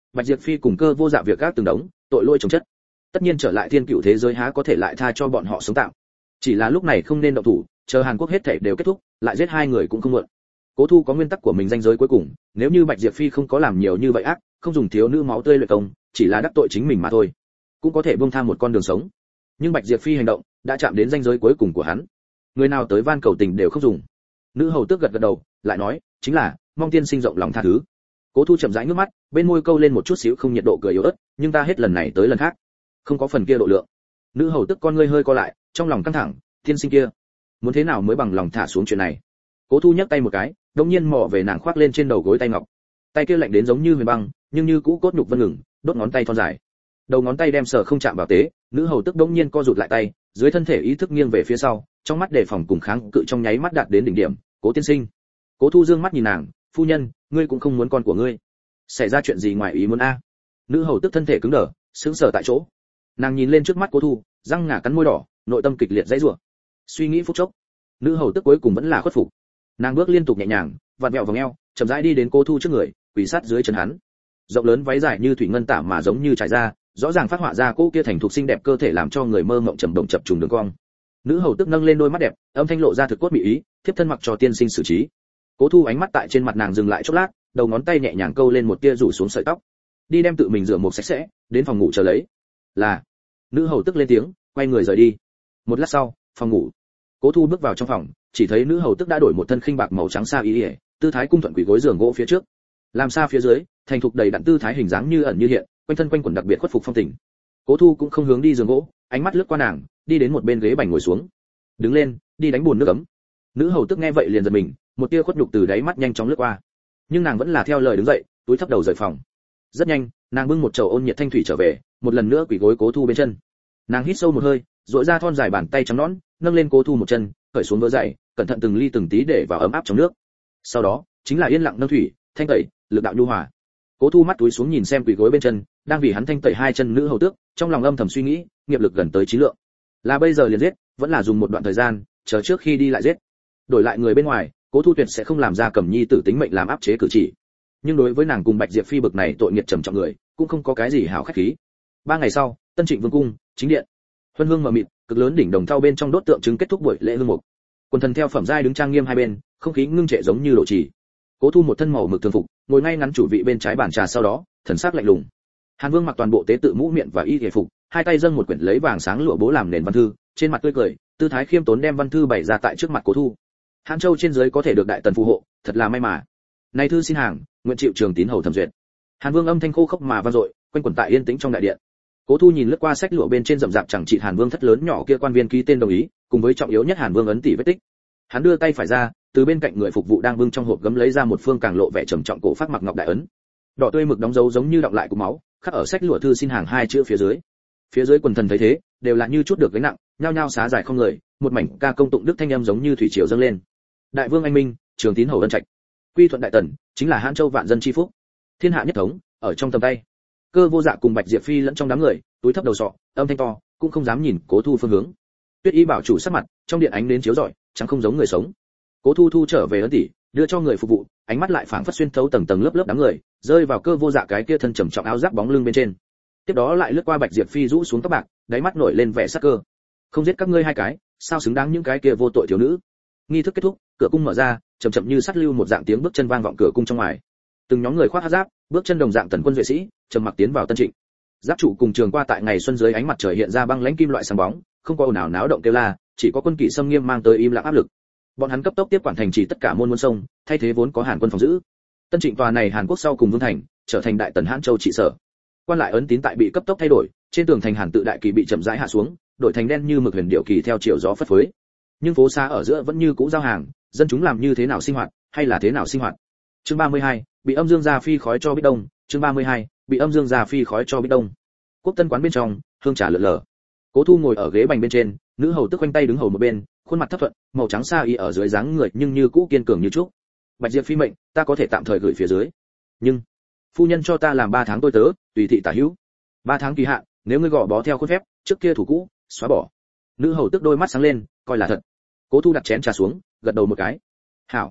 Bạch Diệp Phi cùng Cơ Vô Dạ việc gác từng đống, tội lỗi chồng chất. Tất nhiên trở lại thiên cựu thế giới há có thể lại tha cho bọn họ sống tạm. Chỉ là lúc này không nên động thủ, chờ Hàn Quốc hết thảy đều kết thúc, lại giết hai người cũng không muộn. Cố Thu có nguyên tắc của mình danh giới cuối cùng, nếu như Bạch Diệp Phi không có làm nhiều như vậy ác, không dùng thiếu nữ máu tươi luyện công, chỉ là đắc tội chính mình mà thôi, cũng có thể buông tha một con đường sống. Nhưng Bạch Diệp Phi hành động đã chạm đến danh giới cuối cùng của hắn. Người nào tới van cầu tình đều không dùng. Nữ hầu tước gật gật đầu, lại nói, chính là mong tiên sinh rộng lòng tha thứ. Cố Thu chậm rãi nước mắt, bên môi câu lên một chút xíu không nhiệt độ cười yếu ớt, nhưng ta hết lần này tới lần khác, không có phần kia độ lượng. Nữ hầu tước con ngươi hơi co lại, trong lòng căng thẳng, tiên sinh kia, muốn thế nào mới bằng lòng thả xuống chuyện này. Cố Thu nhấc tay một cái, đột nhiên mò về nàng khoác lên trên đầu gối tay ngọc. Tay kia lạnh đến giống như huyền băng, nhưng như cũ cốt nhục vân ngừng, đốt ngón tay thon dài. Đầu ngón tay đem sờ không chạm vào tế, nữ hầu tức đột nhiên co rụt lại tay, dưới thân thể ý thức nghiêng về phía sau, trong mắt đề phòng cùng kháng cự trong nháy mắt đạt đến đỉnh điểm. Cố tiên sinh. Cố Thu dương mắt nhìn nàng, phu nhân, ngươi cũng không muốn con của ngươi. Xảy ra chuyện gì ngoài ý muốn a? Nữ hầu tức thân thể cứng đờ, sững sờ tại chỗ. Nàng nhìn lên trước mắt Cố Thu, răng ngà cắn môi đỏ, nội tâm kịch liệt dãy rủa. Suy nghĩ phút chốc, nữ hầu tức cuối cùng vẫn là khuất phục. Nàng bước liên tục nhẹ nhàng, vặn vẹo vòng eo, chậm rãi đi đến Cố Thu trước người, quỳ sát dưới chân hắn. Rộng lớn váy dài như thủy ngân tả mà giống như trải ra, rõ ràng phát họa ra cô kia thành thục xinh đẹp cơ thể làm cho người mơ mộng trầm động chập trùng đường cong. Nữ hầu tức nâng lên đôi mắt đẹp, âm thanh lộ ra thực cốt mỹ ý, thiếp thân mặc cho tiên sinh xử trí. Cố Thu ánh mắt tại trên mặt nàng dừng lại chốc lát, đầu ngón tay nhẹ nhàng câu lên một tia rủ xuống sợi tóc. Đi đem tự mình rửa một sạch sẽ, đến phòng ngủ chờ lấy. Là. Nữ hầu tức lên tiếng, quay người rời đi. Một lát sau, phòng ngủ. Cố Thu bước vào trong phòng, chỉ thấy nữ hầu tức đã đổi một thân khinh bạc màu trắng sa y, tư thái cung thuận quỳ gối giường gỗ phía trước. Làm xa phía dưới, thành thục đầy đặn tư thái hình dáng như ẩn như hiện, quanh thân quanh quẩn đặc biệt khuất phục phong tình. Cố Thu cũng không hướng đi giường gỗ, ánh mắt lướt qua nàng, đi đến một bên ghế bành ngồi xuống. Đứng lên, đi đánh bùn nước ấm. Nữ hầu tức nghe vậy liền giật mình, một tia khuất nhục từ đáy mắt nhanh chóng lướt qua. Nhưng nàng vẫn là theo lời đứng dậy, túi thấp đầu rời phòng. Rất nhanh, nàng bưng một chậu ôn nhiệt thanh thủy trở về, một lần nữa quỳ gối Cố Thu bên chân. Nàng hít sâu một hơi, duỗi ra thon dài bàn tay trắng nõn, nâng lên Cố Thu một chân, cởi xuống vớ dày, cẩn thận từng ly từng tí để vào ấm áp trong nước. Sau đó, chính là yên lặng nâng thủy, thanh tẩy, lực đạo nhu hòa. Cố Thu mắt túi xuống nhìn xem quỳ gối bên chân, đang vì hắn thanh tẩy hai chân nữ hầu tước, trong lòng âm thầm suy nghĩ, nghiệp lực gần tới chí lượng. Là bây giờ liền giết, vẫn là dùng một đoạn thời gian, chờ trước khi đi lại giết. Đổi lại người bên ngoài, Cố Thu tuyệt sẽ không làm ra Cẩm Nhi tử tính mệnh làm áp chế cử chỉ. Nhưng đối với nàng cùng Bạch Diệp Phi bực này tội nghiệp trầm trọng người, cũng không có cái gì hảo khách khí. 3 ngày sau, Tân Trịnh Vương cung, chính điện. Huân hương mờ mịt, cực lớn đỉnh đồng thau bên trong đốt tượng trưng kết thúc buổi lễ hương mục. Quần thần theo phẩm giai đứng trang nghiêm hai bên, không khí ngưng trệ giống như lộ trì. Cố Thu một thân màu mực thường phục, ngồi ngay ngắn chủ vị bên trái bàn trà, sau đó, thần sắc lạnh lùng. Hàn Vương mặc toàn bộ tế tự mũ miệng và y y phục, hai tay dâng một quyển lấy vàng sáng lụa bố làm nền văn thư, trên mặt tươi cười, tư thái khiêm tốn đem văn thư bày ra tại trước mặt Cố Thu. Hàn Châu trên dưới có thể được đại tần phù hộ, thật là may mà. Này thư xin hàng, nguyện chịu trường tín hầu thẩm duyệt. Hàn Vương âm thanh khô khốc mà vang dội, quanh quẩn tại yên tĩnh trong đại điện. Cố Thu nhìn lướt qua sách lụa bên trên rậm rạp chẳng trị Hàn Vương thất lớn nhỏ kia quan viên ký tên đồng ý, cùng với trọng yếu nhất Hàn Vương ấn tỷ vết tích. Hắn đưa tay phải ra, từ bên cạnh người phục vụ đang bưng trong hộp gấm lấy ra một phương càng lộ vẻ trầm trọng cổ phát mặc ngọc đại ấn. Đỏ tươi mực đóng dấu giống như đọng lại cục máu, khắc ở sách lụa thư xin hàng hai chữ phía dưới. Phía dưới quần thần thấy thế, đều là như chút được gánh nặng, nhao nhao xá giải không người, một mảnh ca công tụng đức thanh âm giống như thủy triều dâng lên. Đại vương anh minh, trường tín hầu ân trạch, quy thuận đại tần, chính là Hán Châu vạn dân chi phúc. Thiên hạ nhất thống, ở trong tầm tay. Cơ Vô Dạ cùng Bạch Diệp Phi lẫn trong đám người, túi thấp đầu sọ, âm thanh to, cũng không dám nhìn Cố Thu phương hướng. Tuyết Y bảo chủ sắc mặt, trong điện ánh đến chiếu rọi, chẳng không giống người sống. Cố Thu thu trở về ấn tỷ, đưa cho người phục vụ, ánh mắt lại phảng phất xuyên thấu tầng tầng lớp lớp đám người, rơi vào Cơ Vô Dạ cái kia thân trầm trọng áo giáp bóng lưng bên trên. Tiếp đó lại lướt qua Bạch Diệp Phi rũ xuống tóc bạc, đáy mắt nổi lên vẻ sắc cơ. Không giết các ngươi hai cái, sao xứng đáng những cái kia vô tội thiếu nữ. Nghi thức kết thúc, cửa cung mở ra, chậm chậm như sắt lưu một dạng tiếng bước chân vang vọng cửa cung trong ngoài. Từng nhóm người khoác hắc giáp, bước chân đồng dạng tần quân duệ sĩ, trầm mặc tiến vào Tân Trịnh. Giáp trụ cùng trường qua tại ngày xuân dưới ánh mặt trời hiện ra băng lãnh kim loại sáng bóng, không có ồn ào náo động kêu la, chỉ có quân kỵ xâm nghiêm mang tới im lặng áp lực. Bọn hắn cấp tốc tiếp quản thành trì tất cả môn môn sông, thay thế vốn có Hàn quân phòng giữ. Tân Trịnh tòa này Hàn Quốc sau cùng vương thành, trở thành đại tần Hán Châu trị sở. Quan lại ấn tín tại bị cấp tốc thay đổi, trên tường thành Hàn tự đại kỳ bị chậm rãi hạ xuống, đổi thành đen như mực huyền điệu kỳ theo chiều gió phất phới. Nhưng phố xá ở giữa vẫn như cũ giao hàng, dân chúng làm như thế nào sinh hoạt, hay là thế nào sinh hoạt. Chương 32, bị âm dương gia phi khói cho Bích Đông, chương 32, bị âm dương gia phi khói cho Bích Đông. Quốc Tân quán bên trong, hương trà lượn lờ. Cố Thu ngồi ở ghế bành bên trên, nữ hầu tức quanh tay đứng hầu một bên, khuôn mặt thấp thuận, màu trắng sa y ở dưới dáng người nhưng như cũ kiên cường như trúc. Bạch Diệp Phi mệnh, ta có thể tạm thời gửi phía dưới. Nhưng phu nhân cho ta làm 3 tháng tôi tớ, tùy thị tả hữu. 3 tháng kỳ hạn, nếu ngươi gò bó theo khuôn phép, trước kia thủ cũ, xóa bỏ. Nữ hầu tức đôi mắt sáng lên, coi là thật. Cố Thu đặt chén trà xuống, gật đầu một cái. Hảo.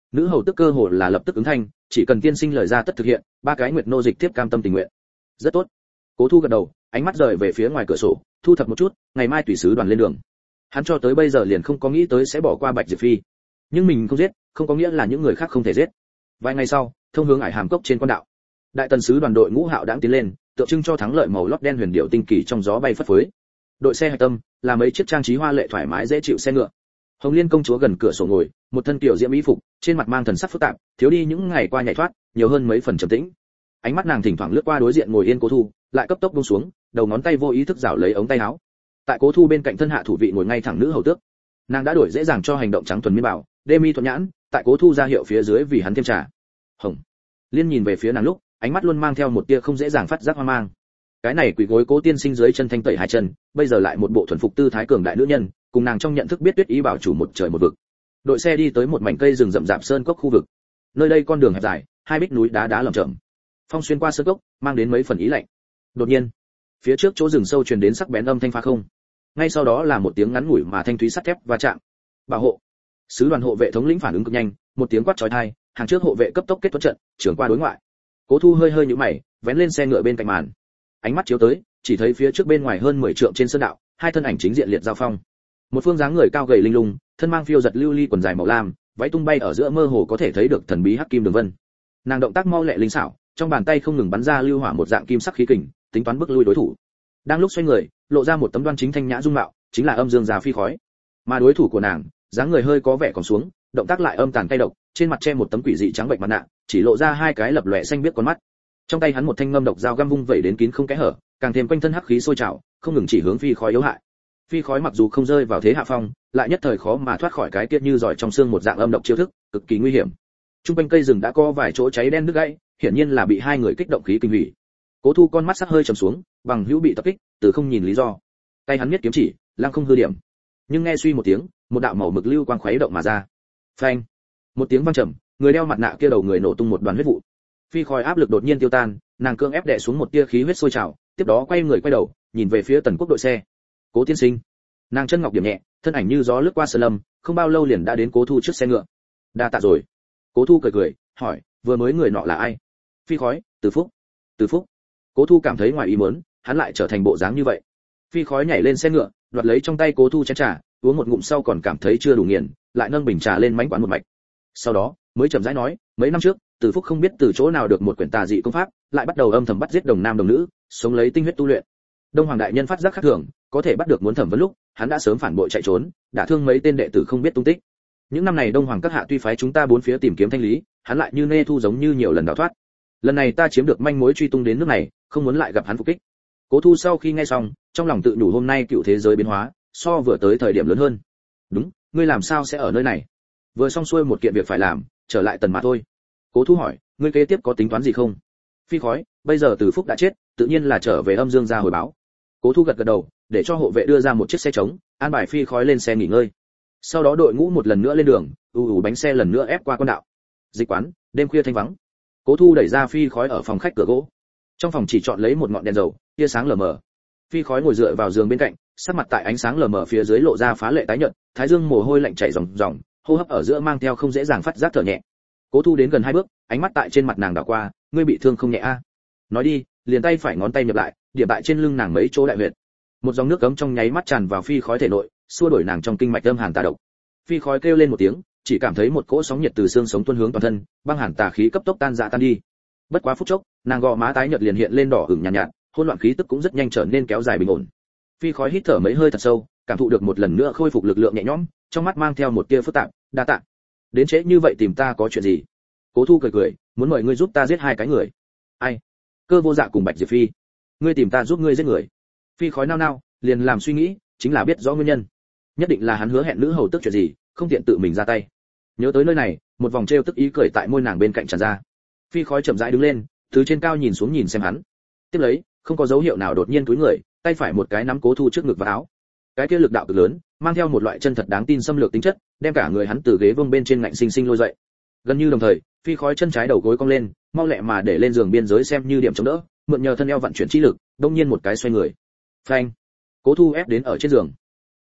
Nữ hầu tức cơ hồ là lập tức ứng thanh, chỉ cần tiên sinh lời ra tất thực hiện, ba cái nguyệt nô dịch tiếp cam tâm tình nguyện. Rất tốt. Cố Thu gật đầu, ánh mắt rời về phía ngoài cửa sổ, thu thập một chút, ngày mai tùy sứ đoàn lên đường. Hắn cho tới bây giờ liền không có nghĩ tới sẽ bỏ qua Bạch Diệp Phi. Nhưng mình không giết, không có nghĩa là những người khác không thể giết. Vài ngày sau, thông hướng Ải Hàm Cốc trên quan đạo, đại tần sứ đoàn đội ngũ hạo đãng tiến lên, tượng trưng cho thắng lợi màu lót đen huyền điệu tinh kỳ trong gió bay phất phới. Đội xe hạch tâm là mấy chiếc trang trí hoa lệ thoải mái dễ chịu xe ngựa. Hồng Liên công chúa gần cửa sổ ngồi, một thân tiểu diễm y phục, trên mặt mang thần sắc phức tạp, thiếu đi những ngày qua nhảy thoát, nhiều hơn mấy phần trầm tĩnh. Ánh mắt nàng thỉnh thoảng lướt qua đối diện ngồi yên Cố Thu, lại cấp tốc buông xuống, đầu ngón tay vô ý thức rảo lấy ống tay áo. Tại Cố Thu bên cạnh thân hạ thủ vị ngồi ngay thẳng nữ hầu tước. Nàng đã đổi dễ dàng cho hành động trắng thuần miên bảo, đê mi thuận nhãn, tại Cố Thu ra hiệu phía dưới vì hắn thêm trà. Hồng Liên nhìn về phía nàng lúc, ánh mắt luôn mang theo một tia không dễ dàng phát giác hoang mang. Cái này quỳ gối Cố tiên sinh dưới chân thanh tẩy hai chân, bây giờ lại một bộ thuần phục tư thái cường đại nữ nhân, cùng nàng trong nhận thức biết tuyết ý bảo chủ một trời một vực. Đội xe đi tới một mảnh cây rừng rậm rạp sơn cốc khu vực. Nơi đây con đường hẹp dài, hai bích núi đá đá lởm chởm. Phong xuyên qua sơn cốc, mang đến mấy phần ý lạnh. Đột nhiên, phía trước chỗ rừng sâu truyền đến sắc bén âm thanh phá không. Ngay sau đó là một tiếng ngắn ngủi mà thanh thúy sắt thép va chạm. Bảo hộ. Sứ đoàn hộ vệ thống lĩnh phản ứng cực nhanh, một tiếng quát chói tai, hàng trước hộ vệ cấp tốc kết thuẫn trận, trưởng qua đối ngoại. Cố Thu hơi hơi nhíu mày, vén lên xe ngựa bên cạnh màn. Ánh mắt chiếu tới, chỉ thấy phía trước bên ngoài hơn 10 trượng trên sơn đạo, hai thân ảnh chính diện liệt giao phong. Một phương dáng người cao gầy linh lung, thân mang phiêu giật lưu ly quần dài màu lam, váy tung bay ở giữa mơ hồ có thể thấy được thần bí hắc kim đường vân. Nàng động tác mau lẹ linh xảo, trong bàn tay không ngừng bắn ra lưu hỏa một dạng kim sắc khí kình, tính toán bức lui đối thủ. Đang lúc xoay người, lộ ra một tấm đoan chính thanh nhã dung mạo, chính là Âm Dương Già Phi Khói. Mà đối thủ của nàng, dáng người hơi có vẻ còn xuống, động tác lại âm tàn cay độc, trên mặt che một tấm quỷ dị trắng bệnh mặt nạ, chỉ lộ ra hai cái lập lòe xanh biếc con mắt. Trong tay hắn một thanh ngâm độc dao găm vung vẩy đến kín không kẽ hở, càng thêm quanh thân hắc khí sôi trào, không ngừng chỉ hướng Phi Khói yếu hại. Phi Khói mặc dù không rơi vào thế hạ phong, lại nhất thời khó mà thoát khỏi cái kia như giỏi trong xương một dạng âm độc chiêu thức, cực kỳ nguy hiểm. Trung quanh cây rừng đã có vài chỗ cháy đen nứt gãy, hiển nhiên là bị hai người kích động khí kinh hủy. Cố Thu con mắt sắc hơi trầm xuống, bằng hữu bị tập kích, từ không nhìn lý do. Tay hắn miết kiếm chỉ, lăng không hư điểm. Nhưng nghe suy một tiếng, một đạo màu mực lưu quang khuấy động mà ra. Phanh! Một tiếng vang trầm, người đeo mặt nạ kia đầu người nổ tung một đoàn huyết vụ. Phi Khói áp lực đột nhiên tiêu tan, nàng cương ép đè xuống một tia khí huyết sôi trào, tiếp đó quay người quay đầu, nhìn về phía Tần Quốc đội xe. Cố tiên sinh. Nàng chân ngọc điểm nhẹ, thân ảnh như gió lướt qua sơn lâm, không bao lâu liền đã đến Cố Thu trước xe ngựa. Đa tạ rồi. Cố Thu cười cười, hỏi, vừa mới người nọ là ai? Phi Khói, Từ Phúc. Từ Phúc. Cố Thu cảm thấy ngoài ý muốn, hắn lại trở thành bộ dáng như vậy. Phi Khói nhảy lên xe ngựa, đoạt lấy trong tay Cố Thu chén trà, uống một ngụm sau còn cảm thấy chưa đủ nghiền, lại nâng bình trà lên mánh quán một mạch. Sau đó, mới chậm rãi nói, mấy năm trước, Từ Phúc không biết từ chỗ nào được một quyển tà dị công pháp, lại bắt đầu âm thầm bắt giết đồng nam đồng nữ, sống lấy tinh huyết tu luyện. Đông Hoàng đại nhân phát giác khác thường, có thể bắt được muốn thẩm vấn lúc, hắn đã sớm phản bội chạy trốn, đã thương mấy tên đệ tử không biết tung tích. Những năm này Đông Hoàng các hạ tuy phái chúng ta bốn phía tìm kiếm thanh lý, hắn lại như nê thu giống như nhiều lần đào thoát. Lần này ta chiếm được manh mối truy tung đến nước này, không muốn lại gặp hắn phục kích. Cố Thu sau khi nghe xong, trong lòng tự nhủ hôm nay cựu thế giới biến hóa, so vừa tới thời điểm lớn hơn. Đúng, ngươi làm sao sẽ ở nơi này? Vừa xong xuôi một kiện việc phải làm, trở lại Tần mà thôi. Cố Thu hỏi, ngươi kế tiếp có tính toán gì không? Phi Khói, bây giờ Từ Phúc đã chết, tự nhiên là trở về Âm Dương gia hồi báo. Cố Thu gật gật đầu, để cho hộ vệ đưa ra một chiếc xe trống, an bài Phi Khói lên xe nghỉ ngơi. Sau đó đội ngũ một lần nữa lên đường, bánh xe lần nữa ép qua con đạo. Dịch quán, đêm khuya thanh vắng. Cố Thu đẩy ra Phi Khói ở phòng khách cửa gỗ. Trong phòng chỉ chọn lấy một ngọn đèn dầu, tia sáng lờ mờ. Phi Khói ngồi dựa vào giường bên cạnh, sắc mặt tại ánh sáng lờ mờ phía dưới lộ ra phá lệ tái nhợt, thái dương mồ hôi lạnh chảy ròng ròng, hô hấp ở giữa mang theo không dễ dàng phát giác thở nhẹ. Cố Thu đến gần hai bước, ánh mắt tại trên mặt nàng đảo qua, ngươi bị thương không nhẹ a? Nói đi, liền tay phải ngón tay nhập lại, điểm tại trên lưng nàng mấy chỗ đại huyệt. Một dòng nước cấm trong nháy mắt tràn vào Phi Khói thể nội, xua đuổi nàng trong kinh mạch âm hàn tà độc. Phi Khói kêu lên một tiếng, chỉ cảm thấy một cỗ sóng nhiệt từ xương sống tuôn hướng toàn thân, băng hàn tà khí cấp tốc tan rã tan đi. Bất quá phút chốc, nàng gò má tái nhợt liền hiện lên đỏ ửng nhàn nhạt, hỗn loạn khí tức cũng rất nhanh trở nên kéo dài bình ổn. Phi Khói hít thở mấy hơi thật sâu, cảm thụ được một lần nữa khôi phục lực lượng nhẹ nhõm, trong mắt mang theo một tia phức tạp, đa tạ. Đến trễ như vậy tìm ta có chuyện gì? Cố Thu cười cười, muốn mời ngươi giúp ta giết hai cái người. Ai? Cơ Vô Dạ cùng Bạch Diệp Phi. Ngươi tìm ta giúp ngươi giết người? Phi Khói nao nao, liền làm suy nghĩ, chính là biết rõ nguyên nhân. Nhất định là hắn hứa hẹn nữ hầu tức chuyện gì, không tiện tự mình ra tay. Nhớ tới nơi này, một vòng trêu tức ý cười tại môi nàng bên cạnh tràn ra. Phi Khói chậm rãi đứng lên, từ trên cao nhìn xuống nhìn xem hắn. Tiếp lấy, không có dấu hiệu nào đột nhiên cúi người, tay phải một cái nắm Cố Thu trước ngực và áo. Cái kia lực đạo cực lớn, mang theo một loại chân thật đáng tin xâm lược tính chất, đem cả người hắn từ ghế vương bên trên ngạnh sinh sinh lôi dậy. Gần như đồng thời, Phi Khói chân trái đầu gối cong lên, mau lẹ mà để lên giường biên giới xem như điểm chống đỡ, mượn nhờ thân eo vận chuyển trí lực, đông nhiên một cái xoay người. Phanh! Cố Thu ép đến ở trên giường.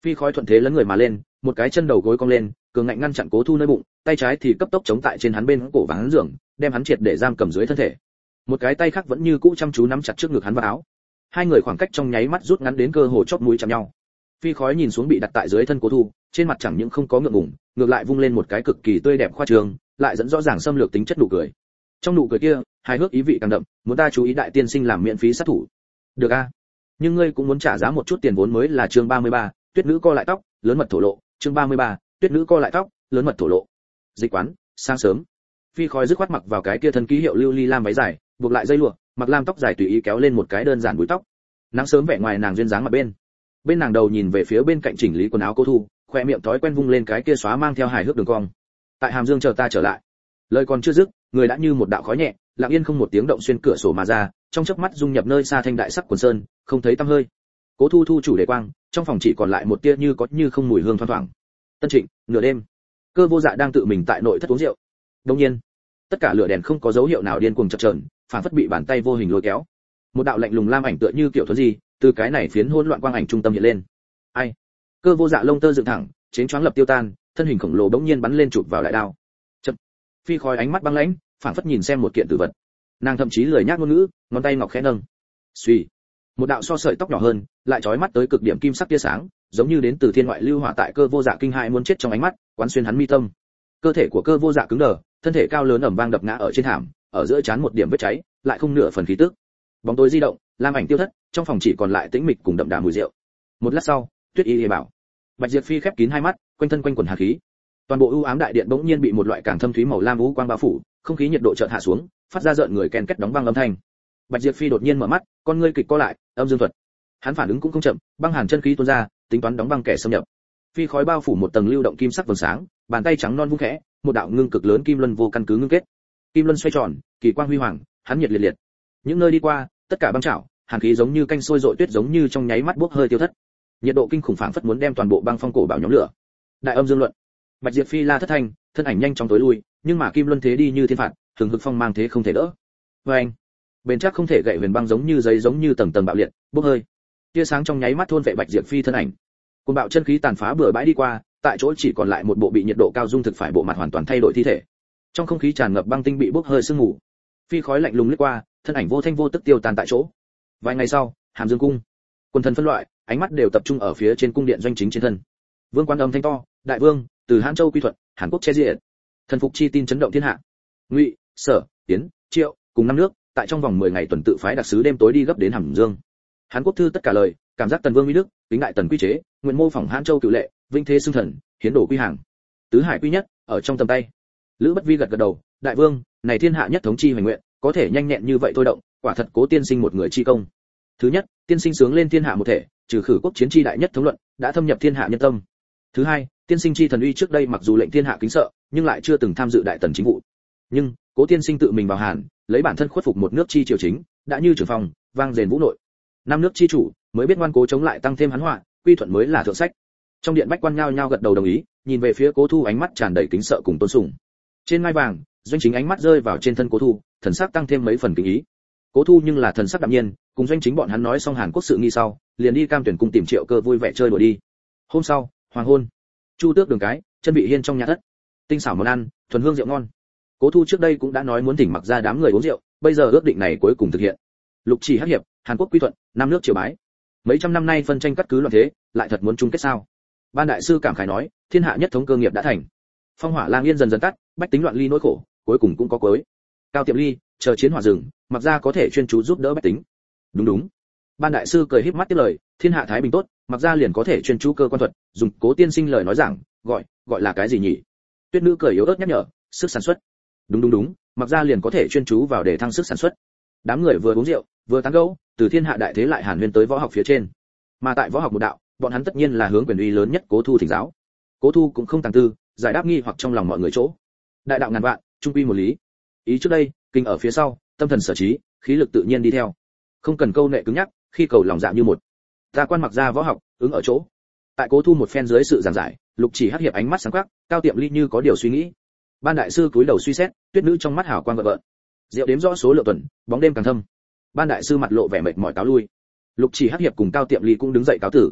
Phi khói thuận thế lấn người mà lên, một cái chân đầu gối cong lên, cường ngạnh ngăn chặn Cố Thu nơi bụng, tay trái thì cấp tốc chống tại trên hắn bên cổ và hắn giường, đem hắn triệt để giam cầm dưới thân thể. Một cái tay khác vẫn như cũ chăm chú nắm chặt trước ngực hắn vào áo. Hai người khoảng cách trong nháy mắt rút ngắn đến cơ hồ chóp mũi chạm nhau. Phi khói nhìn xuống bị đặt tại dưới thân Cố Thu, trên mặt chẳng những không có ngượng ngùng, ngược lại vung lên một cái cực kỳ tươi đẹp khoa trương, lại dẫn rõ ràng xâm lược tính chất nụ cười. Trong nụ cười kia, hài hước ý vị càng đậm, muốn ta chú ý đại tiên sinh làm miễn phí sát thủ. Được a, nhưng ngươi cũng muốn trả giá một chút tiền vốn mới là chương 33, tuyết nữ co lại tóc, lớn mật thổ lộ, chương 33, tuyết nữ co lại tóc, lớn mật thổ lộ. Dịch quán, sáng sớm. Phi khói dứt khoát mặc vào cái kia thân ký hiệu lưu ly lam váy dài, buộc lại dây lụa, mặc lam tóc dài tùy ý kéo lên một cái đơn giản búi tóc. Nắng sớm vẻ ngoài nàng duyên dáng mặt bên nàng đầu nhìn về phía bên cạnh chỉnh lý quần áo Cố Thu, khoe miệng thói quen vung lên cái kia xóa mang theo hài hước đường cong. Tại Hàm Dương chờ ta trở lại. Lời còn chưa dứt, người đã như một đạo khói nhẹ, lặng yên không một tiếng động xuyên cửa sổ mà ra, trong chớp mắt dung nhập nơi xa thanh đại sắc quần sơn, không thấy tăm hơi. Cố Thu thu chủ đề quang, trong phòng chỉ còn lại một tia như có như không mùi hương thoang thoảng. Tân Trịnh, nửa đêm, Cơ Vô Dạ đang tự mình tại nội thất uống rượu. Đương nhiên, tất cả lửa đèn không có dấu hiệu nào điên cuồng chập chờn, phản phất bị bàn tay vô hình lôi kéo. Một đạo lạnh lùng lam ảnh tựa như kiểu thuần gì, từ cái này phiến hỗn loạn quang ảnh trung tâm hiện lên. Ai? Cơ Vô Dạ lông tơ dựng thẳng, chén choáng lập tiêu tan, thân hình khổng lồ bỗng nhiên bắn lên chụp vào đại đao. Chậm. Phi khói ánh mắt băng lãnh, phản phất nhìn xem một kiện tử vật. Nàng thậm chí lười nhác ngôn ngữ, ngón tay ngọc khẽ nâng. Suy. Một đạo so sợi tóc nhỏ hơn, lại chói mắt tới cực điểm kim sắc tia sáng, giống như đến từ thiên ngoại lưu hỏa tại Cơ Vô Dạ kinh hãi muốn chết trong ánh mắt, quán xuyên hắn mi tâm. Cơ thể của Cơ Vô Dạ cứng đờ, thân thể cao lớn ầm vang đập ngã ở trên thảm, ở giữa trán một điểm vết cháy, lại không nửa phần khí tức. Bóng tối di động, lam ảnh tiêu thất, trong phòng chỉ còn lại tĩnh mịch cùng đậm đà mùi rượu. Một lát sau, Tuyết Y bảo, Bạch Diệp Phi khép kín hai mắt, quanh thân quanh quần hàn khí. Toàn bộ u ám đại điện bỗng nhiên bị một loại càng thâm thúy màu lam u quang bao phủ, không khí nhiệt độ chợt hạ xuống, phát ra rợn người ken két đóng băng âm thanh. Bạch Diệp Phi đột nhiên mở mắt, con ngươi kịch co lại, âm dương thuật. Hắn phản ứng cũng không chậm, băng hàn chân khí tuôn ra, tính toán đóng băng kẻ xâm nhập. Phi khói bao phủ một tầng lưu động kim sắc vầng sáng, bàn tay trắng non vung khẽ, một đạo ngưng cực lớn kim luân vô căn cứ ngưng kết. Kim luân xoay tròn, kỳ quang huy hoàng, hắn nhiệt liệt liệt. Những nơi đi qua, tất cả băng chảo, hàn khí giống như canh sôi dội tuyết giống như trong nháy mắt bốc hơi tiêu thất. Nhiệt độ kinh khủng phảng phất muốn đem toàn bộ băng phong cổ bảo nhóm lửa. Đại âm dương luận. Bạch Diệp Phi la thất thanh, thân ảnh nhanh chóng tối lui, nhưng mà kim luân thế đi như thiên phạt, thường hực phong mang thế không thể đỡ. Oeng. Bền chắc không thể gậy huyền băng giống như giấy giống như tầng tầng bạo liệt, bốc hơi. Tia sáng trong nháy mắt thôn vệ Bạch Diệp Phi thân ảnh. Cơn bạo chân khí tàn phá bừa bãi đi qua, tại chỗ chỉ còn lại một bộ bị nhiệt độ cao dung thực phải bộ mặt hoàn toàn thay đổi thi thể. Trong không khí tràn ngập băng tinh bị bốc hơi sương mù. Phi khói lạnh lùng lướt qua, thân ảnh vô thanh vô tức tiêu tan tại chỗ. Vài ngày sau, Hàm Dương cung, quân thần phân loại, ánh mắt đều tập trung ở phía trên cung điện doanh chính trên thân. Vương Quan âm thanh to, đại vương, từ Hán Châu quy thuận, Hàn Quốc che diệt. Thần phục chi tin chấn động thiên hạ. Ngụy, Sở, Tiến, Triệu, cùng năm nước, tại trong vòng 10 ngày tuần tự phái đặc sứ đêm tối đi gấp đến Hàm Dương. Hán Quốc thư tất cả lời, cảm giác Tần Vương uy đức, kính đại Tần quy chế, nguyện mô phỏng Hán Châu cựu lệ, vinh thế xưng thần, hiến đổ quy hàng. Tứ hải quy nhất, ở trong tầm tay. Lữ Bất Vi gật gật đầu, đại vương, này thiên hạ nhất thống chi hoành nguyện, có thể nhanh nhẹn như vậy thôi động, quả thật Cố tiên sinh một người chi công. Thứ nhất, tiên sinh sướng lên thiên hạ một thể, trừ khử quốc chiến chi đại nhất thống luận, đã thâm nhập thiên hạ nhân tâm. Thứ hai, tiên sinh chi thần uy trước đây mặc dù lệnh thiên hạ kính sợ, nhưng lại chưa từng tham dự đại tần chính vụ. Nhưng Cố tiên sinh tự mình vào Hàn, lấy bản thân khuất phục một nước chi triều chính, đã như trưởng phòng, vang rền vũ nội. Năm nước chi chủ mới biết ngoan cố chống lại tăng thêm hắn họa, quy thuận mới là thượng sách. Trong điện bách quan nhao nhao gật đầu đồng ý, nhìn về phía Cố Thu ánh mắt tràn đầy kính sợ cùng tôn sùng. Trên ngai vàng, doanh chính ánh mắt rơi vào trên thân Cố Thu, thần sắc tăng thêm mấy phần kính ý. Cố Thu nhưng là thần sắc đạm nhiên, cùng doanh chính bọn hắn nói xong Hàn Quốc sự nghi sau, liền đi Cam Tuyển cung tìm Triệu Cơ vui vẻ chơi đùa đi. Hôm sau, hoàng hôn, Chu Tước đường cái, chân bị hiên trong nhà thất, tinh xảo món ăn, thuần hương rượu ngon. Cố Thu trước đây cũng đã nói muốn thỉnh Mặc ra đám người uống rượu, bây giờ ước định này cuối cùng thực hiện. Lục Chỉ hắc hiệp, Hàn Quốc quy thuận, năm nước triều bái. Mấy trăm năm nay phân tranh cắt cứ loạn thế, lại thật muốn chung kết sao? Ban đại sư cảm khái nói, thiên hạ nhất thống cơ nghiệp đã thành. Phong hỏa lang yên dần dần tắt, bách tính loạn ly nỗi khổ, cuối cùng cũng có cuối. Cao Tiệm Ly, chờ chiến hỏa rừng, Mặc ra có thể chuyên chú giúp đỡ bách tính. Đúng đúng. Ban đại sư cười híp mắt tiếp lời, thiên hạ thái bình tốt, Mặc ra liền có thể chuyên chú cơ quan thuật, dùng Cố tiên sinh lời nói rằng, gọi là cái gì nhỉ? Tuyết nữ cười yếu ớt nhắc nhở, sức sản xuất. Đúng, Mặc ra liền có thể chuyên chú vào để thăng sức sản xuất. Đám người vừa uống rượu, vừa tán gẫu, từ thiên hạ đại thế lại hàn huyên tới võ học phía trên. Mà tại võ học một đạo, bọn hắn tất nhiên là hướng quyền uy lớn nhất Cố Thu thỉnh giáo. Cố Thu cũng không tàng tư, giải đáp nghi hoặc trong lòng mọi người chỗ. Đại đạo ngàn vạn, trung quy một lý. Ý trước đây, kinh ở phía sau, tâm thần sở trí, khí lực tự nhiên đi theo. Không cần câu nệ cứng nhắc, khi cầu lòng dạ như một. Ta quan Mặc ra võ học, ứng ở chỗ. Tại Cố Thu một phen dưới sự giảng giải, Lục Chỉ hắc hiệp ánh mắt sáng quắc, Cao Tiệm Ly như có điều suy nghĩ. Ban đại sư cúi đầu suy xét, Tuyết nữ trong mắt hào quang vợn vợn. Rượu đếm rõ số lượng tuần, bóng đêm càng thâm. Ban đại sư mặt lộ vẻ mệt mỏi cáo lui. Lục Chỉ hắc hiệp cùng Cao Tiệm Ly cũng đứng dậy cáo tử.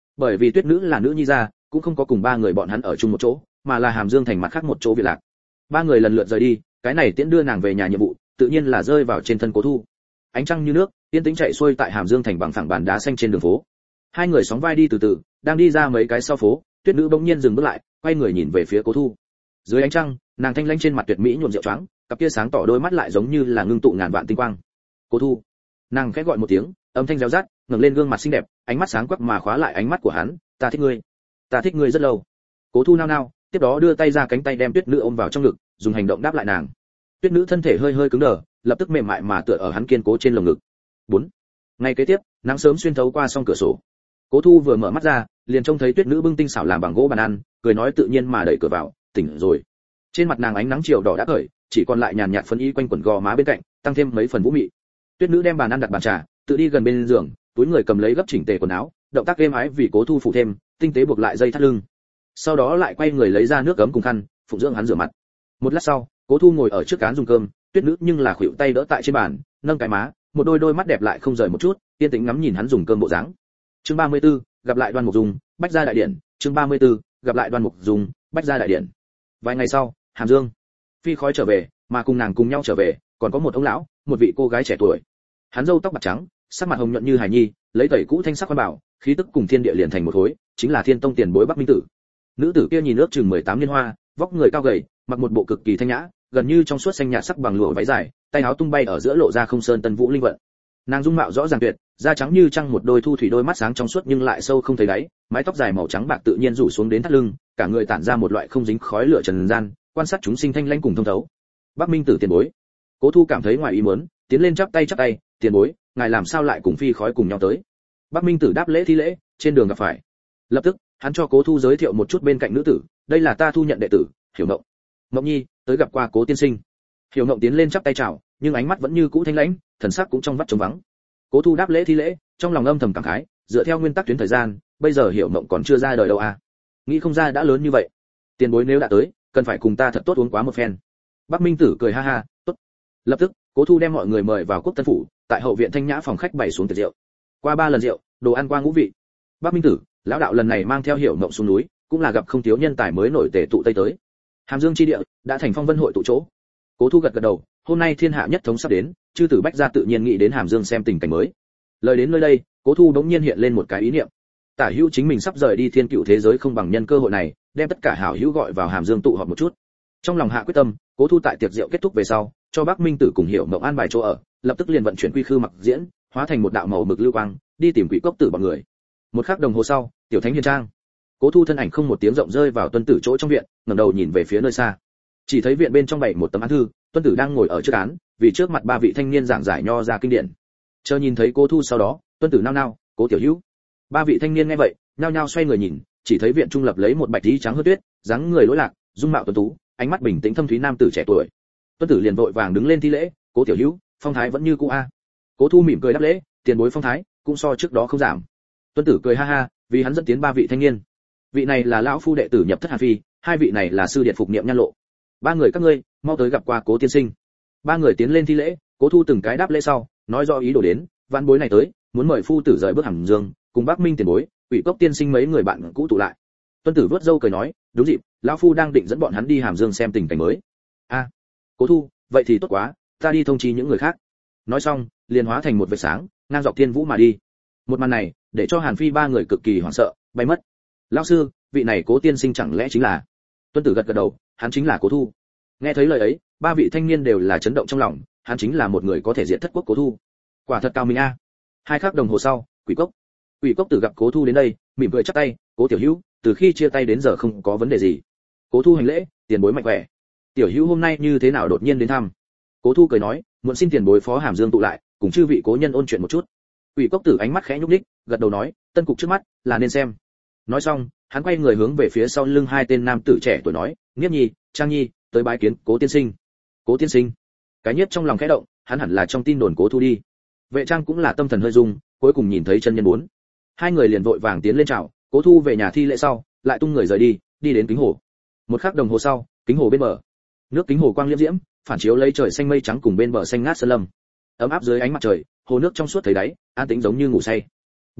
Bởi vì Tuyết nữ là nữ nhi gia, cũng không có cùng ba người bọn hắn ở chung một chỗ, mà là Hàm Dương thành mặt khác một chỗ viện lạc. Ba người lần lượt rời đi, cái này tiễn đưa nàng về nhà nhiệm vụ, tự nhiên là rơi vào trên thân Cố Thu. Ánh trăng như nước, yên tĩnh chạy xuôi tại Hàm Dương thành bằng phẳng bàn đá xanh trên đường phố. Hai người sóng vai đi từ từ, đang đi ra mấy cái sau phố, Tuyết nữ bỗng nhiên dừng bước lại, quay người nhìn về phía Cố Thu. Dưới ánh trăng, nàng thanh lãnh trên mặt tuyệt mỹ nhuộm rượu choáng, cặp kia sáng tỏ đôi mắt lại giống như là ngưng tụ ngàn vạn tinh quang. Cố Thu. Nàng khẽ gọi một tiếng, âm thanh réo rát, ngẩng lên gương mặt xinh đẹp, ánh mắt sáng quắc mà khóa lại ánh mắt của hắn, ta thích ngươi rất lâu. Cố Thu nao nao, tiếp đó đưa tay ra cánh tay đem Tuyết nữ ôm vào trong ngực, dùng hành động đáp lại nàng. Tuyết nữ thân thể hơi hơi cứng đờ, lập tức mềm mại mà tựa ở hắn kiên cố trên lồng ngực. 4. Ngày kế tiếp, nắng sớm xuyên thấu qua song cửa sổ. Cố Thu vừa mở mắt ra, liền trông thấy Tuyết nữ bưng tinh xảo làm bằng gỗ bàn ăn, cười nói tự nhiên mà đẩy cửa vào, tỉnh rồi. Trên mặt nàng ánh nắng chiều đỏ đã khởi, chỉ còn lại nhàn nhạt phấn y quanh quần gò má bên cạnh, tăng thêm mấy phần vũ mị. Tuyết nữ đem bàn ăn đặt bàn trà, tự đi gần bên giường, túi người cầm lấy gấp chỉnh tề quần áo, động tác êm ái vì Cố Thu phụ thêm, tinh tế buộc lại dây thắt lưng. Sau đó lại quay người lấy ra nước ấm cùng khăn, phụng dưỡng hắn rửa mặt. Một lát sau, Cố Thu ngồi ở trước cán dùng cơm, Tuyết nữ nhưng là khuỵu tay đỡ tại trên bàn, nâng cái má, một đôi mắt đẹp lại không rời một chút, yên tĩnh ngắm nhìn hắn dùng cơm bộ dáng. Chương 34, gặp lại Đoan Mục Dung, bách gia đại điện. Chương 34, gặp lại Đoan Mục Dung, bách gia đại điện. Vài ngày sau, Hàm Dương, Phi Khói trở về, mà cùng nàng cùng nhau trở về, còn có một ông lão, một vị cô gái trẻ tuổi. Hắn râu tóc bạc trắng, sắc mặt hồng nhuận như hài nhi, lấy tẩy cũ thanh sắc quan bảo, khí tức cùng thiên địa liền thành một khối, chính là Thiên Tông tiền bối Bắc Minh Tử. Nữ tử kia nhìn ước chừng 18 niên hoa, vóc người cao gầy, mặc một bộ cực kỳ thanh nhã, gần như trong suốt xanh nhạt sắc bằng lụa váy dài, tay áo tung bay ở giữa lộ ra không sơn tân vũ linh vận. Nàng dung mạo rõ ràng tuyệt, da trắng như trăng, một đôi thu thủy đôi mắt sáng trong suốt nhưng lại sâu không thấy đáy, mái tóc dài màu trắng bạc tự nhiên rủ xuống đến thắt lưng, cả người tản ra một loại không dính khói lửa trần gian, quan sát chúng sinh thanh lãnh cùng thông thấu. Bắc Minh Tử tiền bối. Cố Thu cảm thấy ngoài ý muốn, tiến lên chắp tay, tiền bối, ngài làm sao lại cùng Phi Khói cùng nhau tới? Bắc Minh Tử đáp lễ thi lễ, trên đường gặp phải. Lập tức, hắn cho Cố Thu giới thiệu một chút bên cạnh nữ tử, đây là ta thu nhận đệ tử, Hiểu Ngộng. Ngộng nhi, tới gặp qua Cố tiên sinh. Hiểu Ngộng tiến lên chắp tay chào, nhưng ánh mắt vẫn như cũ thanh lãnh, thần sắc cũng trong vắt trống vắng. Cố Thu đáp lễ thi lễ, trong lòng âm thầm cảm khái, dựa theo nguyên tắc tuyến thời gian, bây giờ Hiểu Ngộng còn chưa ra đời đâu à? Nghĩ không ra đã lớn như vậy. Tiền bối nếu đã tới, cần phải cùng ta thật tốt uống quá một phen. Bắc Minh Tử cười ha ha, tốt. Lập tức, Cố Thu đem mọi người mời vào Quốc Tân phủ, tại hậu viện thanh nhã phòng khách bày xuống tiệc rượu. Qua 3 lần rượu, đồ ăn qua ngũ vị. Bắc Minh Tử, lão đạo lần này mang theo Hiểu Ngộng xuống núi, cũng là gặp không thiếu nhân tài mới nổi tề tụ tây tới. Hàm Dương chi địa đã thành phong vân hội tụ chỗ. Cố Thu gật gật đầu, hôm nay thiên hạ nhất thống sắp đến, chư tử bách gia tự nhiên nghĩ đến Hàm Dương xem tình cảnh mới. Lời đến nơi đây, Cố Thu đống nhiên hiện lên một cái ý niệm. Tả hữu chính mình sắp rời đi thiên cựu thế giới không bằng nhân cơ hội này, đem tất cả hảo hữu gọi vào Hàm Dương tụ họp một chút. Trong lòng hạ quyết tâm, Cố Thu tại tiệc rượu kết thúc về sau, cho Bắc Minh Tử cùng Hiểu Ngộng an bài chỗ ở, lập tức liền vận chuyển quy khư mặc diễn, hóa thành một đạo màu mực lưu quang, đi tìm Quỷ Cốc Tử bọn người. Một khắc đồng hồ sau, tiểu thánh hiền trang. Cố Thu thân ảnh không một tiếng rộng rơi vào Tuân Tử chỗ trong viện, ngẩng đầu nhìn về phía nơi xa. Chỉ thấy viện bên trong bày một tấm án thư, Tuân Tử đang ngồi ở trước án, vì trước mặt 3 vị thanh niên giảng giải nho ra kinh điển. Chờ nhìn thấy Cố Thu sau đó, Tuân Tử nao nao, Cố tiểu hữu. 3 vị thanh niên nghe vậy, nhao nhao xoay người nhìn, chỉ thấy viện trung lập lấy một bạch y trắng hơn tuyết, dáng người lỗi lạc, dung mạo tuấn tú, ánh mắt bình tĩnh thâm thúy nam tử trẻ tuổi. Tuân Tử liền vội vàng đứng lên thi lễ, Cố tiểu hữu, phong thái vẫn như cũ a. Cố Thu mỉm cười đáp lễ, tiền bối phong thái cũng so trước đó không giảm. Tuân Tử cười ha ha, vì hắn dẫn tiến 3 vị thanh niên. Vị này là lão phu đệ tử nhập thất Hàn Phi, 2 vị này là sư điện phục niệm Nhan Lộ. 3 người các ngươi, mau tới gặp qua Cố tiên sinh. 3 người tiến lên thi lễ, Cố Thu từng cái đáp lễ sau, nói rõ ý đồ đến, vãn bối này tới, muốn mời phu tử rời bước Hàm Dương, cùng Bắc Minh tiền bối, Quỷ Cốc tiên sinh mấy người bạn cũ tụ lại. Tuân Tử vớt râu cười nói, đúng dịp, lão phu đang định dẫn bọn hắn đi Hàm Dương xem tình cảnh mới. A, Cố Thu, vậy thì tốt quá, ta đi thông chi những người khác. Nói xong, liền hóa thành một vệt sáng, ngang dọc thiên vũ mà đi. Một màn này, để cho Hàn Phi 3 người cực kỳ hoảng sợ, bay mất. Lão sư, vị này Cố tiên sinh chẳng lẽ chính là? Tuân Tử gật gật đầu, hắn chính là Cố Thu. Nghe thấy lời ấy, 3 vị thanh niên đều là chấn động trong lòng, hắn chính là một người có thể diện thất quốc Cố Thu. Quả thật cao minh a. 2 khắc đồng hồ sau, Quỷ Cốc Tử gặp Cố Thu đến đây, mỉm cười chắp tay, Cố tiểu hữu, từ khi chia tay đến giờ không có vấn đề gì. Cố Thu hành lễ, tiền bối mạnh khỏe. Tiểu hữu hôm nay như thế nào đột nhiên đến thăm? Cố Thu cười nói, muốn xin tiền bối phó Hàm Dương tụ lại, cùng chư vị cố nhân ôn chuyện một chút. Quỷ Cốc Tử ánh mắt khẽ nhúc nhích, gật đầu nói, tân cục trước mắt, là nên xem. Nói xong, hắn quay người hướng về phía sau lưng 2 tên nam tử trẻ tuổi nói, Nghiếp Nhi, Trang Nhi, tới bái kiến Cố tiên sinh. Cố tiên sinh. Cái nhất trong lòng khẽ động, hắn hẳn là trong tin đồn Cố Thu đi. Vệ Trang cũng là tâm thần hơi rung, cuối cùng nhìn thấy chân nhân 4. 2 người liền vội vàng tiến lên chào, Cố Thu về nhà thi lễ sau, lại tung người rời đi, đi đến kính hồ. Một khắc đồng hồ sau, kính hồ bên bờ. Nước kính hồ quang liễm diễm, phản chiếu lấy trời xanh mây trắng cùng bên bờ xanh ngát sơn lâm. Ấm áp dưới ánh mặt trời, hồ nước trong suốt thấy đáy, an tĩnh giống như ngủ say. Bên bờ,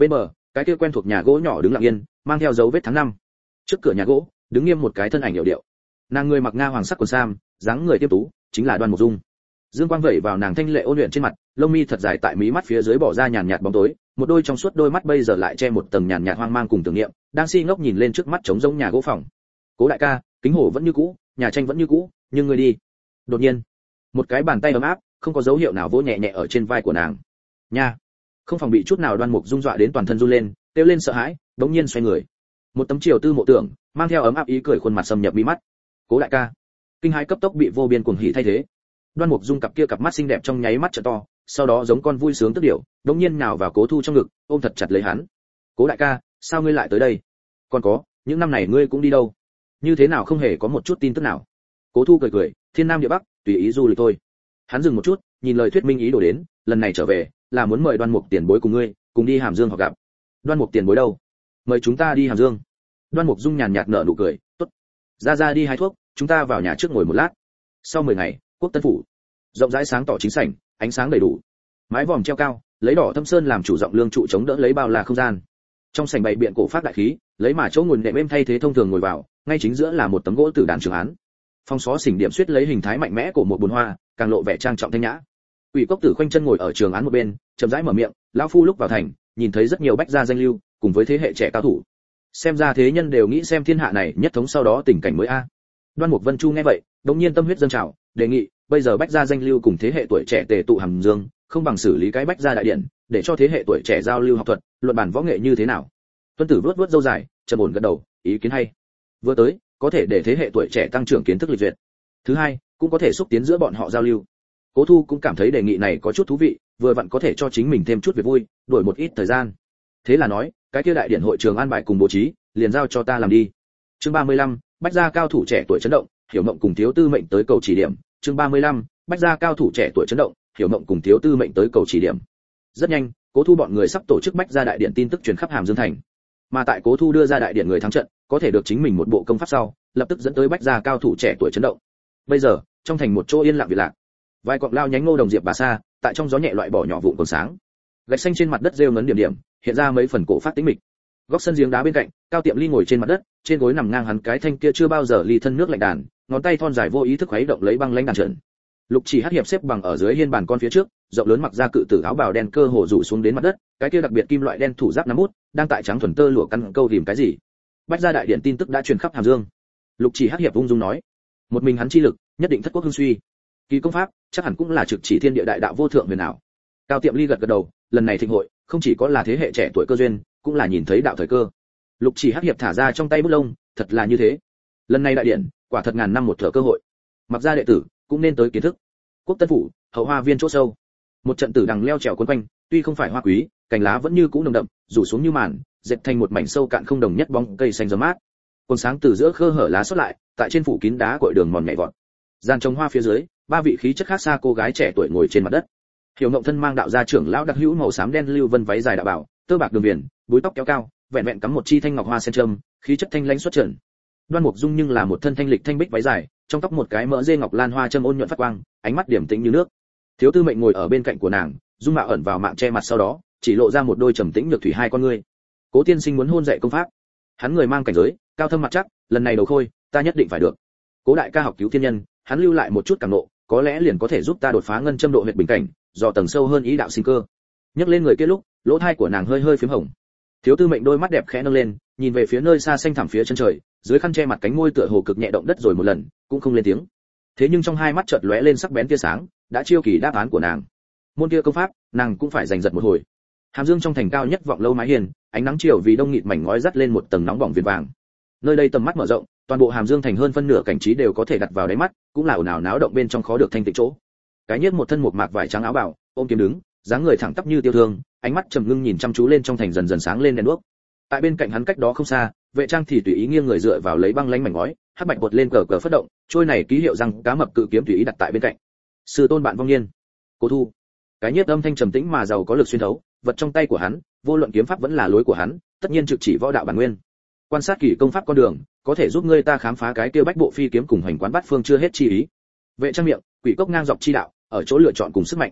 cái kia quen thuộc nhà gỗ nhỏ đứng lặng yên, mang theo dấu vết tháng năm. Trước cửa nhà gỗ, đứng nghiêm một cái thân ảnh hiệu điệu. Nàng người mặc nga hoàng sắc quần sam, dáng người tiếp tú, chính là Đoan Mục Dung. Dương quang vẩy vào nàng thanh lệ ôn luyện trên mặt, lông mi thật dài tại mí mắt phía dưới bỏ ra nhàn nhạt bóng tối, một đôi trong suốt đôi mắt bây giờ lại che một tầng nhàn nhạt hoang mang cùng tưởng niệm, đang si ngốc nhìn lên trước mắt trống rỗng nhà gỗ phòng. Cố đại ca, kính hổ vẫn như cũ, nhà tranh vẫn như cũ, nhưng ngươi đi. Đột nhiên, một cái bàn tay ấm áp, không có dấu hiệu nào vỗ nhẹ nhẹ ở trên vai của nàng. Nha, không phòng bị chút nào Đoan Mục Dung dọa đến toàn thân run lên, kêu lên sợ hãi, đống nhiên xoay người. Một tấm triều tư mộ tưởng, mang theo ấm áp ý cười khuôn mặt xâm nhập mi mắt. Cố đại ca, kinh hãi cấp tốc bị vô biên cuồng hỉ thay thế. Đoan Mục Dung cặp kia cặp mắt xinh đẹp trong nháy mắt trợ to, sau đó giống con vui sướng tức điểu, đống nhiên nào vào Cố Thu trong ngực, ôm thật chặt lấy hắn. Cố đại ca, sao ngươi lại tới đây? Còn có, những năm này ngươi cũng đi đâu? Như thế nào không hề có một chút tin tức nào? Cố Thu cười cười, thiên nam địa bắc, tùy ý du lịch thôi. Hắn dừng một chút, nhìn lời thuyết minh ý đồ đến, lần này trở về, là muốn mời Đoan Mục tiền bối cùng ngươi, cùng đi Hàm Dương họ gặp. Đoan Mục tiền bối đâu? Mời chúng ta đi Hàm Dương. Đoan Mục Dung nhàn nhạt nở nụ cười, tốt. Ra đi hái thuốc, chúng ta vào nhà trước ngồi một lát. Sau 10 ngày, Quốc Tân phủ, rộng rãi sáng tỏ chính sảnh, ánh sáng đầy đủ, mái vòm treo cao, lấy đỏ thâm sơn làm chủ rộng lương trụ chống đỡ lấy bao la không gian. Trong sảnh bày biện cổ phát đại khí, lấy mà chỗ ngồi nệm êm thay thế thông thường ngồi vào, ngay chính giữa là một tấm gỗ tử đàn trường án. Phong xó xỉnh điểm xuyết lấy hình thái mạnh mẽ của một bồn hoa, càng lộ vẻ trang trọng thanh nhã. Quỷ Cốc Tử khoanh chân ngồi ở trường án một bên, chậm rãi mở miệng, lão phu lúc vào thành, nhìn thấy rất nhiều bách gia danh lưu, cùng với thế hệ trẻ cao thủ. Xem ra thế nhân đều nghĩ xem thiên hạ này nhất thống sau đó tình cảnh mới a. Đoan Mục Vân Chu nghe vậy, đột nhiên tâm huyết dâng trào, đề nghị, bây giờ bách gia danh lưu cùng thế hệ tuổi trẻ tề tụ Hàm Dương, không bằng xử lý cái bách gia đại điện, để cho thế hệ tuổi trẻ giao lưu học thuật, luận bản võ nghệ như thế nào. Tuân Tử vuốt vuốt râu dài, trầm ổn gật đầu, ý kiến hay. Vừa tới, có thể để thế hệ tuổi trẻ tăng trưởng kiến thức lịch duyệt. Thứ hai, cũng có thể xúc tiến giữa bọn họ giao lưu. Cố Thu cũng cảm thấy đề nghị này có chút thú vị, vừa vặn có thể cho chính mình thêm chút việc vui, đổi một ít thời gian. Thế là nói, cái kia đại điển hội trường an bài cùng bố trí, liền giao cho ta làm đi. Chương 35, bách gia cao thủ trẻ tuổi chấn động, Hiểu Mộng cùng Thiếu Tư Mệnh tới cầu chỉ điểm. Chương 35, bách gia cao thủ trẻ tuổi chấn động, Hiểu Mộng cùng Thiếu Tư Mệnh tới cầu chỉ điểm. Rất nhanh, Cố Thu bọn người sắp tổ chức bách gia đại điện tin tức truyền khắp Hàm Dương thành. Mà tại Cố Thu đưa ra đại điện người thắng trận, có thể được chính mình một bộ công pháp sau, lập tức dẫn tới bách gia cao thủ trẻ tuổi chấn động. Bây giờ, trong thành một chỗ yên lặng vị lạc, vài cọng lao nhánh ngô đồng diệp bà sa, tại trong gió nhẹ loại bỏ nhỏ vụn còn sáng. Gạch xanh trên mặt đất rêu ngấn điểm điểm, hiện ra mấy phần cổ phát tĩnh mịch. Góc sân giếng đá bên cạnh, Cao Tiệm Ly ngồi trên mặt đất, trên gối nằm ngang hắn cái thanh kia chưa bao giờ ly thân nước lạnh đàn, ngón tay thon dài vô ý thức khuấy động lấy băng lãnh đàn trận. Lục Chỉ Hắc hiệp xếp bằng ở dưới hiên bàn con phía trước, rộng lớn mặc ra cự tử áo bào đen cơ hồ rủ xuống đến mặt đất, cái kia đặc biệt kim loại đen thủ giáp nắm bút, đang tại trắng thuần tơ lụa căn câu tìm cái gì. Bách gia đại điện tin tức đã truyền khắp Hàm Dương. Lục Chỉ Hắc hiệp ung dung nói, một mình hắn chi lực, nhất định thất quốc hưng suy. Kỳ công pháp, chắc hẳn cũng là trực chỉ thiên địa đại đạo vô thượng huyền ảo. Cao Tiệm Ly gật gật đầu, lần này thịnh hội, không chỉ có là thế hệ trẻ tuổi cơ duyên, cũng là nhìn thấy đạo thời cơ. Lục Chỉ Hắc hiệp thả ra trong tay bút lông, thật là như thế. Lần này đại điện, quả thật ngàn năm một thở cơ hội. Mặc gia đệ tử cũng nên tới kiến thức. Quốc Tân phủ, hậu hoa viên chỗ sâu. Một trận tử đằng leo trèo quấn quanh, tuy không phải hoa quý, cành lá vẫn như cũ nồng đậm, rủ xuống như màn, dệt thành một mảnh sâu cạn không đồng nhất bóng cây xanh rớm mát. Còn sáng từ giữa khe hở lá xuất lại, tại trên phủ kín đá cội đường mòn nhảy vọt. Gian trồng hoa phía dưới, ba vị khí chất khác xa cô gái trẻ tuổi ngồi trên mặt đất. Hiểu Mộng thân mang đạo gia trưởng lão đặc hữu màu xám đen lưu vân váy dài đạo bảo, tơ bạc đường viền, búi tóc kéo cao, vẹn vẹn cắm một chi thanh ngọc hoa sen trâm, khí chất thanh lãnh xuất trần. Đoan Mục Dung nhưng là một thân thanh lịch thanh bích váy dài, trong tóc một cái mỡ dê ngọc lan hoa châm ôn nhuận phát quang, ánh mắt điềm tĩnh như nước. Thiếu Tư Mệnh ngồi ở bên cạnh của nàng, dung mạo ẩn vào mạng che mặt sau đó, chỉ lộ ra một đôi trầm tĩnh nhược thủy hai con ngươi. Cố tiên sinh muốn hôn dạy công pháp. Hắn người mang cảnh giới, cao thâm mặt chắc, lần này đầu khôi, ta nhất định phải được. Cố đại ca học cứu thiên nhân, hắn lưu lại một chút cảm nộ, có lẽ liền có thể giúp ta đột phá ngân châm độ huyệt bình cảnh, dò tầng sâu hơn ý đạo sinh cơ. Nhấc lên người kia lúc, lỗ tai của nàng hơi hơi phím hồng. Thiếu Tư Mệnh đôi mắt đẹp khẽ nâng lên, nhìn về phía nơi xa xanh thẳm phía chân trời, dưới khăn che mặt cánh môi tựa hồ cực nhẹ động đất rồi một lần, cũng không lên tiếng. Thế nhưng trong hai mắt chợt lóe lên sắc bén tia sáng, đã chiêu kỳ đáp án của nàng. Môn kia công pháp, nàng cũng phải giành giật một hồi. Hàm Dương trong thành cao nhất vọng lâu mái hiền, ánh nắng chiều vì đông nghịt mảnh ngói dắt lên một tầng nóng bỏng viền vàng. Nơi đây tầm mắt mở rộng, toàn bộ Hàm Dương thành hơn phân nửa cảnh trí đều có thể đặt vào đáy mắt, cũng là ồn ào náo động bên trong khó được thanh tịnh chỗ. Cái nhất một thân một mạc vải trắng áo bào, ôm kiếm đứng, dáng người thẳng tắp như tiêu thương, ánh mắt trầm ngưng nhìn chăm chú lên trong thành dần dần sáng lên đèn đuốc. Tại bên cạnh hắn cách đó không xa, vệ trang thì tùy ý nghiêng người dựa vào lấy băng lánh mảnh ngói, hắc bạch bột lên cờ cờ phất động, trôi này ký hiệu răng cá mập cự kiếm tùy ý đặt tại bên cạnh. Sư tôn bạn vong niên, Cố Thu. Cái nhiếp âm thanh trầm tĩnh mà giàu có lực xuyên thấu, vật trong tay của hắn, vô luận kiếm pháp vẫn là lối của hắn, tất nhiên trực chỉ võ đạo bản nguyên. Quan sát kỳ công pháp con đường, có thể giúp ngươi ta khám phá cái kia bách bộ phi kiếm cùng hành quán bát phương chưa hết chi ý. Vệ trang miệng, quỷ cốc ngang dọc chi đạo, ở chỗ lựa chọn cùng sức mạnh.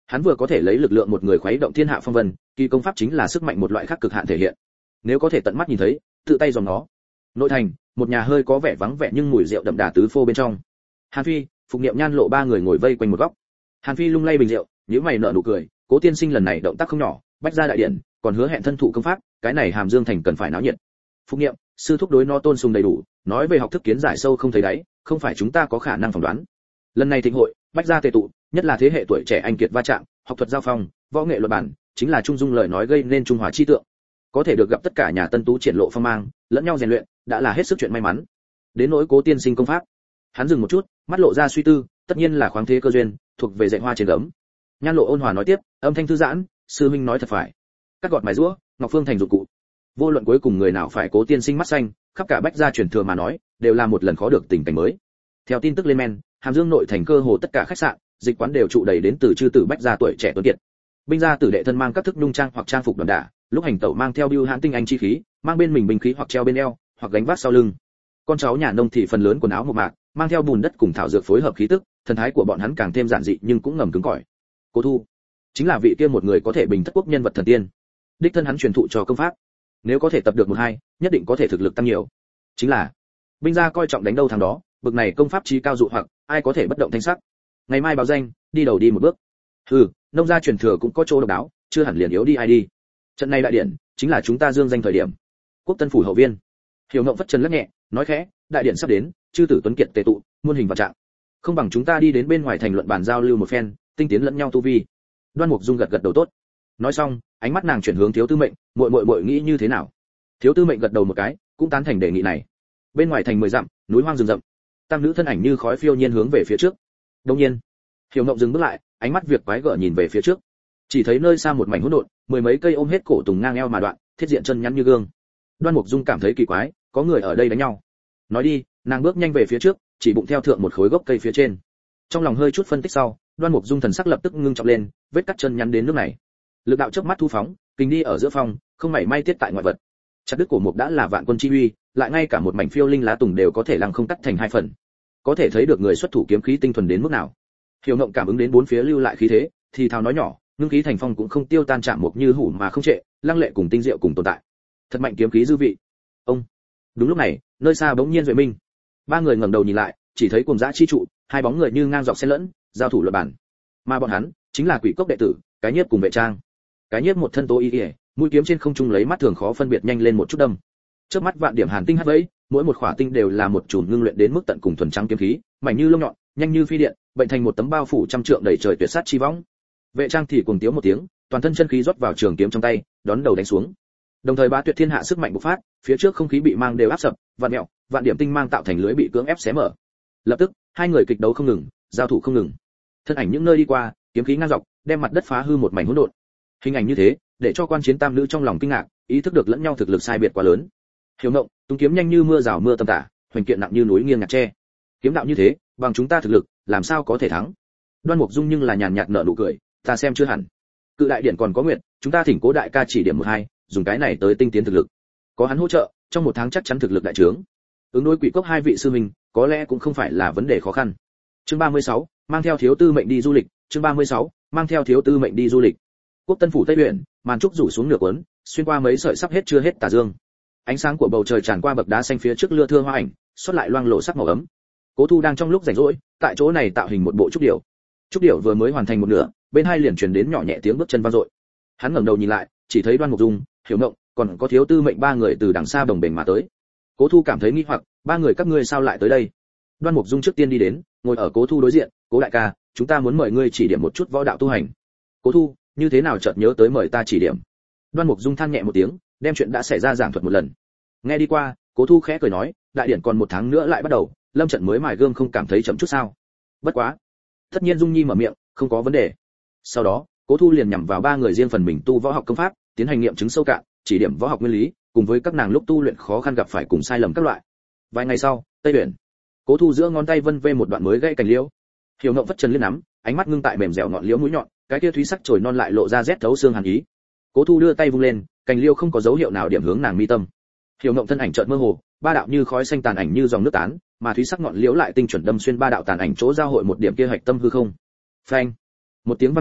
Hắn vừa có thể lấy lực lượng một người khuấy động thiên hạ phong vân, kỳ công pháp chính là sức mạnh một loại khác cực hạn thể hiện. Nếu có thể tận mắt nhìn thấy, tự tay dòm nó. Nội thành, một nhà hơi có vẻ vắng vẻ nhưng mùi rượu đậm đà tứ phô bên trong. Hàn Phi, Phục Niệm Nhan Lộ ba người ngồi vây quanh một góc. Hàn Phi lung lay bình rượu, nhíu mày nở nụ cười, Cố tiên sinh lần này động tác không nhỏ, bách gia đại điện, còn hứa hẹn thân thụ công pháp, cái này Hàm Dương thành cần phải náo nhiệt. Phục Niệm, sư thúc đối nó tôn sùng đầy đủ, nói về học thức kiến giải sâu không thấy đáy, không phải chúng ta có khả năng phỏng đoán. Lần này thịnh hội, bách gia tề tụ, nhất là thế hệ tuổi trẻ anh kiệt va chạm, học thuật giao phong, võ nghệ luật bản, chính là trung dung lời nói gây nên trung hòa chi tượng. Có thể được gặp tất cả nhà tân tú triển lộ phong mang, lẫn nhau rèn luyện, đã là hết sức chuyện may mắn. Đến nỗi Cố tiên sinh công pháp, hắn dừng một chút, mắt lộ ra suy tư, tất nhiên là khoáng thế cơ duyên, thuộc về dạy hoa trên gấm. Nhan Lộ ôn hòa nói tiếp, âm thanh thư giãn, sư huynh nói thật phải. Các gọt mài rũa, Ngọc Phương thành dụng cụ. Vô luận cuối cùng người nào phải Cố tiên sinh mắt xanh, khắp cả bách gia truyền thừa mà nói, đều là một lần khó được tình cảnh mới. Theo tin tức lên men, Hàm Dương nội thành cơ hồ tất cả khách sạn, dịch quán đều trụ đầy đến từ chư tử bách gia tuổi trẻ tuấn kiệt. Binh gia tử đệ thân mang các thức nhung trang hoặc trang phục đậm đà, lúc hành tẩu mang theo bưu hãn tinh anh chi khí, mang bên mình binh khí hoặc treo bên eo, hoặc gánh vác sau lưng. Con cháu nhà nông thì phần lớn quần áo mộc mạc, mang theo bùn đất cùng thảo dược phối hợp khí tức, thần thái của bọn hắn càng thêm giản dị nhưng cũng ngầm cứng cỏi. Cố Thu, chính là vị kia một người có thể bình thất quốc nhân vật thần tiên. Đích thân hắn truyền thụ cho công pháp, nếu có thể tập được một hai, nhất định có thể thực lực tăng nhiều. Chính là binh gia coi trọng đánh đâu thằng đó, bực này công pháp chí cao dụ hoặc, ai có thể bất động thanh sắc. Ngày mai báo danh, đi đầu đi một bước. Nông gia truyền thừa cũng có chỗ độc đáo, chưa hẳn liền yếu đi ai đi. Trận này đại điện, chính là chúng ta dương danh thời điểm. Quốc Tân phủ hậu viên. Hiểu Ngộng phất trần lắc nhẹ, nói khẽ, đại điện sắp đến, chư tử tuấn kiệt tề tụ, muôn hình vạn trạng. Không bằng chúng ta đi đến bên ngoài thành luận bàn giao lưu một phen, tinh tiến lẫn nhau tu vi. Đoan Mục Dung gật gật đầu tốt. Nói xong, ánh mắt nàng chuyển hướng Thiếu Tư Mệnh, muội nghĩ như thế nào? Thiếu Tư Mệnh gật đầu một cái, cũng tán thành đề nghị này. Bên ngoài thành 10 dặm, núi hoang rừng rậm, tam nữ thân ảnh như khói phiêu nhiên hướng về phía trước. Đương nhiên, Hiểu Ngộng dừng bước lại, ánh mắt việc quái gở nhìn về phía trước. Chỉ thấy nơi xa một mảnh hỗn độn, mười mấy cây ôm hết cổ tùng ngang eo mà đoạn, thiết diện chân nhắn như gương. Đoan Mục Dung cảm thấy kỳ quái, có người ở đây đánh nhau. Nói đi, nàng bước nhanh về phía trước, chỉ bụng theo thượng một khối gốc cây phía trên. Trong lòng hơi chút phân tích sau, Đoan Mục Dung thần sắc lập tức ngưng trọng lên, vết cắt chân nhắn đến nước này. Lực đạo chớp mắt thu phóng, kinh đi ở giữa phòng, không mảy may tiết tại ngoại vật. Chặt đứt cổ mục đã là vạn quân chi uy, lại ngay cả một mảnh phiêu linh lá tùng đều có thể lăng không cắt thành hai phần. Có thể thấy được người xuất thủ kiếm khí tinh thuần đến mức nào. Hiểu Ngộng cảm ứng đến bốn phía lưu lại khí thế, thì thào nói nhỏ, ngưng khí thành phong cũng không tiêu tan chạm mục như hủ mà không trệ, lăng lệ cùng tinh diệu cùng tồn tại. Thật mạnh kiếm khí dư vị. Ông. Đúng lúc này, nơi xa bỗng nhiên duệ minh. Ba người ngẩng đầu nhìn lại, chỉ thấy cùng dã chi trụ, hai bóng người như ngang dọc xen lẫn, giao thủ luận bản. Mà bọn hắn chính là Quỷ Cốc đệ tử, Cái Nhiếp cùng Vệ Trang. Cái Nhiếp một thân tố y, mũi kiếm trên không trung lấy mắt thường khó phân biệt nhanh lên một chút đâm. Trước mắt vạn điểm hàn tinh hắt vẫy, mỗi một khỏa tinh đều là một chùm ngưng luyện đến mức tận cùng thuần trắng kiếm khí, mảnh như lông nhọn, nhanh như phi điện, bệnh thành một tấm bao phủ trăm trượng đầy trời tuyệt sát chi võng. Vệ Trang thì cuồng tiếu một tiếng, toàn thân chân khí rót vào trường kiếm trong tay, đón đầu đánh xuống. Đồng thời bá tuyệt thiên hạ sức mạnh bộc phát, phía trước không khí bị mang đều áp sập, vạn mẹo, vạn điểm tinh mang tạo thành lưới bị cưỡng ép xé mở. Lập tức, hai người kịch đấu không ngừng, giao thủ không ngừng. Thân ảnh những nơi đi qua, kiếm khí ngang dọc, đem mặt đất phá hư một mảnh hỗn độn. Hình ảnh như thế, để cho quan chiến tam nữ trong lòng kinh ngạc, ý thức được lẫn nhau thực lực sai biệt quá lớn. Hiểu Ngộng, tung kiếm nhanh như mưa rào mưa tầm tã, hoành kiện nặng như núi nghiêng nhạc tre. Kiếm đạo như thế, bằng chúng ta thực lực, làm sao có thể thắng? Đoan Mục Dung nhưng là nhàn nhạt nở nụ cười, ta xem chưa hẳn. Cự đại điện còn có nguyện, chúng ta thỉnh Cố đại ca chỉ điểm một hai, dùng cái này tới tinh tiến thực lực. Có hắn hỗ trợ, trong một tháng chắc chắn thực lực đại trướng. Ứng đối Quỷ Cốc hai vị sư huynh, có lẽ cũng không phải là vấn đề khó khăn. Chương 36, mang theo Thiếu Tư Mệnh đi du lịch, chương 36, mang theo Thiếu Tư Mệnh đi du lịch. Quốc Tân phủ Tây huyện, màn trúc rủ xuống nửa cuốn, xuyên qua mấy sợi sắp hết chưa hết tà dương. Ánh sáng của bầu trời tràn qua bậc đá xanh phía trước lưa thưa hoa ảnh, xuất lại loang lổ sắc màu ấm. Cố Thu đang trong lúc rảnh rỗi, tại chỗ này tạo hình một bộ trúc điểu. Trúc điểu vừa mới hoàn thành một nửa, bên hai liền truyền đến nhỏ nhẹ tiếng bước chân vang dội. Hắn ngẩng đầu nhìn lại, chỉ thấy Đoan Mục Dung, Hiểu Ngộng, còn có Thiếu Tư Mệnh ba người từ đằng xa bồng bềnh mà tới. Cố Thu cảm thấy nghi hoặc, ba người các ngươi sao lại tới đây? Đoan Mục Dung trước tiên đi đến, ngồi ở Cố Thu đối diện, Cố đại ca, chúng ta muốn mời ngươi chỉ điểm một chút võ đạo tu hành. Cố Thu, như thế nào chợt nhớ tới mời ta chỉ điểm? Đoan Mục Dung than nhẹ một tiếng, đem chuyện đã xảy ra giảng thuật một lần. Nghe đi qua, Cố Thu khẽ cười nói, đại điển còn một tháng nữa lại bắt đầu, lâm trận mới mài gương không cảm thấy chậm chút sao? Bất quá, tất nhiên Dung Nhi mở miệng, không có vấn đề. Sau đó, Cố Thu liền nhằm vào ba người riêng phần mình tu võ học công pháp, tiến hành nghiệm chứng sâu cạn, chỉ điểm võ học nguyên lý, cùng với các nàng lúc tu luyện khó khăn gặp phải cùng sai lầm các loại. Vài ngày sau, Tây Uyển. Cố Thu giữa ngón tay vân vê một đoạn mới gãy cành liễu. Hiểu Ngộng vất chân liên nắm, ánh mắt ngưng tại mềm dẻo ngọn liễu mũi nhọn, cái kia thúy sắc chồi non lại lộ ra rét thấu xương hàn ý. Cố Thu đưa tay vung lên, cành liễu không có dấu hiệu nào điểm hướng nàng mi tâm. Hiểu Ngộng thân ảnh chợt mơ hồ, ba đạo như khói xanh tàn ảnh như dòng nước tán, mà thúy sắc ngọn liễu lại tinh chuẩn đâm xuyên ba đạo tàn ảnh chỗ giao hội một điểm kia hạch tâm hư không. Phanh! Một tiếng vang trầm,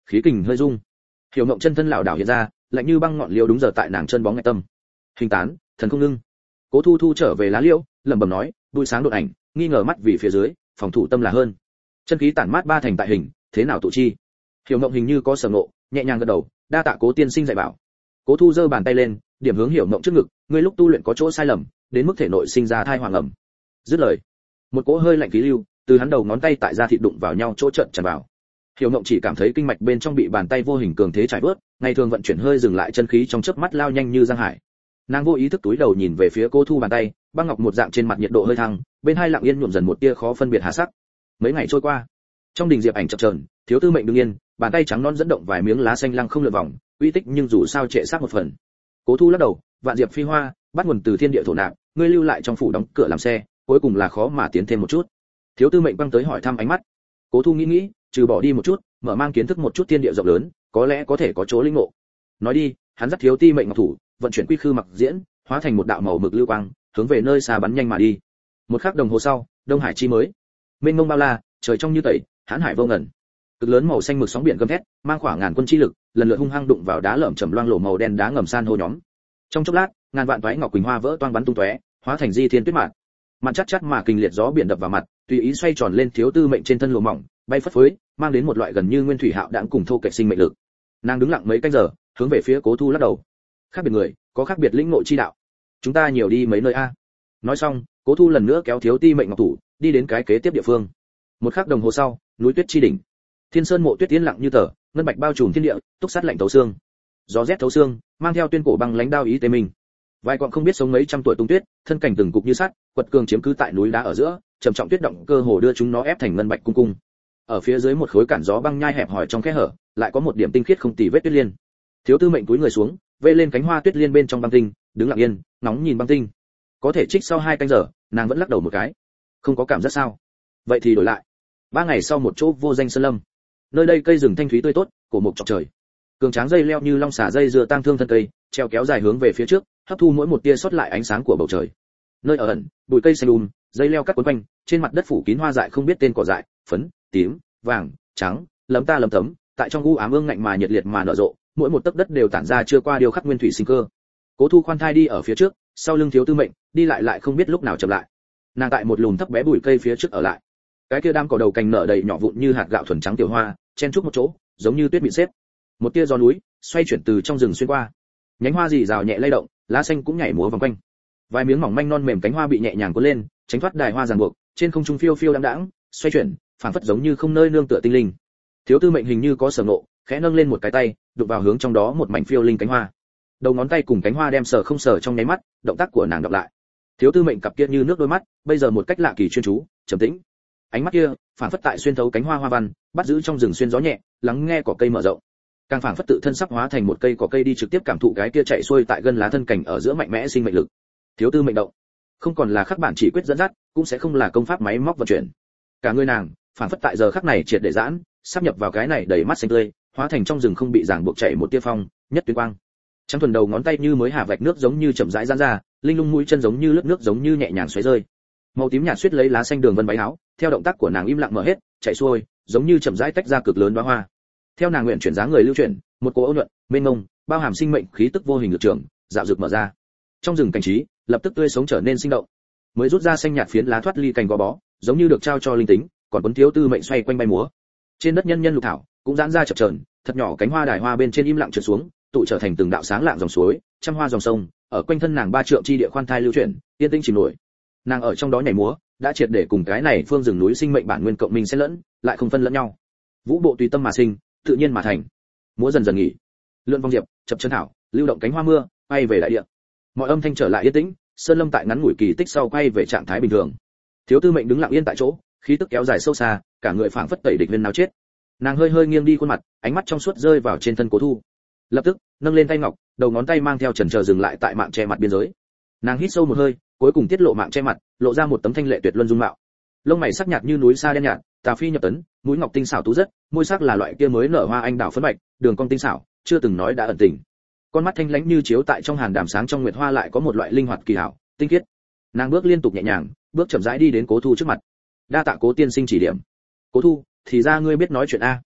khí kình hơi rung. Hiểu Mộng chân thân lão đảo hiện ra, lạnh như băng ngọn liễu đúng giờ tại nàng chân bóng ngạch tâm. Hình tán, thần không ngưng. Cố Thu thu trở về lá liễu, lẩm bẩm nói, đuôi sáng đột ảnh, nghi ngờ mắt vì phía dưới, phòng thủ tâm là hơn. Chân khí tản mát ba thành tại hình, thế nào tụ chi? Hiểu Mộng hình như có sở ngộ, nhẹ nhàng gật đầu, đa tạ Cố tiên sinh dạy bảo. Cố Thu giơ bàn tay lên, điểm hướng Hiểu Mộng trước ngực, ngươi lúc tu luyện có chỗ sai lầm, đến mức thể nội sinh ra thai hoàng ẩm. Dứt lời, một cỗ hơi lạnh khí lưu từ hắn đầu ngón tay tại da thịt đụng vào nhau chỗ trận tràn vào. Hiểu Mộng chỉ cảm thấy kinh mạch bên trong bị bàn tay vô hình cường thế trải bớt, ngày thường vận chuyển hơi dừng lại, chân khí trong chớp mắt lao nhanh như giang hải. Nàng vô ý thức túi đầu nhìn về phía Cố Thu bàn tay, băng ngọc một dạng trên mặt nhiệt độ hơi thăng, bên hai lặng yên nhuộm dần một tia khó phân biệt hà sắc. Mấy ngày trôi qua, trong đình diệp ảnh chập chờn, Thiếu Tư Mệnh đứng yên, bàn tay trắng non dẫn động vài miếng lá xanh lăng không lượn vòng, uy tích nhưng dù sao trệ xác một phần. Cố Thu lắc đầu, vạn diệp phi hoa, bắt nguồn từ thiên địa thổ nạp, ngươi lưu lại trong phủ đóng cửa làm xe, cuối cùng là khó mà tiến thêm một chút. Thiếu Tư Mệnh băng tới hỏi thăm ánh mắt. Cố Thu nghĩ, trừ bỏ đi một chút, mở mang kiến thức một chút thiên địa rộng lớn, có lẽ có thể có chỗ linh ngộ. Nói đi, hắn dắt Thiếu Ti Mệnh ngọc thủ, vận chuyển quy khư mặc diễn, hóa thành một đạo màu mực lưu quang, hướng về nơi xa bắn nhanh mà đi. Một khắc đồng hồ sau, Đông Hải chi mới. Mênh mông bao la, trời trong như tẩy, hãn hải vô ngần. Cực lớn màu xanh mực sóng biển gầm thét, mang khoảng ngàn quân chi lực, lần lượt hung hăng đụng vào đá lởm chởm loang lổ màu đen đá ngầm san hô nhóm. Trong chốc lát, ngàn vạn toái ngọc quỳnh hoa vỡ toang bắn tung tóe, hóa thành di thiên tuyết mạn. Mạn chắc chắc mà kinh liệt gió biển đập vào mặt, tùy ý xoay tròn lên Thiếu Tư Mệnh trên thân lụa mỏng, bay phất phới, mang đến một loại gần như nguyên thủy hạo đãng cùng thô kệch sinh mệnh lực. Nàng đứng lặng mấy canh giờ, hướng về phía Cố Thu lắc đầu. Khác biệt người, có khác biệt lĩnh ngộ chi đạo. Chúng ta nhiều đi mấy nơi a. Nói xong, Cố Thu lần nữa kéo Thiếu Ti Mệnh ngọc thủ, đi đến cái kế tiếp địa phương. Một khắc đồng hồ sau, núi tuyết chi đỉnh. Thiên Sơn mộ tuyết yên lặng như tờ, ngân bạch bao trùm thiên địa, túc sát lạnh thấu xương. Gió rét thấu xương, mang theo tuyên cổ băng lãnh đao ý tê mình. Vài quặng không biết sống mấy trăm tuổi tung tuyết, thân cảnh từng cục như sắt, quật cường chiếm cứ tại núi đá ở giữa, trầm trọng tuyết động cơ hồ đưa chúng nó ép thành ngân bạch cung cung. Ở phía dưới một khối cản gió băng nhai hẹp hòi trong khe hở, lại có một điểm tinh khiết không tì vết tuyết liên. Thiếu Tư Mệnh cúi người xuống, vê lên cánh hoa tuyết liên bên trong băng tinh, đứng lặng yên, nóng nhìn băng tinh. Có thể trích sau 2 canh giờ, nàng vẫn lắc đầu một cái. Không có cảm giác sao? Vậy thì đổi lại. 3 ngày sau một chỗ vô danh sơn lâm. Nơi đây cây rừng thanh thúy tươi tốt, cổ mục chọc trời. Cường tráng dây leo như long xả dây dưa tang thương thân cây, treo kéo dài hướng về phía trước, hấp thu mỗi một tia sót lại ánh sáng của bầu trời. Nơi ở ẩn, bụi cây xanh dây leo cắt quấn quanh, trên mặt đất phủ kín hoa dại không biết tên cỏ dại, phấn, tím, vàng, trắng, lấm ta lấm tấm, tại trong u ám ương ngạnh mà nhiệt liệt mà nở rộ, mỗi một tấc đất đều tản ra chưa qua điều khắc nguyên thủy sinh cơ. Cố Thu khoan thai đi ở phía trước, sau lưng Thiếu Tư Mệnh, đi lại không biết lúc nào chậm lại. Nàng tại một lùm thấp bé bụi cây phía trước ở lại. Cái kia đam cỏ đầu cành nở đầy nhỏ vụn như hạt gạo thuần trắng tiểu hoa, chen chúc một chỗ, giống như tuyết bị xếp. Một tia gió núi xoay chuyển từ trong rừng xuyên qua, nhánh hoa rì rào nhẹ lay động, lá xanh cũng nhảy múa vòng quanh. Vài miếng mỏng manh non mềm cánh hoa bị nhẹ nhàng cuốn lên, tránh thoát đài hoa ràng buộc, trên không trung phiêu phiêu đãng đãng, xoay chuyển, phảng phất giống như không nơi nương tựa tinh linh. Thiếu Tư Mệnh hình như có sở ngộ, khẽ nâng lên một cái tay, đụng vào hướng trong đó một mảnh phiêu linh cánh hoa. Đầu ngón tay cùng cánh hoa đem sờ không sờ trong nháy mắt, động tác của nàng đọc lại. Thiếu Tư Mệnh cặp kia như nước đôi mắt, bây giờ một cách lạ kỳ chuyên chú, trầm tĩnh. Ánh mắt kia, phảng phất tại xuyên thấu cánh hoa hoa văn, bắt giữ trong rừng xuyên gió nhẹ, lắng nghe cỏ cây mở rộng. Càng phảng phất tự thân sắp hóa thành một cây cỏ cây đi trực tiếp cảm thụ cái kia chạy xuôi tại gân lá thân cảnh ở giữa mạnh mẽ sinh mệnh lực. Thiếu Tư Mệnh động, không còn là khắc bản chỉ quyết dẫn dắt, cũng sẽ không là công pháp máy móc vận chuyển. Cả người nàng, phảng phất tại giờ khắc này triệt để giãn, sắp nhập vào cái này đầy mắt xanh tươi, hóa thành trong rừng không bị ràng buộc chạy một tia phong, nhất tuyến quang. Trắng thuần đầu ngón tay như mới hạ vạch nước giống như chậm rãi giãn ra, linh lung mũi chân giống như lướt nước giống như nhẹ nhàng xoáy rơi. Màu tím nhạt suýt lấy lá xanh đường vân váy áo, theo động tác của nàng im lặng mở hết, chạy xuôi, giống như chậm rãi tách ra cực lớn đóa hoa. Theo nàng nguyện chuyển dáng người lưu chuyển, một cỗ ôn nhuận, mênh mông, bao hàm sinh mệnh khí tức vô hình lực trường, dạo dược mở ra. Trong rừng cảnh trí, lập tức tươi sống trở nên sinh động. Mới rút ra xanh nhạt phiến lá thoát ly cành gò bó, giống như được trao cho linh tính, còn cuốn Thiếu Tư Mệnh xoay quanh bay múa. Trên đất nhân nhân lục thảo, cũng giãn ra chập chờn, thật nhỏ cánh hoa đài hoa bên trên im lặng trượt xuống, tụ trở thành từng đạo sáng lạng dòng suối, trăm hoa dòng sông, ở quanh thân nàng 3 trượng chi địa khoan thai lưu chuyển, yên tĩnh chìm nổi. Nàng ở trong đó nhảy múa, đã triệt để cùng cái này phương rừng núi sinh mệnh bản nguyên cộng minh xen lẫn, lại không phân lẫn nhau. Vũ bộ tùy tâm mà sinh, tự nhiên mà thành. Múa dần dần nghỉ. Lượn vòng diệp, chập chân thảo, lưu động cánh hoa mưa, bay về đại địa. Mọi âm thanh trở lại yên tĩnh, sơn lâm tại ngắn ngủi kỳ tích sau quay về trạng thái bình thường. Thiếu Tư Mệnh đứng lặng yên tại chỗ, khí tức kéo dài sâu xa, cả người phảng phất tẩy địch viên nào chết. Nàng hơi hơi nghiêng đi khuôn mặt, ánh mắt trong suốt rơi vào trên thân Cố Thu. Lập tức, nâng lên tay ngọc, đầu ngón tay mang theo chần chờ dừng lại tại mạng che mặt biên giới. Nàng hít sâu một hơi, cuối cùng tiết lộ mạng che mặt, lộ ra một tấm thanh lệ tuyệt luân dung mạo. Lông mày sắc nhạt như núi sa đen nhạt, tà phi nhập tấn, mũi ngọc tinh xảo tú rất, môi sắc là loại kia mới nở hoa anh đào phấn bạch, đường cong tinh xảo, chưa từng nói đã ẩn tình. Con mắt thanh lãnh như chiếu tại trong hàn đàm sáng trong nguyệt hoa lại có một loại linh hoạt kỳ hảo, tinh khiết. Nàng bước liên tục nhẹ nhàng, bước chậm rãi đi đến Cố Thu trước mặt. Đa tạ Cố tiên sinh chỉ điểm. Cố Thu, thì ra ngươi biết nói chuyện a.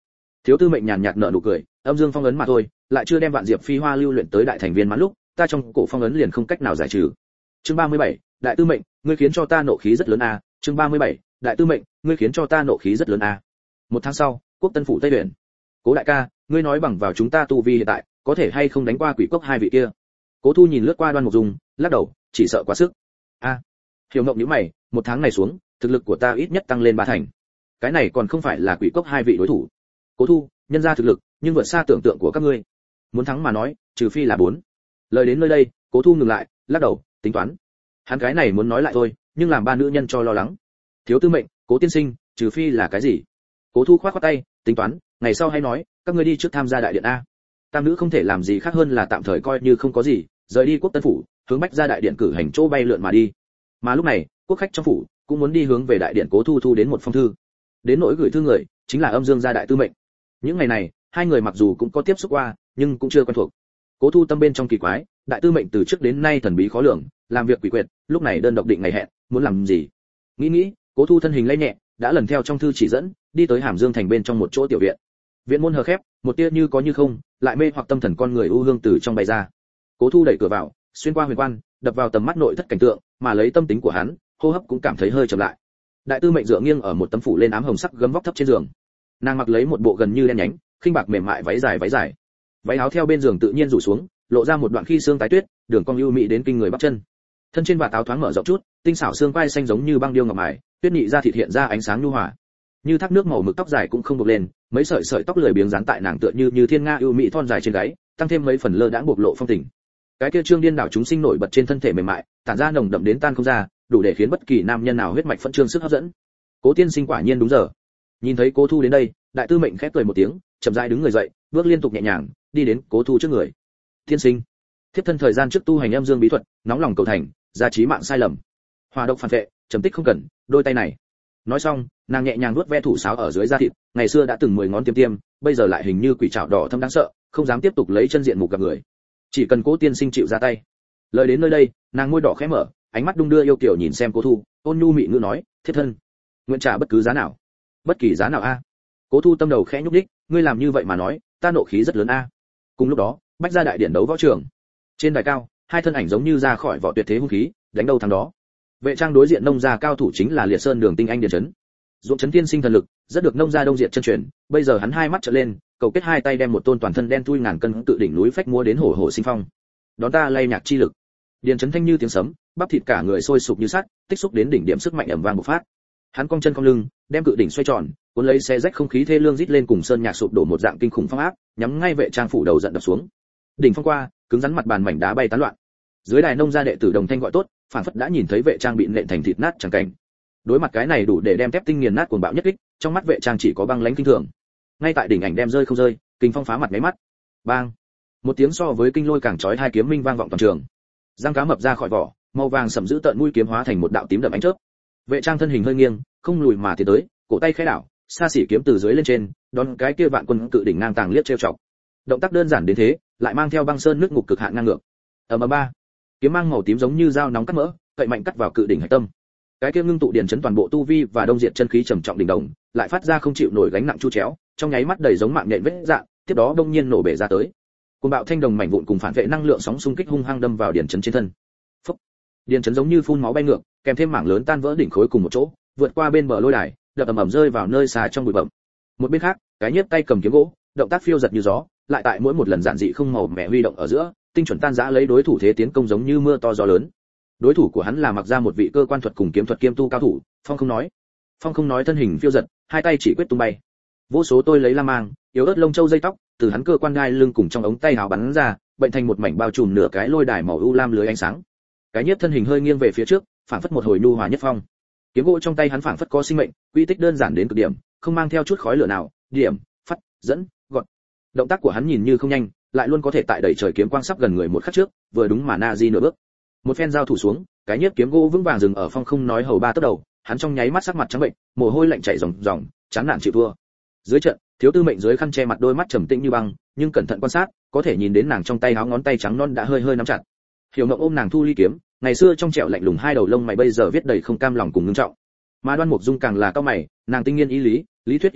Thiếu tư mệnh nhàn nhạt nở nụ cười, âm dương phong ấn mà thôi, lại chưa đem vạn diệp phi hoa lưu luyện tới đại thành viên mãn lúc, ta trong cổ phong ấn liền không cách nào giải trừ. Chương 37, đại tư mệnh, ngươi khiến cho ta nộ khí rất lớn a. Chương 37, đại tư mệnh, ngươi khiến cho ta nộ khí rất lớn a. Một tháng sau, Quốc Tân phủ Tây Uyển. Cố đại ca, ngươi nói bằng vào chúng ta tu vi hiện tại, có thể hay không đánh qua quỷ cốc hai vị kia? Cố Thu nhìn lướt qua Đoan Mục Dung, lắc đầu, chỉ sợ quá sức. A. Hiểu Ngộng nhíu mày, một tháng này xuống, thực lực của ta ít nhất tăng lên 3 thành. Cái này còn không phải là quỷ cốc hai vị đối thủ. Cố Thu, nhân ra thực lực, nhưng vượt xa tưởng tượng của các ngươi. Muốn thắng mà nói, trừ phi là 4. Lời đến nơi đây, Cố Thu ngừng lại, lắc đầu, tính toán. Hắn cái này muốn nói lại thôi, nhưng làm ba nữ nhân cho lo lắng. Thiếu tư mệnh, Cố tiên sinh, trừ phi là cái gì? Cố Thu khoát khoát tay, tính toán, ngày sau hay nói, các ngươi đi trước tham gia đại điện a. Tam nữ không thể làm gì khác hơn là tạm thời coi như không có gì, rời đi Quốc Tân phủ, hướng bách ra đại điện cử hành chỗ bay lượn mà đi. Mà lúc này, quốc khách trong phủ cũng muốn đi hướng về đại điện Cố Thu thu đến một phong thư. Đến nỗi gửi thư người, chính là Âm Dương gia đại tư mệnh. Những ngày này, hai người mặc dù cũng có tiếp xúc qua, nhưng cũng chưa quen thuộc. Cố Thu tâm bên trong kỳ quái, đại tư mệnh từ trước đến nay thần bí khó lường, làm việc quỷ quyệt, lúc này đơn độc định ngày hẹn, muốn làm gì? Nghĩ, Cố Thu thân hình lay nhẹ, đã lần theo trong thư chỉ dẫn, đi tới Hàm Dương thành bên trong một chỗ tiểu viện. Viện môn hờ khép, một tia như có như không, lại mê hoặc tâm thần con người u hương từ trong bay ra. Cố Thu đẩy cửa vào, xuyên qua huyền quan, đập vào tầm mắt nội thất cảnh tượng, mà lấy tâm tính của hắn, hô hấp cũng cảm thấy hơi chậm lại. Đại tư mệnh dựa nghiêng ở một tấm phủ lên ám hồng sắc gấm vóc thấp trên giường. Nàng mặc lấy một bộ gần như đen nhánh, khinh bạc mềm mại váy dài. Váy áo theo bên giường tự nhiên rủ xuống, lộ ra một đoạn khi xương tái tuyết, đường cong ưu mỹ đến kinh người bắp chân. Thân trên vạt áo thoáng mở rộng chút, tinh xảo xương quai xanh giống như băng điêu ngọc mài, tuyết nhị da thịt hiện ra ánh sáng nhu hòa. Như thác nước màu mực tóc dài cũng không buộc lên, mấy sợi tóc lười biếng dán tại nàng tựa như thiên nga ưu mỹ thon dài trên gáy, tăng thêm mấy phần lơ đãng bộc lộ phong tình. Cái kia trương điên đảo chúng sinh nổi bật trên thân thể mềm mại, tản ra nồng đậm đến tan không ra, đủ để khiến bất kỳ nam nhân nào huyết mạch phẫn trương sức hấp dẫn. Cố tiên sinh quả nhiên đúng giờ. Nhìn thấy Cố Thu đến đây, đại tư mệnh khẽ cười một tiếng, chậm rãi đứng người dậy, bước liên tục nhẹ nhàng, đi đến Cố Thu trước người. Tiên sinh, thiếp thân thời gian trước tu hành âm dương bí thuật, nóng lòng cầu thành, gia trí mạng sai lầm. Hỏa độc phản vệ, trầm tích không cần, đôi tay này. Nói xong, nàng nhẹ nhàng nuốt ve thủ sáo ở dưới da thịt, ngày xưa đã từng 10 ngón tiêm, bây giờ lại hình như quỷ trảo đỏ thâm đáng sợ, không dám tiếp tục lấy chân diện mục gặp người. Chỉ cần Cố tiên sinh chịu ra tay. Lời đến nơi đây, nàng môi đỏ khẽ mở, ánh mắt đung đưa yêu kiều nhìn xem Cố Thu, ôn nhu mị ngữ nói, thiếp thân nguyện trả bất cứ giá nào. Bất kỳ giá nào a? Cố Thu tâm đầu khẽ nhúc nhích, ngươi làm như vậy mà nói, ta nộ khí rất lớn a. Cùng lúc đó, bách ra đại điện đấu võ trường. Trên đài cao, hai thân ảnh giống như ra khỏi vỏ tuyệt thế hung khí, đánh đâu thắng đó. Vệ trang đối diện nông gia cao thủ chính là Liệt Sơn Đường tinh anh Điền Chấn. Dụng Chấn tiên sinh thần lực, rất được nông gia đông diệt chân truyền, bây giờ hắn hai mắt trợn lên, cầu kết hai tay đem một tôn toàn thân đen thui ngàn cân tự đỉnh núi phách múa đến hổ hổ sinh phong. Đón ta lay nhạc chi lực. Điền Chấn thanh như tiếng sấm, bắp thịt cả người sôi sục như sắt, tích xúc đến đỉnh điểm sức mạnh ầm vang bộc phát. Hắn cong chân cong lưng, đem cự đỉnh xoay tròn, cuốn lấy xé rách không khí thê lương rít lên cùng sơn nhạc sụp đổ một dạng kinh khủng phong áp, nhắm ngay vệ trang phủ đầu giận đập xuống. Đỉnh phong qua, cứng rắn mặt bàn mảnh đá bay tán loạn. Dưới đài nông gia đệ tử đồng thanh gọi tốt, phản phất đã nhìn thấy vệ trang bị nện thành thịt nát chẳng cảnh. Đối mặt cái này đủ để đem thép tinh nghiền nát cuồng bạo nhất kích, trong mắt vệ trang chỉ có băng lãnh kinh thường. Ngay tại đỉnh ảnh đem rơi không rơi, kinh phong phá mặt mấy mắt. Bang! Một tiếng so với kinh lôi càng chói hai kiếm minh vang vọng toàn trường. Răng cá mập ra khỏi vỏ, màu vàng sẫm giữ tợn mũi kiếm hóa thành một đạo tím đậm ánh chớp. Vệ trang thân hình hơi nghiêng, không lùi mà tiến tới, cổ tay khẽ đảo, xa xỉ kiếm từ dưới lên trên, đón cái kia vạn quân cự đỉnh ngang tàng liếc trêu chọc. Động tác đơn giản đến thế, lại mang theo băng sơn nước ngục cực hạn ngang ngược. Ầm ba, kiếm mang màu tím giống như dao nóng cắt mỡ, cậy mạnh cắt vào cự đỉnh hạch tâm. Cái kia ngưng tụ Điền Chấn toàn bộ tu vi và đông diệt chân khí trầm trọng đỉnh đồng, lại phát ra không chịu nổi gánh nặng chu chéo, trong nháy mắt đầy giống mạng nhện vết dạn, tiếp đó đông nhiên nổ bể ra tới. Cuồng bạo thanh đồng mảnh vụn cùng phản vệ năng lượng sóng xung kích hung hăng đâm vào Điền Chấn trên thân. Phốc. Điền Chấn giống như phun máu bay ngược, kèm thêm mảng lớn tan vỡ đỉnh khối cùng một chỗ, vượt qua bên bờ lôi đài, đập ầm ầm rơi vào nơi xa trong bụi bặm. Một bên khác, cái nhiếp tay cầm kiếm gỗ, động tác phiêu giật như gió, lại tại mỗi một lần giản dị không màu mẻ huy động ở giữa, tinh chuẩn tan rã lấy đối thủ thế tiến công giống như mưa to gió lớn. Đối thủ của hắn là mặc ra một vị cơ quan thuật cùng kiếm thuật kiêm tu cao thủ, Phong không nói thân hình phiêu giật, hai tay chỉ quyết tung bay. Vô số tôi lấy la mang, yếu ớt lông châu dây tóc, từ hắn cơ quan gai lưng cùng trong ống tay áo bắn ra, bệnh thành một mảnh bao trùm nửa cái lôi đài màu u lam lưới ánh sáng. Cái nhiếp thân hình hơi nghiêng về phía trước, phảng phất một hồi nhu hòa nhất phong. Kiếm gỗ trong tay hắn phảng phất có sinh mệnh, quy tích đơn giản đến cực điểm, không mang theo chút khói lửa nào, điểm, phát, dẫn, gọt. Động tác của hắn nhìn như không nhanh, lại luôn có thể tại đẩy trời kiếm quang sắp gần người một khắc trước, vừa đúng mà na di nửa bước. Một phen giao thủ xuống, cái nhiếp kiếm gỗ vững vàng dừng ở Phong không nói hầu ba tấc đầu, hắn trong nháy mắt sắc mặt trắng bệnh, mồ hôi lạnh chảy ròng ròng, chán nản chịu thua. Dưới trận, thiếu tư mệnh dưới khăn che mặt đôi mắt trầm tĩnh như băng, nhưng cẩn thận quan sát, có thể nhìn đến nàng trong tay áo ngón tay trắng non đã hơi hơi nắm chặt. Hiểu Ngộng ôm nàng thu ly kiếm, ngày xưa trong trẻo lạnh lùng hai đầu lông mày bây giờ viết đầy không cam lòng cùng ngưng trọng. Mà Đoan Mục Dung càng là cao mày, nàng tinh nghiên ý lý thuyết y học,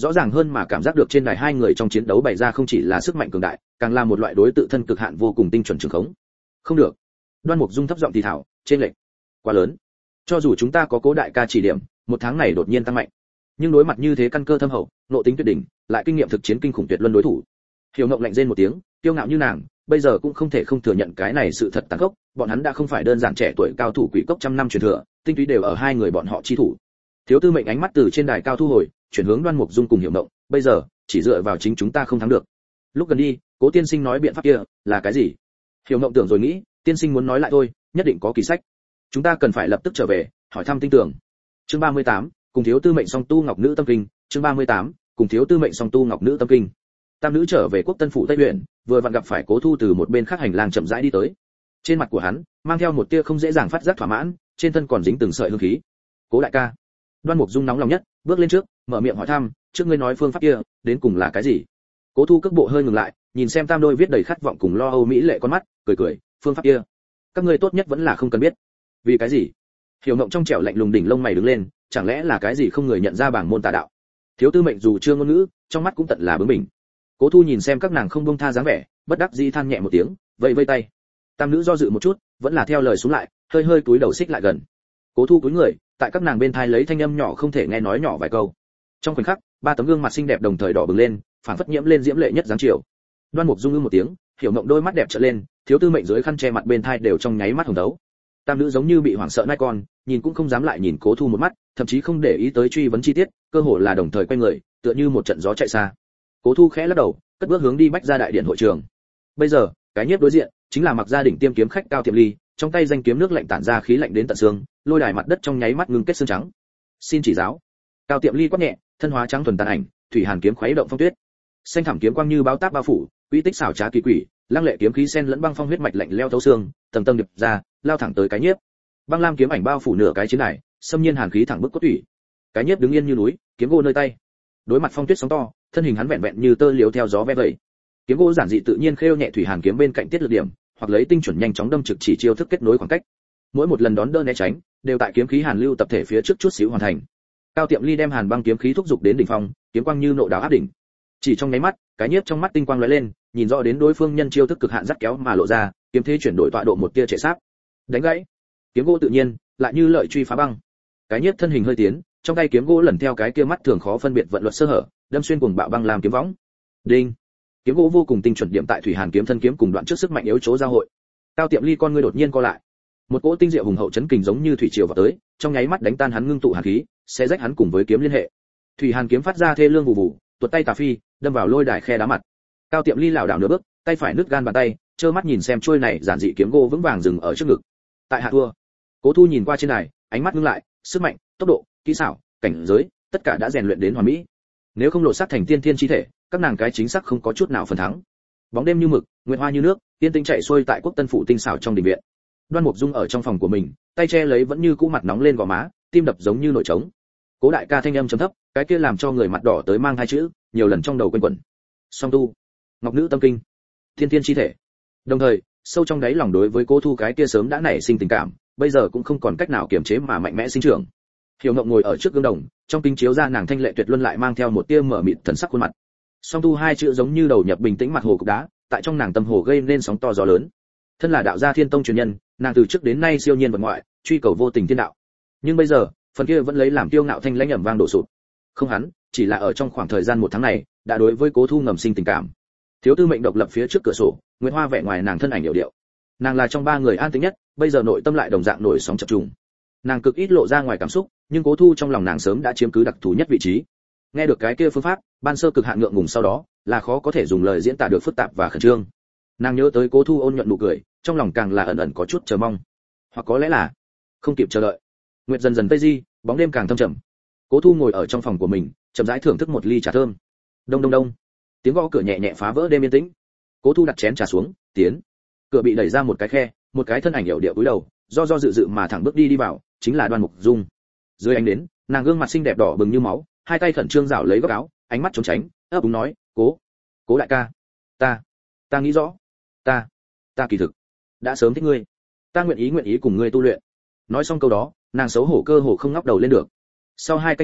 rõ ràng hơn mà cảm giác được trên đài hai người trong chiến đấu bày ra không chỉ là sức mạnh cường đại, càng là một loại đối tự thân cực hạn vô cùng tinh chuẩn trường khống. Không được. Đoan Mục Dung thấp giọng thì thào, trên lệch quá lớn. Cho dù chúng ta có Cố đại ca chỉ điểm, một tháng này đột nhiên tăng mạnh, nhưng đối mặt như thế căn cơ thâm hậu, nội tính tuyệt đỉnh, lại kinh nghiệm thực chiến kinh khủng tuyệt luân đối thủ. Hiểu Ngộng lạnh rên một tiếng, kiêu ngạo như nàng, bây giờ cũng không thể không thừa nhận cái này sự thật tàn khốc, bọn hắn đã không phải đơn giản trẻ tuổi cao thủ quỷ cốc trăm năm truyền thừa, tinh túy đều ở hai người bọn họ chi thủ. Thiếu Tư Mệnh ánh mắt từ trên đài cao thu hồi, chuyển hướng Đoan Mục Dung cùng Hiểu Ngộng, bây giờ, chỉ dựa vào chính chúng ta không thắng được. Lúc gần đi, Cố tiên sinh nói biện pháp kia là cái gì? Hiểu Ngộng tưởng rồi nghĩ, tiên sinh muốn nói lại thôi, nhất định có kỳ sách. Chúng ta cần phải lập tức trở về, hỏi thăm tin tưởng. Chương 38, cùng Thiếu Tư Mệnh song tu Ngọc Nữ Tâm Kinh, chương 38, cùng Thiếu Tư Mệnh song tu Ngọc Nữ Tâm Kinh. Tam nữ trở về Quốc Tân phủ Tây huyện, vừa vặn gặp phải Cố Thu từ một bên khác hành lang chậm rãi đi tới. Trên mặt của hắn mang theo một tia không dễ dàng phát giác thỏa mãn, trên thân còn dính từng sợi hương khí. Cố đại ca. Đoan Mục Dung nóng lòng nhất, bước lên trước, mở miệng hỏi thăm, trước ngươi nói phương pháp kia, đến cùng là cái gì? Cố Thu cước bộ hơi ngừng lại, nhìn xem tam đôi viết đầy khát vọng cùng lo âu mỹ lệ con mắt, cười cười, phương pháp kia, các ngươi tốt nhất vẫn là không cần biết. Vì cái gì? Hiểu Ngộng trong trẻo lạnh lùng đỉnh lông mày đứng lên, chẳng lẽ là cái gì không người nhận ra bảng môn tà đạo? Thiếu Tư Mệnh dù chưa ngôn ngữ, trong mắt cũng tận là bướng bỉnh. Cố Thu nhìn xem các nàng không buông tha dáng vẻ, bất đắc dĩ than nhẹ một tiếng, vẫy vẫy tay. Tam nữ do dự một chút, vẫn là theo lời xuống lại, hơi hơi cúi đầu xích lại gần. Cố Thu cúi người, tại các nàng bên thai lấy thanh âm nhỏ không thể nghe nói nhỏ vài câu. Trong khoảnh khắc, ba tấm gương mặt xinh đẹp đồng thời đỏ bừng lên, phản phất nhiễm lên diễm lệ nhất dáng chiều. Đoan Mục Dung ư một tiếng, Hiểu Ngộng đôi mắt đẹp trợn lên, Thiếu Tư Mệnh dưới khăn che mặt bên thai đều trong nháy mắt hồng đấu. Tam nữ giống như bị hoảng sợ nai con, nhìn cũng không dám lại nhìn Cố Thu một mắt, thậm chí không để ý tới truy vấn chi tiết, cơ hồ là đồng thời quay người, tựa như một trận gió chạy xa. Cố Thu khẽ lắc đầu, cất bước hướng đi Bách Gia đại điện hội trường. Bây giờ, cái nhiếp đối diện chính là Mặc Gia đỉnh tiêm kiếm khách Cao Tiệm Ly, trong tay danh kiếm nước lạnh tản ra khí lạnh đến tận xương, lôi đài mặt đất trong nháy mắt ngưng kết xương trắng. Xin chỉ giáo. Cao Tiệm Ly quát nhẹ, thân hóa trắng thuần tàn ảnh, thủy hàn kiếm khuấy động phong tuyết. Xanh thẳm kiếm quang như báo táp bao phủ, uy tích xảo trá kỳ quỷ, lăng lệ kiếm khí xen lẫn băng phong huyết mạch lạnh leo thấu xương, tầng tầng điệp ra, lao thẳng tới cái nhiếp. Băng lam kiếm ảnh bao phủ nửa cái chiến đài, xâm nhiên hàn khí thẳng bức cốt thủy. Cái nhiếp đứng yên như núi, kiếm gỗ nơi tay. Đối mặt phong tuyết sóng to, thân hình hắn vẹn vẹn như tơ liếu theo gió ve vẩy. Kiếm gỗ giản dị tự nhiên khêu nhẹ thủy hàn kiếm bên cạnh tiết lực điểm, hoặc lấy tinh chuẩn nhanh chóng đâm trực chỉ chiêu thức kết nối khoảng cách. Mỗi một lần đón đỡ né tránh, đều tại kiếm khí hàn lưu tập thể phía trước chút xíu hoàn thành. Cao Tiệm Ly đem hàn băng kiếm khí thúc dục đến đỉnh phong, kiếm quang như nộ đào áp đỉnh. Chỉ trong nháy mắt, cái nhiếp trong mắt tinh quang lóe lên, nhìn rõ đến đối phương nhân chiêu thức cực hạn dắt kéo mà lộ ra, kiếm thế chuyển đổi tọa độ một tia trệ sát. Đánh gãy. Kiếm gỗ tự nhiên, lại như lợi truy phá băng. Cái nhiếp thân hình hơi tiến, trong tay kiếm gỗ lần theo cái kia mắt thường khó phân biệt vận luật sơ hở, đâm xuyên cuồng bạo băng làm kiếm võng. Đinh. Kiếm gỗ vô cùng tinh chuẩn điểm tại thủy hàn kiếm thân kiếm cùng đoạn trước sức mạnh yếu chỗ giao hội. Cao Tiệm Ly con ngươi đột nhiên co lại. Một cỗ tinh diệu hùng hậu chấn kình giống như thủy triều vào tới, trong nháy mắt đánh tan hắn ngưng tụ hàn khí, sẽ rách hắn cùng với kiếm liên hệ. Thủy hàn kiếm phát ra thê lương vụ vụ, tuột tay tà phi, đâm vào lôi đài khe đá mặt. Cao Tiệm Ly lảo đảo nửa bước, tay phải nứt gan bàn tay, trơ mắt nhìn xem trôi này giản dị kiếm gỗ vững vàng dừng ở trước ngực. Tại hạ thua. Cố Thu nhìn qua trên đài, ánh mắt ngưng lại, sức mạnh, tốc độ, kỹ xảo, cảnh giới, tất cả đã rèn luyện đến hoàn mỹ. Nếu không lộ sát thành tiên thiên chi thể, các nàng cái chính xác không có chút nào phần thắng. Bóng đêm như mực, nguyệt hoa như nước, tiên tinh chạy xuôi tại Quốc Tân phủ tinh xảo trong đình viện. Đoan Mục Dung ở trong phòng của mình, tay che lấy vẫn như cũ mặt nóng lên gò má, tim đập giống như nổi trống. Cố đại ca thanh âm trầm thấp, cái kia làm cho người mặt đỏ tới mang hai chữ, nhiều lần trong đầu quanh quẩn. Song tu, Ngọc Nữ Tâm Kinh, Thiên Thiên chi thể. Đồng thời, sâu trong đáy lòng đối với Cố Thu cái kia sớm đã nảy sinh tình cảm, bây giờ cũng không còn cách nào kiềm chế mà mạnh mẽ sinh trưởng. Hiểu Ngộng ngồi ở trước gương đồng, trong kính chiếu ra nàng thanh lệ tuyệt luân lại mang theo một tia mở mịt thần sắc khuôn mặt. Song tu hai chữ giống như đầu nhập bình tĩnh mặt hồ cục đá, tại trong nàng tâm hồ gây nên sóng to gió lớn. Thân là đạo gia Thiên Tông truyền nhân, nàng từ trước đến nay siêu nhiên vật ngoại, truy cầu vô tình thiên đạo. Nhưng bây giờ, phần kia vẫn lấy làm kiêu ngạo thanh lãnh ẩm vang đổ sụp. Không hắn, chỉ là ở trong khoảng thời gian một tháng này, đã đối với Cố Thu ngầm sinh tình cảm. Thiếu Tư Mệnh độc lập phía trước cửa sổ, Nguyệt Hoa vẻ ngoài nàng thân ảnh điệu điệu. Nàng là trong ba người an tĩnh nhất, bây giờ nội tâm lại đồng dạng nổi sóng chập trùng. Nàng cực ít lộ ra ngoài cảm xúc, nhưng Cố Thu trong lòng nàng sớm đã chiếm cứ đặc thù nhất vị trí. Nghe được cái kia phương pháp, ban sơ cực hạn ngượng ngùng sau đó, là khó có thể dùng lời diễn tả được phức tạp và khẩn trương. Nàng nhớ tới Cố Thu ôn nhuận nụ cười, trong lòng càng là ẩn ẩn có chút chờ mong, hoặc có lẽ là không kịp chờ đợi. Nguyệt dần dần tây di, bóng đêm càng thâm trầm. Cố Thu ngồi ở trong phòng của mình, chậm rãi thưởng thức một ly trà thơm. Đông đông đông, tiếng gõ cửa nhẹ nhẹ phá vỡ đêm yên tĩnh. Cố Thu đặt chén trà xuống, tiến. Cửa bị đẩy ra một cái khe, một cái thân ảnh điệu điệu cúi đầu, do dự dự mà thẳng bước đi vào, chính là Đoan Mục Dung. Dưới ánh đến, nàng gương mặt xinh đẹp đỏ bừng như máu, hai tay khẩn trương rảo lấy góc áo, ánh mắt trốn tránh, ấp úng nói, cố đại ca, ta nghĩ rõ, ta kỳ thực đã sớm thích ngươi, ta nguyện ý cùng ngươi tu luyện. Nói xong câu đó, nàng xấu hổ cơ hồ không ngóc đầu lên được. Sau 2 canh giờ,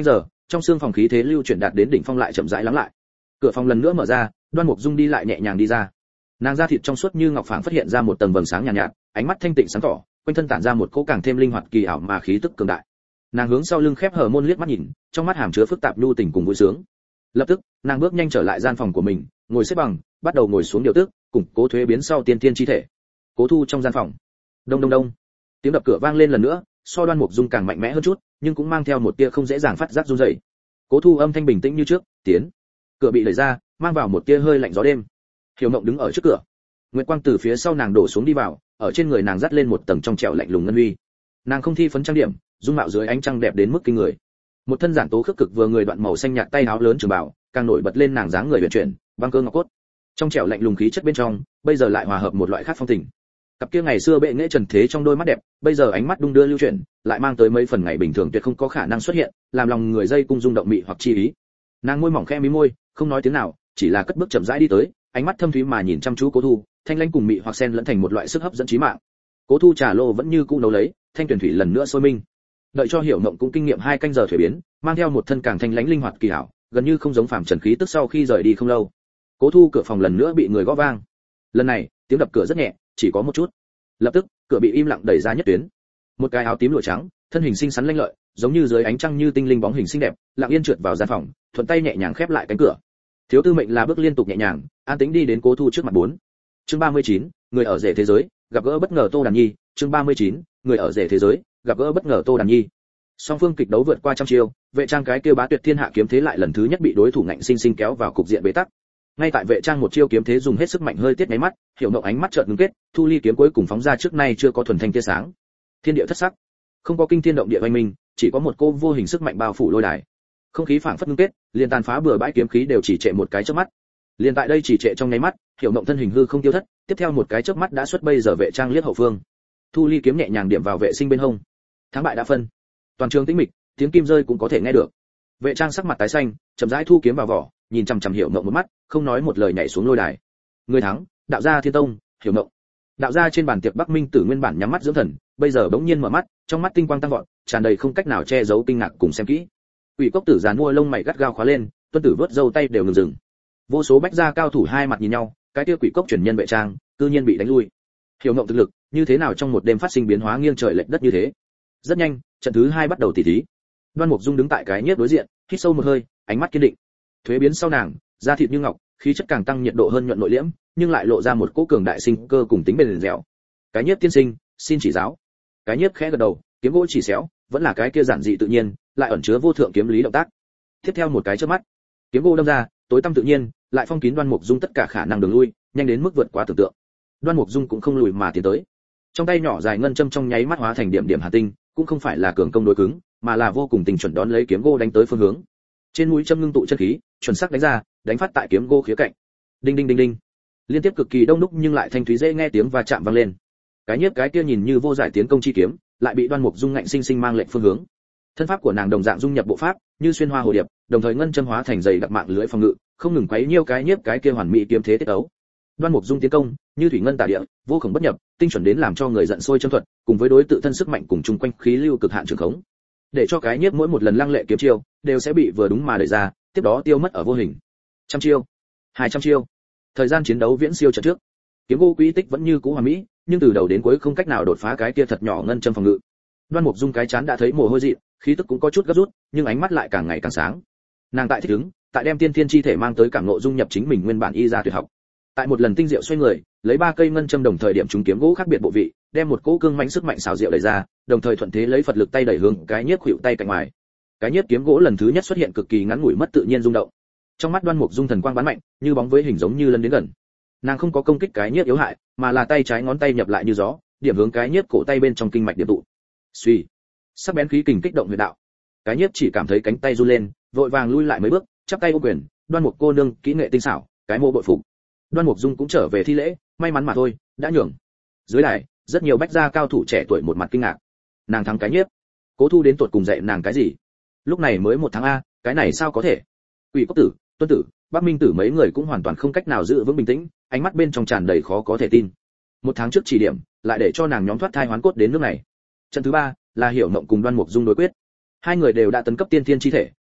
trong xương phòng khí thế lưu chuyển đạt đến đỉnh phong lại chậm rãi lắng lại. Cửa phòng lần nữa mở ra, Đoan Mục Dung đi lại nhẹ nhàng đi ra. Nàng da thịt trong suốt như ngọc phảng phát hiện ra một tầng vầng sáng nhàn nhạt, ánh mắt thanh tịnh sáng tỏ, quanh thân tản ra một cỗ càng thêm linh hoạt kỳ ảo mà khí tức cường đại. Nàng hướng sau lưng khép hờ môn liếc mắt nhìn, trong mắt hàm chứa phức tạp nhu tình cùng vui sướng. Lập tức, nàng bước nhanh trở lại gian phòng của mình, ngồi xếp bằng, bắt đầu ngồi xuống điều tức, củng cố thuế biến sau tiên tiên chi thể. Cố Thu trong gian phòng. Đông đông đông. Tiếng đập cửa vang lên lần nữa, so Đoan Mục Dung càng mạnh mẽ hơn chút, nhưng cũng mang theo một tia không dễ dàng phát giác run rẩy. Cố Thu âm thanh bình tĩnh như trước, tiến. Cửa bị đẩy ra, mang vào một tia hơi lạnh gió đêm. Hiểu Mộng đứng ở trước cửa. Nguyệt quang từ phía sau nàng đổ xuống đi vào, ở trên người nàng dắt lên một tầng trong trẻo lạnh lùng ngân huy. Nàng không thi phấn trang điểm, dung mạo dưới ánh trăng đẹp đến mức kinh người. Một thân giản tố khước cực vừa người đoạn màu xanh nhạt tay áo lớn trường bào, càng nổi bật lên nàng dáng người huyền chuyển, băng cơ ngọc cốt. Trong trẻo lạnh lùng khí chất bên trong, bây giờ lại hòa hợp một loại khác phong tình. Cặp kia ngày xưa bệ nghệ trần thế trong đôi mắt đẹp, bây giờ ánh mắt đung đưa lưu chuyển, lại mang tới mấy phần ngày bình thường tuyệt không có khả năng xuất hiện, làm lòng người dây cung rung động mị hoặc chi ý. Nàng môi mỏng khẽ mí môi, không nói tiếng nào, chỉ là cất bước chậm rãi đi tới, ánh mắt thâm thúy mà nhìn chăm chú Cố Thu, thanh lãnh cùng mị hoặc xen lẫn thành một loại sức hấp dẫn chí mạng. Cố Thu trà lô vẫn như cũ nấu lấy, thanh tuyển thủy lần nữa sôi minh. Đợi cho Hiểu Mộng cũng kinh nghiệm 2 canh giờ thuế biến, mang theo một thân càng thanh lãnh linh hoạt kỳ hảo, gần như không giống phàm trần khí tức sau khi rời đi không lâu. Cố Thu cửa phòng lần nữa bị người gõ vang. Lần này, tiếng đập cửa rất nhẹ, chỉ có một chút. Lập tức, cửa bị im lặng đẩy ra nhất tuyến. Một cái áo tím lụa trắng, thân hình xinh xắn lanh lợi, giống như dưới ánh trăng như tinh linh bóng hình xinh đẹp, lặng yên trượt vào gian phòng, thuận tay nhẹ nhàng khép lại cánh cửa. Thiếu Tư Mệnh là bước liên tục nhẹ nhàng, an tĩnh đi đến Cố Thu trước mặt 4. Chương 39, người ở rể thế giới, gặp gỡ bất ngờ Tô Đàn Nhi, chương 39, người ở rể thế giới, gặp gỡ bất ngờ Tô Đàn Nhi. Song phương kịch đấu vượt qua trăm chiêu, Vệ Trang cái kia bá tuyệt thiên hạ kiếm thế lại lần thứ nhất bị đối thủ ngạnh sinh sinh kéo vào cục diện bế tắc. Ngay tại Vệ Trang một chiêu kiếm thế dùng hết sức mạnh hơi tiết mấy mắt, Hiểu Mộng ánh mắt chợt ngưng kết, thu ly kiếm cuối cùng phóng ra trước nay chưa có thuần thanh tia sáng. Thiên địa thất sắc, không có kinh thiên động địa oanh minh, chỉ có một cô vô hình sức mạnh bao phủ lôi đài. Không khí phảng phất ngưng kết, liền tàn phá bừa bãi kiếm khí đều chỉ trệ một cái chớp mắt. Liền tại đây chỉ trệ trong nháy mắt, Hiểu Mộng thân hình hư không tiêu thất, tiếp theo một cái chớp mắt đã xuất bây giờ Vệ Trang liếc hậu phương. Thu ly kiếm nhẹ nhàng điểm vào vệ sinh bên hông. Thắng bại đã phân. Toàn trường tĩnh mịch, tiếng kim rơi cũng có thể nghe được. Vệ Trang sắc mặt tái xanh, chậm rãi thu kiếm vào vỏ, nhìn chằm chằm Hiểu Mộng một mắt, không nói một lời nhảy xuống lôi đài. Người thắng, Đạo gia Thiên Tông, Hiểu Mộng. Đạo gia trên bàn tiệc Bắc Minh Tử nguyên bản nhắm mắt dưỡng thần, bây giờ bỗng nhiên mở mắt, trong mắt tinh quang tăng vọt, tràn đầy không cách nào che giấu kinh ngạc cùng xem kỹ. Quỷ Cốc Tử giàn mua lông mày gắt gao khóa lên, Tuân Tử vớt râu tay đều ngừng dừng. Vô số bách gia cao thủ hai mặt nhìn nhau, cái kia Quỷ Cốc truyền nhân Vệ Trang, cư nhiên bị đánh lui. Hiểu Mộng thực lực, như thế nào trong một đêm phát sinh biến hóa nghiêng trời lệch đất như thế. Rất nhanh, trận thứ 2 bắt đầu tỉ thí. Đoan Mục Dung đứng tại cái nhiếp đối diện, hít sâu một hơi, ánh mắt kiên định. Thuế biến sau nàng, da thịt như ngọc, khí chất càng tăng nhiệt độ hơn nhuận nội liễm, nhưng lại lộ ra một cỗ cường đại sinh cơ cùng tính bền dẻo. Cái nhiếp tiên sinh, xin chỉ giáo. Cái nhiếp khẽ gật đầu, kiếm gỗ chỉ xéo, vẫn là cái kia giản dị tự nhiên, lại ẩn chứa vô thượng kiếm lý động tác. Tiếp theo một cái chớp mắt, kiếm gỗ đâm ra, tối tăm tự nhiên, lại phong kín Đoan Mục Dung tất cả khả năng đường lui, nhanh đến mức vượt quá tưởng tượng. Đoan Mục Dung cũng không lùi mà tiến tới. Trong tay nhỏ dài ngân châm trong nháy mắt hóa thành điểm điểm hà tinh, cũng không phải là cường công đối cứng, mà là vô cùng tình chuẩn đón lấy kiếm gỗ đánh tới phương hướng. Trên mũi châm ngưng tụ chân khí, chuẩn xác đánh ra, đánh phát tại kiếm gỗ khía cạnh. Đinh đinh đinh đinh. Liên tiếp cực kỳ đông đúc nhưng lại thanh thúy dễ nghe tiếng va chạm vang lên. Cái nhiếp cái kia nhìn như vô giải tiến công chi kiếm, lại bị Đoan Mục Dung ngạnh sinh sinh mang lệnh phương hướng. Thân pháp của nàng đồng dạng dung nhập bộ pháp, như xuyên hoa hồ điệp, đồng thời ngân châm hóa thành dày đặc mạng lưới phòng ngự, không ngừng quấy nhiêu cái nhiếp cái kia hoàn mỹ kiếm thế tiết ấu. Đoan Mục Dung tiến công, như thủy ngân tả địa, vô cùng bất nhập, tinh chuẩn đến làm cho người giận sôi châm thuật, cùng với đối tự thân sức mạnh cùng chung quanh khí lưu cực hạn trường khống. Để cho cái nhiếp mỗi một lần lăng lệ kiếm chiêu, đều sẽ bị vừa đúng mà đẩy ra, tiếp đó tiêu mất ở vô hình. 100 chiêu, 200 chiêu. Thời gian chiến đấu viễn siêu trận trước. Kiếm gỗ quỹ tích vẫn như cũ hoàn mỹ, nhưng từ đầu đến cuối không cách nào đột phá cái kia thật nhỏ ngân châm phòng ngự. Đoan Mục Dung cái chán đã thấy mồ hôi dị, khí tức cũng có chút gấp rút, nhưng ánh mắt lại càng ngày càng sáng. Nàng tại thích ứng, tại đem tiên thiên chi thể mang tới cảm ngộ dung nhập chính mình nguyên bản y ra tuyệt học. Tại một lần tinh diệu xoay người, lấy 3 cây ngân châm đồng thời điểm trúng kiếm gỗ khác biệt bộ vị, đem một cỗ cương mãnh sức mạnh xảo diệu đẩy ra, đồng thời thuận thế lấy Phật lực tay đẩy hướng cái nhiếp khuỵu tay cạnh ngoài. Cái nhiếp kiếm gỗ lần thứ nhất xuất hiện cực kỳ ngắn ngủi mất tự nhiên rung động. Trong mắt Đoan Mục Dung thần quang bắn mạnh, như bóng với hình giống như lân đến gần. Nàng không có công kích cái nhiếp yếu hại, mà là tay trái ngón tay nhập lại như gió, điểm hướng cái nhiếp cổ tay bên trong kinh mạch điểm tụ. Suy, sắc bén khí kình kích động huyệt đạo. Cái nhiếp chỉ cảm thấy cánh tay run lên, vội vàng lui lại mấy bước, chắp tay ôm quyền, Đoan Mục cô nương kỹ nghệ tinh xảo, cái mô bội phục. Đoan Mục Dung cũng trở về thi lễ, may mắn mà thôi, đã nhường. Dưới đài, rất nhiều bách gia cao thủ trẻ tuổi một mặt kinh ngạc. Nàng thắng cái nhiếp. Cố Thu đến tuột cùng dạy nàng cái gì? Lúc này mới 1 tháng a, cái này sao có thể? Quỷ Cốc Tử, Tuân Tử, Bắc Minh Tử mấy người cũng hoàn toàn không cách nào giữ vững bình tĩnh, ánh mắt bên trong tràn đầy khó có thể tin. 1 tháng trước chỉ điểm, lại để cho nàng nhóm thoát thai hoán cốt đến nước này. Trận thứ 3 là Hiểu Mộng cùng Đoan Mục Dung đối quyết. Hai người đều đã tấn cấp tiên thiên chi thể,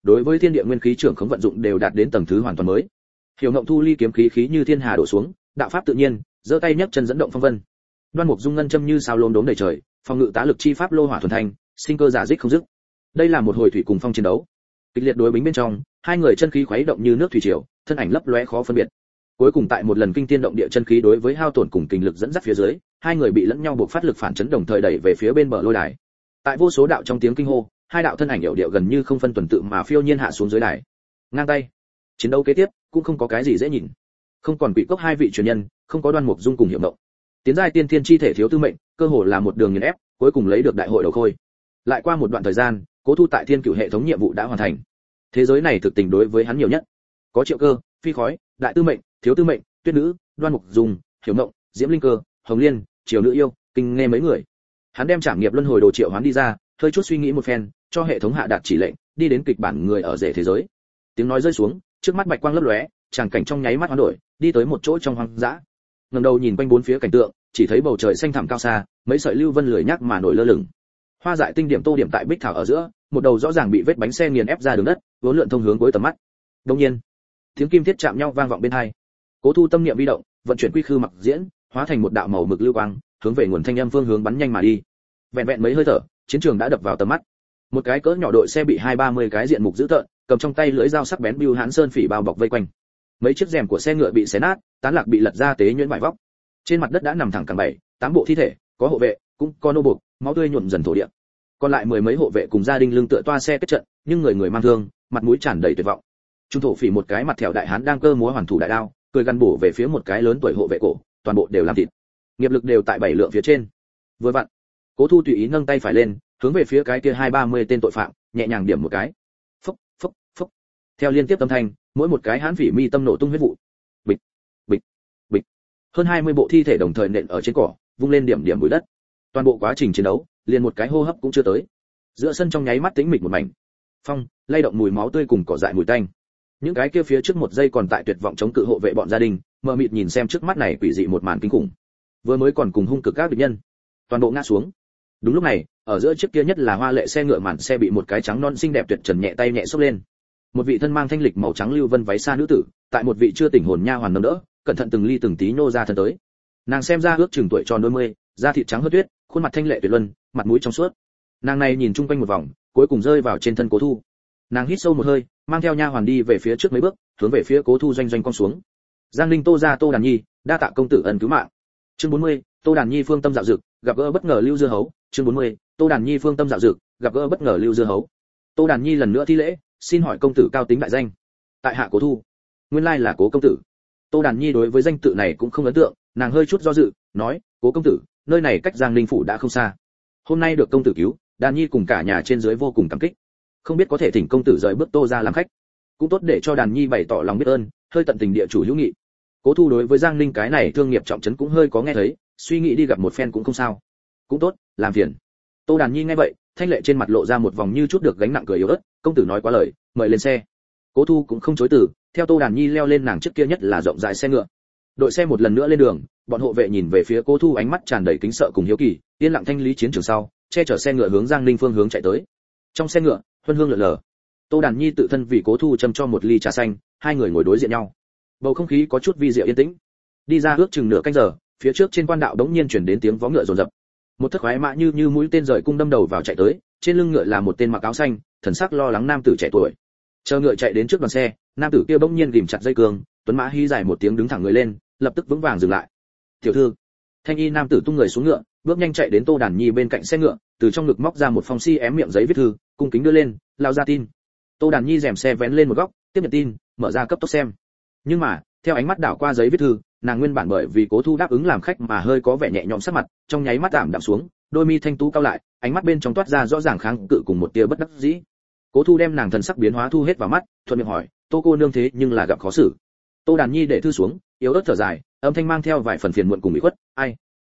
đối với thiên địa nguyên khí trưởng khống vận dụng đều đạt đến tầng thứ hoàn toàn mới. Hiểu Ngộng thu ly kiếm khí khí như thiên hà đổ xuống, đạo pháp tự nhiên, giơ tay nhấc chân dẫn động phong vân. Đoan Mục Dung ngân châm như sao lốm đốm đầy trời, phòng ngự tá lực chi pháp lô hỏa thuần thành, sinh cơ giả dích không dứt. Đây là một hồi thủy cùng phong chiến đấu. Kịch liệt đối bính bên trong, hai người chân khí khuấy động như nước thủy triều, thân ảnh lấp lóe khó phân biệt. Cuối cùng tại một lần kinh thiên động địa chân khí đối với hao tổn cùng kinh lực dẫn dắt phía dưới, hai người bị lẫn nhau buộc phát lực phản chấn đồng thời đẩy về phía bên bờ lôi đài. Tại vô số đạo trong tiếng kinh hô, hai đạo thân ảnh hiệu điệu gần như không phân tuần tự mà phiêu nhiên hạ xuống dưới đài. Ngang tay. Chiến đấu kế tiếp cũng không có cái gì dễ nhìn. Không còn Quỷ Cốc hai vị truyền nhân, không có Đoan Mục Dung cùng Hiểu Ngộng. Tiến giai tiên thiên chi thể thiếu tư mệnh, cơ hồ là một đường nghiền ép, cuối cùng lấy được đại hội đầu khôi. Lại qua một đoạn thời gian, Cố Thu tại Thiên Cửu hệ thống nhiệm vụ đã hoàn thành. Thế giới này thực tình đối với hắn nhiều nhất. Có Triệu Cơ, Phi Khói, Đại Tư Mệnh, Thiếu Tư Mệnh, Tuyết Nữ, Đoan Mục Dung, Hiểu Ngộng, Diễm Linh Cơ, Hồng Liên, Triều Nữ Yêu, Kinh Nghe mấy người. Hắn đem trảm nghiệp luân hồi đồ triệu hoán đi ra, hơi chút suy nghĩ một phen, cho hệ thống hạ đạt chỉ lệnh, đi đến kịch bản người ở rể thế giới. Tiếng nói rơi xuống, trước mắt bạch quang lấp lóe, tràng cảnh trong nháy mắt hoán đổi, đi tới một chỗ trong hoang dã. Ngẩng đầu nhìn quanh bốn phía cảnh tượng, chỉ thấy bầu trời xanh thẳm cao xa, mấy sợi lưu vân lười nhác mà nổi lơ lửng. Hoa dại tinh điểm tô điểm tại bích thảo ở giữa, một đầu rõ ràng bị vết bánh xe nghiền ép ra đường đất, vốn lượn thông hướng cuối tầm mắt. Đương nhiên, tiếng kim thiết chạm nhau vang vọng bên tai. Cố Thu tâm niệm vi động, vận chuyển quy khư mặc diễn, hóa thành một đạo màu mực lưu quang, hướng về nguồn thanh âm phương hướng bắn nhanh mà đi. Vẹn vẹn mấy hơi thở, chiến trường đã đập vào tầm mắt. Một cái cỡ nhỏ đội xe bị 20-30 cái diện mục dữ tợn, cầm trong tay lưỡi dao sắc bén bưu hãn sơn phỉ bao bọc vây quanh. Mấy chiếc rèm của xe ngựa bị xé nát, tán lạc bị lật ra tế nhuyễn vải vóc. Trên mặt đất đã nằm thẳng cẳng 7-8 bộ thi thể, có hộ vệ, cũng có nô buộc, máu tươi nhuộm dần thổ địa. Còn lại mười mấy hộ vệ cùng gia đình lưng tựa toa xe kết trận, nhưng người người mang thương, mặt mũi tràn đầy tuyệt vọng. Trung thổ phỉ một cái mặt thẹo đại hán đang cơ múa hoàn thủ đại đao, cười gằn bổ về phía một cái lớn tuổi hộ vệ cổ, toàn bộ đều làm thịt. Nghiệp lực đều tại 7 lượng phía trên. Vừa vặn, Cố Thu tùy ý nâng tay phải lên, hướng về phía cái kia 20-30 tên tội phạm, nhẹ nhàng điểm một cái. Phốc, phốc, phốc. Theo liên tiếp âm thanh, mỗi một cái hán phỉ mi tâm nổ tung huyết vụ. Bịch, bịch, bịch. Hơn 20 bộ thi thể đồng thời nện ở trên cỏ, vung lên điểm điểm bụi đất. Toàn bộ quá trình chiến đấu, liền một cái hô hấp cũng chưa tới. Giữa sân trong nháy mắt tĩnh mịch một mảnh. Phong, lay động mùi máu tươi cùng cỏ dại mùi tanh. Những cái kia phía trước một giây còn tại tuyệt vọng chống cự hộ vệ bọn gia đình, mờ mịt nhìn xem trước mắt này quỷ dị một màn kinh khủng. Vừa mới còn cùng hung cực các địch nhân, toàn bộ ngã xuống. Đúng lúc này, ở giữa chiếc kia nhất là hoa lệ xe ngựa màn xe bị một cái trắng non xinh đẹp tuyệt trần nhẹ tay nhẹ xốc lên. Một vị thân mang thanh lịch màu trắng lưu vân váy xa nữ tử, tại một vị chưa tỉnh hồn nha hoàn nâng đỡ, cẩn thận từng ly từng tí nhô ra thân tới. Nàng xem ra ước chừng tuổi tròn đôi mươi, da thịt trắng hơn tuyết, khuôn mặt thanh lệ tuyệt luân, mặt mũi trong suốt. Nàng này nhìn chung quanh một vòng, cuối cùng rơi vào trên thân Cố Thu. Nàng hít sâu một hơi, mang theo nha hoàn đi về phía trước mấy bước, hướng về phía Cố Thu doanh doanh cong xuống. Giang Linh Tô gia Tô Đàn Nhi, đa tạ công tử ân cứu mạng. Chương 40, Tô Đàn Nhi phương tâm dạo dực, gặp gỡ bất ngờ Lưu Dưa Hấu. Chương 40, Tô Đàn Nhi phương tâm dạo dực, gặp gỡ bất ngờ Lưu Dưa Hấu. Tô Đàn Nhi lần nữa thi lễ, xin hỏi công tử cao tính đại danh. Tại hạ Cố Thu. Nguyên lai là Cố công tử. Tô Đàn Nhi đối với danh tự này cũng không ấn tượng, nàng hơi chút do dự, nói, Cố công tử, nơi này cách Giang Ninh phủ đã không xa. Hôm nay được công tử cứu, Đàn Nhi cùng cả nhà trên dưới vô cùng cảm kích. Không biết có thể thỉnh công tử rời bước Tô ra làm khách, cũng tốt để cho Đàn Nhi bày tỏ lòng biết ơn, hơi tận tình địa chủ hữu nghị. Cố Thu đối với Giang Ninh cái này thương nghiệp trọng trấn cũng hơi có nghe thấy, suy nghĩ đi gặp một phen cũng không sao. Cũng tốt, làm phiền. Tô Đàn Nhi nghe vậy, thanh lệ trên mặt lộ ra một vòng như chút được gánh nặng cười yếu ớt, công tử nói quá lời, mời lên xe. Cố Thu cũng không chối từ, theo Tô Đàn Nhi leo lên nàng trước kia nhất là rộng rãi xe ngựa. Đội xe một lần nữa lên đường, bọn hộ vệ nhìn về phía Cố Thu ánh mắt tràn đầy kính sợ cùng hiếu kỳ, yên lặng thanh lý chiến trường sau, che chở xe ngựa hướng Giang Ninh phương hướng chạy tới. Trong xe ngựa, huân hương lượn lờ. Tô Đàn Nhi tự thân vì Cố Thu châm cho một ly trà xanh, hai người ngồi đối diện nhau. Bầu không khí có chút vi diệu yên tĩnh. Đi ra ước chừng nửa canh giờ, phía trước trên quan đạo đống nhiên chuyển đến tiếng vó ngựa rồn rập. Một thất khoái mã như mũi tên rời cung đâm đầu vào chạy tới, trên lưng ngựa là một tên mặc áo xanh, thần sắc lo lắng nam tử trẻ tuổi. Chờ ngựa chạy đến trước đoàn xe, nam tử kia bỗng nhiên ghim chặt dây cương, tuấn mã hí dài một tiếng đứng thẳng người lên, lập tức vững vàng dừng lại. "Tiểu thư." Thanh y nam tử tung người xuống ngựa, bước nhanh chạy đến Tô Đàn Nhi bên cạnh xe ngựa, từ trong ngực móc ra một phong ém miệng giấy viết thư, cung kính đưa lên, lao ra tin. Tô Đàn Nhi rèm xe vén lên một góc, tiếp nhận tin, mở ra cấp tốc xem. Nhưng mà, theo ánh mắt đảo qua giấy viết thư, nàng nguyên bản bởi vì Cố Thu đáp ứng làm khách mà hơi có vẻ nhẹ nhõm sắc mặt, trong nháy mắt ảm đạm xuống, đôi mi thanh tú cao lại, ánh mắt bên trong toát ra rõ ràng kháng cự cùng một tia bất đắc dĩ. Cố Thu đem nàng thần sắc biến hóa thu hết vào mắt, thuận miệng hỏi, "Tô cô nương thế nhưng là gặp khó xử?" Tô Đàn Nhi để thư xuống, yếu ớt thở dài, âm thanh mang theo vài phần phiền muộn cùng ủy khuất, "Ai?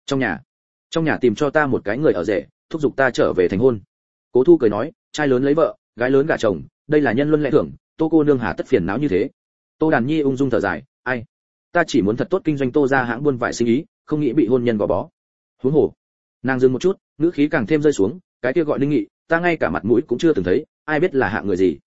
Trong nhà tìm cho ta một cái người ở rể, thúc giục ta trở về thành hôn." Cố Thu cười nói, "Trai lớn lấy vợ, gái lớn gả chồng, đây là nhân luân lẽ thường, Tô cô nương hà tất phiền não như thế?" Tô Đàn Nhi ung dung thở dài, "Ai? Ta chỉ muốn thật tốt kinh doanh Tô gia hãng buôn vải sinh ý, không nghĩ bị hôn nhân gò bó." Huống hồ, nàng dừng một chút, ngữ khí càng thêm rơi xuống, "Cái kia gọi Linh Nghị, ta ngay cả mặt mũi cũng chưa từng thấy, ai biết là hạng người gì."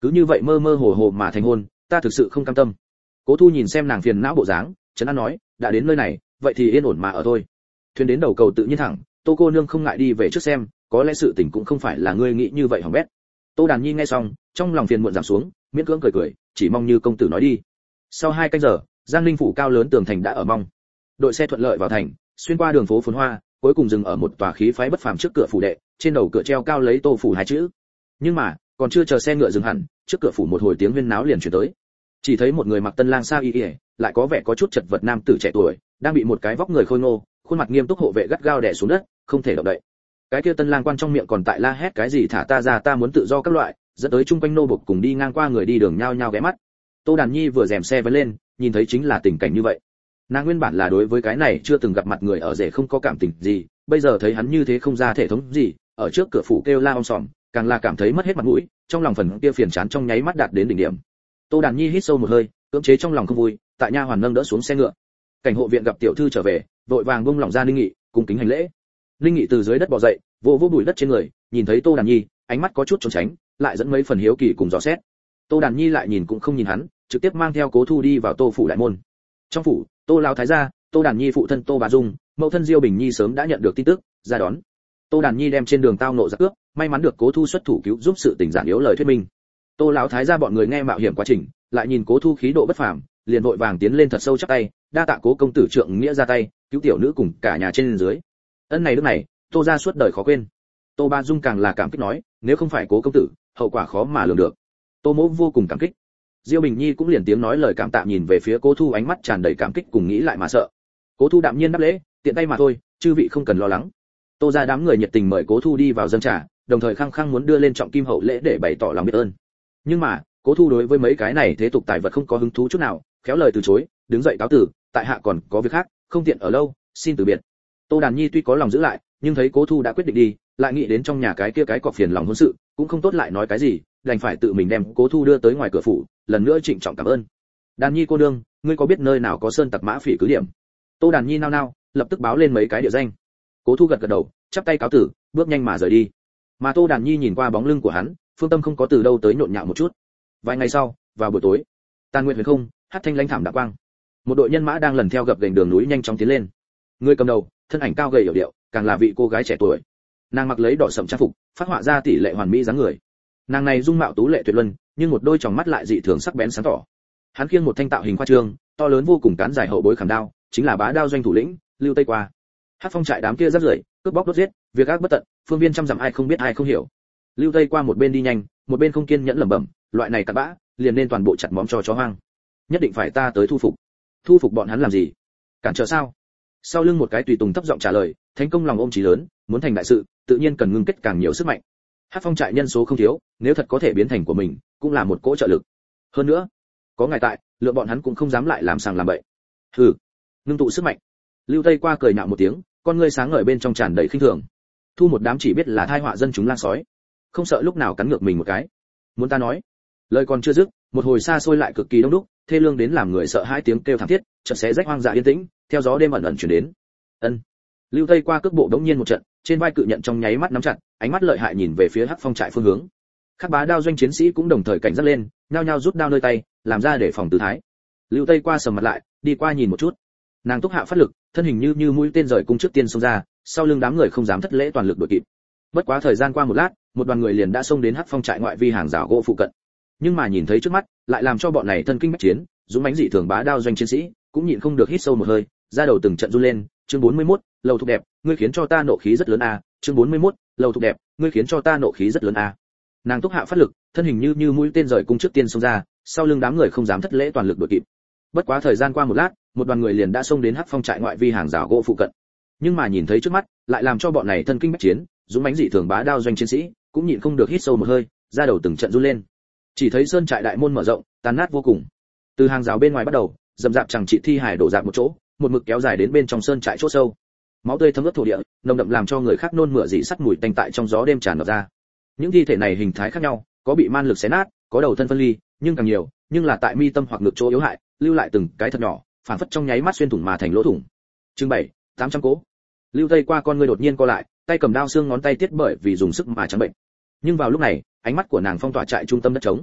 cứ như vậy mơ mơ hồ hồ mà thành hôn, ta thực sự không cam tâm. Cố Thu nhìn xem nàng phiền não bộ dáng, trấn an nói, đã đến nơi này, vậy thì yên ổn mà ở thôi. Thuyền đến đầu cầu tự nhiên thẳng, Tô cô nương không ngại đi về trước xem, có lẽ sự tình cũng không phải là ngươi nghĩ như vậy hỏng bét. Tô Đàn Nhi nghe xong, trong lòng phiền muộn giảm xuống, miễn cưỡng cười cười, chỉ mong như công tử nói đi. Sau 2 canh giờ, Giang Ninh phủ cao lớn tường thành đã ở mong. Đội xe thuận lợi vào thành, xuyên qua đường phố phồn hoa, cuối cùng dừng ở một tòa khí phái bất phàm trước cửa phủ đệ, trên đầu cửa treo cao lấy Tô phủ 2 chữ. Nhưng mà, còn chưa chờ xe ngựa dừng hẳn, trước cửa phủ một hồi tiếng huyên náo liền truyền tới. Chỉ thấy một người mặc tân lang sa y y, lại có vẻ có chút chật vật nam tử trẻ tuổi, đang bị một cái vóc người khôi ngô, khuôn mặt nghiêm túc hộ vệ gắt gao đè xuống đất, không thể động đậy. Cái kia tân lang quan trong miệng còn tại la hét cái gì thả ta ra, ta muốn tự do các loại, dẫn tới chung quanh nô bộc cùng đi ngang qua người đi đường nhao nhao ghé mắt. Tô Đàn Nhi vừa rèm xe vấn lên, nhìn thấy chính là tình cảnh như vậy. Nàng nguyên bản là đối với cái này chưa từng gặp mặt người ở rể không có cảm tình gì, bây giờ thấy hắn như thế không ra thể thống gì, ở trước cửa phủ kêu la om sòm, càng là cảm thấy mất hết mặt mũi, trong lòng phần kia phiền chán trong nháy mắt đạt đến đỉnh điểm. Tô Đàn Nhi hít sâu một hơi, cưỡng chế trong lòng không vui, tại nha hoàn nâng đỡ xuống xe ngựa. Cảnh hộ viện gặp tiểu thư trở về, vội vàng buông lỏng ra Ninh Nghị, cung kính hành lễ. Ninh Nghị từ dưới đất bò dậy, vỗ vỗ bụi đất trên người, nhìn thấy Tô Đàn Nhi, ánh mắt có chút trốn tránh, lại dẫn mấy phần hiếu kỳ cùng dò xét. Tô Đàn Nhi lại nhìn cũng không nhìn hắn, trực tiếp mang theo Cố Thu đi vào Tô phủ đại môn. Trong phủ, Tô lão thái gia, Tô Đàn Nhi phụ thân Tô Bà Dung, mẫu thân Diêu Bình Nhi sớm đã nhận được tin tức, ra đón. Tô Đàn Nhi đem trên đường tao ngộ giặc cướp, may mắn được Cố Thu xuất thủ cứu giúp sự tình giản yếu lời thuyết minh. Tô lão thái gia bọn người nghe mạo hiểm quá trình, lại nhìn Cố Thu khí độ bất phàm, liền vội vàng tiến lên thật sâu chắp tay, đa tạ Cố công tử trượng nghĩa ra tay, cứu tiểu nữ cùng cả nhà trên dưới. Ân này đức này, Tô gia suốt đời khó quên. Tô Ba Dung càng là cảm kích nói, nếu không phải Cố công tử, hậu quả khó mà lường được. Tô Mỗ vô cùng cảm kích. Diêu Bình Nhi cũng liền tiếng nói lời cảm tạ nhìn về phía Cố Thu, ánh mắt tràn đầy cảm kích cùng nghĩ lại mà sợ. Cố Thu đạm nhiên đáp lễ, tiện tay mà thôi, chư vị không cần lo lắng. Tô gia đám người nhiệt tình mời Cố Thu đi vào dâng trà, đồng thời khăng khăng muốn đưa lên trọng kim hậu lễ để bày tỏ lòng biết ơn. Nhưng mà, Cố Thu đối với mấy cái này thế tục tài vật không có hứng thú chút nào, khéo lời từ chối, đứng dậy cáo từ, tại hạ còn có việc khác, không tiện ở lâu, xin từ biệt. Tô Đàn Nhi tuy có lòng giữ lại, nhưng thấy Cố Thu đã quyết định đi, lại nghĩ đến trong nhà cái kia cái cọc phiền lòng hôn sự, cũng không tốt lại nói cái gì, đành phải tự mình đem Cố Thu đưa tới ngoài cửa phủ, lần nữa trịnh trọng cảm ơn. Đàn Nhi cô nương, ngươi có biết nơi nào có sơn tặc mã phỉ cứ điểm? Tô Đàn Nhi nao nao, lập tức báo lên mấy cái địa danh. Cố Thu gật gật đầu, chắp tay cáo từ, bước nhanh mà rời đi. Mà Tô Đàn Nhi nhìn qua bóng lưng của hắn, phương tâm không có từ đâu tới nhộn nhạo một chút. Vài ngày sau, vào buổi tối, tàn nguyệt huyền không, hắt thanh lãnh thảm đạm quang. Một đội nhân mã đang lần theo gập ghềnh đường núi nhanh chóng tiến lên. Người cầm đầu, thân ảnh cao gầy yểu điệu, càng là vị cô gái trẻ tuổi. Nàng mặc lấy đỏ sẫm trang phục, phát họa ra tỷ lệ hoàn mỹ dáng người. Nàng này dung mạo tú lệ tuyệt luân, nhưng một đôi tròng mắt lại dị thường sắc bén sáng tỏ. Hắn khiêng một thanh tạo hình khoa trương, to lớn vô cùng cán dài hậu bối khảm đao, chính là bá đao doanh thủ lĩnh Lưu Tây Qua. Hắc Phong trại đám kia rất rưởi, cướp bóc đốt giết, việc ác bất tận, phương viên trăm dặm ai không biết ai không hiểu. Lưu Tây Qua một bên đi nhanh, một bên không kiên nhẫn lẩm bẩm, loại này cặn bã, liền nên toàn bộ chặt móm cho chó hoang. Nhất định phải ta tới thu phục. Thu phục bọn hắn làm gì? Cản trở sao? Sau lưng một cái tùy tùng thấp giọng trả lời, Thánh công lòng ôm chí lớn, muốn thành đại sự, tự nhiên cần ngưng kết càng nhiều sức mạnh. Hắc Phong trại nhân số không thiếu, nếu thật có thể biến thành của mình, cũng là một cỗ trợ lực. Hơn nữa, có ngài tại, lượng bọn hắn cũng không dám lại làm sàng làm bậy. Hừ, ngưng tụ sức mạnh. Lưu Tây Qua cười nhạo một tiếng, con ngươi sáng ngời bên trong tràn đầy khinh thường. Thu một đám chỉ biết là thai họa dân chúng lang sói, không sợ lúc nào cắn ngược mình một cái. Muốn ta nói, lời còn chưa dứt, một hồi xa xôi lại cực kỳ đông đúc, thê lương đến làm người sợ hãi tiếng kêu thảm thiết, chợt xé rách hoang dã yên tĩnh, theo gió đêm ẩn ẩn truyền đến. Ân. Lưu Tây Qua cước bộ đống nhiên một trận, trên vai cự nhận trong nháy mắt nắm chặt, ánh mắt lợi hại nhìn về phía Hắc Phong trại phương hướng. Các bá đao doanh chiến sĩ cũng đồng thời cảnh giác lên, nhao nhao rút đao nơi tay, làm ra để phòng tư thái. Lưu Tây Qua sầm mặt lại, đi qua nhìn một chút. Nàng túc hạ phát lực, thân hình như mũi tên rời cung trước tiên xông ra, sau lưng đám người không dám thất lễ toàn lực đuổi kịp. Bất quá thời gian qua một lát, một đoàn người liền đã xông đến Hắc Phong trại ngoại vi hàng rào gỗ phụ cận. Nhưng mà nhìn thấy trước mắt, lại làm cho bọn này thân kinh bách chiến, dũng mãnh dị thường bá đao doanh chiến sĩ, cũng nhịn không được hít sâu một hơi, ra đầu từng trận run lên. Chương 41, lầu thục đẹp, ngươi khiến cho ta nộ khí rất lớn a. Chương 41, lầu thục đẹp, ngươi khiến cho ta nộ khí rất lớn a. Nàng túc hạ phát lực, thân hình như mũi tên rời cung trước tiên xông ra, sau lưng đám người không dám thất lễ toàn lực đuổi kịp. Bất quá thời gian qua một lát, một đoàn người liền đã xông đến Hắc Phong trại ngoại vi hàng rào gỗ phụ cận. Nhưng mà nhìn thấy trước mắt, lại làm cho bọn này thân kinh bách chiến, dũng mãnh dị thường bá đao doanh chiến sĩ, cũng nhịn không được hít sâu một hơi, ra đầu từng trận run lên. Chỉ thấy sơn trại đại môn mở rộng, tàn nát vô cùng. Từ hàng rào bên ngoài bắt đầu, dầm dạp chẳng trị thi hài đổ rạp một chỗ, một mực kéo dài đến bên trong sơn trại chỗ sâu. Máu tươi thấm ướt thổ địa, nồng đậm làm cho người khác nôn mửa dị sắt mùi tanh tại trong gió đêm tràn ngập ra. Những thi thể này hình thái khác nhau, có bị man lực xé nát, có đầu thân phân ly, nhưng càng nhiều, nhưng là tại mi tâm hoặc ngực chỗ yếu hại, lưu lại từng cái thật nhỏ, phản phất trong nháy mắt xuyên thủng mà thành lỗ thủng. Chương 7, 800 cố. Lưu Tây Qua con người đột nhiên co lại, tay cầm đao xương ngón tay tiết bởi vì dùng sức mà trắng bệnh. Nhưng vào lúc này, ánh mắt của nàng phong tỏa trại trung tâm đất trống.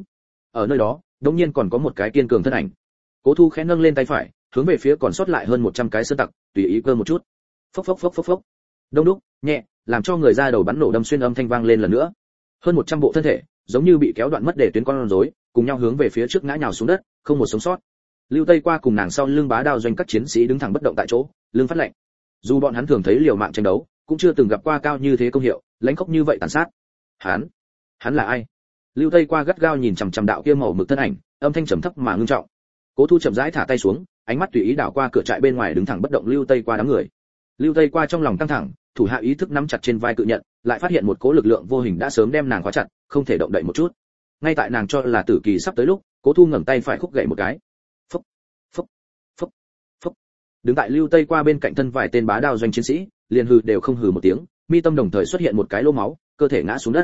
Ở nơi đó đột nhiên còn có một cái kiên cường thân ảnh. Cố Thu khẽ nâng lên tay phải, hướng về phía còn sót lại hơn 100 cái sơn tặc, tùy ý cơ một chút. Phốc phốc phốc phốc phốc. Đông đúc, nhẹ, làm cho người ra đầu bắn nổ đâm xuyên âm thanh vang lên lần nữa. Hơn 100 bộ thân thể, giống như bị kéo đoạn mất để tuyến con rối, cùng nhau hướng về phía trước ngã nhào xuống đất, không một sống sót. Lưu Tây Qua cùng nàng sau lưng bá đao doanh các chiến sĩ đứng thẳng bất động tại chỗ, lưng phát lạnh. Dù bọn hắn thường thấy liều mạng tranh đấu, cũng chưa từng gặp qua cao như thế công hiệu, lãnh khốc như vậy tàn sát. Hắn là ai? Lưu Tây Qua gắt gao nhìn chằm chằm đạo kia màu mực thân ảnh, âm thanh trầm thấp mà ngưng trọng. Cố Thu chậm rãi thả tay xuống, ánh mắt tùy ý đảo qua cửa trại bên ngoài đứng thẳng bất động Lưu Tây Qua đám người. Lưu Tây Qua trong lòng căng thẳng, thủ hạ ý thức nắm chặt trên vai cự nhận, lại phát hiện một cỗ lực lượng vô hình đã sớm đem nàng khóa chặt, không thể động đậy một chút. Ngay tại nàng cho là tử kỳ sắp tới lúc, Cố Thu ngẩng tay phải khúc gậy một cái. Phốc, phốc, phốc, phốc. Đứng tại Lưu Tây Qua bên cạnh thân vài tên bá đao doanh chiến sĩ, liền hừ đều không hừ một tiếng, mi tâm đồng thời xuất hiện một cái lỗ máu, cơ thể ngã xuống đất.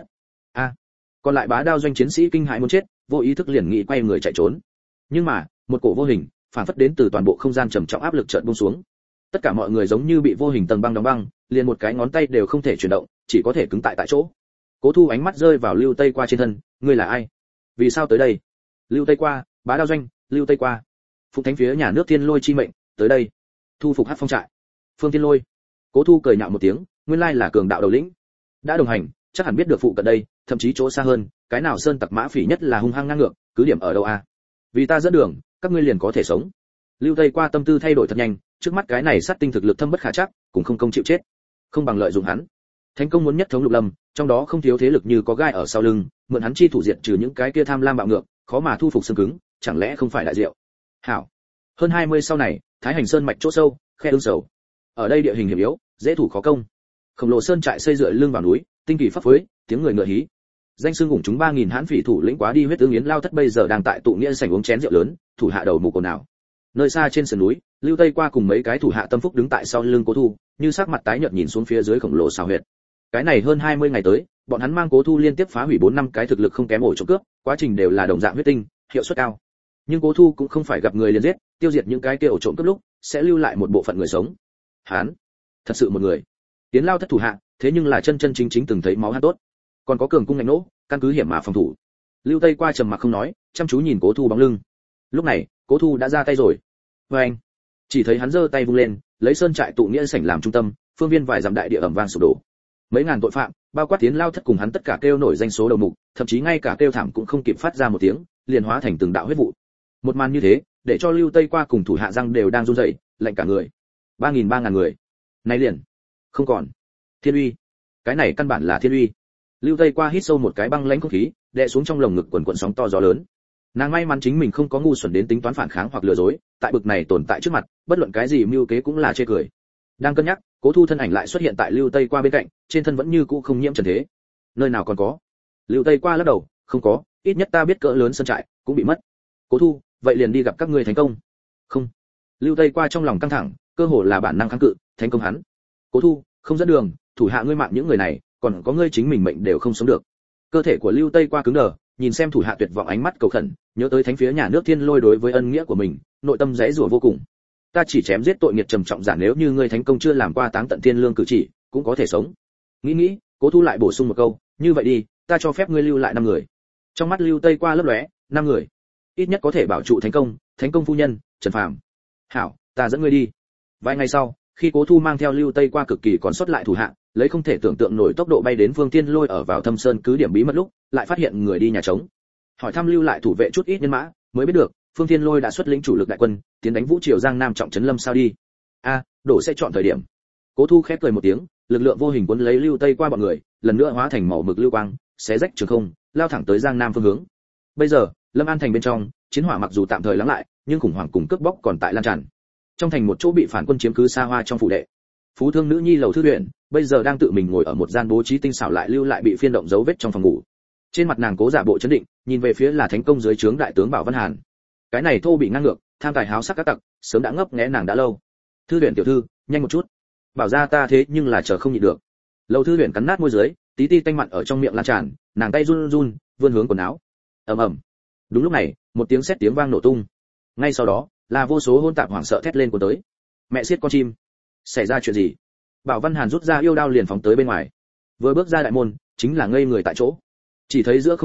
Còn lại bá đao doanh chiến sĩ kinh hãi muốn chết, vô ý thức liền nghĩ quay người chạy trốn. Nhưng mà, một cổ vô hình, phản phất đến từ toàn bộ không gian trầm trọng áp lực chợt buông xuống. Tất cả mọi người giống như bị vô hình tầng băng đóng băng, liền một cái ngón tay đều không thể chuyển động, chỉ có thể cứng tại chỗ. Cố Thu ánh mắt rơi vào Lưu Tây Qua trên thân, ngươi là ai? Vì sao tới đây? Lưu Tây Qua, bá đao doanh, Lưu Tây Qua. Phụng thánh phía nhà nước Thiên Lôi chi mệnh, tới đây. Thu phục Hắc Phong trại. Phương Thiên Lôi. Cố Thu cười nhạo một tiếng, nguyên lai là cường đạo đầu lĩnh. Đã đồng hành, chắc hẳn biết được phụ cận đây, thậm chí chỗ xa hơn, cái nào sơn tặc mã phỉ nhất là hung hăng ngang ngược, cứ điểm ở đâu a? Vì ta dẫn đường, các ngươi liền có thể sống. Lưu Tây Qua tâm tư thay đổi thật nhanh, trước mắt cái này sát tinh thực lực thâm bất khả trắc, cũng không công chịu chết, không bằng lợi dụng hắn. Thánh công muốn nhất thống lục lâm, trong đó không thiếu thế lực như có gai ở sau lưng, mượn hắn chi thủ diệt trừ những cái kia tham lam bạo ngược, khó mà thu phục xương cứng, chẳng lẽ không phải đại diệu? Hảo. Hơn 20 sau này, Thái Hành Sơn mạch chỗ sâu, khe ương sầu. Ở đây địa hình hiểm yếu, dễ thủ khó công. Khổng lồ sơn trại xây dựa lưng vào núi, tinh kỳ pháp phối, tiếng người ngựa hí. Danh xưng ủng chúng 3000 hãn phỉ thủ lĩnh quá đi huyết tương yến lao thất bây giờ đang tại tụ nghĩa sảnh uống chén rượu lớn, thủ hạ đầu mù cổ nào. Nơi xa trên sườn núi, Lưu Tây Qua cùng mấy cái thủ hạ tâm phúc đứng tại sau lưng Cố Thu, như sắc mặt tái nhợt nhìn xuống phía dưới khổng lồ xào huyệt. Cái này hơn 20 ngày tới, bọn hắn mang Cố Thu liên tiếp phá hủy 4 năm cái thực lực không kém ổ trộm cướp, quá trình đều là đồng dạng huyết tinh, hiệu suất cao. Nhưng Cố Thu cũng không phải gặp người liền giết, tiêu diệt những cái kia ổ trộm cướp lúc, sẽ lưu lại một bộ phận người sống. Hắn, thật sự một người. Tiến lao thất thủ hạ, thế nhưng là chân chân chính chính từng thấy máu hắn tốt. Còn có cường cung ngạnh nỗ, căn cứ hiểm mà phòng thủ. Lưu Tây Qua trầm mặc không nói, chăm chú nhìn Cố Thu bóng lưng. Lúc này, Cố Thu đã ra tay rồi. Anh, chỉ thấy hắn giơ tay vung lên, lấy sơn trại tụ nghĩa sảnh làm trung tâm, phương viên vài dặm đại địa ẩm vang sụp đổ. Mấy ngàn tội phạm, bao quát Tiến lao thất cùng hắn tất cả kêu nổi danh số đầu mục, thậm chí ngay cả kêu thảm cũng không kịp phát ra một tiếng, liền hóa thành từng đạo huyết vụ. Một màn như thế, để cho Lưu Tây Qua cùng thủ hạ răng đều đang run rẩy, lạnh cả người. 3000 người. Nay liền không còn. Thiên uy. Cái này căn bản là thiên uy. Lưu Tây Qua hít sâu một cái băng lãnh không khí, đè xuống trong lồng ngực quần quần sóng to gió lớn. Nàng may mắn chính mình không có ngu xuẩn đến tính toán phản kháng hoặc lừa dối, tại bực này tồn tại trước mặt, bất luận cái gì mưu kế cũng là chê cười. Đang cân nhắc, Cố Thu thân ảnh lại xuất hiện tại Lưu Tây Qua bên cạnh, trên thân vẫn như cũ không nhiễm trần thế. Nơi nào còn có? Lưu Tây Qua lắc đầu, không có, ít nhất ta biết cỡ lớn sơn trại cũng bị mất. Cố Thu, vậy liền đi gặp các ngươi thành công. Không. Lưu Tây Qua trong lòng căng thẳng, cơ hồ là bản năng kháng cự, thành công hắn. Cố Thu, không dẫn đường, thủ hạ ngươi mạng những người này, còn có ngươi chính mình mệnh đều không sống được. Cơ thể của Lưu Tây Qua cứng đờ, nhìn xem thủ hạ tuyệt vọng ánh mắt cầu khẩn, nhớ tới thánh phía nhà nước Thiên Lôi đối với ân nghĩa của mình, nội tâm rẽ rủa vô cùng. Ta chỉ chém giết tội nghiệp trầm trọng giả, nếu như ngươi thành công chưa làm qua táng tận thiên lương cử chỉ, cũng có thể sống. Nghĩ, Cố Thu lại bổ sung một câu, như vậy đi, ta cho phép ngươi lưu lại 5 người. Trong mắt Lưu Tây Qua lấp lóe, 5 người, ít nhất có thể bảo trụ thành công phu nhân, Trần Phàm. Hảo, ta dẫn ngươi đi. Vài ngày sau, khi Cố Thu mang theo Lưu Tây Qua cực kỳ còn sót lại thủ hạ, lấy không thể tưởng tượng nổi tốc độ bay đến Phương Thiên Lôi ở vào Thâm Sơn cứ điểm bí mật lúc, lại phát hiện người đi nhà trống. Hỏi thăm lưu lại thủ vệ chút ít nhân mã, mới biết được, Phương Thiên Lôi đã xuất lĩnh chủ lực đại quân, tiến đánh Vũ Triều Giang Nam trọng trấn Lâm sao đi. Đổ sẽ chọn thời điểm. Cố Thu khép cười một tiếng, lực lượng vô hình cuốn lấy Lưu Tây Qua bọn người, lần nữa hóa thành màu mực lưu quang, xé rách trường không, lao thẳng tới Giang Nam phương hướng. Bây giờ, Lâm An thành bên trong, chiến hỏa mặc dù tạm thời lắng lại, nhưng khủng hoảng cùng cướp bóc còn tại lan tràn. Trong thành một chỗ bị phản quân chiếm cứ xa hoa trong phủ đệ, phú thương nữ nhi Lầu Thư Huyền bây giờ đang tự mình ngồi ở một gian bố trí tinh xảo lại lưu lại bị phiên động dấu vết trong phòng ngủ. Trên mặt nàng cố giả bộ chấn định, nhìn về phía là thánh công dưới trướng đại tướng Bảo Văn Hàn. Cái này thô bị ngang ngược, tham tài háo sắc các tặc, sớm đã ngấp nghé nàng đã lâu. Thư Huyền tiểu thư, nhanh một chút. Bảo ra ta thế nhưng là chờ không nhịn được. Lầu Thư Huyền cắn nát môi dưới, tí ti tanh mặn ở trong miệng lan tràn, nàng tay run run, vươn hướng quần áo. Ầm ầm. Đúng lúc này, một tiếng sét tiếng vang nổ tung. Ngay sau đó, là vô số hôn tạp hoảng sợ thét lên của tới. Mẹ xiết con chim, xảy ra chuyện gì? Bảo Văn Hàn rút ra yêu đao liền phóng tới bên ngoài. Vừa bước ra đại môn, chính là ngây người tại chỗ. Chỉ thấy giữa không trung,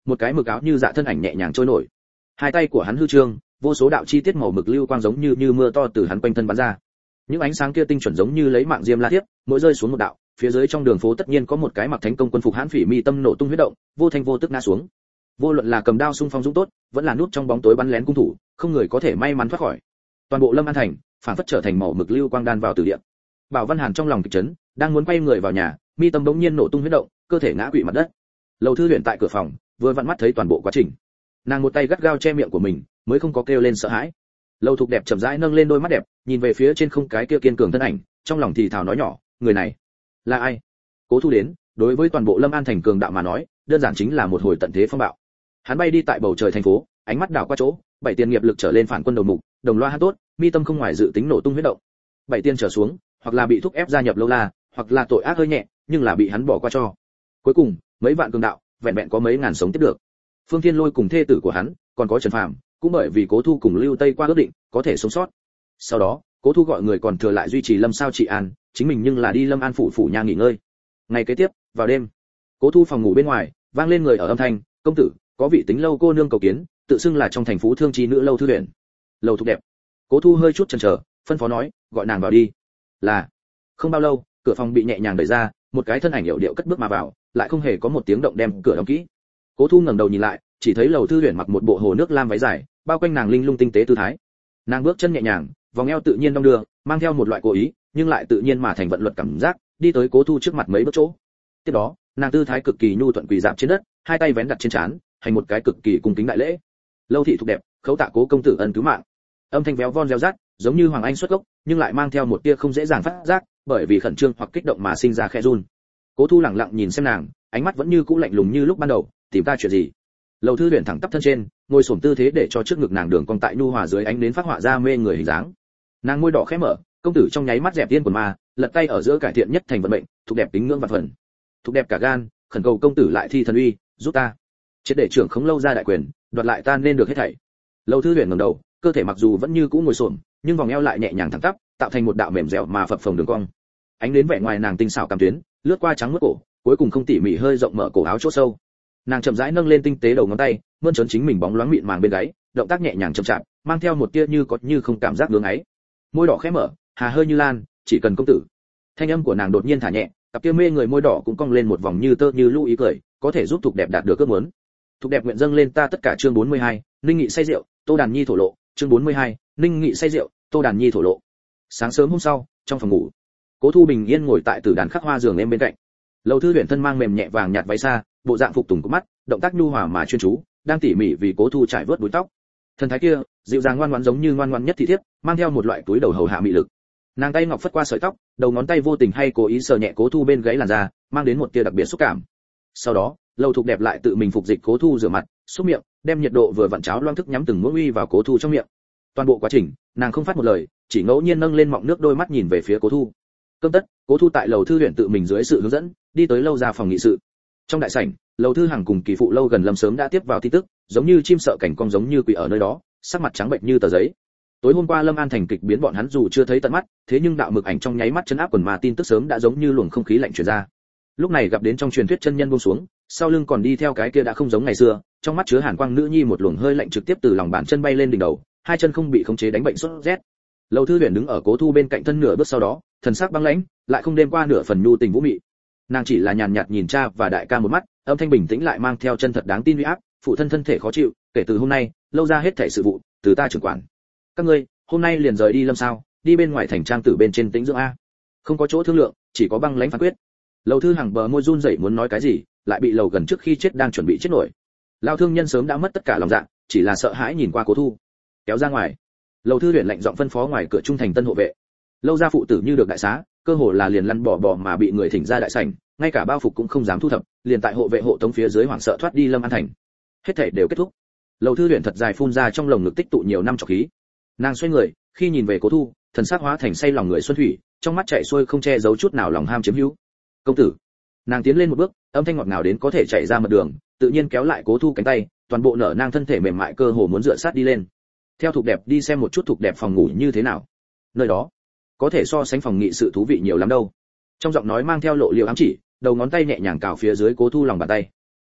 một cái mực áo như dạ thân ảnh nhẹ nhàng trôi nổi. Hai tay của hắn hư trương, vô số đạo chi tiết màu mực lưu quang giống như mưa to từ hắn quanh thân bắn ra. Những ánh sáng kia tinh chuẩn giống như lấy mạng diêm la thiếp, mỗi rơi xuống một đạo, phía dưới trong đường phố tất nhiên có một cái mặc thánh công quân phục hãn phỉ mi tâm nổ tung huyết động, vô thanh vô tức ngã xuống. Vô luận là cầm đao xung phong dũng tốt, vẫn là núp trong bóng tối bắn lén cung thủ, không người có thể may mắn thoát khỏi. Toàn bộ Lâm An thành, phản phất trở thành màu mực lưu quang đan vào từ địa. Bảo Văn Hàn trong lòng kịch chấn, đang muốn quay người vào nhà, mi tâm bỗng nhiên nổ tung huyết động, cơ thể ngã quỵ mặt đất. Lầu Thư Huyền tại cửa phòng, vừa vặn mắt thấy toàn bộ quá trình. Nàng một tay gắt gao che miệng của mình, mới không có kêu lên sợ hãi. Lầu Thục đẹp chậm rãi nâng lên đôi mắt đẹp, nhìn về phía trên không cái kia kiên cường thân ảnh, trong lòng thì thào nói nhỏ, người này là ai? Cố Thu đến, đối với toàn bộ Lâm An thành cường đạo mà nói, đơn giản chính là một hồi tận thế phong bạo. Hắn bay đi tại bầu trời thành phố, ánh mắt đảo qua chỗ, bảy tiền nghiệp lực trở lên phản quân đầu mục, đồng loa hát tốt, mi tâm không ngoài dự tính nổ tung huyết động. Bảy tiền trở xuống, hoặc là bị thúc ép gia nhập lâu la, hoặc là tội ác hơi nhẹ, nhưng là bị hắn bỏ qua cho. Cuối cùng, mấy vạn cường đạo, vẹn vẹn có mấy ngàn sống tiếp được. Phương Thiên Lôi cùng thê tử của hắn, còn có Trần Phàm, cũng bởi vì Cố Thu cùng Lưu Tây qua ước định, có thể sống sót. Sau đó, Cố Thu gọi người còn thừa lại duy trì Lâm Sao trị an, chính mình nhưng là đi Lâm An phủ nhà nghỉ ngơi. Ngày kế tiếp, vào đêm, Cố Thu phòng ngủ bên ngoài, vang lên người ở âm thanh, "Công tử, có vị Tính Lâu cô nương cầu kiến, tự xưng là trong thành phố thương chi nữ Lâu Thư Huyền." Lâu Thục đẹp. Cố Thu hơi chút chần chờ, phân phó nói, "Gọi nàng vào đi." Là. Không bao lâu, cửa phòng bị nhẹ nhàng đẩy ra, một cái thân ảnh hiệu điệu cất bước mà vào, lại không hề có một tiếng động đem cửa đóng kỹ. Cố Thu ngẩng đầu nhìn lại, chỉ thấy Lầu Thư Huyền mặc một bộ hồ nước lam váy dài, bao quanh nàng linh lung tinh tế tư thái. Nàng bước chân nhẹ nhàng, vòng eo tự nhiên đong đưa, mang theo một loại cố ý, nhưng lại tự nhiên mà thành vận luật cảm giác, đi tới Cố Thu trước mặt mấy bước chỗ. Tiếp đó, nàng tư thái cực kỳ nhu thuận quỳ rạp trên đất, hai tay vén đặt trên trán, hành một cái cực kỳ cung kính đại lễ. Lâu thị Thục đẹp, khấu tạ Cố công tử ân cứu mạng. Âm thanh véo von reo rát, giống như hoàng anh xuất gốc, nhưng lại mang theo một tia không dễ dàng phát giác, bởi vì khẩn trương hoặc kích động mà sinh ra khẽ run. Cố Thu lặng lặng nhìn xem nàng, ánh mắt vẫn như cũ lạnh lùng như lúc ban đầu, tìm ta chuyện gì? Lầu Thư Huyền thẳng tắp thân trên, ngồi xổm tư thế để cho trước ngực nàng đường cong tại nhu hòa dưới ánh đến phát họa ra mê người hình dáng. Nàng môi đỏ khẽ mở, công tử trong nháy mắt dẹp tiên quần ma, lật tay ở giữa cải thiện nhất thành vận mệnh, Thục đẹp tính ngưỡng và phần. Thục đẹp cả gan, khẩn cầu công tử lại thi thần uy, giúp ta. Triệt để trưởng khống Lâu ra đại quyền, đoạt lại ta nên được hết thảy. Lầu Thư Huyền ngẩng đầu, cơ thể mặc dù vẫn như cũ ngồi xổm, nhưng vòng eo lại nhẹ nhàng thẳng tắp, tạo thành một đạo mềm dẻo mà phập phồng đường cong. Ánh đến vẻ ngoài nàng tinh xảo cảm tuyến, lướt qua trắng muốt cổ, cuối cùng không tỉ mỉ hơi rộng mở cổ áo chỗ sâu. Nàng chậm rãi nâng lên tinh tế đầu ngón tay, mơn trớn chính mình bóng loáng mịn màng bên gáy, động tác nhẹ nhàng chậm chạp, mang theo một tia như có như không cảm giác ngưỡng ấy. Môi đỏ khẽ mở, hà hơi như lan, chỉ cần công tử. Thanh âm của nàng đột nhiên thả nhẹ, cặp kia mê người môi đỏ cũng cong lên một vòng như tơ như lũ ý cười, có thể giúp Thục đẹp đạt được ước muốn. Thục đẹp nguyện dâng lên ta tất cả chương 42, Ninh Nghị say rượu, Tô Đàn Nhi thổ lộ, chương 42, Ninh Nghị say rượu, Tô Đàn Nhi thổ lộ. Sáng sớm hôm sau, trong phòng ngủ, Cố Thu bình yên ngồi tại tử đàn khắc hoa giường em bên cạnh. Lầu Thư Huyền thân mang mềm nhẹ vàng nhạt váy xa, bộ dạng phục tùng của mắt, động tác nhu hòa mà chuyên chú, đang tỉ mỉ vì Cố Thu trải vớt búi tóc. Thân thái kia, dịu dàng ngoan ngoãn giống như ngoan ngoãn nhất thị thiếp, mang theo một loại túi đầu hầu hạ mị lực. Nàng tay ngọc phất qua sợi tóc, đầu ngón tay vô tình hay cố ý sờ nhẹ Cố Thu bên gáy làn da, mang đến một tia đặc biệt xúc cảm. Sau đó, Lầu Thục đẹp lại tự mình phục dịch Cố Thu rửa mặt, xúc miệng, đem nhiệt độ vừa vặn cháo loang thức nhắm từng muỗng uy vào Cố Thu trong miệng. Toàn bộ quá trình, nàng không phát một lời, chỉ ngẫu nhiên nâng lên mọng nước đôi mắt nhìn về phía Cố Thu. Cơm tất, Cố Thu tại Lầu Thư Huyền tự mình dưới sự hướng dẫn, đi tới Lâu ra phòng nghị sự. Trong đại sảnh, Lầu Thư Hằng cùng kỳ phụ Lâu Gần Lâm sớm đã tiếp vào tin tức, giống như chim sợ cảnh cong giống như quỷ ở nơi đó, sắc mặt trắng bệnh như tờ giấy. Tối hôm qua Lâm An thành kịch biến bọn hắn dù chưa thấy tận mắt, thế nhưng đạo mực ảnh trong nháy mắt chấn áp quần mà tin tức sớm đã giống như luồng không khí lạnh truyền ra. Lúc này gặp đến trong truyền thuyết chân nhân buông xuống, sau lưng còn đi theo cái kia đã không giống ngày xưa, trong mắt chứa hàn quang nữ nhi một luồng hơi lạnh trực tiếp từ lòng bàn chân bay lên đỉnh đầu, hai chân không bị khống chế đánh bệnh sốt rét. Lầu Thư Huyền đứng ở Cố Thu bên cạnh thân nửa bước sau đó, thần sắc băng lãnh, lại không đêm qua nửa phần nhu tình vũ mị. Nàng chỉ là nhàn nhạt nhìn cha và đại ca một mắt, âm thanh bình tĩnh lại mang theo chân thật đáng tin uy áp, phụ thân thân thể khó chịu, kể từ hôm nay, Lâu ra hết thảy sự vụ từ ta trưởng quản. Các ngươi, hôm nay liền rời đi Lâm sao, đi bên ngoài thành trang tử bên trên tĩnh dưỡng a. Không có chỗ thương lượng, chỉ có băng lãnh phán quyết. Lầu Thư Hằng bờ môi run rẩy muốn nói cái gì, lại bị Lầu Gần trước khi chết đang chuẩn bị chết nổi. Lao thương nhân sớm đã mất tất cả lòng dạ, chỉ là sợ hãi nhìn qua Cố Thu. Kéo ra ngoài. Lầu Thư Huyền lạnh giọng phân phó ngoài cửa trung thành tân hộ vệ. Lâu ra phụ tử như được đại xá, cơ hồ là liền lăn bỏ mà bị người thỉnh ra đại sảnh, ngay cả bao phục cũng không dám thu thập, liền tại hộ vệ hộ tống phía dưới hoảng sợ thoát đi Lâm An thành. Hết thảy đều kết thúc. Lầu Thư Huyền thật dài phun ra trong lồng ngực tích tụ nhiều năm trọc khí. Nàng xoay người, khi nhìn về Cố Thu, thần sắc hóa thành say lòng người xuân thủy, trong mắt chảy xuôi không che giấu chút nào lòng ham chiếm hữu. Công tử. Nàng tiến lên một bước, âm thanh ngọt ngào đến có thể chạy ra mật đường, tự nhiên kéo lại Cố Thu cánh tay, toàn bộ nở nang thân thể mềm mại cơ hồ muốn dựa sát đi lên. Theo Thục đẹp đi xem một chút Thục đẹp phòng ngủ như thế nào. Nơi đó có thể so sánh phòng nghị sự thú vị nhiều lắm đâu. Trong giọng nói mang theo lộ liều ám chỉ, đầu ngón tay nhẹ nhàng cào phía dưới Cố Thu lòng bàn tay.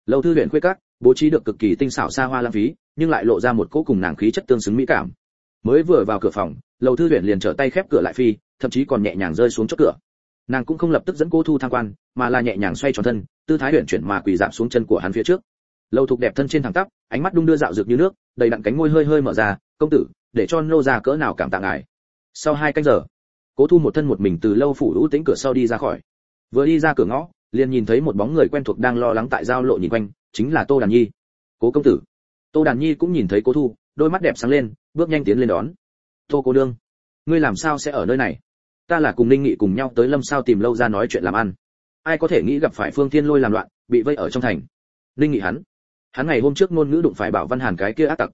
Lâu thư huyện khuê các bố trí được cực kỳ tinh xảo xa hoa lãng phí, nhưng lại lộ ra một cỗ cùng nàng khí chất tương xứng mỹ cảm. Mới vừa vào cửa phòng, Lâu thư huyện liền trở tay khép cửa lại phi, thậm chí còn nhẹ nhàng rơi xuống chốt cửa. Nàng cũng không lập tức dẫn Cố Thu tham quan, mà là nhẹ nhàng xoay tròn thân, tư thái huyền chuyển mà quỳ rạp xuống chân của hắn phía trước. Lâu Thục đẹp thân trên thẳng tắp, ánh mắt đung đưa dạo dược như nước, đầy đặn cánh môi hơi hơi mở ra, "Công tử, để cho nô gia cỡ nào cảm tạ ngài." Sau 2 canh giờ, Cố Thu một thân một mình từ lâu phủ ưu tĩnh cửa sau đi ra khỏi. Vừa đi ra cửa ngõ, liền nhìn thấy một bóng người quen thuộc đang lo lắng tại giao lộ nhìn quanh, chính là Tô Đàn Nhi. "Cố công tử." Tô Đàn Nhi cũng nhìn thấy Cố Thu, đôi mắt đẹp sáng lên, bước nhanh tiến lên đón. "Tô cô nương, ngươi làm sao sẽ ở nơi này?" "Ta là cùng Ninh Nghị cùng nhau tới Lâm Sao tìm lâu ra nói chuyện làm ăn. Ai có thể nghĩ gặp phải Phương Thiên Lôi làm loạn, bị vây ở trong thành." Ninh Nghị hắn ngày hôm trước ngôn ngữ đụng phải Bảo Văn Hàn cái kia ác tặc,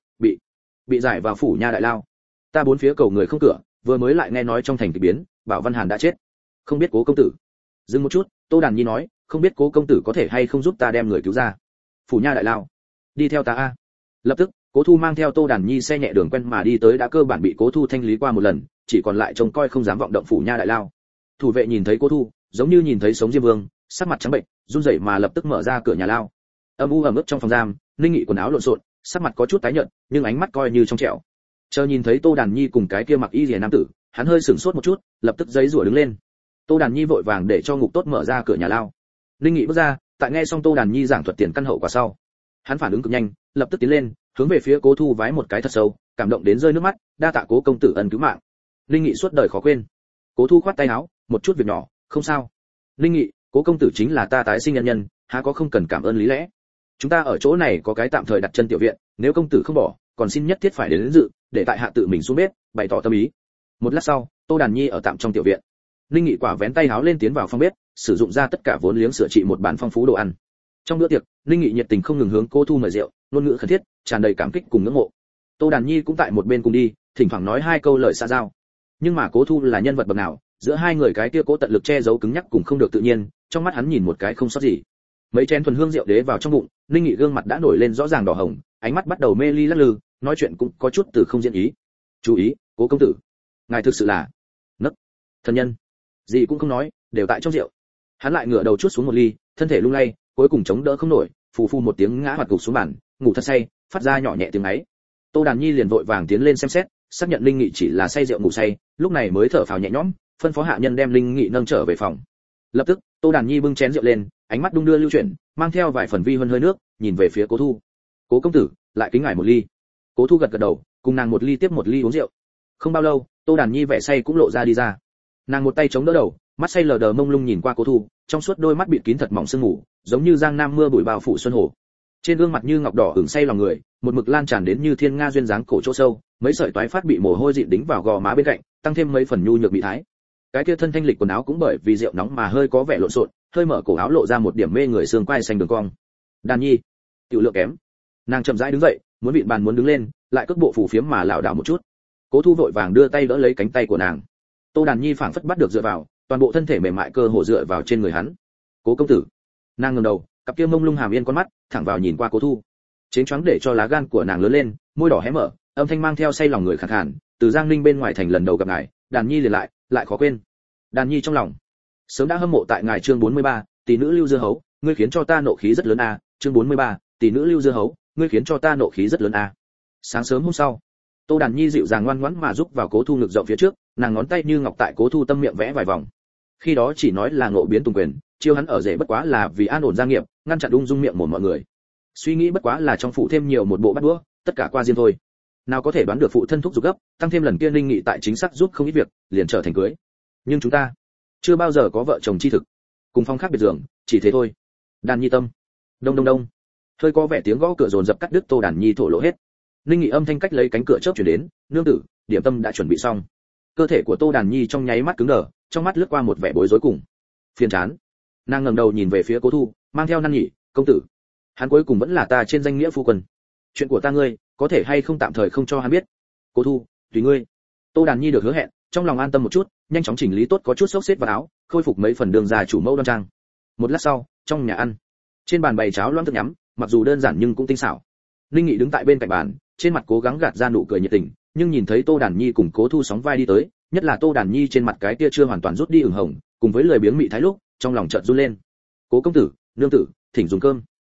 bị giải vào phủ nha đại lao. Ta bốn phía cầu người không cửa, vừa mới lại nghe nói trong thành kỳ biến, Bảo Văn Hàn đã chết. Không biết Cố công tử. Dừng một chút, Tô Đàn Nhi nói, "Không biết Cố công tử có thể hay không giúp ta đem người cứu ra." "Phủ nha đại lao, đi theo ta a." Lập tức, Cố Thu mang theo Tô Đàn Nhi xe nhẹ đường quen mà đi tới, đã cơ bản bị Cố Thu thanh lý qua một lần, chỉ còn lại trông coi không dám vọng động phủ nha đại lao. Thủ vệ nhìn thấy Cố Thu, giống như nhìn thấy sống diêm vương, sắc mặt trắng bệnh, run rẩy mà lập tức mở ra cửa nhà lao. Âm u ẩm ướt trong phòng giam, Ninh Nghị quần áo lộn xộn, sắc mặt có chút tái nhợt, nhưng ánh mắt coi như trong trẻo. Chờ nhìn thấy Tô Đàn Nhi cùng cái kia mặc y liễu nam tử, hắn hơi sửng sốt một chút, lập tức giãy giụa đứng lên. Tô Đàn Nhi vội vàng để cho Ngục Tốt mở ra cửa nhà lao. Ninh Nghị bước ra, tại nghe xong Tô Đàn Nhi giảng thuật tiền căn hậu quả sau, hắn phản ứng cực nhanh, lập tức tiến lên, hướng về phía Cố Thu vái một cái thật sâu, cảm động đến rơi nước mắt, "Đa tạ Cố công tử ân cứu mạng." Ninh Nghị suốt đời khó quên. Cố Thu khoát tay áo, "Một chút việc nhỏ, không sao." "Ninh Nghị, Cố công tử chính là ta tái sinh nhân nhân, há có không cần cảm ơn lý lẽ. Chúng ta ở chỗ này có cái tạm thời đặt chân tiểu viện, nếu công tử không bỏ, còn xin nhất thiết phải đến dự, để tại hạ tự mình xuống bếp, bày tỏ tâm ý." Một lát sau, Tô Đàn Nhi ở tạm trong tiểu viện. Ninh Nghị quả vén tay áo lên tiến vào phòng bếp, sử dụng ra tất cả vốn liếng sửa trị một bàn phong phú đồ ăn. Trong bữa tiệc, Ninh Nghị nhiệt tình không ngừng hướng Cố Thu mời rượu, ngôn ngữ khẩn thiết, tràn đầy cảm kích cùng ngưỡng mộ. Tô Đàn Nhi cũng tại một bên cùng đi, thỉnh thoảng nói 2 câu lời xã giao. Nhưng mà Cố Thu là nhân vật bậc nào, giữa hai người cái kia Cố tận lực che giấu cứng nhắc cùng không được tự nhiên, trong mắt hắn nhìn một cái không sót gì. Mấy chén thuần hương rượu đế vào trong bụng, Ninh Nghị gương mặt đã nổi lên rõ ràng đỏ hồng, ánh mắt bắt đầu mê ly lắc lư, nói chuyện cũng có chút từ không diễn ý. "Chú ý, Cố công tử, ngài thực sự là nấc thần nhân." Gì cũng không nói, đều tại trong rượu. Hắn lại ngửa đầu chuốt xuống một ly, thân thể lung lay, cuối cùng chống đỡ không nổi, phù phù một tiếng ngã hoạt gục xuống bàn, ngủ thật say, phát ra nhỏ nhẹ tiếng ấy. Tô Đàn Nhi liền vội vàng tiến lên xem xét, xác nhận Linh Nghị chỉ là say rượu ngủ say, lúc này mới thở phào nhẹ nhõm, phân phó hạ nhân đem Linh Nghị nâng trở về phòng. Lập tức, Tô Đàn Nhi bưng chén rượu lên, ánh mắt đung đưa lưu chuyển, mang theo vài phần vi hơn hơi nước, nhìn về phía Cố Thu. "Cố công tử, lại kính ngài một ly." Cố Thu gật gật đầu, cùng nàng một ly tiếp một ly uống rượu. Không bao lâu, Tô Đàn Nhi vẻ say cũng lộ ra đi ra. Nàng một tay chống đỡ đầu, mắt say lờ đờ mông lung nhìn qua Cố Thu, trong suốt đôi mắt bịt kín thật mỏng sương mù, giống như giang nam mưa bụi bao phủ xuân hồ. Trên gương mặt như ngọc đỏ ửng say lòng người, một mực lan tràn đến như thiên nga duyên dáng cổ chỗ sâu, mấy sợi toái phát bị mồ hôi dịn đính vào gò má bên cạnh, tăng thêm mấy phần nhu nhược bị thái. Cái kia thân thanh lịch quần áo cũng bởi vì rượu nóng mà hơi có vẻ lộn xộn, hơi mở cổ áo lộ ra một điểm mê người xương quai xanh đường cong. Đàn Nhi, tiểu lượng kém. Nàng chậm rãi đứng dậy, muốn vịn bàn muốn đứng lên, lại cước bộ phủ phiếm mà lảo đảo một chút. Cố Thu vội vàng đưa tay đỡ lấy cánh tay của nàng. Tô Đàn Nhi phảng phất bắt được dựa vào, toàn bộ thân thể mềm mại cơ hồ dựa vào trên người hắn. "Cố công tử." Nàng ngẩng đầu, cặp kia mông lung hàm yên con mắt thẳng vào nhìn qua Cố Thu. Chén choáng để cho lá gan của nàng lớn lên, môi đỏ hé mở, âm thanh mang theo say lòng người khàn khàn, "Từ Giang Ninh bên ngoài thành lần đầu gặp ngài, Đàn Nhi liền lại khó quên." Đàn Nhi trong lòng sớm đã hâm mộ tại ngài. Chương 43, tỷ nữ lưu dưa hấu, ngươi khiến cho ta nộ khí rất lớn a. Chương 43, tỷ nữ lưu dưa hấu, ngươi khiến cho ta nộ khí rất lớn a. Sáng sớm hôm sau, Tô Đàn Nhi dịu dàng ngoan ngoãn mà giúp vào Cố Thu ngực rộng phía trước, nàng ngón tay như ngọc tại Cố Thu tâm miệng vẽ vài vòng. Khi đó chỉ nói là ngộ biến tùng quyền, chiêu hắn ở rể bất quá là vì an ổn gia nghiệp, ngăn chặn ung dung miệng mồm mọi người. Suy nghĩ bất quá là trong phụ thêm nhiều một bộ bát đũa, tất cả qua diêm thôi. Nào có thể đoán được phụ thân thúc giục gấp, tăng thêm lần kia Ninh Nghị tại chính xác giúp không ít việc, liền trở thành cưới. Nhưng chúng ta chưa bao giờ có vợ chồng chi thực, cùng phong khác biệt giường, chỉ thế thôi. Đàn Nhi tâm. Đông đông đông. Hơi có vẻ tiếng gõ cửa dồn dập cắt đứt Tô Đàn Nhi thổ lộ hết. Ninh Nghị âm thanh cách lấy cánh cửa chớp chuyển đến, "Nương tử, điểm tâm đã chuẩn bị xong." Cơ thể của Tô Đàn Nhi trong nháy mắt cứng đờ, trong mắt lướt qua một vẻ bối rối cùng phiền chán. Nàng ngẩng đầu nhìn về phía Cố Thu, mang theo năn nỉ, "Công tử, hắn cuối cùng vẫn là ta trên danh nghĩa phu quân. Chuyện của ta ngươi, có thể hay không tạm thời không cho hắn biết?" "Cố Thu, tùy ngươi." Tô Đàn Nhi được hứa hẹn, trong lòng an tâm một chút, nhanh chóng chỉnh lý tốt có chút xốc xếp vào áo, khôi phục mấy phần đường dài chủ mẫu đoan trang. Một lát sau, trong nhà ăn, trên bàn bày cháo loãng thức nhắm, mặc dù đơn giản nhưng cũng tinh xảo. Linh Nghị đứng tại bên cạnh bàn, trên mặt cố gắng gạt ra nụ cười nhiệt tình, nhưng nhìn thấy Tô Đàn Nhi cùng Cố Thu sóng vai đi tới, nhất là Tô Đàn Nhi trên mặt cái kia chưa hoàn toàn rút đi ửng hồng, cùng với lười biếng mị thái lúc, trong lòng chợt run lên. "Cố công tử, nương tử, thỉnh dùng cơm."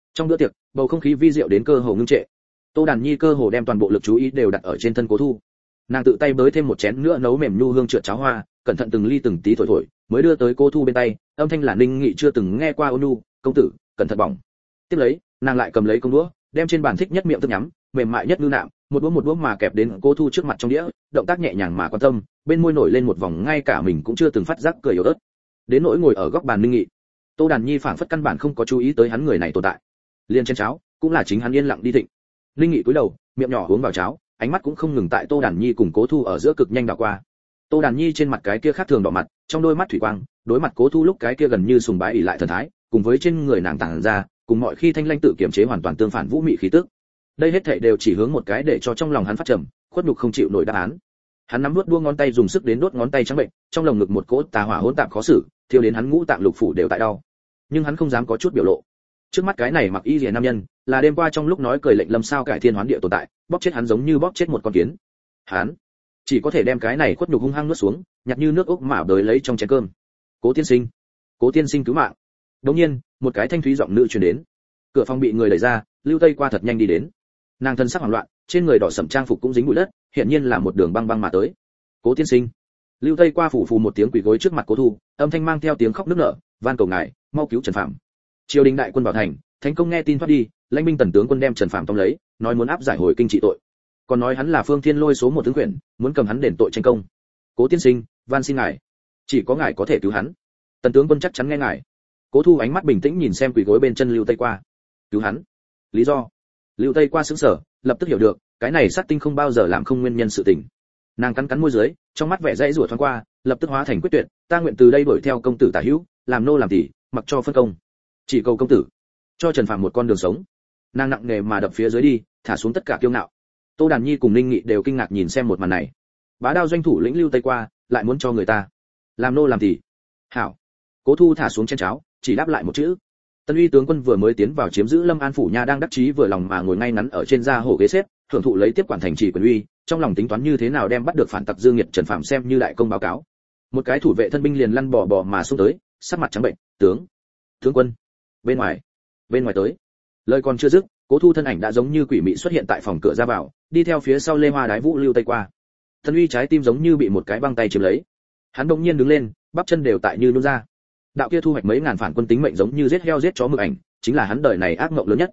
Trong bữa tiệc, bầu không khí vi diệu đến cơ hồ ngưng trệ. Tô Đàn Nhi cơ hồ đem toàn bộ lực chú ý đều đặt ở trên thân Cố Thu. Nàng tự tay bới thêm một chén nữa nấu mềm nhu hương trượt cháo hoa, cẩn thận từng ly từng tí thổi thổi, mới đưa tới Cố Thu bên tay, âm thanh là Ninh Nghị chưa từng nghe qua ôn nhu, "Công tử, cẩn thận bỏng." Tiếp lấy, nàng lại cầm lấy công đũa, đem trên bàn thích nhất miệng thức nhắm, mềm mại nhất ngư nạm, một đũa mà kẹp đến Cố Thu trước mặt trong đĩa, động tác nhẹ nhàng mà quan tâm, bên môi nổi lên một vòng ngay cả mình cũng chưa từng phát giác cười yếu ớt. Đến nỗi ngồi ở góc bàn Ninh Nghị, Tô Đàn Nhi phảng phất căn bản không có chú ý tới hắn người này tồn tại. Liên chén cháo, cũng là chính hắn yên lặng đi thịnh. Ninh Nghị cúi đầu, miệng nhỏ uống vào cháo, ánh mắt cũng không ngừng tại Tô Đàn Nhi cùng Cố Thu ở giữa cực nhanh đảo qua. Tô Đàn Nhi trên mặt cái kia khác thường đỏ mặt, trong đôi mắt thủy quang, đối mặt Cố Thu lúc cái kia gần như sùng bái ỷ lại thần thái, cùng với trên người nàng tản ra, cùng mọi khi thanh lãnh tự kiểm chế hoàn toàn tương phản vũ mị khí tức. Đây hết thảy đều chỉ hướng một cái để cho trong lòng hắn phát trầm, khuất nhục không chịu nổi đáp án. Hắn nắm nuốt đua ngón tay dùng sức đến đốt ngón tay trắng bệnh, trong lồng ngực một cỗ tà hỏa hỗn tạp khó xử, thiêu đến hắn ngũ tạng lục phủ đều tại đau. Nhưng hắn không dám có chút biểu lộ. Trước mắt cái này mặc y liễu nam nhân, là đêm qua trong lúc nói cười lệnh lâm sao cải thiên hoán địa tồn tại, bóp chết hắn giống như bóp chết một con kiến. Hắn chỉ có thể đem cái này khuất nhục hung hăng nuốt xuống, nhặt như nước ốc mà đới lấy trong chén cơm. Cố tiên sinh cứu mạng. Đột nhiên, một cái thanh thúy giọng nữ truyền đến. Cửa phòng bị người đẩy ra, Lưu Tây qua thật nhanh đi đến. Nàng thân sắc hoảng loạn, trên người đỏ sẫm trang phục cũng dính bụi đất, hiện nhiên là một đường băng băng mà tới. Cố tiên sinh. Lưu Tây qua phủ phù một tiếng quỳ gối trước mặt Cố Thu, âm thanh mang theo tiếng khóc nức nở, van cầu ngài, mau cứu Trần Phạm. Triều đình đại quân vào thành, thành công nghe tin thoát đi, lãnh binh tần tướng quân đem Trần Phạm tóm lấy, nói muốn áp giải hồi kinh trị tội. Còn nói hắn là Phương Thiên Lôi số một tướng quyền, muốn cầm hắn đền tội tranh công. Cố tiên sinh, van xin ngài, chỉ có ngài có thể cứu hắn. Tần tướng quân chắc chắn nghe ngài. Cố Thu ánh mắt bình tĩnh nhìn xem quỳ gối bên chân Lưu Tây qua. Cứu hắn? Lý do? Lưu Tây qua sững sờ, lập tức hiểu được, cái này sát tinh không bao giờ làm không nguyên nhân sự tình. Nàng cắn môi dưới, trong mắt vẻ dãy rủa thoáng qua, lập tức hóa thành quyết tuyệt, ta nguyện từ đây đuổi theo công tử tả hữu, làm nô làm tỳ, mặc cho phân công. Chỉ cầu công tử cho Trần Phạm một con đường sống. Nàng nặng nề mà đập phía dưới đi, thả xuống tất cả kiêu ngạo. Tô Đàn Nhi cùng Ninh Nghị đều kinh ngạc nhìn xem một màn này. Bá đao doanh thủ lĩnh Lưu Tây qua, lại muốn cho người ta làm nô làm tỳ. Hảo. Cố Thu thả xuống chén cháo, chỉ đáp lại một chữ. Tân uy tướng quân vừa mới tiến vào chiếm giữ Lâm An phủ nha đang đắc chí vừa lòng mà ngồi ngay ngắn ở trên da hổ ghế xếp, hưởng thụ lấy tiếp quản thành trì quyền uy, trong lòng tính toán như thế nào đem bắt được phản tặc Dương Nghiệt Trần Phạm xem như đại công báo cáo. Một cái thủ vệ thân binh liền lăn bò mà xông tới, sắc mặt trắng bệnh, tướng quân, bên ngoài tới. Lời còn chưa dứt, Cố Thu thân ảnh đã giống như quỷ mị xuất hiện tại phòng cửa ra vào, đi theo phía sau Lê Hoa Đái Vũ Lưu Tây qua. Tân uy trái tim giống như bị một cái băng tay chiếm lấy, hắn đột nhiên đứng lên, bắp chân đều tại như nôn ra. Đạo kia thu hoạch mấy ngàn phản quân tính mệnh giống như giết heo giết chó mực ảnh, chính là hắn đời này ác mộng lớn nhất.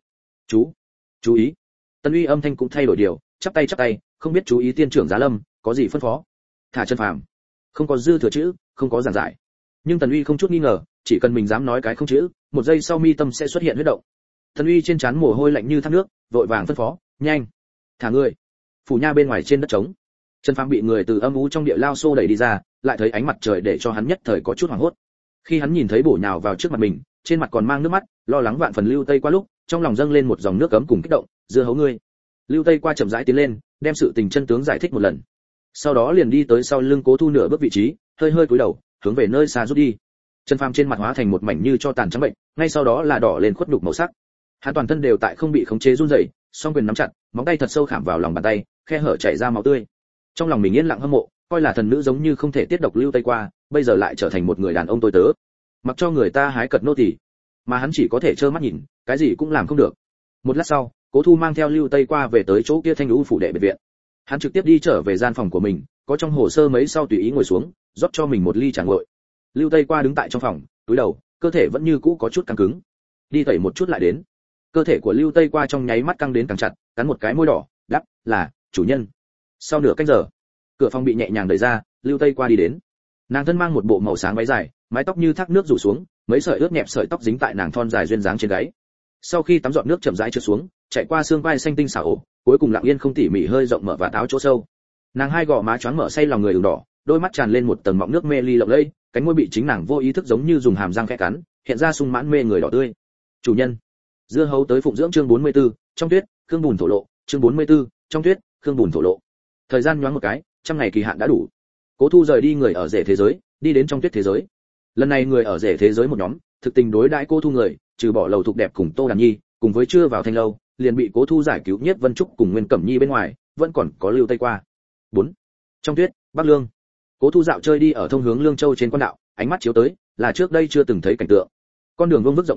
Chú ý. Tân uy âm thanh cũng thay đổi điều, chắp tay, không biết chú ý tiên trưởng Giá Lâm, có gì phân phó? Thả Trần Phạm. Không có dư thừa chữ, không có giảng giải. Nhưng Tần Uy không chút nghi ngờ, chỉ cần mình dám nói cái không chữ, một giây sau mi tâm sẽ xuất hiện huyết động. Tần Uy trên trán mồ hôi lạnh như thác nước, vội vàng phân phó, nhanh, thả người. Phủ nha bên ngoài trên đất trống, Trần Phạm bị người từ âm u trong địa lao xô đẩy đi ra, lại thấy ánh mặt trời để cho hắn nhất thời có chút hoảng hốt. Khi hắn nhìn thấy bổ nhào vào trước mặt mình, trên mặt còn mang nước mắt, lo lắng vạn phần Lưu Tây qua lúc, trong lòng dâng lên một dòng nước ấm cùng kích động, dưa hấu ngươi. Lưu Tây qua chậm rãi tiến lên, đem sự tình chân tướng giải thích một lần. Sau đó liền đi tới sau lưng Cố Thu nửa bước vị trí, hơi cúi đầu, hướng về nơi xa rút đi. Trần Phàm trên mặt hóa thành một mảnh như cho tàn trắng bệnh, ngay sau đó là đỏ lên khuất nhục màu sắc. Hắn toàn thân đều tại không bị khống chế run rẩy, song quyền nắm chặt, móng tay thật sâu khảm vào lòng bàn tay, khe hở chảy ra máu tươi. Trong lòng mình yên lặng hâm mộ, coi là thần nữ giống như không thể tiết độc Lưu Tây qua, bây giờ lại trở thành một người đàn ông tôi tớ, mặc cho người ta hái cật nô tỳ, mà hắn chỉ có thể trơ mắt nhìn, cái gì cũng làm không được. Một lát sau, Cố Thu mang theo Lưu Tây qua về tới chỗ kia Thanh Lũ phủ đệ biệt viện. Hắn trực tiếp đi trở về gian phòng của mình, có trong hồ sơ mấy sau tùy ý ngồi xuống, rót cho mình một ly trà nguội. Lưu Tây qua đứng tại trong phòng, cúi đầu, cơ thể vẫn như cũ có chút căng cứng. Đi tẩy một chút lại đến. Cơ thể của Lưu Tây qua trong nháy mắt căng đến càng chặt, cắn một cái môi đỏ, đáp, là chủ nhân. Sau nửa canh giờ, cửa phòng bị nhẹ nhàng đẩy ra, Lưu Tây qua đi đến. Nàng thân mang một bộ màu sáng váy dài, mái tóc như thác nước rủ xuống, mấy sợi ướt nhẹp sợi tóc dính tại nàng thon dài duyên dáng trên gáy. Sau khi tắm giọt nước chậm rãi trượt xuống, chạy qua xương vai xanh tinh xảo ổ, cuối cùng lặng yên không tỉ mỉ hơi rộng mở và táo chỗ sâu. Nàng hai gò má choáng mở say lòng người ửng đỏ, đôi mắt tràn lên một tầng mọng nước mê ly lộng lẫy, cánh môi bị chính nàng vô ý thức giống như dùng hàm răng khẽ cắn, hiện ra sung mãn mê người đỏ tươi. Chủ nhân. Dưa hấu tới phụng dưỡng chương 44, trong tuyết, Khương Bùn thổ lộ, chương 44, trong tuyết, Khương Bùn thổ lộ. Thời gian nhoáng một cái, trăm ngày kỳ hạn đã đủ. Cố Thu rời đi người ở rể thế giới, đi đến trong tuyết thế giới. Lần này người ở rể thế giới một nhóm, thực tình đối đãi Cố Thu người, trừ bỏ Lầu Thục đẹp cùng Tô Đàn Nhi, cùng với chưa vào Thanh lâu, liền bị Cố Thu giải cứu Nhiếp Vân Trúc cùng Nguyên Cẩm Nhi bên ngoài, vẫn còn có Lưu Tây qua. 4. Trong tuyết, Bắc Lương. Cố Thu dạo chơi đi ở thông hướng Lương Châu trên quan đạo, ánh mắt chiếu tới, là trước đây chưa từng thấy cảnh tượng. Con đường vuông vức rộng lớn,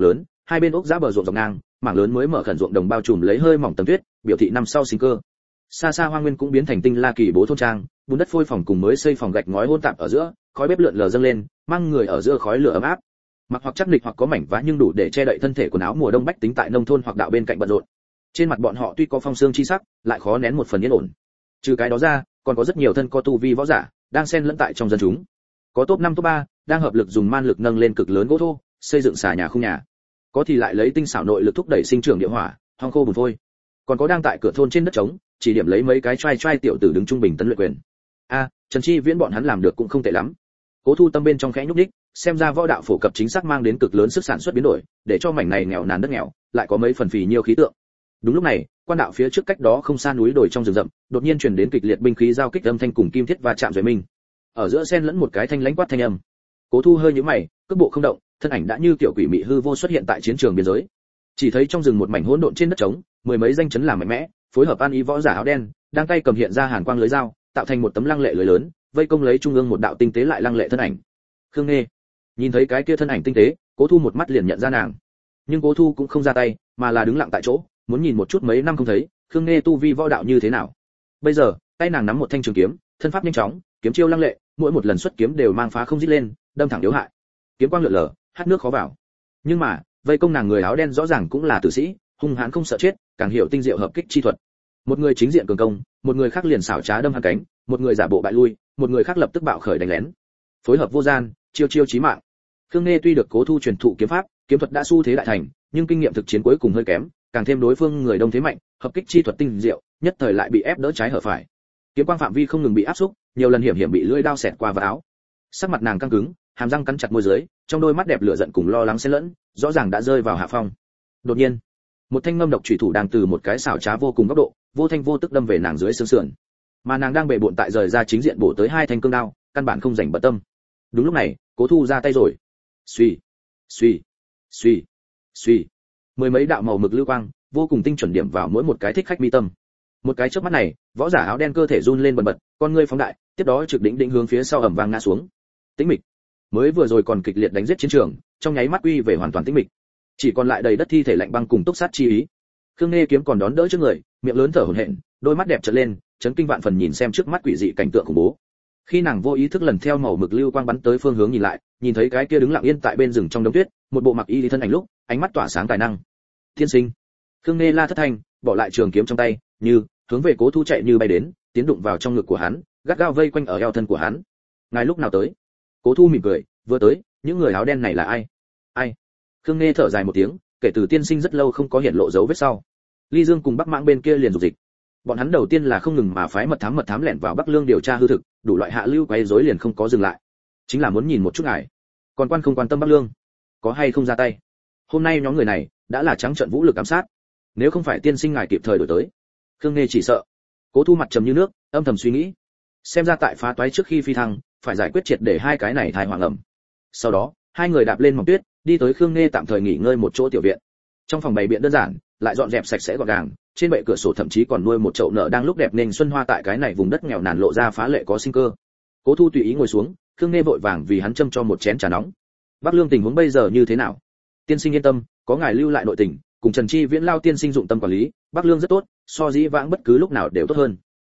hai bên ốc giã bờ ruộng dọc ngang, mảng lớn mới mở khẩn ruộng đồng bao trùm lấy hơi mỏng tầng tuyết, biểu thị năm sau sinh cơ. Xa xa hoang nguyên cũng biến thành tinh la kỳ bố thôn trang, bùn đất phôi phòng cùng mới xây phòng gạch ngói hỗn tạp ở giữa, khói bếp lượn lờ dâng lên, mang người ở giữa khói lửa ấm áp. Mặc hoặc chắc nịch hoặc có mảnh vá nhưng đủ để che đậy thân thể quần áo mùa đông bách tính tại nông thôn hoặc đạo bên cạnh bận rộn. Trên mặt bọn họ tuy có phong sương chi sắc, lại khó nén một phần yên ổn. Trừ cái đó ra, còn có rất nhiều thân có tu vi võ giả đang xen lẫn tại trong dân chúng. Có top 5 top 3 đang hợp lực dùng man lực nâng lên cực lớn gỗ thô, xây dựng xà nhà khung nhà. Có thì lại lấy tinh xảo nội lực thúc đẩy sinh trưởng địa hỏa, hoang khô bùn phôi. Còn có đang tại cửa thôn trên đất trống, chỉ điểm lấy mấy cái trai tiểu tử đứng trung bình tấn luyện quyền. Trần Chi Viễn bọn hắn làm được cũng không tệ lắm. Cố Thu tâm bên trong khẽ nhúc nhích, xem ra võ đạo phổ cập chính xác mang đến cực lớn sức sản xuất biến đổi, để cho mảnh này nghèo nàn đất nghèo, lại có mấy phần phì nhiêu khí tượng. Đúng lúc này, quan đạo phía trước cách đó không xa núi đồi trong rừng rậm, đột nhiên truyền đến kịch liệt binh khí giao kích âm thanh cùng kim thiết va chạm rồi mình. Ở giữa xen lẫn một cái thanh lãnh quát thanh âm. Cố Thu hơi nhíu mày, cước bộ không động, thân ảnh đã như tiểu quỷ mị hư vô xuất hiện tại chiến trường biên giới. Chỉ thấy trong rừng một mảnh hỗn độn trên đất trống, mười mấy danh chấn làm mạnh mẽ, phối hợp an ý võ giả áo đen, đang tay cầm hiện ra hàn quang lưới dao, tạo thành một tấm lăng lệ lưới lớn, vây công lấy trung ương một đạo tinh tế lại lăng lệ thân ảnh. Khương Nghê nhìn thấy cái kia thân ảnh tinh tế, Cố Thu một mắt liền nhận ra nàng. Nhưng Cố Thu cũng không ra tay, mà là đứng lặng tại chỗ, muốn nhìn một chút mấy năm không thấy, Khương Nghê tu vi võ đạo như thế nào. Bây giờ, tay nàng nắm một thanh trường kiếm, thân pháp nhanh chóng, kiếm chiêu lăng lệ, mỗi một lần xuất kiếm đều mang phá không rít lên, đâm thẳng yếu hại. Kiếm quang lượn lờ, hát nước khó vào. Nhưng mà, vây công nàng người áo đen rõ ràng cũng là tử sĩ, hung hãn không sợ chết, càng hiểu tinh diệu hợp kích chi thuật. Một người chính diện cường công, một người khác liền xảo trá đâm hắn cánh, một người giả bộ bại lui, một người khác lập tức bạo khởi đánh lén. Phối hợp vô gian, chiêu chiêu chí mạng. Khương Nghê tuy được Cố Thu truyền thụ kiếm pháp, kiếm thuật đã xu thế đại thành, nhưng kinh nghiệm thực chiến cuối cùng hơi kém, càng thêm đối phương người đông thế mạnh, hợp kích chi thuật tinh diệu, nhất thời lại bị ép đỡ trái hở phải. Kiếm quang phạm vi không ngừng bị áp xúc, nhiều lần hiểm bị lưỡi đao xẹt qua vào áo. Sắc mặt nàng căng cứng, hàm răng cắn chặt môi dưới, trong đôi mắt đẹp lửa giận cùng lo lắng xen lẫn, rõ ràng đã rơi vào hạ phong. Đột nhiên, một thanh ngâm độc chủy thủ đang từ một cái xảo trá vô cùng góc độ, vô thanh vô tức đâm về nàng dưới xương sườn. Mà nàng đang bệ bội tại rời ra chính diện bổ tới hai thanh cương đao, căn bản không rảnh bận tâm. Đúng lúc này, Cố Thu ra tay rồi. Xuy, xuy, xuy, xuy. Mười mấy đạo màu mực lưu quang, vô cùng tinh chuẩn điểm vào mỗi một cái thích khách mi tâm. Một cái chớp mắt này, võ giả áo đen cơ thể run lên bần bật, con ngươi phóng đại, tiếp đó trực đỉnh hướng phía sau ầm vang ngã xuống. Tĩnh mịch. Mới vừa rồi còn kịch liệt đánh giết chiến trường, trong nháy mắt quy về hoàn toàn tĩnh mịch. Chỉ còn lại đầy đất thi thể lạnh băng cùng túc sát chi ý. Khương Nghê kiếm còn đón đỡ trước người, miệng lớn thở hổn hển, đôi mắt đẹp trợn lên, chấn kinh vạn phần nhìn xem trước mắt quỷ dị cảnh tượng khủng bố. Khi nàng vô ý thức lần theo màu mực lưu quang bắn tới phương hướng nhìn lại, nhìn thấy cái kia đứng lặng yên tại bên rừng trong đống tuyết, một bộ mặc y lý thân ảnh lúc, ánh mắt tỏa sáng tài năng. Tiên sinh. Khương Nghê la thất thanh, bỏ lại trường kiếm trong tay, như hướng về Cố Thu chạy như bay đến, tiến đụng vào trong ngực của hắn, gắt gao vây quanh ở eo thân của hắn. Ngài lúc nào tới? Cố Thu mỉm cười, vừa tới, những người áo đen này là ai? Ai? Khương Nghê thở dài một tiếng, kể từ tiên sinh rất lâu không có hiện lộ dấu vết sau. Ly Dương cùng Bắc Mãng bên kia liền dục dịch. Bọn hắn đầu tiên là không ngừng mà phái mật thám lẻn vào Bắc Lương điều tra hư thực, đủ loại hạ lưu quấy rối liền không có dừng lại. Chính là muốn nhìn một chút ngài. Còn quan không quan tâm Bắc Lương, có hay không ra tay. Hôm nay nhóm người này đã là trắng trợn vũ lực ám sát. Nếu không phải tiên sinh ngài kịp thời đổi tới, Khương Nghê chỉ sợ. Cố Thu mặt trầm như nước, âm thầm suy nghĩ. Xem ra tại phá toái trước khi phi thăng, phải giải quyết triệt để hai cái này thai hoàng ẩm. Sau đó, hai người đạp lên mỏng tuyết, đi tới Khương Nghê tạm thời nghỉ ngơi một chỗ tiểu viện. Trong phòng bày biện đơn giản, lại dọn dẹp sạch sẽ gọn gàng, trên bệ cửa sổ thậm chí còn nuôi một chậu nở đang lúc đẹp nên xuân hoa tại cái này vùng đất nghèo nàn lộ ra phá lệ có sinh cơ. Cố Thu tùy ý ngồi xuống, Khương Nghê vội vàng vì hắn châm cho một chén trà nóng. Bắc Lương tình huống bây giờ như thế nào? Tiên sinh yên tâm, có ngài lưu lại nội tình, cùng Trần Chi Viễn lao tiên sinh dụng tâm quản lý, Bắc Lương rất tốt, so dĩ vãng bất cứ lúc nào đều tốt hơn.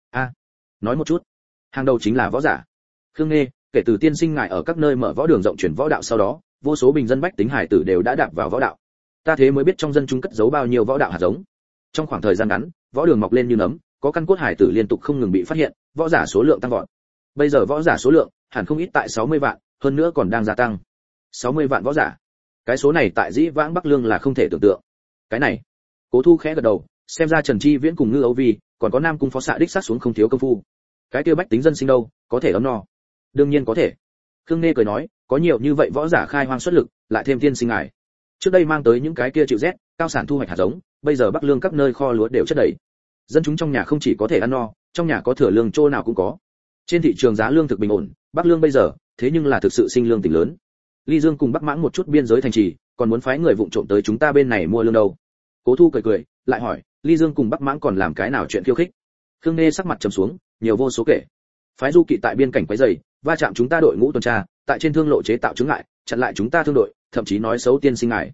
Nói một chút. Hàng đầu chính là võ giả. Khương Nghê, kể từ tiên sinh ngài ở các nơi mở võ đường rộng truyền võ đạo sau đó, vô số bình dân bách tính hải tử đều đã đạp vào võ đạo. Ta thế mới biết trong dân chúng cất giấu bao nhiêu võ đạo hạt giống. Trong khoảng thời gian ngắn, võ đường mọc lên như nấm, có căn cốt hải tử liên tục không ngừng bị phát hiện, võ giả số lượng tăng vọt. Bây giờ võ giả số lượng hẳn không ít tại 60 vạn, hơn nữa còn đang gia tăng. 60 vạn võ giả. Cái số này tại dĩ vãng Bắc Lương là không thể tưởng tượng. Cái này, Cố Thu khẽ gật đầu, xem ra Trần Chi Viễn cùng Ngư Âu Vi, còn có Nam cung phó xạ đích sát xuống không thiếu công phu. Cái kia bách tính dân sinh đâu, có thể ấm no. Đương nhiên có thể. Khương Nghê cười nói, có nhiều như vậy võ giả khai hoang xuất lực, lại thêm tiên sinh ngài. Trước đây mang tới những cái kia chịu rét, cao sản thu hoạch hạt giống, bây giờ Bắc Lương các nơi kho lúa đều chất đầy. Dân chúng trong nhà không chỉ có thể ăn no, trong nhà có thừa lương chỗ nào cũng có. Trên thị trường giá lương thực bình ổn, Bắc Lương bây giờ, thế nhưng là thực sự sinh lương tỉnh lớn. Ly Dương cùng Bắc Mãng một chút biên giới thành trì, còn muốn phái người vụng trộm tới chúng ta bên này mua lương đâu. Cố Thu cười, lại hỏi, Ly Dương cùng Bắc Mãng còn làm cái nào chuyện khiêu khích? Khương Nghê sắc mặt trầm xuống, nhiều vô số kể. Phái du kỵ tại biên cảnh quấy rầy, va chạm chúng ta đội ngũ tuần tra, tại trên thương lộ chế tạo chứng ngại, chặn lại chúng ta thương đội, thậm chí nói xấu tiên sinh ngài.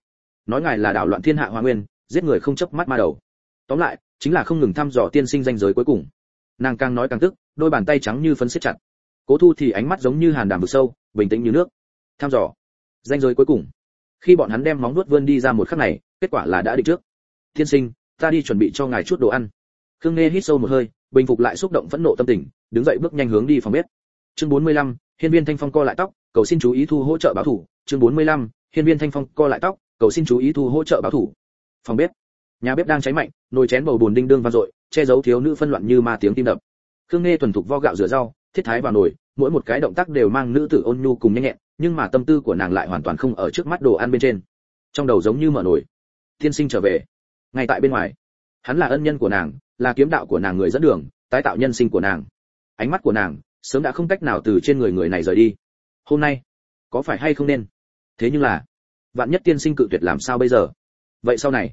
nói ngài là đảo loạn thiên hạ hoa nguyên, giết người không chớp mắt ma đầu. Tóm lại chính là không ngừng thăm dò tiên sinh danh giới cuối cùng. Nàng càng nói càng tức, đôi bàn tay trắng như phấn siết chặt. Cố Thu thì ánh mắt giống như hàn đàm vực sâu, bình tĩnh như nước. Thăm dò danh giới cuối cùng. Khi bọn hắn đem móng vuốt vươn đi ra một khắc này, kết quả là đã định trước. Tiên sinh, ta đi chuẩn bị cho ngài chút đồ ăn. Khương Nghe hít sâu một hơi, bình phục lại xúc động phẫn nộ tâm tình, đứng dậy bước nhanh hướng đi phòng bếp. Chương 45, Hiên Viên Thanh Phong co lại tóc, cầu xin chú ý thu hỗ trợ báo thủ. Chương 45, Hiên Viên Thanh Phong co lại tóc, cầu xin chú ý thu hỗ trợ báo thủ. Phòng bếp. Nhà bếp đang cháy mạnh, nồi chén bầu bùn đinh đương vang dội, che giấu thiếu nữ phân loạn như ma tiếng tim đập. Khương Nghe thuần thục vo gạo rửa rau, thiết thái vào nồi, mỗi một cái động tác đều mang nữ tử ôn nhu cùng nhanh nhẹn, nhưng mà tâm tư của nàng lại hoàn toàn không ở trước mắt đồ ăn bên trên. Trong đầu giống như mở nồi. Tiên sinh trở về. Ngay tại bên ngoài, hắn là ân nhân của nàng, là kiếm đạo của nàng người dẫn đường, tái tạo nhân sinh của nàng. Ánh mắt của nàng sớm đã không cách nào từ trên người này rời đi. Hôm nay, có phải hay không nên? Thế nhưng là, vạn nhất tiên sinh cự tuyệt làm sao bây giờ? Vậy sau này,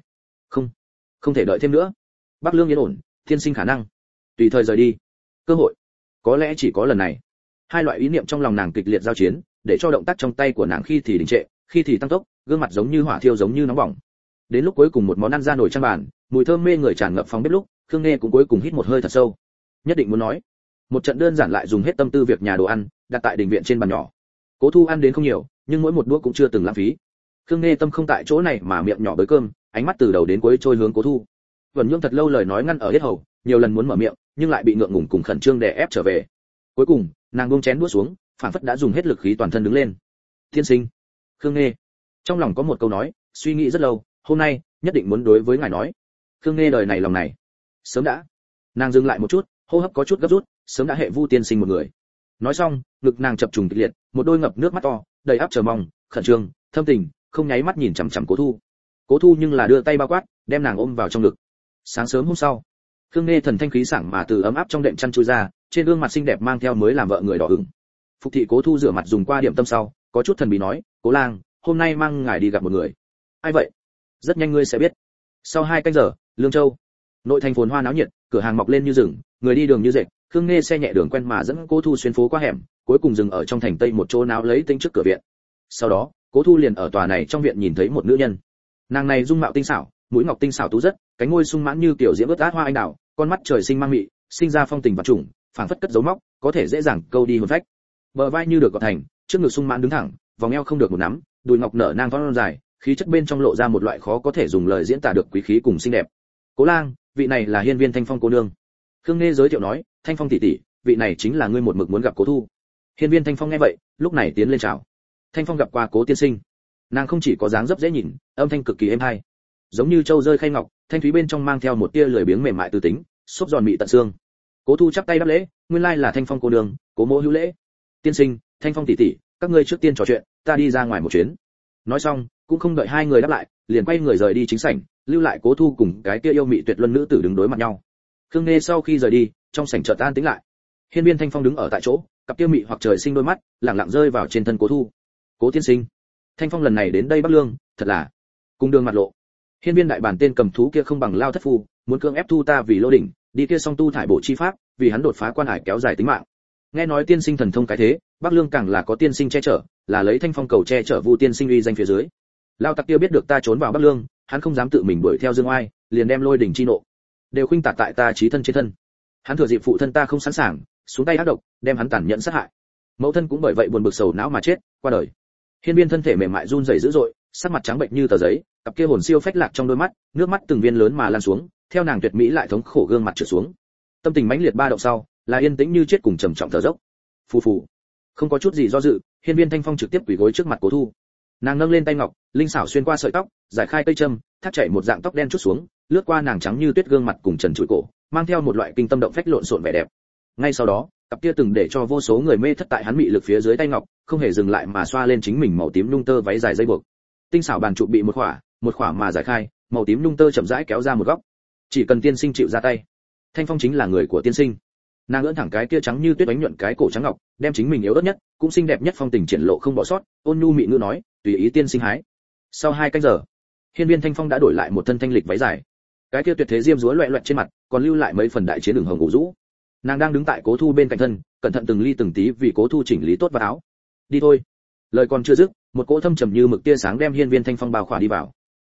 không thể đợi thêm nữa. Bắc Lương yên ổn, tiên sinh khả năng tùy thời rời đi. Cơ hội, có lẽ chỉ có lần này. Hai loại ý niệm trong lòng nàng kịch liệt giao chiến, để cho động tác trong tay của nàng khi thì đình trệ, khi thì tăng tốc, gương mặt giống như hỏa thiêu giống như nóng bỏng. Đến lúc cuối cùng một món ăn ra nổi trang bàn, mùi thơm mê người tràn ngập phòng bếp lúc, Khương Nghe cũng cuối cùng hít một hơi thật sâu. Nhất định muốn nói, một trận đơn giản lại dùng hết tâm tư việc nhà đồ ăn, đặt tại đình viện trên bàn nhỏ. Cố Thu ăn đến không nhiều, nhưng mỗi một đũa cũng chưa từng lãng phí. Khương Nghe tâm không tại chỗ này mà miệng nhỏ bới cơm, ánh mắt từ đầu đến cuối trôi hướng Cố Thu. Vẩn Nhung thật lâu lời nói ngăn ở hết hầu, nhiều lần muốn mở miệng, nhưng lại bị ngượng ngùng cùng khẩn trương đè ép trở về. Cuối cùng, nàng buông chén đũa xuống, phản phất đã dùng hết lực khí toàn thân đứng lên. Tiên sinh. Khương Nghe trong lòng có một câu nói, suy nghĩ rất lâu, hôm nay nhất định muốn đối với ngài nói. Khương Nghe đời này lòng này, sớm đã. Nàng dừng lại một chút, hô hấp có chút gấp rút, sớm đã hệ Vu tiên sinh một người. Nói xong, ngực nàng chập trùng kịch liệt, một đôi ngập nước mắt to, đầy áp chờ mong, khẩn trương, thâm tình, không nháy mắt nhìn chằm chằm Cố Thu. Cố Thu nhưng là đưa tay bao quát, đem nàng ôm vào trong ngực. Sáng sớm hôm sau, Khương Nghe thần thanh khí sảng mà từ ấm áp trong đệm chăn chui ra, trên gương mặt xinh đẹp mang theo mới làm vợ người đỏ ửng. Phục thị Cố Thu rửa mặt dùng qua điểm tâm sau, có chút thần bí nói, Cố lang, hôm nay mang ngài đi gặp một người. Ai vậy? Rất nhanh ngươi sẽ biết. Sau 2 canh giờ, Lương Châu, nội thành phồn hoa náo nhiệt, cửa hàng mọc lên như rừng, người đi đường như dệt. Khương Nghe xe nhẹ đường quen mà dẫn Cố Thu xuyên phố qua hẻm, cuối cùng dừng ở trong thành Tây một chỗ náo lấy tính trước cửa viện. Sau đó, Cố Thu liền ở tòa này trong viện nhìn thấy một nữ nhân. Nàng này dung mạo tinh xảo, mũi ngọc tinh xảo tú rất, cánh môi sung mãn như kiểu diễm ướt át hoa anh đào, con mắt trời sinh mang mị, sinh ra phong tình và trùng, phảng phất cất dấu móc, có thể dễ dàng câu đi hồn phách. Bờ vai như được gọt thành, trước ngực sung mãn đứng thẳng, vòng eo không được một nắm, đùi ngọc nở nang thon dài, khí chất bên trong lộ ra một loại khó có thể dùng lời diễn tả được quý khí cùng xinh đẹp. Cố lang, vị này là Hiên Viên Thanh Phong cô nương. Khương Nghe giới thiệu nói, Thanh Phong tỷ tỷ, vị này chính là ngươi một mực muốn gặp Cố Thu. Hiên Viên Thanh Phong nghe vậy, lúc này tiến lên chào. Thanh Phong gặp qua Cố tiên sinh. Nàng không chỉ có dáng dấp dễ nhìn, âm thanh cực kỳ êm hay, giống như châu rơi khay ngọc, thanh thúy bên trong mang theo một tia lười biếng mềm mại từ tính, xốp giòn mị tận xương. Cố Thu chắp tay đáp lễ, nguyên lai là Thanh Phong cô nương, Cố mỗ hữu lễ. Tiên sinh, Thanh Phong tỷ tỷ, các ngươi trước tiên trò chuyện, ta đi ra ngoài một chuyến. Nói xong, cũng không đợi hai người đáp lại, liền quay người rời đi chính sảnh, lưu lại Cố Thu cùng cái kia yêu mị tuyệt luân nữ tử đứng đối mặt nhau. Khương Nghe sau khi rời đi, trong sảnh chợt an tĩnh lại. Hiên Viên Thanh Phong đứng ở tại chỗ, cặp kia mị hoặc trời sinh đôi mắt, lẳng lặng rơi vào trên thân Cố Thu. Cố tiên sinh, Thanh Phong lần này đến đây Bắc Lương, thật là cùng đường mặt lộ. Hiên Viên đại bản tên cầm thú kia không bằng Lao thất phu, muốn cưỡng ép Thu ta vì lô đỉnh, đi kia song tu thải bộ chi pháp, vì hắn đột phá quan hải kéo dài tính mạng. Nghe nói tiên sinh thần thông cái thế, Bắc Lương càng là có tiên sinh che chở, là lấy Thanh Phong cầu che chở Vu tiên sinh uy danh phía dưới. Lao tặc kia biết được ta trốn vào Bắc Lương, hắn không dám tự mình đuổi theo Dương Oai, liền đem lôi đỉnh chi nộ đều khuynh tả tại ta chí thân trên thân. Hắn thừa dịp phụ thân ta không sẵn sàng, xuống tay ác độc, đem hắn tàn nhẫn sát hại. Mẫu thân cũng bởi vậy buồn bực sầu não mà chết, qua đời. Hiên Viên thân thể mềm mại run rẩy dữ dội, sắc mặt trắng bệnh như tờ giấy, cặp kia hồn siêu phách lạc trong đôi mắt, nước mắt từng viên lớn mà lan xuống, theo nàng tuyệt mỹ lại thống khổ gương mặt trượt xuống. Tâm tình mãnh liệt ba động sau, là yên tĩnh như chết cùng trầm trọng thở dốc. Phù phù. Không có chút gì do dự, Hiên Viên Thanh Phong trực tiếp quỳ gối trước mặt Cố Thu. Nàng nâng lên tay ngọc, linh xảo xuyên qua sợi tóc, giải khai cây châm, thắt chảy một dạng tóc đen chút xuống, lướt qua nàng trắng như tuyết gương mặt cùng trần trụi cổ, mang theo một loại kinh tâm động phách lộn xộn vẻ đẹp. Ngay sau đó, cặp kia từng để cho vô số người mê thất tại hắn mị lực phía dưới tay ngọc, không hề dừng lại mà xoa lên chính mình màu tím nhung tơ váy dài dây buộc. Tinh xảo bàn trụ bị một khỏa mà giải khai, màu tím nhung tơ chậm rãi kéo ra một góc. Chỉ cần tiên sinh chịu ra tay, Thanh Phong chính là người của tiên sinh. Nàng ưỡn thẳng cái kia trắng như tuyết ánh nhuận cái cổ trắng ngọc, đem chính mình yếu ớt nhất, cũng xinh đẹp nhất phong tình triển lộ không bỏ sót, ôn nhu mị ngữ nói, tùy ý tiên sinh hái. Sau 2 canh giờ, Hiên Viên Thanh Phong đã đổi lại một thân thanh lịch váy dài. Cái kia tuyệt thế diêm dúa loẹt loẹt trên mặt, còn lưu lại mấy phần đại chiến đường hồng ngủ rũ. Nàng đang đứng tại Cố Thu bên cạnh thân, cẩn thận từng ly từng tí vì Cố Thu chỉnh lý tốt vào áo. Đi thôi. Lời còn chưa dứt, một cỗ thâm trầm như mực tia sáng đem Hiên Viên Thanh Phong bao khỏa đi vào.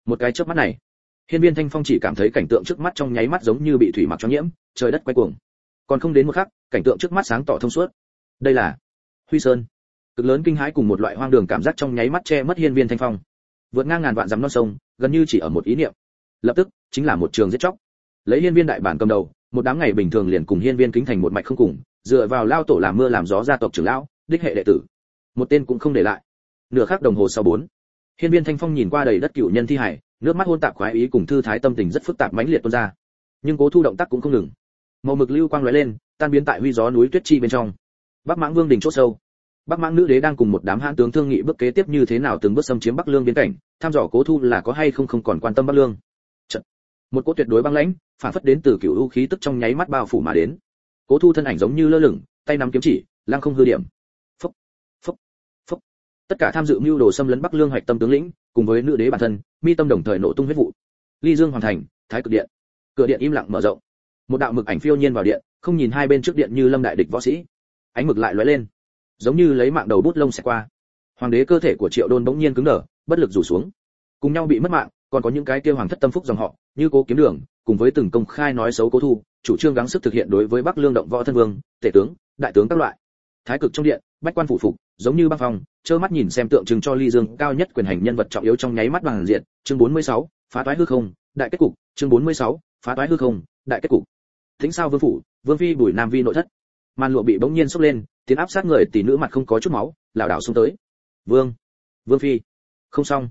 Một cái chớp mắt này, Hiên Viên Thanh Phong chỉ cảm thấy cảnh tượng trước mắt trong nháy mắt giống như bị thủy mặc cho nhiễm, trời đất quay cuồng. Còn không đến một khắc, cảnh tượng trước mắt sáng tỏ thông suốt. Đây là Huy Sơn. Cực lớn kinh hãi cùng một loại hoang đường cảm giác trong nháy mắt che mất Hiên Viên Thanh Phong. Vượt ngang ngàn vạn dặm non sông, gần như chỉ ở một ý niệm. Lập tức, chính là một trường giết chóc. Lấy Hiên Viên đại bản cầm đầu, một đám ngày bình thường liền cùng Hiên Viên kính thành một mạch không cùng, dựa vào lao tổ làm mưa làm gió gia tộc trưởng lão, đích hệ đệ tử. Một tên cũng không để lại. Nửa khắc đồng hồ sau 4, Hiên Viên Thanh Phong nhìn qua đầy đất cựu nhân thi hải, nước mắt hôn tạp khoái ý cùng thư thái tâm tình rất phức tạp mãnh liệt tuôn ra. Nhưng Cố Thu động tác cũng không ngừng. Màu mực lưu quang lóe lên, tan biến tại huy gió núi tuyết chi bên trong. Bắc Mãng Vương đình chốt sâu. Bắc Mãng nữ đế đang cùng một đám hãn tướng thương nghị bước kế tiếp như thế nào từng bước xâm chiếm Bắc Lương biên cảnh, thăm dò Cố Thu là có hay không còn quan tâm Bắc Lương. Chợt, một cỗ tuyệt đối băng lãnh, phản phất đến từ cửu u khí tức trong nháy mắt bao phủ mà đến. Cố Thu thân ảnh giống như lơ lửng, tay nắm kiếm chỉ, lăng không hư điểm. Phốc, phốc, phốc. Tất cả tham dự mưu đồ xâm lấn Bắc Lương hoạch tâm tướng lĩnh, cùng với nữ đế bản thân, mi tâm đồng thời nổ tung huyết vụ. Ly Dương hoàn thành, Thái Cực Điện. Cửa điện im lặng mở rộng. Một đạo mực ảnh phiêu nhiên vào điện, không nhìn hai bên trước điện như lâm đại địch võ sĩ. Ánh mực lại lóe lên, giống như lấy mạng đầu bút lông xẹt qua. Hoàng đế cơ thể của Triệu Đôn bỗng nhiên cứng đờ, bất lực rủ xuống. Cùng nhau bị mất mạng, còn có những cái kia hoàng thất tâm phúc dòng họ, như Cố Kiếm Đường, cùng với từng công khai nói xấu Cố Thu, chủ trương gắng sức thực hiện đối với Bắc Lương động võ thân vương, tể tướng, đại tướng các loại. Thái cực trong điện, bách quan phủ phục, giống như băng phong, trơ mắt nhìn xem tượng trưng cho Ly Dương cao nhất quyền hành nhân vật trọng yếu trong nháy mắt bằng diện. Chương 46, phá toái hư không, đại kết cục. Chương 46, phá toái hư không, đại kết cục. Thính sao vương phủ, vương phi Bùi Nam Vi nội thất. Màn lụa bị bỗng nhiên xốc lên, tiến áp sát người tỷ nữ mặt không có chút máu, lảo đảo xông tới. Vương phi. Không xong.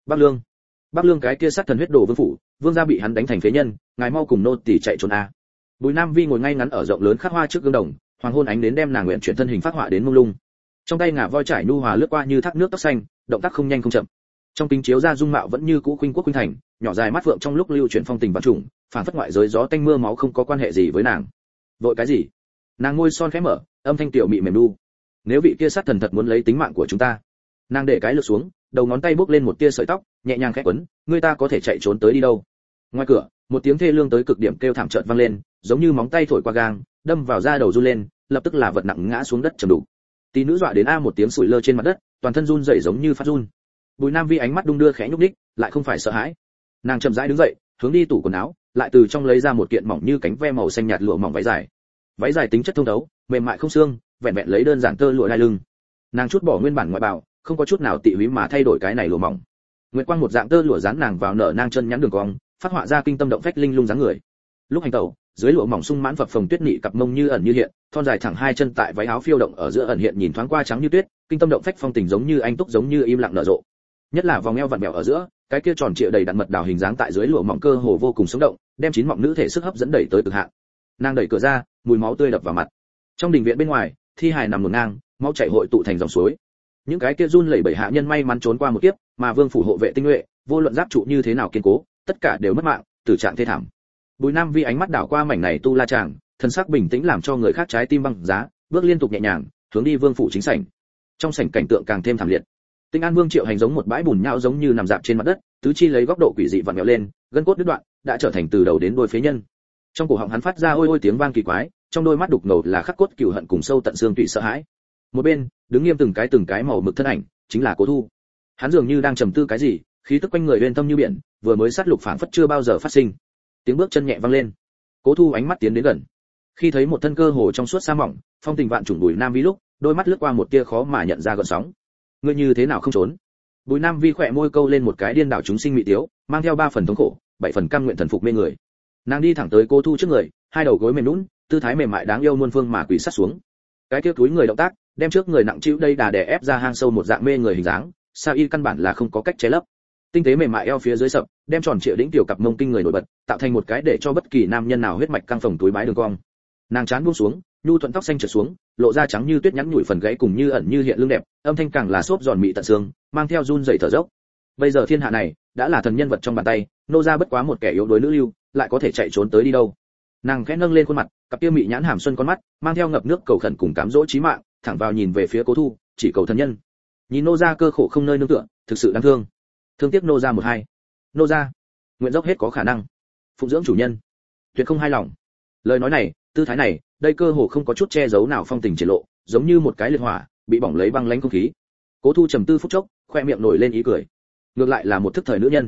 Bắc Lương cái kia sát thần huyết đổ vương phủ, vương gia bị hắn đánh thành phế nhân, ngài mau cùng nô tỳ chạy trốn a. Bùi Nam Vi ngồi ngay ngắn ở rộng lớn khắc hoa trước gương đồng, hoàng hôn ánh đến đem nàng nguyện chuyển thân hình phát họa đến mông lung. Trong tay ngà voi trải nhu hòa lướt qua như thác nước tóc xanh, động tác không nhanh không chậm. Trong kính chiếu ra dung mạo vẫn như cũ khuynh quốc khuynh thành, nhỏ dài mắt vượng trong lúc lưu chuyển phong tình vạn trùng, phản phất ngoại giới gió tanh mưa máu không có quan hệ gì với nàng. Vội cái gì? Nàng môi son khẽ mở, âm thanh tiểu mị mềm nu. Nếu vị kia sát thần thật muốn lấy tính mạng của chúng ta. Nàng để cái lược xuống, đầu ngón tay bốc lên một tia sợi tóc, nhẹ nhàng khẽ quấn, người ta có thể chạy trốn tới đi đâu? Ngoài cửa, một tiếng thê lương tới cực điểm kêu thảm chợt vang lên, giống như móng tay thổi qua gang, đâm vào da đầu run lên, lập tức là vật nặng ngã xuống đất trầm đục. Tí nữ dọa đến a một tiếng sủi lơ trên mặt đất, toàn thân run rẩy giống như phát run. Bùi Nam Vi ánh mắt đung đưa khẽ nhúc nhích, lại không phải sợ hãi. Nàng chậm rãi đứng dậy, hướng đi tủ quần áo, lại từ trong lấy ra một kiện mỏng như cánh ve màu xanh nhạt lụa mỏng váy dài. Váy dài tính chất thông thấu, mềm mại không xương, vẹn vẹn lấy đơn giản tơ lụa đai lưng. Nàng chút bỏ nguyên bản ngoại bào, không có chút nào tị húy mà thay đổi cái này lụa mỏng. Nguyệt quang một dạng tơ lụa dán nàng vào nở nang chân nhắn đường cong, phát họa ra kinh tâm động phách linh lung dáng người. Lúc hành tẩu, dưới lụa mỏng sung mãn phập phồng tuyết nị cặp mông như ẩn như hiện, thon dài thẳng hai chân tại váy áo phiêu động ở giữa ẩn hiện nhìn thoáng qua trắng như tuyết, kinh tâm động phách phong tình giống như anh túc giống như im lặng nở rộ. Nhất là vòng eo vặn vẹo ở giữa, cái kia tròn trịa đầy đặn mật đào hình dáng tại dưới lụa mỏng cơ hồ vô cùng sống động, đem chín mọng nữ thể sức hấp dẫn đẩy tới cực hạn. Nàng đẩy cửa ra, mùi máu tươi đập vào mặt. Trong đình viện bên ngoài, thi hài nằm ngổn ngang, máu chảy hội tụ thành dòng suối. Những cái kia run lẩy bẩy hạ nhân may mắn trốn qua một kiếp, mà vương phủ hộ vệ tinh nhuệ, vô luận giáp trụ như thế nào kiên cố, tất cả đều mất mạng, tử trạng thê thảm. Bùi Nam Vi ánh mắt đảo qua mảnh này tu la tràng, thân sắc bình tĩnh làm cho người khác trái tim băng giá, bước liên tục nhẹ nhàng, hướng đi vương phủ chính sảnh. Trong sảnh cảnh tượng càng thêm thảm liệt. Tinh An Vương Triệu Hành giống một bãi bùn nhão giống như nằm dạp trên mặt đất, tứ chi lấy góc độ quỷ dị vặn vẹo lên, gân cốt đứt đoạn, đã trở thành từ đầu đến đuôi phế nhân. Trong cổ họng hắn phát ra ôi ôi tiếng vang kỳ quái, trong đôi mắt đục ngầu là khắc cốt cừu hận cùng sâu tận xương tủy sợ hãi. Một bên, đứng nghiêm từng cái màu mực thân ảnh, chính là Cố Thu. Hắn dường như đang trầm tư cái gì, khí tức quanh người uyên thâm như biển, vừa mới sát lục phảng phất chưa bao giờ phát sinh. Tiếng bước chân nhẹ vang lên. Cố Thu ánh mắt tiến đến gần. Khi thấy một thân cơ hồ trong suốt sa mỏng, phong tình vạn trùng Bùi Nam Vi lúc, đôi mắt lướt qua một tia khó mà nhận ra gợn sóng. Ngươi như thế nào không trốn? Bùi Nam Vi khỏe môi câu lên một cái điên đảo chúng sinh mị tiếu, mang theo 3 phần thống khổ, 7 phần cam nguyện thần phục mê người. Nàng đi thẳng tới Cố Thu trước người, hai đầu gối mềm nhũn, tư thái mềm mại đáng yêu muôn phương mà quỳ sát xuống. Cái kia túi người động tác, đem trước người nặng chịu đây đà đè ép ra hang sâu một dạng mê người hình dáng, Sa Y căn bản là không có cách che lấp. Tinh tế mềm mại eo phía dưới sập, đem tròn trịa đĩnh tiểu cặp mông kinh người nổi bật, tạo thành một cái để cho bất kỳ nam nhân nào huyết mạch căng phồng túi bái đường cong. Nàng trán buông xuống, nhu thuận tóc xanh trượt xuống, lộ ra trắng như tuyết nhắn nhủi phần gáy cùng như ẩn như hiện lưng đẹp, âm thanh càng là xốp giòn mị tận xương, mang theo run rẩy thở dốc. Bây giờ thiên hạ này đã là thần nhân vật trong bàn tay, nô gia bất quá một kẻ yếu đuối nữ lưu, lại có thể chạy trốn tới đi đâu? Nàng khẽ nâng lên khuôn mặt, cặp kia mị nhãn hàm xuân con mắt, mang theo ngập nước cầu khẩn cùng cám dỗ chí mạng, thẳng vào nhìn về phía Cố Thu, chỉ cầu thần nhân. Nhìn nô gia cơ khổ không nơi nương tựa, thực sự đáng thương. Thương tiếc nô gia một hai. Nô gia, nguyện dốc hết có khả năng, phụng dưỡng chủ nhân, tuyệt không hai lòng. Lời nói này, tư thái này, đây cơ hồ không có chút che giấu nào phong tình triển lộ, giống như một cái liệt hỏa, bị bỏng lấy băng lãnh không khí. Cố Thu trầm tư phút chốc, khoe miệng nổi lên ý cười. Ngược lại là một thức thời nữ nhân.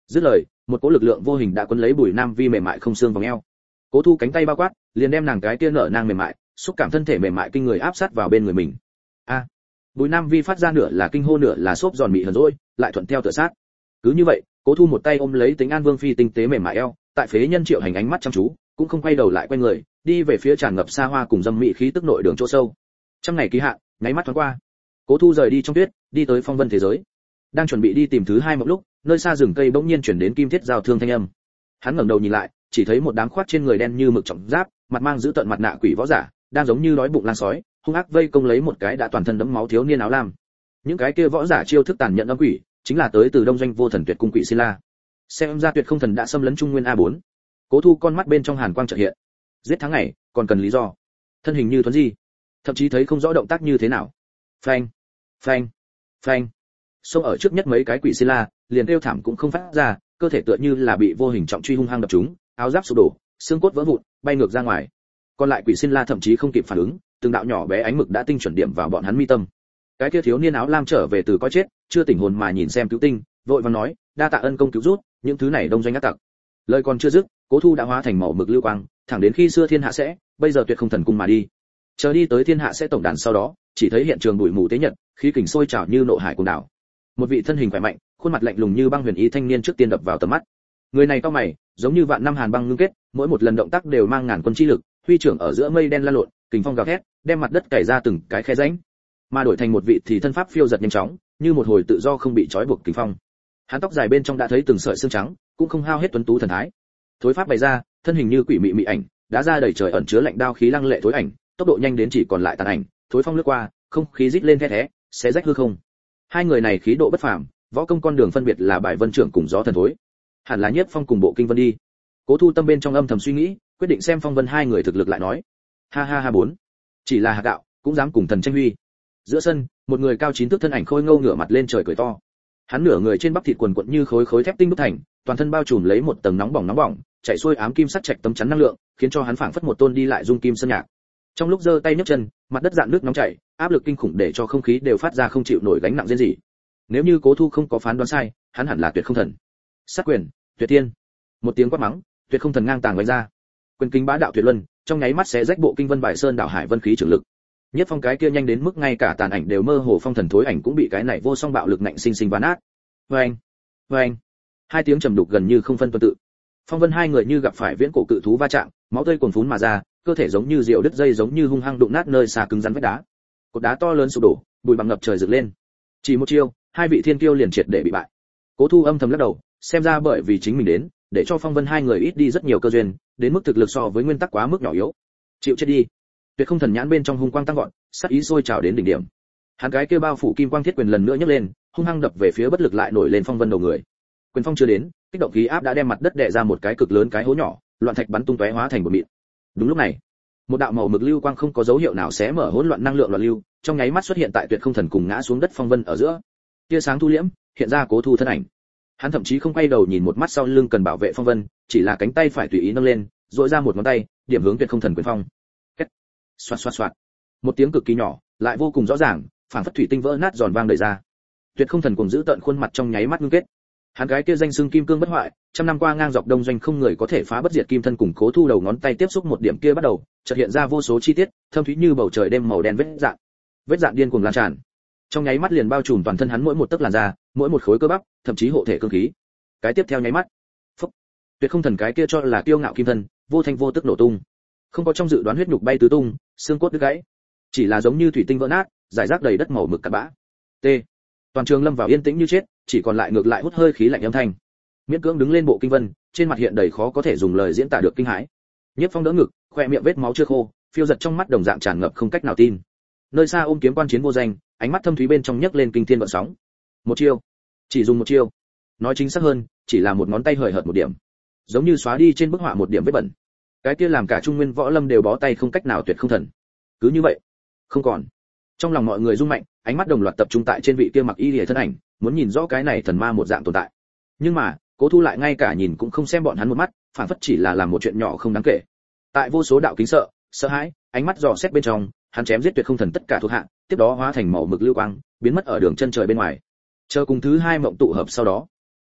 Dứt lời, một cỗ lực lượng vô hình đã cuốn lấy Bùi Nam Vi mềm mại không xương vòng eo. Cố Thu cánh tay bao quát, liền đem nàng cái kia nở nang mềm mại, xúc cảm thân thể mềm mại kinh người áp sát vào bên người mình. A! Bùi Nam Vi phát ra nửa là kinh hô nửa là xốp giòn mị hờn dỗi, lại thuận theo tựa sát. Cứ như vậy, Cố Thu một tay ôm lấy Tính An Vương phi tinh tế mềm mại eo, tại phế nhân Triệu Hành ánh mắt chăm chú, cũng không quay đầu lại quay người, đi về phía tràn ngập xa hoa cùng dâm mị khí tức nội đường chỗ sâu. Trăm ngày kỳ hạn, nháy mắt thoáng qua. Cố Thu rời đi trong tuyết, đi tới phong vân thế giới. Đang chuẩn bị đi tìm thứ hai một lúc, nơi xa rừng cây bỗng nhiên chuyển đến kim thiết giao thương thanh âm. Hắn ngẩng đầu nhìn lại, chỉ thấy một đám khoác trên người đen như mực trọng giáp, mặt mang giữ tận mặt nạ quỷ võ giả, đang giống như đói bụng lang sói, hung ác vây công lấy một cái đã toàn thân đẫm máu thiếu niên áo lam. Những cái kia võ giả chiêu thức tàn nhẫn âm quỷ, chính là tới từ Đông Doanh Vô Thần Tuyệt Cung quỷ Xin La. Xem ra Tuyệt Không Thần đã xâm lấn Trung Nguyên A4. Cố Thu con mắt bên trong hàn quang chợt hiện. Giết tháng ngày, còn cần lý do. Thân hình như thuấn di, thậm chí thấy không rõ động tác như thế nào. Phanh, phanh, phanh. Xông ở trước nhất mấy cái quỷ Xin La, liền kêu thảm cũng không phát ra, cơ thể tựa như là bị vô hình trọng truy hung hăng đập trúng, áo giáp sụp đổ, xương cốt vỡ vụn, bay ngược ra ngoài. Còn lại quỷ Xin La thậm chí không kịp phản ứng, từng đạo nhỏ bé ánh mực đã tinh chuẩn điểm vào bọn hắn mi tâm. Cái kia thiếu niên áo lam trở về từ coi chết, chưa tỉnh hồn mà nhìn xem cứu tinh, vội vàng nói, đa tạ ân công cứu rút, những thứ này Đông Doanh ác tặc. Lời còn chưa dứt, Cố Thu đã hóa thành màu mực lưu quang, thẳng đến khi xưa thiên hạ sẽ, bây giờ Tuyệt Không Thần cung mà đi. Chờ đi tới thiên hạ sẽ tổng đàn sau đó, chỉ thấy hiện trường bụi mù tế nhật, khí kình sôi trào như nộ hải cuồng đảo. Một vị thân hình khỏe mạnh, khuôn mặt lạnh lùng như băng huyền ý thanh niên trước tiên đập vào tầm mắt. Người này cao mày, giống như vạn năm hàn băng ngưng kết, mỗi một lần động tác đều mang ngàn quân chi lực, huy trưởng ở giữa mây đen lan lộn, kình phong gào thét, đem mặt đất cày ra từng cái khe rãnh. Mà đổi thành một vị thì thân pháp phiêu giật nhanh chóng, như một hồi tự do không bị trói buộc kình phong. Hắn tóc dài bên trong đã thấy từng sợi xương trắng, cũng không hao hết tuấn tú thần thái. Thối pháp bày ra, thân hình như quỷ mị mị ảnh, đã ra đầy trời ẩn chứa lạnh đao khí lăng lệ thối ảnh, tốc độ nhanh đến chỉ còn lại tàn ảnh, thối phong lướt qua, không khí rít lên the thé, xé rách hư không. Hai người này khí độ bất phàm, võ công con đường phân biệt là Bài Vân trưởng cùng Gió Thần Thối. Hẳn là Nhiếp Phong cùng Bộ Kinh Vân đi. Cố Thu tâm bên trong âm thầm suy nghĩ, quyết định xem Phong Vân hai người thực lực lại nói. Ha ha ha bốn, chỉ là hạt gạo, cũng dám cùng thần tranh huy. Giữa sân, một người cao 9 thước thân ảnh khôi ngô ngửa mặt lên trời cười to. Hắn nửa người trên bắp thịt quần quật như khối khối thép tinh đúc thành, toàn thân bao trùm lấy một tầng nóng bỏng, chạy xuôi ám kim sắc trạch tấm chắn năng lượng, khiến cho hắn phảng phất một tôn đi lại dung kim sơn nhạc. Trong lúc giơ tay nhấc chân, mặt đất dạn nước nóng chảy, áp lực kinh khủng để cho không khí đều phát ra không chịu nổi gánh nặng rên rỉ. Nếu như Cố Thu không có phán đoán sai, hắn hẳn là Tuyệt Không Thần. Sát quyền, Tuyệt Thiên. Một tiếng quát mắng, Tuyệt Không Thần ngang tàng vung ra. Quyền kinh bá đạo tuyệt luân, trong nháy mắt xé rách Bộ Kinh Vân Bài Sơn đảo hải vân khí trường lực. Nhất Phong cái kia nhanh đến mức ngay cả tàn ảnh đều mơ hồ, Phong Thần Thối ảnh cũng bị cái này vô song bạo lực nạnh sinh sinh ván nát. Oeng, oeng. Hai tiếng trầm đục gần như không phân tuần tự. Phong Vân hai người như gặp phải viễn cổ cự thú va chạm, máu tươi cuồn phún mà ra, cơ thể giống như diều đứt dây, giống như hung hăng đụng nát nơi xa cứng rắn vách đá. Cột đá to lớn sụp đổ, bụi bặm ngập trời dựng lên. Chỉ một chiêu, hai vị thiên kiêu liền triệt để bị bại. Cố Thu âm thầm lắc đầu, xem ra bởi vì chính mình đến, để cho Phong Vân hai người ít đi rất nhiều cơ duyên, đến mức thực lực so với nguyên tắc quá mức nhỏ yếu. Chịu chết đi. Tuyệt Không Thần nhãn bên trong hung quang tăng vọt, sát ý sôi trào đến đỉnh điểm. Hắn cái kia bao phủ kim quang thiết quyền lần nữa nhấc lên, hung hăng đập về phía bất lực lại nổi lên Phong Vân đầu người. Quyền phong chưa đến, kích động khí áp đã đem mặt đất đè ra một cái cực lớn cái hố nhỏ, loạn thạch bắn tung tóe hóa thành bột mịn. Đúng lúc này, một đạo màu mực lưu quang không có dấu hiệu nào xé mở hỗn loạn năng lượng loạn lưu, trong nháy mắt xuất hiện tại Tuyệt Không Thần cùng ngã xuống đất Phong Vân ở giữa. Tia sáng thu liễm, hiện ra Cố Thu thân ảnh. Hắn thậm chí không quay đầu nhìn một mắt sau lưng cần bảo vệ Phong Vân, chỉ là cánh tay phải tùy ý nâng lên, duỗi ra một ngón tay, điểm hướng Tuyệt Không Thần quyền phong. Két. Xoạt xoạt xoạt. Một tiếng cực kỳ nhỏ, lại vô cùng rõ ràng, phảng phất thủy tinh vỡ nát giòn vang đời ra. Tuyệt Không Thần cùng giữ tận khuôn mặt trong nháy mắt ngưng kết. Hắn cái kia danh xưng kim cương bất hoại, trăm năm qua ngang dọc Đông Doanh không người có thể phá bất diệt kim thân cùng Cố Thu đầu ngón tay tiếp xúc một điểm kia bắt đầu, chợt hiện ra vô số chi tiết, thâm thúy như bầu trời đêm màu đen vết dạn. Vết dạn điên cuồng lan tràn. Trong nháy mắt liền bao trùm toàn thân hắn mỗi một tấc làn da, mỗi một khối cơ bắp, thậm chí hộ thể cương khí. Cái tiếp theo nháy mắt, phốc. Tuyệt Không Thần cái kia cho là kiêu ngạo kim thân, vô thanh vô tức nổ tung. Không có trong dự đoán huyết nhục bay tứ tung, xương cốt đứt gãy, chỉ là giống như thủy tinh vỡ nát, rải rác đầy đất màu mực cát bã. T. Toàn trường lâm vào yên tĩnh như chết, chỉ còn lại ngược lại hút hơi khí lạnh âm thanh. Miễn cưỡng đứng lên Bộ Kinh Vân, trên mặt hiện đầy khó có thể dùng lời diễn tả được kinh hãi. Nhiếp Phong đỡ ngực, khoe miệng vết máu chưa khô, phiêu giật trong mắt đồng dạng tràn ngập không cách nào tin. Nơi xa ôm kiếm quan chiến vô danh, ánh mắt thâm thúy bên trong nhấc lên kinh thiên gợn sóng. Một chiêu, chỉ dùng một chiêu. Nói chính xác hơn, chỉ là một ngón tay hời hợt một điểm, giống như xóa đi trên bức họa một điểm vết bẩn. Cái kia làm cả Trung Nguyên võ lâm đều bó tay không cách nào Tuyệt Không Thần. Cứ như vậy, không còn. Trong lòng mọi người rung mạnh, ánh mắt đồng loạt tập trung tại trên vị kia mặc y liễu thân ảnh, muốn nhìn rõ cái này thần ma một dạng tồn tại. Nhưng mà, Cố Thu lại ngay cả nhìn cũng không xem bọn hắn một mắt, phản phất chỉ là làm một chuyện nhỏ không đáng kể. Tại vô số đạo kính sợ hãi, ánh mắt dò xét bên trong, hắn chém giết Tuyệt Không Thần tất cả thuộc hạ, tiếp đó hóa thành màu mực lưu quang, biến mất ở đường chân trời bên ngoài. Chờ cùng thứ hai mộng tụ hợp sau đó,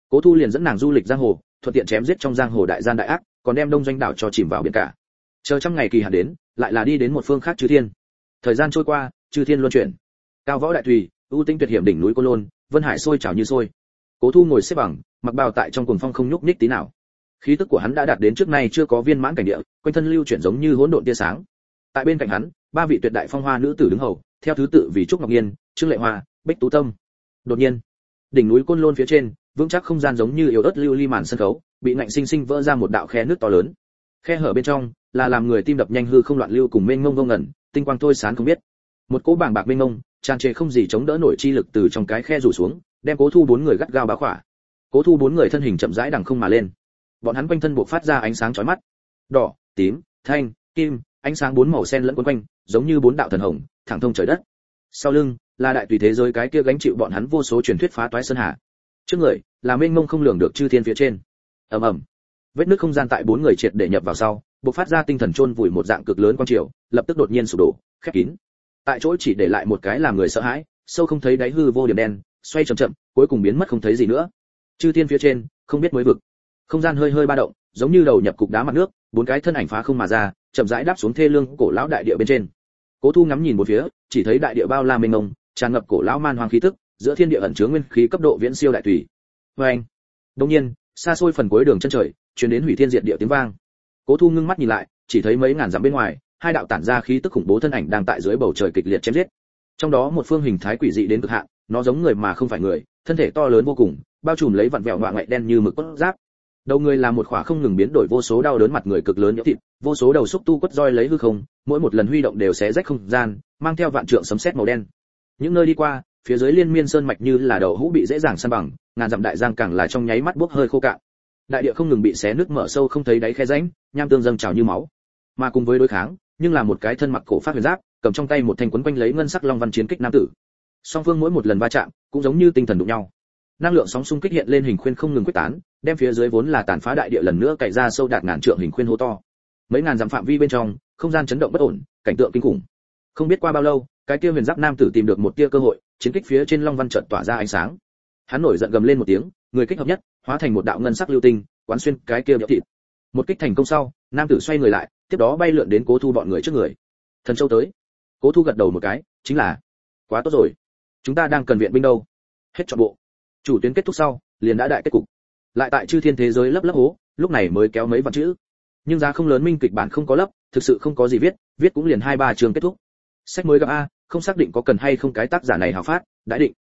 Cố Thu liền dẫn nàng du lịch giang hồ, thuận tiện chém giết trong giang hồ đại gian đại ác, còn đem Đông Doanh đảo cho chìm vào biển cả. Chờ trăm ngày kỳ hạn đến, lại là đi đến một phương khác chư thiên. Thời gian trôi qua, chư thiên luân chuyển. Cao võ đại tùy, ưu tinh tuyệt hiểm đỉnh núi Côn Lôn, vân hải sôi trào như sôi. Cố Thu ngồi xếp bằng, mặc bào tại trong cuồng phong không nhúc nhích tí nào. Khí tức của hắn đã đạt đến trước nay chưa có viên mãn cảnh địa, quanh thân lưu chuyển giống như hỗn độn tia sáng. Tại bên cạnh hắn, ba vị tuyệt đại phong hoa nữ tử đứng hầu, theo thứ tự vì Trúc Ngọc Nhiên, Trương Lệ Hoa, Bích Tú Tâm. Đột nhiên, đỉnh núi Côn Lôn phía trên, vững chắc không gian giống như yếu ớt lưu ly màn sân khấu, bị ngạnh sinh sinh vỡ ra một đạo khe nước to lớn. Khe hở bên trong là làm người tim đập nhanh hư không loạn lưu cùng mênh mông vô ngẩn, tinh quang thôi sáng không biết. Một cỗ bàng bạc mênh mông, tràn trề không gì chống đỡ nổi chi lực từ trong cái khe rủ xuống, đem Cố Thu bốn người gắt gao bá khỏa. Cố Thu bốn người thân hình chậm rãi đằng không mà lên. Bọn hắn quanh thân bộc phát ra ánh sáng chói mắt. Đỏ, tím, thanh, kim, ánh sáng bốn màu xen lẫn quấn quanh, giống như bốn đạo thần hồng, thẳng thông trời đất. Sau lưng là đại tùy thế giới cái kia gánh chịu bọn hắn vô số truyền thuyết phá toái sơn hà. Trước người là mênh mông không lường được chư thiên phía trên. Ầm ầm. Vết nứt không gian tại bốn người triệt để nhập vào sau, bộc phát ra tinh thần chôn vùi một dạng cực lớn quang triều, lập tức đột nhiên sụp đổ, khép kín. Tại chỗ chỉ để lại một cái làm người sợ hãi, sâu không thấy đáy hư vô điểm đen, xoay chậm chậm, cuối cùng biến mất không thấy gì nữa. Chư thiên phía trên, không biết mới vực. Không gian hơi hơi ba động, giống như đầu nhập cục đá mặt nước, bốn cái thân ảnh phá không mà ra, chậm rãi đáp xuống thê lương cổ lão đại địa bên trên. Cố Thu ngắm nhìn một phía, chỉ thấy đại địa bao la mênh mông, tràn ngập cổ lão man hoang khí tức, giữa thiên địa ẩn chứa nguyên khí cấp độ viễn siêu đại tùy. Oeng! Đột nhiên, xa xôi phần cuối đường chân trời, truyền đến hủy thiên diệt địa tiếng vang. Cố Thu ngưng mắt nhìn lại, chỉ thấy mấy ngàn dặm bên ngoài, hai đạo tản ra khí tức khủng bố thân ảnh đang tại dưới bầu trời kịch liệt chém giết. Trong đó một phương hình thái quỷ dị đến cực hạn, nó giống người mà không phải người, thân thể to lớn vô cùng, bao trùm lấy vặn vẹo ngoại ngoại đen như mực cốt giáp. Đầu người là một khỏa không ngừng biến đổi vô số đau đớn mặt người cực lớn nhỡ thịt, vô số đầu xúc tu quất roi lấy hư không, mỗi một lần huy động đều xé rách không gian, mang theo vạn trượng sấm sét màu đen. Những nơi đi qua, phía dưới liên miên sơn mạch như là đậu hũ bị dễ dàng san bằng, ngàn dặm đại giang càng là trong nháy mắt bốc hơi khô cạn. Đại địa không ngừng bị xé nứt mở sâu không thấy đáy khe rãnh, nham tương dâng trào như máu. Mà cùng với đối kháng, nhưng là một cái thân mặc cổ phát huyền giáp, cầm trong tay một thanh quấn quanh lấy ngân sắc long văn chiến kích nam tử. Song phương mỗi một lần va chạm, cũng giống như tinh thần đụng nhau. Năng lượng sóng xung kích hiện lên hình khuyên không ngừng quyết tán, đem phía dưới vốn là tàn phá đại địa lần nữa cày ra sâu đạt ngàn trượng hình khuyên hố to. Mấy ngàn dặm phạm vi bên trong, không gian chấn động bất ổn, cảnh tượng kinh khủng. Không biết qua bao lâu, cái kia huyền giáp nam tử tìm được một tia cơ hội, chiến kích phía trên long văn chợt tỏa ra ánh sáng. Hắn nổi giận gầm lên một tiếng, người kích hợp nhất, hóa thành một đạo ngân sắc lưu tinh, quán xuyên cái kia nhỡ thịt. Một kích thành công sau, nam tử xoay người lại, tiếp đó bay lượn đến Cố Thu bọn người trước người. Thần Châu tới. Cố Thu gật đầu một cái, chính là. Quá tốt rồi. Chúng ta đang cần viện binh đâu? Hết trọn bộ. Chủ tuyến kết thúc sau, liền đã đại kết cục. Lại tại chư thiên thế giới lấp lấp hố, lúc này mới kéo mấy vạn chữ. Nhưng giá không lớn, minh kịch bản không có lấp, thực sự không có gì viết cũng liền 2-3 chương kết thúc. Sách mới gặp a, không xác định có cần hay không cái tác giả này hào phát, đã định.